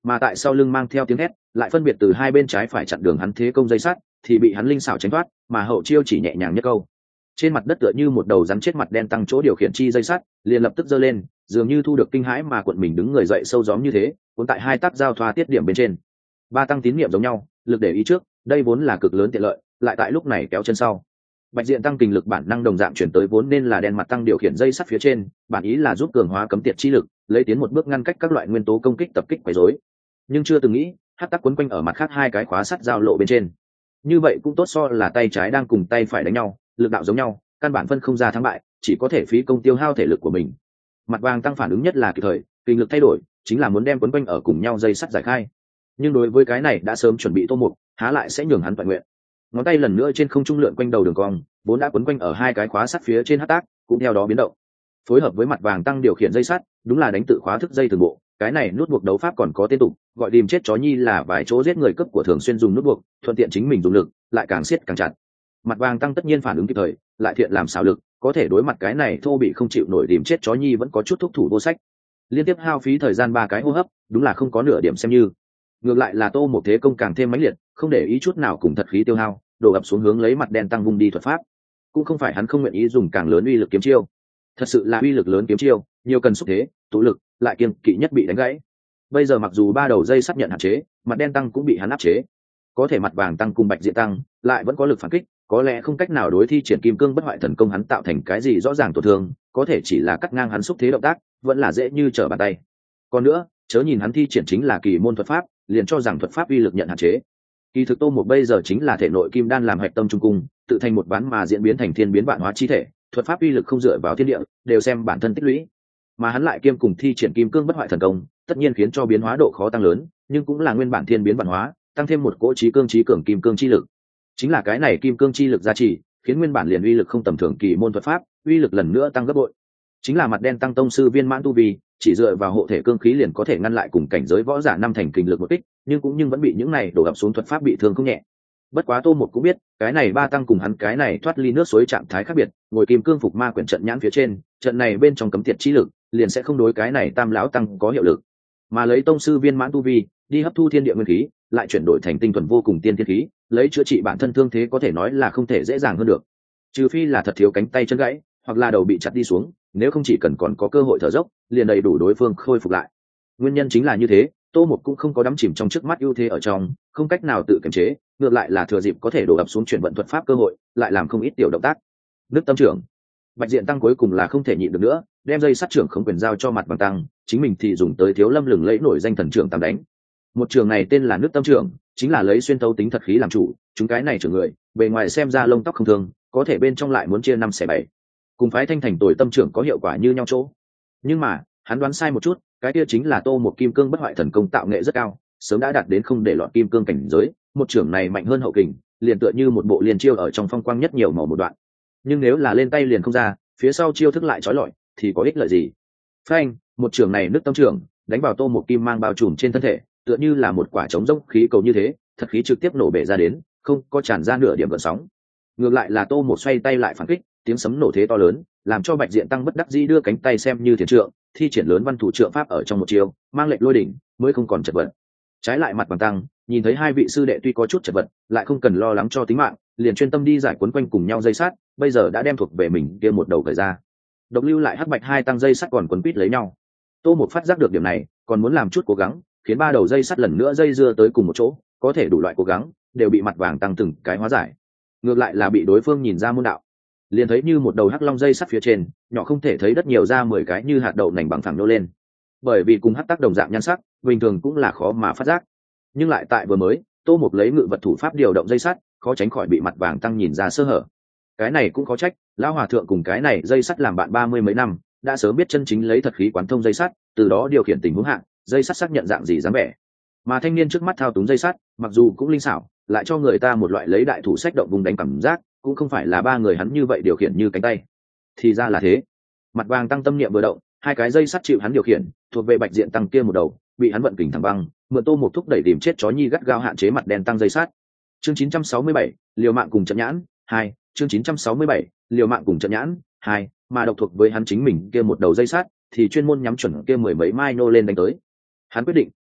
mà tại sau lưng mang theo tiếng hét lại phân biệt từ hai bên trái phải chặn đường hắn thế công dây sắt thì bị hắn linh xảo tránh thoát, mà hậu chiêu chỉ nhẹ nhàng nhất câu. Trên mặt đất tựa như một đầu rắn chết mặt đen tăng chỗ điều khiển chi dây sắt liền lập tức giơ lên, dường như thu được kinh hãi mà cuộn mình đứng người dậy sâu gióm như thế, cuốn tại hai tác giao thoa tiết điểm bên trên. Ba tăng tín niệm giống nhau, lực để ý trước, đây vốn là cực lớn tiện lợi, lại tại lúc này kéo chân sau. Bạch diện tăng kình lực bản năng đồng dạng chuyển tới vốn nên là đen mặt tăng điều khiển dây sắt phía trên, bản ý là giúp cường hóa cấm tiệt chi lực, lấy tiến một bước ngăn cách các loại nguyên tố công kích tập kích quấy rối. Nhưng chưa từng nghĩ, hắc tắc quấn quanh ở mặt khác hai cái khóa sắt giao lộ bên trên. Như vậy cũng tốt so là tay trái đang cùng tay phải đánh nhau, lực đạo giống nhau, căn bản phân không ra thắng bại, chỉ có thể phí công tiêu hao thể lực của mình. Mặt vàng tăng phản ứng nhất là kịp thời, kinh lực thay đổi, chính là muốn đem quấn quanh ở cùng nhau dây sắt giải khai. Nhưng đối với cái này đã sớm chuẩn bị Tô Mục, há lại sẽ nhường hắn toàn nguyện. Ngón tay lần nữa trên không trung lượn quanh đầu đường cong, vốn đã quấn quanh ở hai cái khóa sắt phía trên hắc tác, cũng theo đó biến động. Phối hợp với mặt vàng tăng điều khiển dây sắt, đúng là đánh tự khóa thức dây thường bộ. Cái này nút buộc đấu pháp còn có tên tục, gọi tìm chết chó nhi là vài chỗ giết người cấp của thường xuyên dùng nút buộc, thuận tiện chính mình dùng lực, lại càng siết càng chặt. Mặt vàng tăng tất nhiên phản ứng kịp thời, lại thiện làm xảo lực, có thể đối mặt cái này thô bị không chịu nổi tìm chết chó nhi vẫn có chút thúc thủ vô sách. Liên tiếp hao phí thời gian 3 cái hô hấp, đúng là không có nửa điểm xem như. Ngược lại là Tô một thế công càng thêm mãnh liệt, không để ý chút nào cùng thật khí tiêu hao, đổ ập xuống hướng lấy mặt đen tăng vung đi thuật pháp. Cũng không phải hắn không nguyện ý dùng càng lớn uy lực kiếm chiêu, thật sự là uy lực lớn kiếm chiêu, nhiều cần xúc thế, tụ lực, lại kiên kỵ nhất bị đánh gãy. Bây giờ mặc dù ba đầu dây sắp nhận hạn chế, mặt đen tăng cũng bị hắn áp chế, có thể mặt vàng tăng cùng bạch diện tăng lại vẫn có lực phản kích, có lẽ không cách nào đối thi triển kim cương bất hoại thần công hắn tạo thành cái gì rõ ràng tổn thương, có thể chỉ là cắt ngang hắn xúc thế động tác, vẫn là dễ như trở bàn tay. Còn nữa, chớ nhìn hắn thi triển chính là kỳ môn thuật pháp, liền cho rằng thuật pháp uy lực nhận hạn chế. Kỳ thực Tô một bây giờ chính là thể nội kim đan làm hạch tâm trung cung, tự thành một ván mà diễn biến thành thiên biến vạn hóa chi thể, thuật pháp uy lực không dựa vào thiên địa, đều xem bản thân tích lũy. Mà hắn lại kiêm cùng thi triển kim cương bất hoại thần công, tất nhiên khiến cho biến hóa độ khó tăng lớn, nhưng cũng là nguyên bản thiên biến vạn hóa, tăng thêm một cỗ trí cường kim cương chi lực. Chính là cái này kim cương chi lực gia trì, khiến nguyên bản liền uy lực không tầm thường kỳ môn thuật pháp, uy lực lần nữa tăng gấp bội. Chính là mặt đen tăng tông sư viên mãn tu vi, chỉ dựa vào hộ thể cương khí liền có thể ngăn lại cùng cảnh giới võ giả năm thành kình lực một kích, nhưng vẫn bị những này đổ ập xuống thuật pháp bị thương không nhẹ. Bất quá Tô một cũng biết, cái này ba tăng cùng hắn cái này thoát ly nước suối trạng thái khác biệt, ngồi kim cương phục ma quyển trận nhãn phía trên, trận này bên trong cấm tiệt chi lực, liền sẽ không đối cái này tam lão tăng có hiệu lực, mà lấy tông sư viên mãn tu vi đi hấp thu thiên địa nguyên khí, lại chuyển đổi thành tinh thuần vô cùng tiên thiên khí, lấy chữa trị bản thân thương thế có thể nói là không thể dễ dàng hơn được. Trừ phi là thật thiếu cánh tay chân gãy, hoặc là đầu bị chặt đi xuống, nếu không chỉ cần còn có cơ hội thở dốc, liền đầy đủ đối phương khôi phục lại. Nguyên nhân chính là như thế, Tô Mục cũng không có đắm chìm trong trước mắt ưu thế ở trong, không cách nào tự kiềm chế, ngược lại là thừa dịp có thể đổ ập xuống chuyển vận thuật pháp cơ hội, lại làm không ít tiểu động tác. Nước tâm trưởng, bạch diện tăng cuối cùng là không thể nhịn được nữa, đem dây sát trưởng không quyền giao cho mặt bằng tăng, chính mình thì dùng tới thiếu lâm lừng lẫy nổi danh thần trưởng tam đánh. Một trường này tên là nước tâm trưởng, chính là lấy xuyên thấu tính thật khí làm chủ, chúng cái này trưởng người, bề ngoài xem ra lông tóc không thương, có thể bên trong lại muốn chia 5/7. Cùng phái thanh thành tồi tâm trưởng có hiệu quả như nhau chỗ. Nhưng mà, hắn đoán sai một chút, cái kia chính là Tô một kim cương bất hoại thần công tạo nghệ rất cao, sớm đã đạt đến không để lọt kim cương cảnh giới, một trưởng này mạnh hơn hậu kình, liền tựa như một bộ liền chiêu ở trong phong quang nhất nhiều màu một đoạn. Nhưng nếu là lên tay liền không ra, phía sau chiêu thức lại trói lọi, thì có ích lợi gì? Phanh, một trưởng này nước tâm trưởng, đánh vào Tô một kim mang bao trùm trên thân thể, tựa như là một quả trống rỗng khí cầu như thế, thật khí trực tiếp nổ bể ra đến, không có tràn ra nửa điểm gợn sóng. Ngược lại là Tô một xoay tay lại phản kích, tiếng sấm nổ thế to lớn, làm cho bạch diện tăng bất đắc dĩ đưa cánh tay xem như thiền trượng, thi triển lớn văn thủ trượng pháp ở trong một chiêu, mang lệnh lôi đỉnh, mới không còn chật vật. Trái lại mặt bằng tăng, nhìn thấy hai vị sư đệ tuy có chút chật vật, lại không cần lo lắng cho tính mạng, liền chuyên tâm đi giải quấn quanh cùng nhau dây sát, bây giờ đã đem thuộc về mình kia một đầu cởi ra. Độc lưu lại hắc bạch hai tăng dây sắt còn quấn quít lấy nhau. Tô một phát giác được điểm này, còn muốn làm chút cố gắng, khiến ba đầu dây sắt lần nữa dây dưa tới cùng một chỗ, có thể đủ loại cố gắng đều bị mặt vàng tăng từng cái hóa giải. Ngược lại là bị đối phương nhìn ra môn đạo, liền thấy như một đầu hắc long dây sắt phía trên, nhỏ không thể thấy đất nhiều ra 10 cái như hạt đậu nành bằng phẳng nô lên. Bởi vì cùng hắc tác đồng dạng nhan sắc, bình thường cũng là khó mà phát giác. Nhưng lại tại vừa mới, Tô một lấy ngự vật thủ pháp điều động dây sắt, khó tránh khỏi bị mặt vàng tăng nhìn ra sơ hở. Cái này cũng có trách, lão hòa thượng cùng cái này dây sắt làm bạn 30 mấy năm, đã sớm biết chân chính lấy thật khí quán thông dây sắt, từ đó điều khiển tình huống hạng, dây sắt xác nhận dạng gì dáng vẻ. Mà thanh niên trước mắt thao túng dây sắt, mặc dù cũng linh xảo, lại cho người ta một loại lấy đại thủ sách động vùng đánh cảm giác, cũng không phải là ba người hắn như vậy điều khiển như cánh tay. Thì ra là thế. Mặt vàng tăng tâm niệm vừa động, hai cái dây sắt chịu hắn điều khiển, thuộc về bạch diện tăng kia một đầu, bị hắn vận kình thẳng băng, mượn Tô một thúc đẩy tìm chết chó nhi gắt gao hạn chế mặt đen tăng dây sắt. Chương 967, liều mạng cùng trận nhãn 2, chương 967, liều mạng cùng trận nhãn 2, mà độc thuộc với hắn chính mình kia một đầu dây sắt, thì chuyên môn nhắm chuẩn kia 10 mấy mai nô lên đánh tới. Hắn quyết định,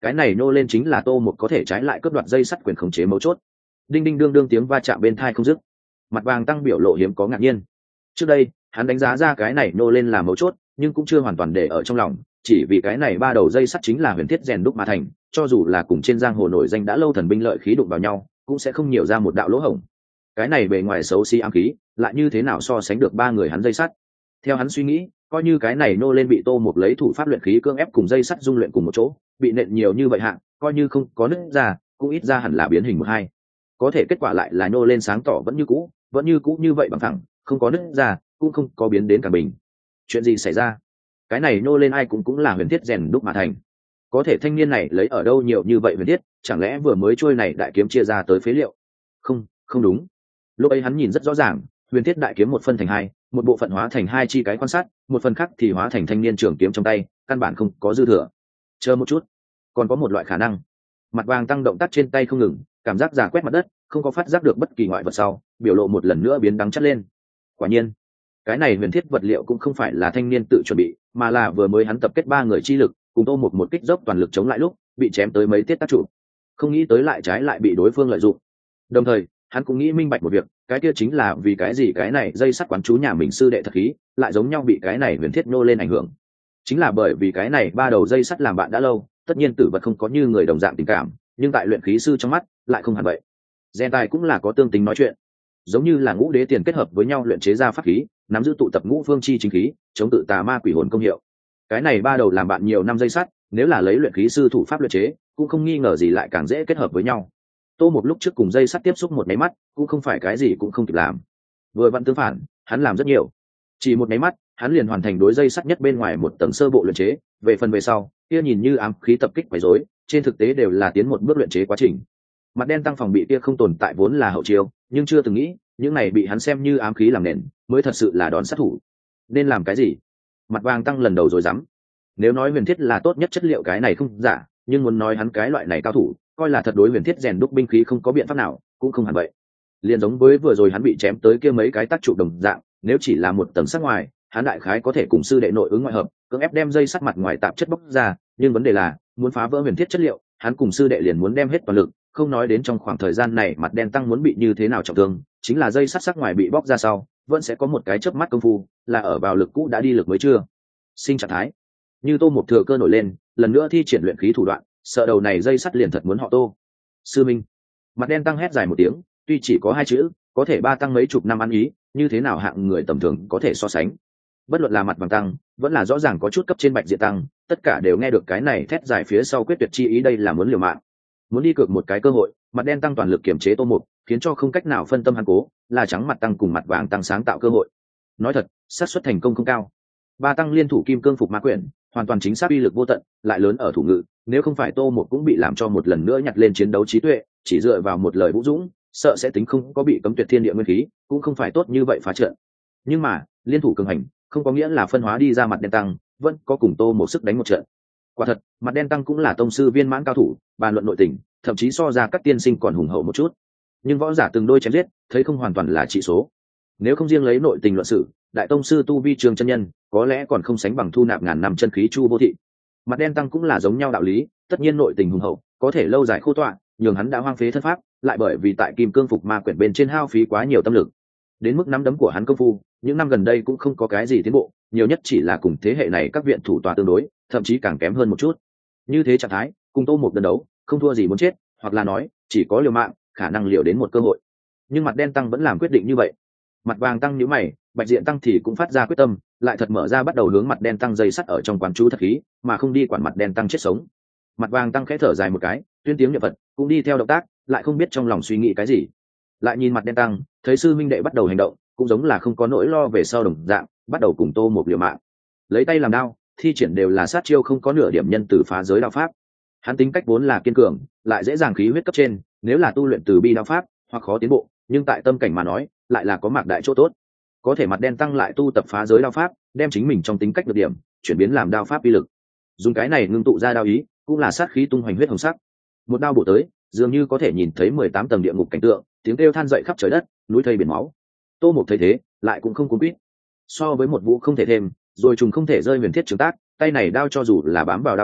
cái này nô lên chính là Tô Mục có thể trái lại cướp đoạt dây sắt quyền khống chế mấu chốt. Đinh đinh đương đương tiếng va chạm bên tai không dứt. Mặt vàng tăng biểu lộ hiếm có ngạc nhiên. Trước đây hắn đánh giá ra cái này nô lên là mấu chốt, nhưng cũng chưa hoàn toàn để ở trong lòng, chỉ vì cái này ba đầu dây sắt chính là huyền thiết rèn đúc mà thành, cho dù là cùng trên giang hồ nổi danh đã lâu thần binh lợi khí đụng vào nhau cũng sẽ không nhiều ra một đạo lỗ hổng. Cái này bề ngoài xấu xí ám khí lại như thế nào so sánh được ba người hắn dây sắt. Theo hắn suy nghĩ, coi như cái này nô lên bị Tô Mục lấy thủ pháp luyện khí cưỡng ép cùng dây sắt dung luyện cùng một chỗ, bị nện nhiều như vậy hạng, coi như không có nứt ra cũng ít ra hẳn là biến hình một hai. Có thể kết quả lại là nô lên sáng tỏ vẫn như cũ như vậy bằng thẳng, không có nứt ra cũng không có biến đến cả bình. Chuyện gì xảy ra? Cái này nô lên ai cũng là huyền thiết rèn đúc mà thành, có thể thanh niên này lấy ở đâu nhiều như vậy huyền thiết, chẳng lẽ vừa mới trôi này đại kiếm chia ra tới phế liệu? Không đúng. Lúc ấy hắn nhìn rất rõ ràng, huyền thiết đại kiếm một phân thành hai, một bộ phận hóa thành hai chi cái quan sát, một phần khác thì hóa thành thanh niên trường kiếm trong tay, căn bản không có dư thừa. Chờ một chút, còn có một loại khả năng. Mặt vàng tăng động tác trên tay không ngừng, cảm giác giả quét mặt đất, không có phát giác được bất kỳ ngoại vật sau, biểu lộ một lần nữa biến đắng chắt lên. Quả nhiên, cái này huyền thiết vật liệu cũng không phải là thanh niên tự chuẩn bị, mà là vừa mới hắn tập kết ba người chi lực, cùng Tô một kích dốc toàn lực chống lại lúc bị chém tới mấy tiết tác trụ, không nghĩ tới lại trái lại bị đối phương lợi dụng. Đồng thời hắn cũng nghĩ minh bạch một việc, cái kia chính là vì cái gì cái này dây sắt quán chú nhà mình sư đệ thật khí lại giống nhau bị cái này huyền thiết nô lên ảnh hưởng. Chính là bởi vì cái này ba đầu dây sắt làm bạn đã lâu, tất nhiên tử vật không có như người đồng dạng tình cảm, nhưng tại luyện khí sư trong mắt lại không hẳn vậy. Gen tài cũng là có tương tính nói chuyện, giống như là ngũ đế tiền kết hợp với nhau luyện chế ra pháp khí, nắm giữ tụ tập ngũ phương chi chính khí, chống tự tà ma quỷ hồn công hiệu. Cái này ba đầu làm bạn nhiều năm dây sắt, nếu là lấy luyện khí sư thủ pháp luyện chế, cũng không nghi ngờ gì lại càng dễ kết hợp với nhau. Tô một lúc trước cùng dây sắt tiếp xúc một máy mắt, cũng không phải cái gì cũng không kịp làm. Vừa vặn tương phản, hắn làm rất nhiều. Chỉ một máy mắt, hắn liền hoàn thành đối dây sắt nhất bên ngoài một tầng sơ bộ luyện chế, về phần về sau, kia nhìn như ám khí tập kích quấy rối, trên thực tế đều là tiến một bước luyện chế quá trình. Mặt đen tăng phòng bị kia không tồn tại vốn là hậu chiêu, nhưng chưa từng nghĩ, những này bị hắn xem như ám khí làm nền, mới thật sự là đòn sát thủ. Nên làm cái gì? Mặt vàng tăng lần đầu rồi dám. Nếu nói huyền thiết là tốt nhất chất liệu cái này không giả, nhưng muốn nói hắn cái loại này cao thủ, coi là thật đối huyền thiết rèn đúc binh khí không có biện pháp nào, cũng không hẳn vậy. Liền giống với vừa rồi hắn bị chém tới kia mấy cái tác trụ đồng dạng, nếu chỉ là một tầng sắt ngoài, hắn đại khái có thể cùng sư đệ nội ứng ngoại hợp, cưỡng ép đem dây sắt mặt ngoài tạp chất bóc ra, nhưng vấn đề là, muốn phá vỡ huyền thiết chất liệu, hắn cùng sư đệ liền muốn đem hết toàn lực, không nói đến trong khoảng thời gian này mặt đen tăng muốn bị như thế nào trọng thương, chính là dây sắt sắc ngoài bị bóc ra sau, vẫn sẽ có một cái chớp mắt công phu, là ở vào lực cũ đã đi lực mới chưa. Sinh trạng thái. Như Tô một thừa cơ nổi lên, lần nữa thi triển luyện khí thủ đoạn, sợ đầu này dây sắt liền thật muốn họ Tô. Sư minh. Mặt đen tăng hét dài một tiếng, tuy chỉ có hai chữ, có thể ba tăng mấy chục năm ăn ý, như thế nào hạng người tầm thường có thể so sánh. Bất luận là mặt vàng tăng, vẫn là rõ ràng có chút cấp trên bạch diện tăng, tất cả đều nghe được cái này thét dài phía sau quyết tuyệt chi ý, đây là muốn liều mạng, muốn đi cược một cái cơ hội. Mặt đen tăng toàn lực kiểm chế Tô Mục, khiến cho không cách nào phân tâm hắn cố, là trắng mặt tăng cùng mặt vàng tăng sáng tạo cơ hội. Nói thật, xác suất thành công không cao. Ba tăng liên thủ kim cương phục ma quyển, hoàn toàn chính xác uy lực vô tận, lại lớn ở thủ ngự, nếu không phải Tô Mục cũng bị làm cho một lần nữa nhặt lên chiến đấu trí tuệ, chỉ dựa vào một lời vũ dũng, sợ sẽ tính không có bị cấm tuyệt thiên địa nguyên khí, cũng không phải tốt như vậy phá trận. Nhưng mà liên thủ cường hành, không có nghĩa là phân hóa đi ra mặt đen tăng, vẫn có cùng Tô Mục sức đánh một trận. Quả thật, mặt đen tăng cũng là tông sư viên mãn cao thủ, bàn luận nội tình, thậm chí so ra các tiên sinh còn hùng hậu một chút. Nhưng võ giả từng đôi chém giết, thấy không hoàn toàn là trị số. Nếu không riêng lấy nội tình luận sự, đại tông sư tu vi Trường chân nhân, có lẽ còn không sánh bằng thu nạp ngàn năm chân khí Chu Vô Thị. Mặt đen tăng cũng là giống nhau đạo lý, tất nhiên nội tình hùng hậu, có thể lâu dài khô tọa, nhường hắn đã hoang phế thân pháp, lại bởi vì tại kim cương phục ma quyển bên trên hao phí quá nhiều tâm lực. Đến mức nắm đấm của hắn công phu, những năm gần đây cũng không có cái gì tiến bộ, nhiều nhất chỉ là cùng thế hệ này các viện thủ tòa tương đối, thậm chí càng kém hơn một chút. Như thế trạng thái, cùng Tô Mục đơn đấu, không thua gì muốn chết, hoặc là nói, chỉ có liều mạng, khả năng liều đến một cơ hội. Nhưng mặt đen tăng vẫn làm quyết định như vậy. Mặt vàng tăng nhíu mày, bạch diện tăng thì cũng phát ra quyết tâm, lại thật mở ra bắt đầu hướng mặt đen tăng dây sắt ở trong quán chú thật khí, mà không đi quản mặt đen tăng chết sống. Mặt vàng tăng khẽ thở dài một cái, tuyên tiếng niệm Phật, cũng đi theo động tác, lại không biết trong lòng suy nghĩ cái gì. Lại nhìn mặt đen tăng, thấy sư minh đệ bắt đầu hành động, cũng giống là không có nỗi lo về sau đồng dạng, bắt đầu cùng Tô Mục liều mạng. Lấy tay làm đao, thi triển đều là sát chiêu không có nửa điểm nhân từ phá giới đạo pháp. Hắn tính cách vốn là kiên cường, lại dễ dàng khí huyết cấp trên, nếu là tu luyện từ bi đạo pháp, hoặc khó tiến bộ, nhưng tại tâm cảnh mà nói, lại là có mạc đại chỗ tốt. Có thể mặt đen tăng lại tu tập phá giới đạo pháp, đem chính mình trong tính cách được điểm, chuyển biến làm đạo pháp uy lực. Dùng cái này ngưng tụ ra đạo ý, cũng là sát khí tung hoành huyết hồng sắc. Một đao bổ tới, dường như có thể nhìn thấy 18 tầng địa ngục cảnh tượng, tiếng kêu than dậy khắp trời đất, núi thây biển máu. Tô Mục thấy thế, lại cũng không cuốn quýt. So với một vũ không thể thêm, rồi trùng không thể rơi huyền thiết trường tác, tay này đao cho dù là bám vào đao ý,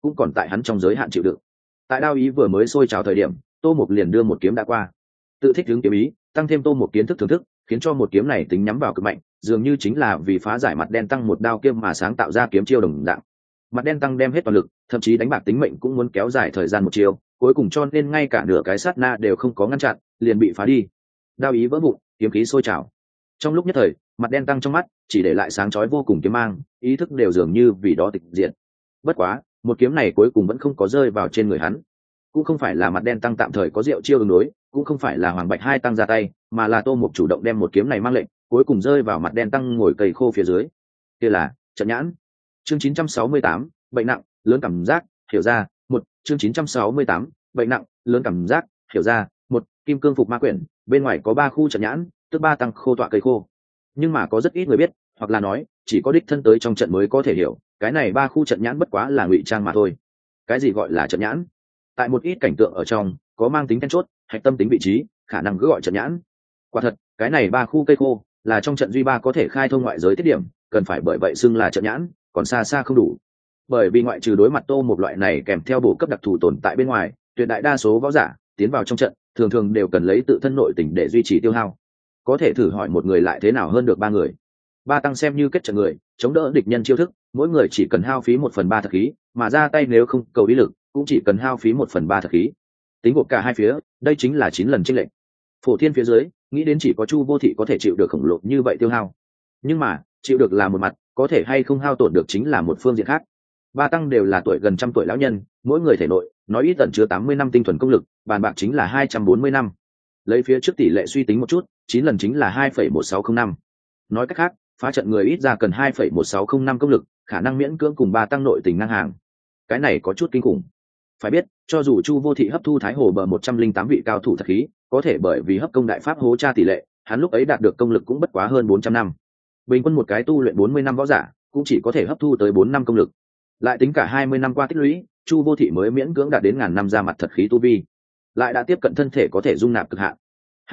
cũng còn tại hắn trong giới hạn chịu đựng. Tại đao ý vừa mới sôi trào thời điểm, Tô Mục liền đưa một kiếm đã qua. Tự thích hướng kiếm ý, tăng thêm Tô Mục kiến thức thưởng thức, khiến cho một kiếm này tính nhắm vào cực mạnh, dường như chính là vì phá giải mặt đen tăng một đao kiếm mà sáng tạo ra kiếm chiêu đồng dạng. Mặt đen tăng đem hết toàn lực, thậm chí đánh bạc tính mệnh cũng muốn kéo dài thời gian một chiêu, cuối cùng cho nên ngay cả nửa cái sát na đều không có ngăn chặn, liền bị phá đi. Đao ý vỡ vụn, kiếm khí sôi trào. Trong lúc nhất thời, mặt đen tăng trong mắt chỉ để lại sáng chói vô cùng kiếm mang, ý thức đều dường như vì đó tịch diệt. Bất quá, một kiếm này cuối cùng vẫn không có rơi vào trên người hắn. Cũng không phải là mặt đen tăng tạm thời có diệu chiêu ứng đối, cũng không phải là Hoàng Bạch hai tăng ra tay, mà là Tô Mục chủ động đem một kiếm này mang lệnh, cuối cùng rơi vào mặt đen tăng ngồi cầy khô phía dưới. Kia là trận nhãn. Chương 968, bệnh nặng, lớn cảm giác, hiểu ra. Một chương 968, bệnh nặng, lớn cảm giác, hiểu ra. Một kim cương phục ma quyển, bên ngoài có 3 khu trận nhãn, tức 3 tăng khô tọa cây khô. Nhưng mà có rất ít người biết, hoặc là nói, chỉ có đích thân tới trong trận mới có thể hiểu, cái này 3 khu trận nhãn bất quá là ngụy trang mà thôi. Cái gì gọi là trận nhãn? Tại một ít cảnh tượng ở trong, có mang tính then chốt, hạch tâm tính vị trí, khả năng cứ gọi trận nhãn. Quả thật, cái này 3 khu cây khô là trong trận duy 3 có thể khai thông ngoại giới tiết điểm, cần phải bởi vậy xưng là trận nhãn, còn xa xa không đủ. Bởi vì ngoại trừ đối mặt Tô một loại này kèm theo bổ cấp đặc thù tồn tại bên ngoài, tuyệt đại đa số võ giả tiến vào trong trận, thường thường đều cần lấy tự thân nội tình để duy trì tiêu hao. Có thể thử hỏi một người lại thế nào hơn được 3 người. 3 tăng xem như kết trận người, chống đỡ địch nhân chiêu thức, mỗi người chỉ cần hao phí 1/3 thật khí, mà ra tay nếu không cầu ý lực, cũng chỉ cần hao phí 1/3 thật khí. Tính gộp cả hai phía, đây chính là 9 lần chênh lệch. Phổ thiên phía dưới, nghĩ đến chỉ có Chu Vô Thị có thể chịu được khổng lồ như vậy tiêu hao. Nhưng mà, chịu được là một mặt, có thể hay không hao tổn được chính là một phương diện khác. 3 tăng đều là tuổi gần trăm tuổi lão nhân, mỗi người thể nội nói ít tận chứa 80 năm tinh thuần công lực, bàn bạc chính là 240 năm. Lấy phía trước tỷ lệ suy tính một chút, 9 lần chính là 2,1605. Nói cách khác, phá trận người ít ra cần 2,1605 công lực, khả năng miễn cưỡng cùng 3 tăng nội tình ngang hàng. Cái này có chút kinh khủng. Phải biết, cho dù Chu Vô Thị hấp thu Thái Hồ bờ 108 vị cao thủ thật khí, có thể bởi vì hấp công đại pháp hố tra tỷ lệ, hắn lúc ấy đạt được công lực cũng bất quá hơn 400 năm. Bình quân một cái tu luyện 40 năm võ giả, cũng chỉ có thể hấp thu tới 4 năm công lực. Lại tính cả 20 năm qua tích lũy, Chu Vô Thị mới miễn cưỡng đạt đến ngàn năm ra mặt thật khí tu vi. Lại đã tiếp cận thân thể có thể dung nạp cực hạn.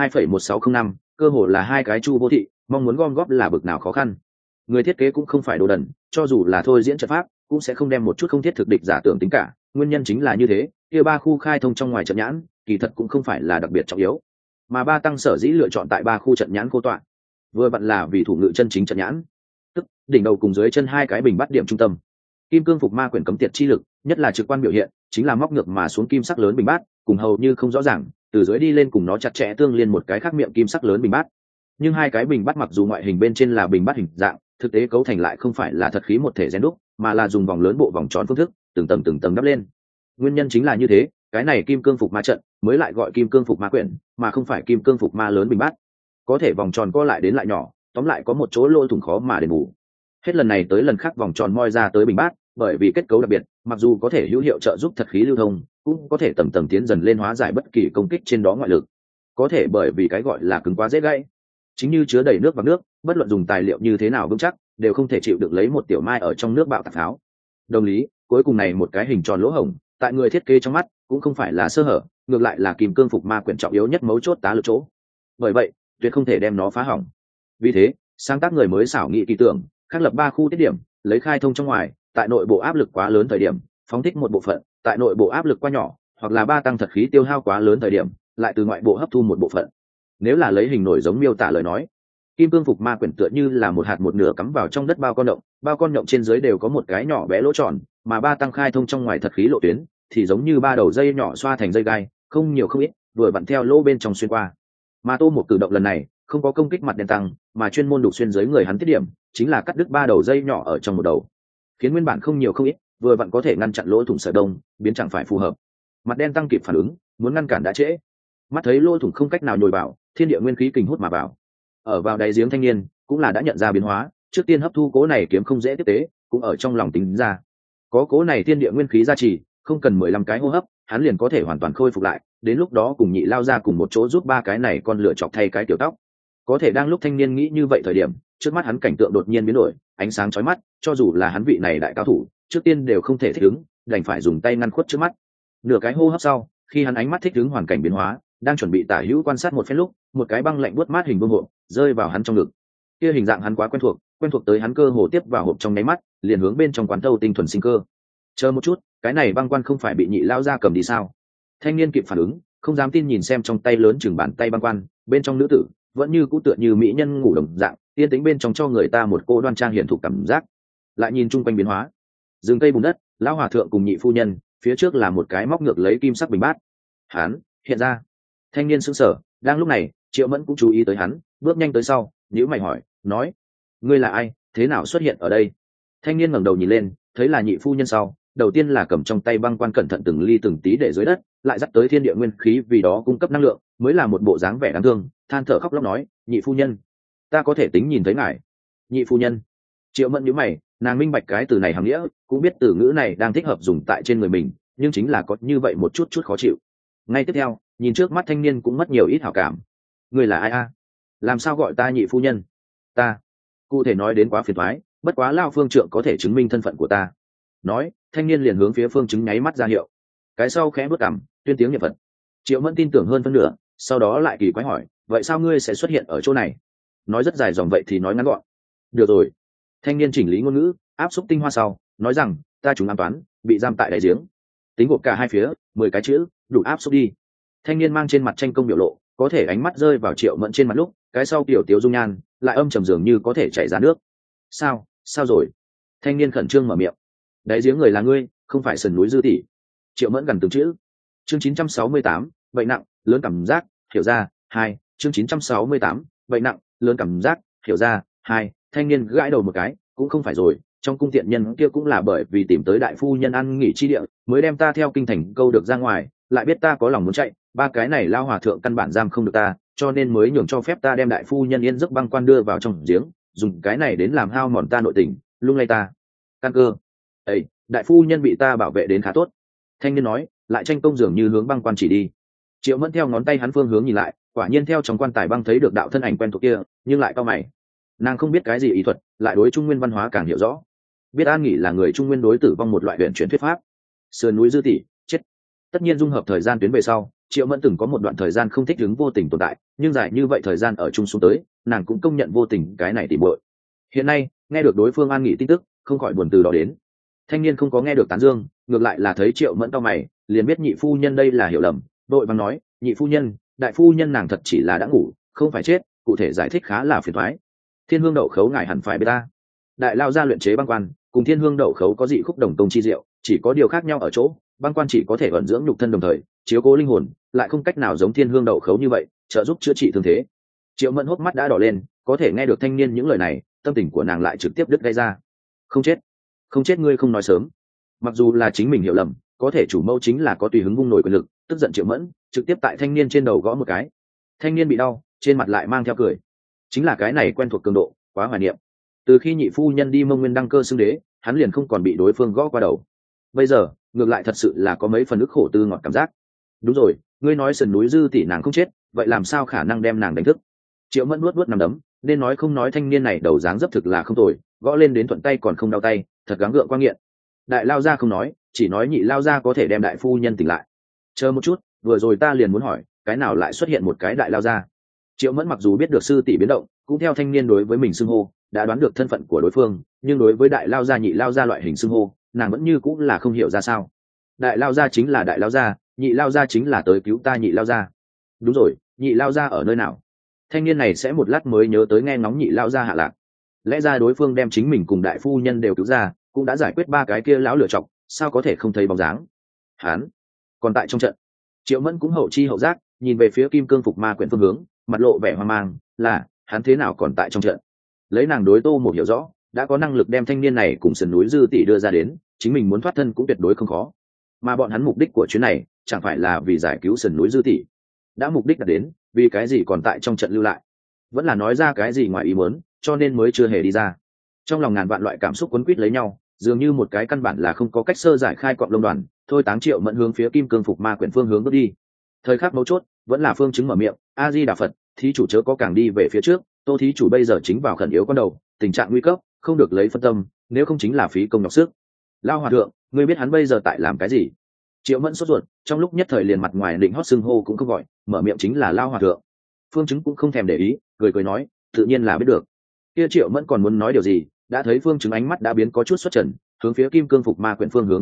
2,1605, cơ hồ là 2 cái Chu Vô Thị, mong muốn gom góp là bực nào khó khăn. Người thiết kế cũng không phải đồ đần, cho dù là thôi diễn trận pháp, cũng sẽ không đem một chút không thiết thực địch giả tưởng tính cả, nguyên nhân chính là như thế, kia 3 khu khai thông trong ngoài trận nhãn, kỳ thật cũng không phải là đặc biệt trọng yếu. Mà 3 tăng sở dĩ lựa chọn tại 3 khu trận nhãn khô tọa, vừa vặn là vì thủ ngự chân chính trận nhãn, tức đỉnh đầu cùng dưới chân 2 cái bình bắt điểm trung tâm. Kim cương phục ma quyển cấm tiệt chi lực, nhất là trực quan biểu hiện, chính là móc ngược mà xuống kim sắc lớn bình bát, cùng hầu như không rõ ràng, từ dưới đi lên cùng nó chặt chẽ tương liên một cái khác miệng kim sắc lớn bình bát. Nhưng 2 cái bình bát mặc dù ngoại hình bên trên là bình bát hình dạng, thực tế cấu thành lại không phải là thật khí một thể rèn đúc, mà là dùng vòng lớn bộ vòng tròn phương thức, từng tầng đắp lên. Nguyên nhân chính là như thế, cái này kim cương phục ma trận mới lại gọi kim cương phục ma quyển, mà không phải kim cương phục ma lớn bình bát. Có thể vòng tròn co lại đến lại nhỏ, tóm lại có một chỗ lỗ thủng khó mà đền bù. Hết lần này tới lần khác vòng tròn moi ra tới bình bát, bởi vì kết cấu đặc biệt, mặc dù có thể hữu hiệu trợ giúp thật khí lưu thông, cũng có thể tầng tiến dần lên hóa giải bất kỳ công kích trên đó ngoại lực. Có thể bởi vì cái gọi là cứng quá dễ gãy, chính như chứa đầy nước và nước, bất luận dùng tài liệu như thế nào vững chắc, đều không thể chịu được lấy một tiểu mai ở trong nước bạo tạc pháo. Đồng lý, cuối cùng này một cái hình tròn lỗ hổng, tại người thiết kế trong mắt, cũng không phải là sơ hở, ngược lại là kim cương phục ma quyển trọng yếu nhất mấu chốt tá lực chỗ. Bởi vậy, tuyệt không thể đem nó phá hỏng. Vì thế, sáng tác người mới xảo nghị kỳ tưởng, khắc lập 3 khu tiết điểm, lấy khai thông trong ngoài, tại nội bộ áp lực quá lớn thời điểm, phóng thích một bộ phận, tại nội bộ áp lực quá nhỏ, hoặc là 3 tăng thật khí tiêu hao quá lớn thời điểm, lại từ ngoại bộ hấp thu một bộ phận. Nếu là lấy hình nổi giống miêu tả lời nói, kim cương phục ma quyển tựa như là một hạt một nửa cắm vào trong đất bao con động trên dưới đều có một cái nhỏ bé lỗ tròn, mà 3 tăng khai thông trong ngoài thật khí lộ tuyến thì giống như 3 đầu dây nhỏ xoa thành dây gai, không nhiều không ít, vừa vặn theo lỗ bên trong xuyên qua. Mà Tô một cử động lần này không có công kích mặt đen tăng, mà chuyên môn đục xuyên dưới người hắn tiết điểm, chính là cắt đứt 3 đầu dây nhỏ ở trong một đầu, khiến nguyên bản không nhiều không ít, vừa vặn có thể ngăn chặn lỗ thủng sợi đông, biến chẳng phải phù hợp. Mặt đen tăng kịp phản ứng, muốn ngăn cản đã trễ. Mắt thấy lỗ thủng không cách nào nhồi vào, thiên địa nguyên khí kình hút mà vào. Ở vào đáy giếng thanh niên cũng là đã nhận ra biến hóa, trước tiên hấp thu cố này kiếm không dễ tiếp tế, cũng ở trong lòng tính ra, có cố này thiên địa nguyên khí gia trì, không cần 15 cái hô hấp, hắn liền có thể hoàn toàn khôi phục lại, đến lúc đó cùng nhị lao ra cùng một chỗ giúp 3 cái này con lửa chọc thay cái tiểu tóc. Có thể đang lúc thanh niên nghĩ như vậy thời điểm, trước mắt hắn cảnh tượng đột nhiên biến đổi, ánh sáng chói mắt, cho dù là hắn vị này đại cao thủ, trước tiên đều không thể thích ứng, đành phải dùng tay ngăn khuất trước mắt. Nửa cái hô hấp sau, khi hắn ánh mắt thích ứng hoàn cảnh biến hóa, đang chuẩn bị tả hữu quan sát một phen lúc, một cái băng lạnh buốt mát hình vương hộp rơi vào hắn trong ngực. Kia hình dạng hắn quá quen thuộc tới hắn cơ hồ tiếp vào hộp trong nháy mắt, liền hướng bên trong quán thâu tinh thuần sinh cơ. Chờ một chút, cái này băng quan không phải bị nhị lao ra cầm đi sao? Thanh niên kịp phản ứng, không dám tin nhìn xem trong tay lớn chừng bàn tay băng quan, bên trong nữ tử vẫn như cũ tựa như mỹ nhân ngủ đồng dạng, yên tĩnh bên trong cho người ta một cô đoan trang hiển thụ cảm giác. Lại nhìn chung quanh biến hóa, rừng cây bùn đất, lão hòa thượng cùng nhị phu nhân, phía trước là một cái móc ngược lấy kim sắc bình bát. Hắn hiện ra. Thanh niên sững sờ, đang lúc này, Triệu Mẫn cũng chú ý tới hắn, bước nhanh tới sau, nhíu mày hỏi, nói: "Ngươi là ai, thế nào xuất hiện ở đây?" Thanh niên ngẩng đầu nhìn lên, thấy là nhị phu nhân sau, đầu tiên là cầm trong tay băng quan cẩn thận từng ly từng tí để dưới đất, lại dắt tới thiên địa nguyên khí vì đó cung cấp năng lượng, mới là một bộ dáng vẻ đáng thương, than thở khóc lóc nói: "Nhị phu nhân, ta có thể tính nhìn thấy ngài." Nhị phu nhân. Triệu Mẫn nhíu mày, nàng minh bạch cái từ này hàm nghĩa, cũng biết từ ngữ này đang thích hợp dùng tại trên người mình, nhưng chính là có như vậy một chút chút khó chịu. Ngay tiếp theo, nhìn trước mắt thanh niên cũng mất nhiều ít hảo cảm. Người là ai a? Làm sao gọi ta nhị phu nhân? Ta, cụ thể nói đến quá phiền toái, bất quá lao phương trượng có thể chứng minh thân phận của ta. Nói, thanh niên liền hướng phía phương chứng nháy mắt ra hiệu. Cái sau khẽ bước cằm, tuyên tiếng niệm Phật. Triệu Mẫn tin tưởng hơn phân nửa, sau đó lại kỳ quái hỏi, vậy sao ngươi sẽ xuất hiện ở chỗ này? Nói rất dài dòng vậy thì nói ngắn gọn. Được rồi. Thanh niên chỉnh lý ngôn ngữ, áp xúc tinh hoa sau, nói rằng, ta trúng ám toán, bị giam tại đại giếng. Tính gộp cả hai phía, 10 cái chữ, đủ áp xúc đi. Thanh niên mang trên mặt tranh công biểu lộ, có thể ánh mắt rơi vào Triệu Mẫn trên mặt lúc, cái sau kiểu tiếu dung nhan, lại âm trầm dường như có thể chảy ra nước. Sao rồi? Thanh niên khẩn trương mở miệng. Đáy giếng người là ngươi, không phải sườn núi Dư tỷ. Triệu Mẫn gần từng chữ. Chương 968, bệnh nặng, lớn cảm giác, hiểu ra, 2. Chương 968, bệnh nặng, lớn cảm giác, hiểu ra, 2. Thanh niên gãi đầu một cái, cũng không phải rồi, trong cung tiện nhân kia cũng là bởi vì tìm tới đại phu nhân ăn nghỉ chi địa, mới đem ta theo kinh thành câu được ra ngoài, lại biết ta có lòng muốn chạy, ba cái này lao hòa thượng căn bản giam không được ta, cho nên mới nhường cho phép ta đem đại phu nhân yên giấc băng quan đưa vào trong giếng, dùng cái này đến làm hao mòn ta nội tình, lung lay ta căn cơ. Ê, đại phu nhân bị ta bảo vệ đến khá tốt. Thanh niên nói, lại tranh công dường như hướng băng quan chỉ đi. Triệu Mẫn theo ngón tay hắn phương hướng nhìn lại, quả nhiên theo trong quan tài băng thấy được đạo thân ảnh quen thuộc kia, nhưng lại cau mày. Nàng không biết cái gì ý thuật, lại đối trung nguyên văn hóa càng hiểu rõ, biết an nghỉ là người trung nguyên đối tử vong một loại huyền chuyển thuyết pháp. Sườn núi Dư tỷ chết. Tất nhiên dung hợp thời gian tuyến về sau, Triệu Mẫn từng có một đoạn thời gian không thích ứng vô tình tồn tại, nhưng dài như vậy thời gian ở chung xuống tới, nàng cũng công nhận vô tình cái này tỉ muội. Hiện nay nghe được đối phương an nghỉ tin tức, không khỏi buồn từ đó đến. Thanh niên không có nghe được tán dương, ngược lại là thấy Triệu Mẫn cau mày, liền biết nhị phu nhân đây là hiểu lầm, đội vàng nói, nhị phu nhân, đại phu nhân nàng thật chỉ là đã ngủ, không phải chết, cụ thể giải thích khá là phiền toái. Thiên hương đậu khấu ngài hẳn phải biết ta. Đại lao ra luyện chế băng quan, cùng thiên hương đậu khấu có dị khúc đồng công chi diệu, chỉ có điều khác nhau ở chỗ, băng quan chỉ có thể ẩn dưỡng nhục thân đồng thời chiếu cố linh hồn, lại không cách nào giống thiên hương đậu khấu như vậy trợ giúp chữa trị thương thế. Triệu Mẫn hốc mắt đã đỏ lên, có thể nghe được thanh niên những lời này, tâm tình của nàng lại trực tiếp đứt gây ra. Không chết ngươi không nói sớm. Mặc dù là chính mình hiểu lầm, có thể chủ mẫu chính là có tùy hứng vung nổi quyền lực, tức giận Triệu Mẫn trực tiếp tại thanh niên trên đầu gõ một cái. Thanh niên bị đau, trên mặt lại mang theo cười. Chính là cái này quen thuộc cường độ, quá hoài niệm. Từ khi nhị phu nhân đi Mông Nguyên đăng cơ xưng đế, hắn liền không còn bị đối phương gõ qua đầu. Bây giờ ngược lại thật sự là có mấy phần ức khổ tư ngọt cảm giác. Đúng rồi, ngươi nói sườn núi Dư tỷ nàng không chết, vậy làm sao khả năng đem nàng đánh thức? Triệu Mẫn nuốt nằm đấm, nên nói không nói thanh niên này đầu dáng dấp thực là không tồi, gõ lên đến thuận tay còn không đau tay, thật gắng gượng qua nghiện. Đại lao gia không nói, chỉ nói nhị lao gia có thể đem đại phu nhân tỉnh lại. Chờ một chút, vừa rồi ta liền muốn hỏi, cái nào lại xuất hiện một cái đại lao gia? Triệu Mẫn mặc dù biết được sư tỷ biến động, cũng theo thanh niên đối với mình xưng hô, đã đoán được thân phận của đối phương, nhưng đối với đại lao gia nhị lao gia loại hình xưng hô, nàng vẫn như cũng là không hiểu ra sao. Đại lao gia chính là đại lao gia, nhị lao gia chính là tới cứu ta nhị lao gia. Đúng rồi, nhị lao gia ở nơi nào? Thanh niên này sẽ một lát mới nhớ tới nghe ngóng nhị lao gia hạ lạc. Lẽ ra đối phương đem chính mình cùng đại phu nhân đều cứu ra, cũng đã giải quyết ba cái kia lão lửa chọc, sao có thể không thấy bóng dáng? Hắn còn tại trong trận. Triệu Mẫn cũng hậu chi hậu giác, nhìn về phía kim cương phục ma quyển phương hướng, mặt lộ vẻ hoang mang, là hắn thế nào còn tại trong trận? Lấy nàng đối Tô Một hiểu rõ, đã có năng lực đem thanh niên này cùng sườn núi Dư tỷ đưa ra đến, chính mình muốn thoát thân cũng tuyệt đối không khó. Mà bọn hắn mục đích của chuyến này chẳng phải là vì giải cứu sườn núi Dư tỷ. Đã mục đích đạt đến, vì cái gì còn tại trong trận lưu lại? Vẫn là nói ra cái gì ngoài ý muốn, cho nên mới chưa hề đi ra. Trong lòng ngàn vạn loại cảm xúc quấn quýt lấy nhau, dường như một cái căn bản là không có cách sơ giải khai cọng lông đoàn, thôi Táng Triệu Mẫn hướng phía kim cương phục ma quyển phương hướng bước đi. Thời khắc mấu chốt, vẫn là phương chứng mở miệng, A Di Đà Phật, thí chủ chớ có càng đi về phía trước, Tô thí chủ bây giờ chính vào khẩn yếu con đầu, tình trạng nguy cấp, không được lấy phân tâm, nếu không chính là phí công nhọc sức. Lao hòa thượng, ngươi biết hắn bây giờ tại làm cái gì? Triệu Mẫn sốt ruột, trong lúc nhất thời liền mặt ngoài định hót xưng hô cũng không gọi, mở miệng chính là Lao hòa thượng. Phương chứng cũng không thèm để ý, cười nói, tự nhiên là biết được. Kia Triệu Mẫn còn muốn nói điều gì, đã thấy phương chứng ánh mắt đã biến có chút xuất trần, hướng phía kim cương phục ma quyển phương hướng nhìn lại,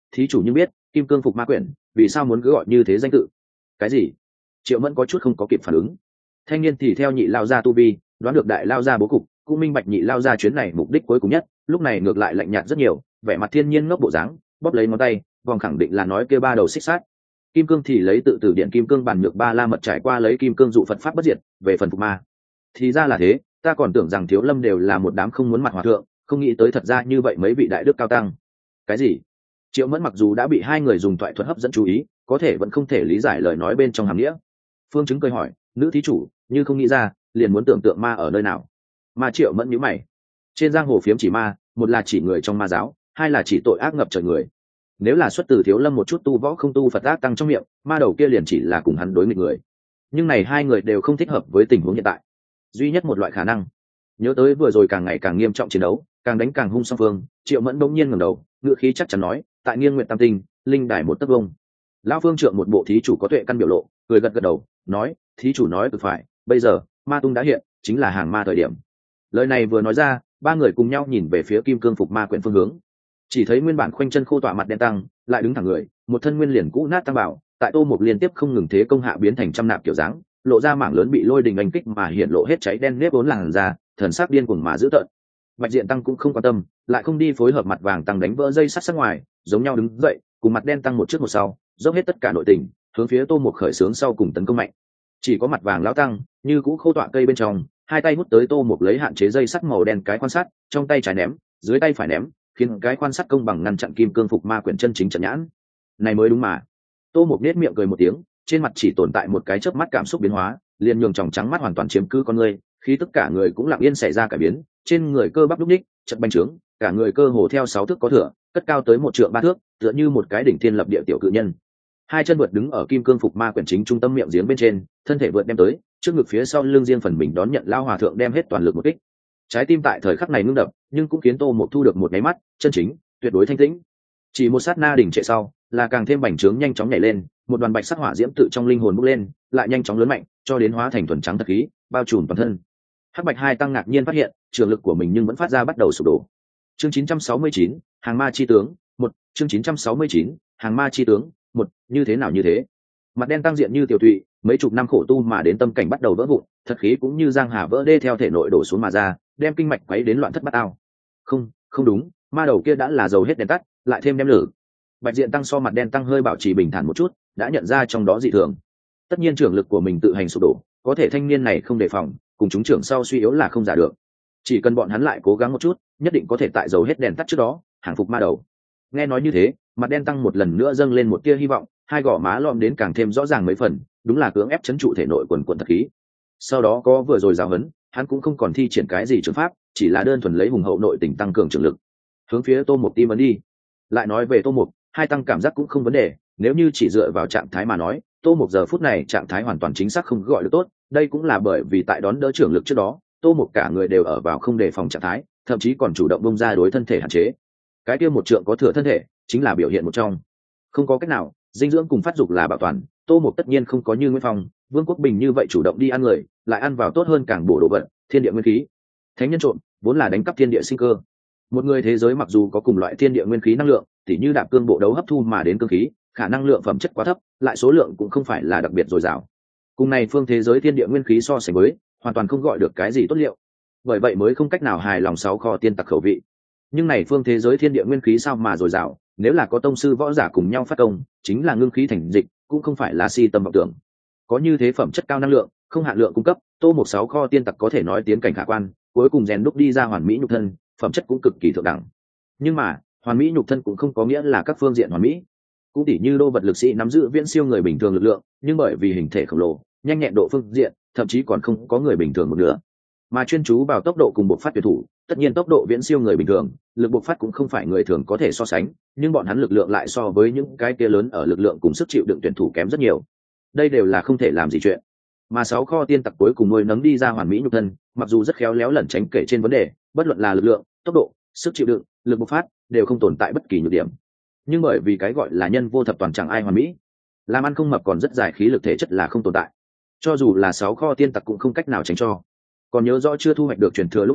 thí chủ như biết kim cương phục ma quyển vì sao muốn cứ gọi như thế danh tự? Cái gì? Triệu Mẫn có chút không có kịp phản ứng. Thanh niên thì theo nhị lao gia tu vi đoán được đại lao gia bố cục, cũng minh bạch nhị lao gia chuyến này mục đích cuối cùng nhất, lúc này ngược lại lạnh nhạt rất nhiều, vẻ mặt thiên nhiên ngốc bộ dáng, bóp lấy ngón tay vòng khẳng định là nói kêu ba đầu xích sát. Kim cương thì lấy tự tử điện kim cương bản nhược ba la mật trải qua lấy kim cương dụ Phật pháp bất diệt, về phần phục ma thì ra là thế, ta còn tưởng rằng Thiếu Lâm đều là một đám không muốn mặt hòa thượng, không nghĩ tới thật ra như vậy mấy vị đại đức cao tăng. Cái gì? Triệu Mẫn mặc dù đã bị hai người dùng thoại thuật hấp dẫn chú ý, có thể vẫn không thể lý giải lời nói bên trong hàm nghĩa. Phương Chứng cười hỏi, nữ thí chủ như không nghĩ ra liền muốn tưởng tượng ma ở nơi nào? Ma Triệu Mẫn nhíu mày. Trên giang hồ phiếm chỉ ma, một là chỉ người trong ma giáo, hai là chỉ tội ác ngập trời người. Nếu là xuất từ Thiếu Lâm một chút tu võ không tu Phật ác tăng trong miệng, ma đầu kia liền chỉ là cùng hắn đối nghịch người. Nhưng này hai người đều không thích hợp với tình huống hiện tại. Duy nhất một loại khả năng, nhớ tới vừa rồi càng ngày càng nghiêm trọng chiến đấu, càng đánh càng hung song phương, Triệu Mẫn bỗng nhiên ngẩng đầu, ngựa khí chắc chắn nói, tại Nghiêng Nguyện Tam Tinh, linh đài một tấc vông. Lão Phương Trượng một bộ thí chủ có tuệ căn biểu lộ, cười gật gật đầu, nói, thí chủ nói cực phải, bây giờ ma tung đã hiện, chính là hàng ma thời điểm. Lời này vừa nói ra, ba người cùng nhau nhìn về phía kim cương phục ma quyển phương hướng. Chỉ thấy nguyên bản khoanh chân khô tọa mặt đen tăng lại đứng thẳng người, một thân nguyên liền cũ nát tăng bảo, tại Tô Mục liên tiếp không ngừng thế công hạ biến thành trăm nạp kiểu dáng, lộ ra mảng lớn bị lôi đình đánh kích mà hiện lộ hết cháy đen nếp vốn làn ra, thần sắc điên cuồng mà dữ tợn. Bạch Diện tăng cũng không quan tâm, lại không đi phối hợp mặt vàng tăng đánh vỡ dây sắt sắc ngoài, giống nhau đứng dậy, cùng mặt đen tăng một trước một sau, dốc hết tất cả nội tình, hướng phía Tô Mục khởi xướng sau cùng tấn công mạnh. Chỉ có mặt vàng lão tăng, như cũ khô tọa cây bên trong, hai tay hút tới Tô Mục lấy hạn chế dây sắt màu đen cái quan sát, trong tay trái ném, dưới tay phải ném, khiến cái quan sát công bằng ngăn chặn kim cương phục ma quyển chân chính trận nhãn. Này mới đúng mà. Tô Mục nét miệng cười một tiếng, trên mặt chỉ tồn tại một cái chớp mắt cảm xúc biến hóa, liền nhường tròng trắng mắt hoàn toàn chiếm cứ con người, khi tất cả người cũng lặng yên xảy ra cải biến, trên người cơ bắp lúc ních, chật bành trướng, cả người cơ hồ theo 6 thước có thừa, cất cao tới 1 trượng 3 thước, tựa như một cái đỉnh thiên lập địa tiểu cự nhân. Hai chân vượt đứng ở kim cương phục ma quyển chính trung tâm miệng giếng bên trên, thân thể vượt đem tới, trước ngực phía sau lưng riêng phần mình đón nhận lao hòa thượng đem hết toàn lực một kích. Trái tim tại thời khắc này ngưng đập, nhưng cũng khiến Tô Mục thu được một cái mắt, chân chính, tuyệt đối thanh tĩnh. Chỉ một sát na đỉnh trệ sau, là càng thêm bành trướng nhanh chóng nhảy lên, một đoàn bạch sắc hỏa diễm tự trong linh hồn bốc lên, lại nhanh chóng lớn mạnh, cho đến hóa thành thuần trắng thật khí, bao trùm toàn thân. Hắc Bạch hai tăng ngạc nhiên phát hiện, trường lực của mình nhưng vẫn phát ra bắt đầu sụp đổ. Chương 969, hàng ma chi tướng, 1, chương 969, hàng ma chi tướng, 1, như thế nào như thế? Mặt đen tăng diện như tiểu thụy, mấy chục năm khổ tu mà đến tâm cảnh bắt đầu vỡ vụn, thật khí cũng như giang hà vỡ đê theo thể nội đổ xuống mà ra, đem kinh mạch quấy đến loạn thất bát ao. Không đúng, ma đầu kia đã là dầu hết đèn tắt, lại thêm đem lửa. Bạch Diện tăng so mặt đen tăng hơi bảo trì bình thản một chút, đã nhận ra trong đó dị thường. Tất nhiên trưởng lực của mình tự hành sụp đổ, có thể thanh niên này không đề phòng, cùng chúng trưởng sau suy yếu là không giả được. Chỉ cần bọn hắn lại cố gắng một chút, nhất định có thể tại dầu hết đèn tắt trước đó hàng phục ma đầu. Nghe nói như thế, mặt đen tăng một lần nữa dâng lên một tia hy vọng, hai gò má lom đến càng thêm rõ ràng mấy phần, đúng là cưỡng ép chấn trụ thể nội quần quần thật khí. Sau đó có vừa rồi giáo huấn, hắn cũng không còn thi triển cái gì trường pháp, chỉ là đơn thuần lấy hùng hậu nội tình tăng cường trường lực, hướng phía Tô Mục tim ấn đi. Lại nói về Tô Mục, hai tăng cảm giác cũng không vấn đề, nếu như chỉ dựa vào trạng thái mà nói, Tô Mục giờ phút này trạng thái hoàn toàn chính xác không gọi được tốt, đây cũng là bởi vì tại đón đỡ trưởng lực trước đó, Tô Mục cả người đều ở vào không đề phòng trạng thái, thậm chí còn chủ động bung ra đối thân thể hạn chế. Cái kia một trượng có thừa thân thể, chính là biểu hiện một trong. Không có cách nào, dinh dưỡng cùng phát dục là bảo toàn, Tô Mục tất nhiên không có như Nguyễn Phong, Vương Quốc Bình như vậy chủ động đi ăn người, lại ăn vào tốt hơn càng bổ đồ vật, thiên địa nguyên khí. Thánh nhân trộm, vốn là đánh cắp thiên địa sinh cơ. Một người thế giới mặc dù có cùng loại thiên địa nguyên khí năng lượng, tỉ như đạp cương bộ đấu hấp thu mà đến cương khí, khả năng lượng phẩm chất quá thấp, lại số lượng cũng không phải là đặc biệt dồi dào. Cùng này phương thế giới thiên địa nguyên khí so sánh với, hoàn toàn không gọi được cái gì tốt liệu. Bởi vậy mới không cách nào hài lòng 6 kho tiên tặc khẩu vị. Nhưng này phương thế giới thiên địa nguyên khí sao mà dồi dào, nếu là có tông sư võ giả cùng nhau phát công, chính là ngưng khí thành dịch, cũng không phải là si tâm vọng tưởng. Có như thế phẩm chất cao năng lượng, không hạn lượng cung cấp, Tô Mục 6 kho tiên tặc có thể nói tiến cảnh khả quan, cuối cùng rèn đúc đi ra hoàn mỹ nhục thân, phẩm chất cũng cực kỳ thượng đẳng. Nhưng mà, hoàn mỹ nhục thân cũng không có nghĩa là các phương diện hoàn mỹ. Cũng tỉ như đô vật lực sĩ nắm giữ viễn siêu người bình thường lực lượng, nhưng bởi vì hình thể khổng lồ, nhanh nhẹn độ phương diện, thậm chí còn không có người bình thường một nửa. Mà chuyên chú vào tốc độ cùng bộc phát tuyệt thủ, tất nhiên tốc độ viễn siêu người bình thường, lực bộc phát cũng không phải người thường có thể so sánh, nhưng bọn hắn lực lượng lại so với những cái kia lớn ở lực lượng cùng sức chịu đựng tuyển thủ kém rất nhiều. Đây đều là không thể làm gì chuyện. Mà 6 kho tiên tặc cuối cùng nuôi nấng đi ra hoàn mỹ nhục thân, mặc dù rất khéo léo lẩn tránh kể trên vấn đề, bất luận là lực lượng, tốc độ, sức chịu đựng, lực bộc phát, đều không tồn tại bất kỳ nhược điểm. Nhưng bởi vì cái gọi là nhân vô thập toàn chẳng ai hoàn mỹ, làm ăn không mập còn rất dài khí lực thể chất là không tồn tại. Cho dù là 6 kho tiên tặc cũng không cách nào tránh cho. Còn nhớ rõ chưa thu hoạch được truyền thừa lúc ấy,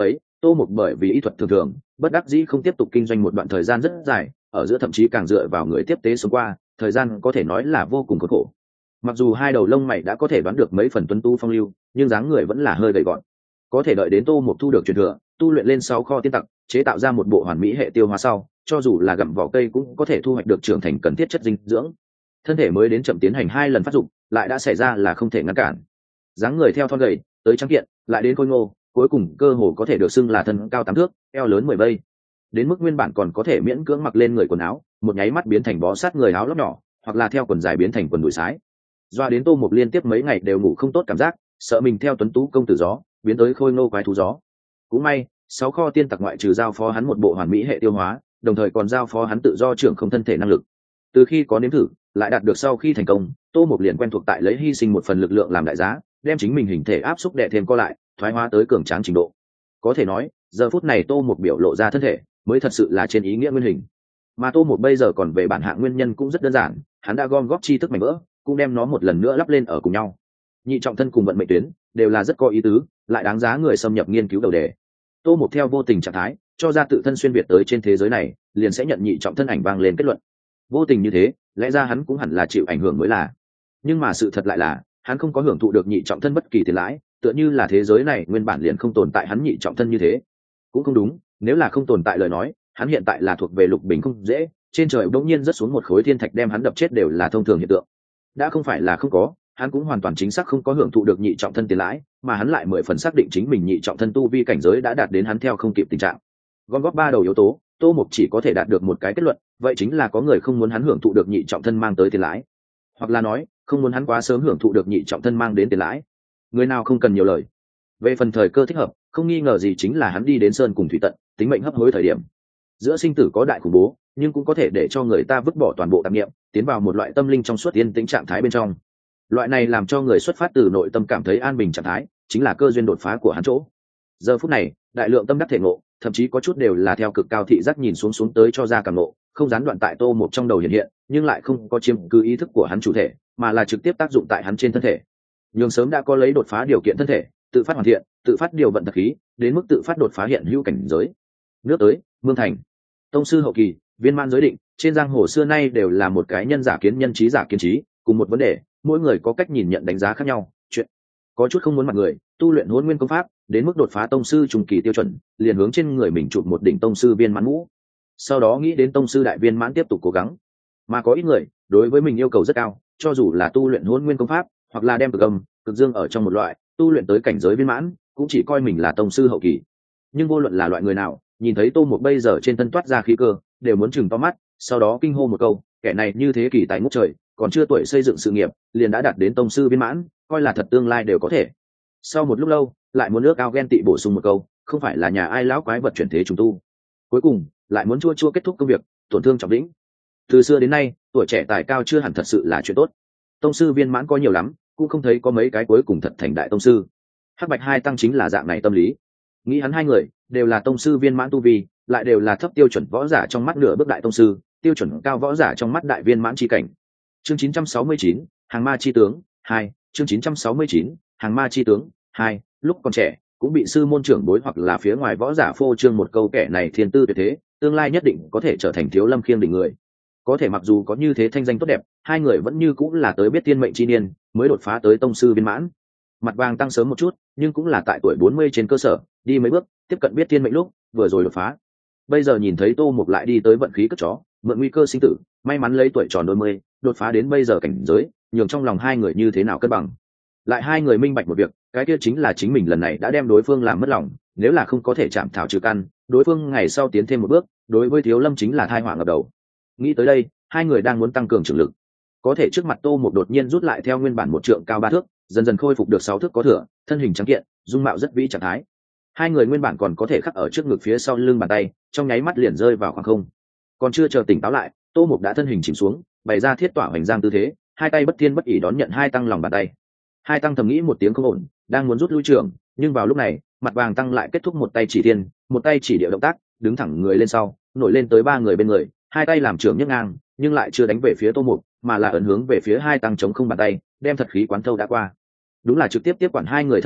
Tô Mục bởi vì ý thuật thường thường, bất đắc dĩ không tiếp tục kinh doanh một đoạn thời gian rất dài, ở giữa thậm chí càng dựa vào người tiếp tế sống qua, thời gian có thể nói là vô cùng khốn khổ. Mặc dù hai đầu lông mày đã có thể đoán được mấy phần tuấn tu phong lưu, nhưng dáng người vẫn là hơi gầy gọn. Có thể đợi đến Tô Mục thu được truyền thừa, tu luyện lên 6 kho tiên tặc, chế tạo ra một bộ hoàn mỹ hệ tiêu hóa sau, cho dù là gặm vỏ cây cũng có thể thu hoạch được trưởng thành cần thiết chất dinh dưỡng. Thân thể mới đến chậm tiến hành 2 lần phát dụng, lại đã xảy ra là không thể ngăn cản. Dáng người theo thon gầy, tới trắng kiện, lại đến khôi ngô, cuối cùng cơ hồ có thể được xưng là thân cao 8 thước, eo lớn 10 vây. Đến mức nguyên bản còn có thể miễn cưỡng mặc lên người quần áo, một nháy mắt biến thành bó sát người áo lót nhỏ, hoặc là theo quần dài biến thành quần đùi sái. Doa đến Tô Mục liên tiếp mấy ngày đều ngủ không tốt cảm giác, sợ mình theo tuấn tú công tử gió, biến tới khôi ngô quái thú gió. Cũng may, 6 kho tiên tặc ngoại trừ giao phó hắn một bộ hoàn mỹ hệ tiêu hóa, đồng thời còn giao phó hắn tự do trưởng không thân thể năng lực. Từ khi có nếm thử, lại đạt được sau khi thành công, Tô Mục liền quen thuộc tại lấy hy sinh một phần lực lượng làm đại giá, đem chính mình hình thể áp xúc đè thêm co lại, thoái hóa tới cường tráng trình độ. Có thể nói, giờ phút này Tô Mục biểu lộ ra thân thể, mới thật sự là trên ý nghĩa nguyên hình. Mà Tô Mục bây giờ còn về bản hạng nguyên nhân cũng rất đơn giản, hắn đã gom góp tri thức mảnh vỡ, cũng đem nó một lần nữa lắp lên ở cùng nhau. Nhị trọng thân cùng vận mệnh tuyến đều là rất có ý tứ, lại đáng giá người xâm nhập nghiên cứu đầu đề. Tô Mục theo vô tình trạng thái, cho ra tự thân xuyên việt tới trên thế giới này, liền sẽ nhận nhị trọng thân ảnh vang lên kết luận. Vô tình như thế, lẽ ra hắn cũng hẳn là chịu ảnh hưởng mới là. Nhưng mà sự thật lại là, hắn không có hưởng thụ được nhị trọng thân bất kỳ tiền lãi, tựa như là thế giới này nguyên bản liền không tồn tại hắn nhị trọng thân như thế. Cũng không đúng, nếu là không tồn tại lời nói, hắn hiện tại là thuộc về lục bình không dễ, trên trời bỗng nhiên rớt xuống một khối thiên thạch đem hắn đập chết đều là thông thường hiện tượng. Đã không phải là không có, hắn cũng hoàn toàn chính xác không có hưởng thụ được nhị trọng thân tiền lãi, mà hắn lại 10 phần xác định chính mình nhị trọng thân tu vi cảnh giới đã đạt đến hắn theo không kịp tình trạng. Gom góp 3 đầu yếu tố, Tô Mục chỉ có thể đạt được một cái kết luận, vậy chính là có người không muốn hắn hưởng thụ được nhị trọng thân mang tới tiền lãi, hoặc là nói, không muốn hắn quá sớm hưởng thụ được nhị trọng thân mang đến tiền lãi. Người nào không cần nhiều lời. Về phần thời cơ thích hợp, không nghi ngờ gì chính là hắn đi đến sơn cùng thủy tận, tính mệnh hấp hối thời điểm. Giữa sinh tử có đại khủng bố, nhưng cũng có thể để cho người ta vứt bỏ toàn bộ tạp niệm, tiến vào một loại tâm linh trong suốt yên tĩnh trạng thái bên trong. Loại này làm cho người xuất phát từ nội tâm cảm thấy an bình trạng thái, chính là cơ duyên đột phá của hắn chỗ. Giờ phút này, đại lượng tâm đắc thể ngộ, thậm chí có chút đều là theo cực cao thị giác nhìn xuống tới cho ra cảm ngộ, không gián đoạn tại Tô Mục trong đầu hiện hiện, nhưng lại không có chiếm cứ ý thức của hắn chủ thể, mà là trực tiếp tác dụng tại hắn trên thân thể. Nhưng sớm đã có lấy đột phá điều kiện thân thể, tự phát hoàn thiện, tự phát điều vận thật khí, đến mức tự phát đột phá hiện hữu cảnh giới. Nước tới, Mương Thành. Tông sư hậu kỳ, viên mãn giới định, trên giang hồ xưa nay đều là một cái nhân giả kiến nhân, trí giả kiến trí, cùng một vấn đề, mỗi người có cách nhìn nhận đánh giá khác nhau. Chuyện có chút không muốn mặt người, tu luyện Hỗn Nguyên công pháp, đến mức đột phá tông sư trung kỳ tiêu chuẩn, liền hướng trên người mình chụp một đỉnh tông sư viên mãn mũ. Sau đó nghĩ đến tông sư đại viên mãn tiếp tục cố gắng. Mà có ít người, đối với mình yêu cầu rất cao, cho dù là tu luyện Hỗn Nguyên công pháp, hoặc là đem cực âm, cực dương ở trong một loại, tu luyện tới cảnh giới viên mãn, cũng chỉ coi mình là tông sư hậu kỳ. Nhưng vô luận là loại người nào, nhìn thấy Tô Mục bây giờ trên thân toát ra khí cơ, đều muốn chừng to mắt, sau đó kinh hô một câu, kẻ này như thế kỳ tài ngút trời, còn chưa tuổi xây dựng sự nghiệp, liền đã đạt đến tông sư viên mãn, coi là thật tương lai đều có thể. Sau một lúc lâu, lại muốn ước ao ghen tị bổ sung một câu, không phải là nhà ai lão quái vật chuyển thế trùng tu. Cuối cùng, lại muốn chua chua kết thúc công việc, tổn thương trọng lĩnh. Từ xưa đến nay, tuổi trẻ tài cao chưa hẳn thật sự là chuyện tốt. Tông sư viên mãn có nhiều lắm, cũng không thấy có mấy cái cuối cùng thật thành đại tông sư. Hắc Bạch hai tăng chính là dạng này tâm lý. Nghĩ hắn hai người đều là tông sư viên mãn tu vi, lại đều là thấp tiêu chuẩn võ giả trong mắt nửa bước đại tông sư, tiêu chuẩn cao võ giả trong mắt đại viên mãn chi cảnh. Chương 969, Hàng Ma chi tướng 2, chương 969, Hàng Ma chi tướng 2, lúc còn trẻ, cũng bị sư môn trưởng bối hoặc là phía ngoài võ giả phô trương một câu kẻ này thiên tư tuyệt thế, tương lai nhất định có thể trở thành thiếu lâm khiêng đỉnh người. Có thể mặc dù có như thế thanh danh tốt đẹp, hai người vẫn như cũng là tới biết tiên mệnh chi niên, mới đột phá tới tông sư viên mãn. Mặt vàng tăng sớm một chút, nhưng cũng là tại tuổi 40 trên cơ sở, đi mấy bước, tiếp cận biết tiên mệnh lúc, vừa rồi đột phá. Bây giờ nhìn thấy Tô Mục lại đi tới vận khí cất chó, mượn nguy cơ sinh tử, may mắn lấy tuổi tròn đôi mươi, đột phá đến bây giờ cảnh giới, nhường trong lòng hai người như thế nào cân bằng. Lại hai người minh bạch một việc, cái kia chính là chính mình lần này đã đem đối phương làm mất lòng, nếu là không có thể chạm thảo trừ căn, đối phương ngày sau tiến thêm một bước, đối với Thiếu Lâm chính là tai họa ngập đầu. Nghĩ tới đây, hai người đang muốn tăng cường trường lực. Có thể trước mặt Tô Mục đột nhiên rút lại theo nguyên bản một trượng cao 3 thước, dần dần khôi phục được 6 thước có thừa, thân hình trắng kiện, dung mạo rất vĩ trạng thái. Hai người nguyên bản còn có thể khắc ở trước ngực phía sau lưng bàn tay, trong nháy mắt liền rơi vào khoảng không. Còn chưa chờ tỉnh táo lại, Tô Mục đã thân hình chìm xuống, bày ra thiết tỏa hoành giang tư thế, hai tay bất thiên bất ỷ đón nhận hai tăng lòng bàn tay. Hai tăng thầm nghĩ một tiếng không ổn, đang muốn rút lui trưởng, nhưng vào lúc này, mặt vàng tăng lại kết thúc một tay chỉ thiên, một tay chỉ địa động tác, đứng thẳng người lên sau, nổi lên tới 3 người bên người, hai tay làm trưởng nhấc ngang, nhưng lại chưa đánh về phía Tô Mục, mà là ấn hướng về phía hai tăng chống không bàn tay, đem thật khí quán thâu đã qua. Đúng là trực tiếp tiếp quản hai người thân thể,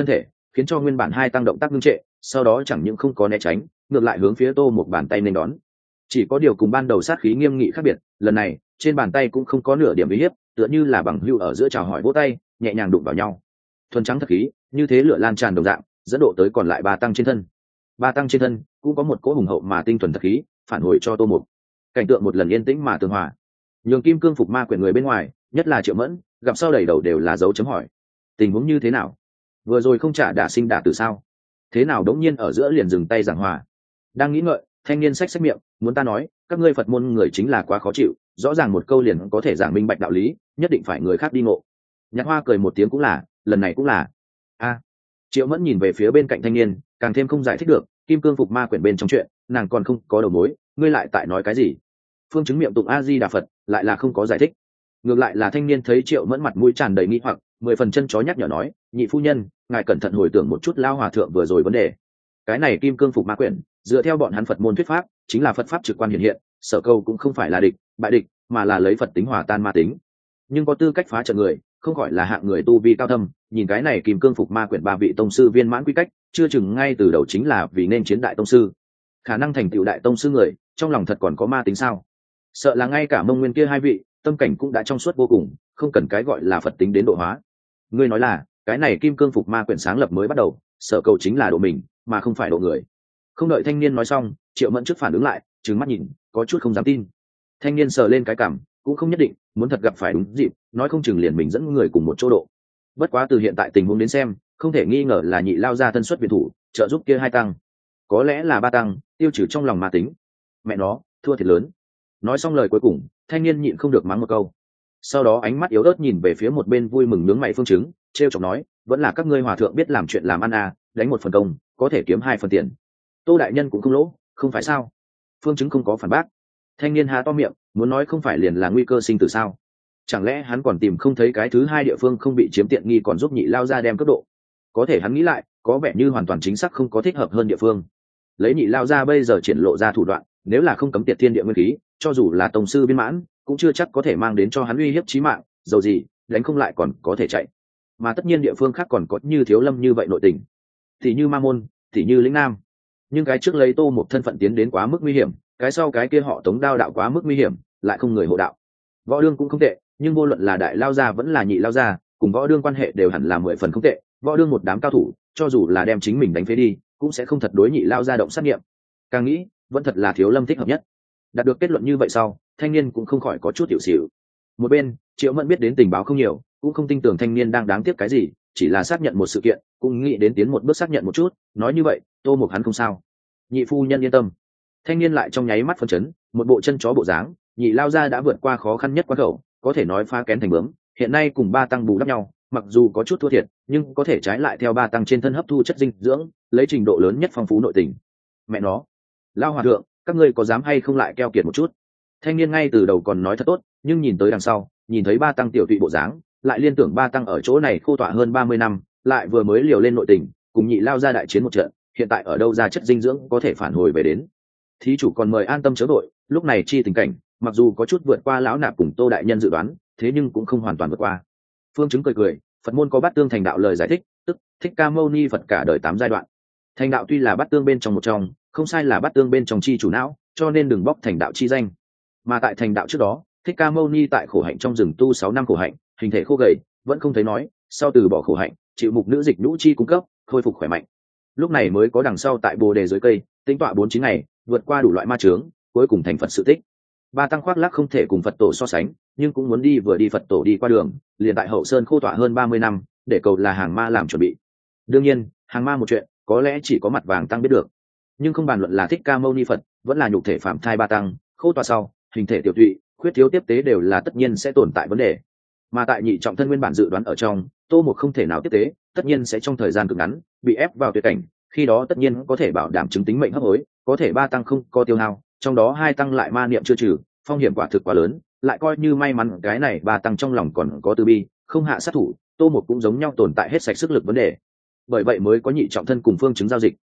khiến cho nguyên bản hai tăng động tác ngưng trệ, sau đó chẳng những không có né tránh, ngược lại hướng phía Tô một bàn tay nên đón. Chỉ có điều cùng ban đầu sát khí nghiêm nghị khác biệt, lần này trên bàn tay cũng không có nửa điểm uy hiếp, tựa như là bằng hữu ở giữa chào hỏi vỗ tay, nhẹ nhàng đụng vào nhau. Thuần trắng thật khí, như thế lửa lan tràn đồng dạng, dẫn độ tới còn lại ba tăng trên thân. Ba tăng trên thân cũng có một cỗ hùng hậu mà tinh thuần thật khí, phản hồi cho Tô Mục. Cảnh tượng một lần yên tĩnh mà tường hòa. Nhường kim cương phục ma quyển người bên ngoài, nhất là Triệu Mẫn, gặp sau đầy đầu đều là dấu chấm hỏi. Tình huống như thế nào? Vừa rồi không trả đả sinh đả tử sao? Thế nào đống nhiên ở giữa liền dừng tay giảng hòa? Đang nghĩ ngợi, thanh niên xách miệng, muốn ta nói, các ngươi Phật môn người chính là quá khó chịu, rõ ràng một câu liền có thể giảng minh bạch đạo lý, nhất định phải người khác đi ngộ. Nhạc Hoa cười một tiếng cũng là, lần này cũng là. A. Triệu Mẫn nhìn về phía bên cạnh thanh niên, càng thêm không giải thích được, kim cương phục ma quyển bên trong chuyện, nàng còn không có đầu mối, ngươi lại tại nói cái gì? Phương chứng miệng tụng A Di Đà Phật, lại là không có giải thích. Ngược lại là thanh niên thấy Triệu Mẫn mặt mũi tràn đầy nghi hoặc, 10 phần chân chó nhắc nhở nói, nhị phu nhân, ngài cẩn thận hồi tưởng một chút lao hòa thượng vừa rồi vấn đề. Cái này kim cương phục ma quyển, dựa theo bọn hắn Phật môn thuyết pháp, chính là Phật pháp trực quan hiện hiện, sở câu cũng không phải là địch, bại địch, mà là lấy Phật tính hòa tan ma tính. Nhưng có tư cách phá trận người, không gọi là hạng người tu vi cao thâm, nhìn cái này kim cương phục ma quyển ba vị tông sư viên mãn quy cách, chưa chừng ngay từ đầu chính là vì nên chiến đại tông sư. Khả năng thành tựu đại tông sư người, trong lòng thật còn có ma tính sao? Sợ là ngay cả Mông Nguyên kia hai vị, tâm cảnh cũng đã trong suốt vô cùng, không cần cái gọi là Phật tính đến độ hóa. Ngươi nói là, cái này kim cương phục ma quyển sáng lập mới bắt đầu, sở cầu chính là độ mình, mà không phải độ người. Không đợi thanh niên nói xong, Triệu Mẫn trước phản ứng lại, trừng mắt nhìn, có chút không dám tin. Thanh niên sờ lên cái cằm, cũng không nhất định, muốn thật gặp phải đúng dịp, nói không chừng liền mình dẫn người cùng một chỗ độ. Bất quá từ hiện tại tình huống đến xem, không thể nghi ngờ là nhị lao ra thân xuất viện thủ, trợ giúp kia hai tăng, có lẽ là ba tăng, tiêu trừ trong lòng ma tính. Mẹ nó, thua thiệt lớn. Nói xong lời cuối cùng, thanh niên nhịn không được mắng một câu. Sau đó ánh mắt yếu ớt nhìn về phía một bên vui mừng nướng mày Phương Chứng, trêu chọc nói, vẫn là các ngươi hòa thượng biết làm chuyện làm ăn à, đánh một phần công, có thể kiếm 2 phần tiền. Tô đại nhân cũng không lỗ, không phải sao? Phương Chứng không có phản bác. Thanh niên há to miệng, muốn nói không phải liền là nguy cơ sinh tử sao? Chẳng lẽ hắn còn tìm không thấy cái thứ hai địa phương không bị chiếm tiện nghi còn giúp nhị lao ra đem cấp độ? Có thể hắn nghĩ lại, có vẻ như hoàn toàn chính xác không có thích hợp hơn địa phương. Lấy nhị lao ra bây giờ triển lộ ra thủ đoạn, nếu là không cấm tiệt thiên địa nguyên khí, cho dù là tổng sư viên mãn, cũng chưa chắc có thể mang đến cho hắn uy hiếp chí mạng, dầu gì, đánh không lại còn có thể chạy. Mà tất nhiên địa phương khác còn có như Thiếu Lâm như vậy nội tình, thì như Ma Môn, thì như Lĩnh Nam. Nhưng cái trước lấy Tô một thân phận tiến đến quá mức nguy hiểm, cái sau cái kia họ Tống đao đạo quá mức nguy hiểm, lại không người hộ đạo. Võ đương cũng không tệ, nhưng vô luận là đại lao gia vẫn là nhị lao gia, cùng võ đương quan hệ đều hẳn là 10 phần không tệ. Võ đương một đám cao thủ, cho dù là đem chính mình đánh phế đi, cũng sẽ không thật đối nhị lao gia động sát nghiệm. Càng nghĩ, vẫn thật là Thiếu Lâm thích hợp nhất. Đạt được kết luận như vậy sau, thanh niên cũng không khỏi có chút tiểu xỉu. Một bên, Triệu Mẫn biết đến tình báo không nhiều, cũng không tin tưởng thanh niên đang đáng tiếc cái gì, chỉ là xác nhận một sự kiện, cũng nghĩ đến tiến một bước xác nhận một chút, nói như vậy, Tô Mục hắn không sao. Nhị phu nhân yên tâm. Thanh niên lại trong nháy mắt phân chấn, một bộ chân chó bộ dáng, nhị lao ra đã vượt qua khó khăn nhất quan khẩu, có thể nói phá kén thành bướm, hiện nay cùng ba tăng bù đắp nhau, mặc dù có chút thua thiệt, nhưng có thể trái lại theo ba tăng trên thân hấp thu chất dinh dưỡng, lấy trình độ lớn nhất phong phú nội tình. Mẹ nó, lao hòa thượng, các ngươi có dám hay không lại keo kiệt một chút? Thanh niên ngay từ đầu còn nói thật tốt, nhưng nhìn tới đằng sau, nhìn thấy ba tăng tiểu tụy bộ dáng, lại liên tưởng ba tăng ở chỗ này khô tọa hơn 30 năm, lại vừa mới liều lên nội tình, cùng nhị lao ra đại chiến một trận, hiện tại ở đâu ra chất dinh dưỡng có thể phản hồi về đến. Thí chủ còn mời an tâm chớ đội, lúc này chi tình cảnh, mặc dù có chút vượt qua lão nạp cùng Tô đại nhân dự đoán, thế nhưng cũng không hoàn toàn vượt qua. Phương Chứng cười cười, Phật môn có bát tương thành đạo lời giải thích, tức Thích Ca Mâu Ni Phật cả đời 8 giai đoạn. Thành đạo tuy là bát tương bên trong một trong, không sai là bát tương bên trong chi chủ não, cho nên đừng bóc thành đạo chi danh. Mà tại thành đạo trước đó, Thích Ca Mâu Ni tại khổ hạnh trong rừng tu 6 năm khổ hạnh, hình thể khô gầy, vẫn không thấy nói, sau từ bỏ khổ hạnh, chịu mục nữ dịch nhũ chi cung cấp, khôi phục khỏe mạnh. Lúc này mới có đằng sau tại Bồ đề dưới cây, tĩnh tọa 49 ngày, vượt qua đủ loại ma chướng, cuối cùng thành Phật sự tích. Ba tăng khoác lác không thể cùng Phật tổ so sánh, nhưng cũng muốn đi vừa đi Phật tổ đi qua đường, liền tại hậu sơn khô tọa hơn 30 năm, để cầu là hàng ma làm chuẩn bị. Đương nhiên, hàng ma một chuyện, có lẽ chỉ có mặt vàng tăng biết được. Nhưng không bàn luận là Thích Ca Mâu Ni Phật, vẫn là nhục thể phạm thai ba tăng, khô tọa sau, hình thể tiểu tụy, khuyết thiếu tiếp tế đều là tất nhiên sẽ tồn tại vấn đề. Mà tại nhị trọng thân nguyên bản dự đoán ở trong, Tô một không thể nào tiếp tế, tất nhiên sẽ trong thời gian cực ngắn bị ép vào tuyệt cảnh, khi đó tất nhiên có thể bảo đảm chứng tính mệnh hấp hối, có thể ba tăng không có tiêu hao, trong đó hai tăng lại ma niệm chưa trừ, phong hiểm quả thực quá lớn, lại coi như may mắn cái này ba tăng trong lòng còn có từ bi, không hạ sát thủ, Tô một cũng giống nhau tồn tại hết sạch sức lực vấn đề. Bởi vậy mới có nhị trọng thân cùng Phương Chứng giao dịch,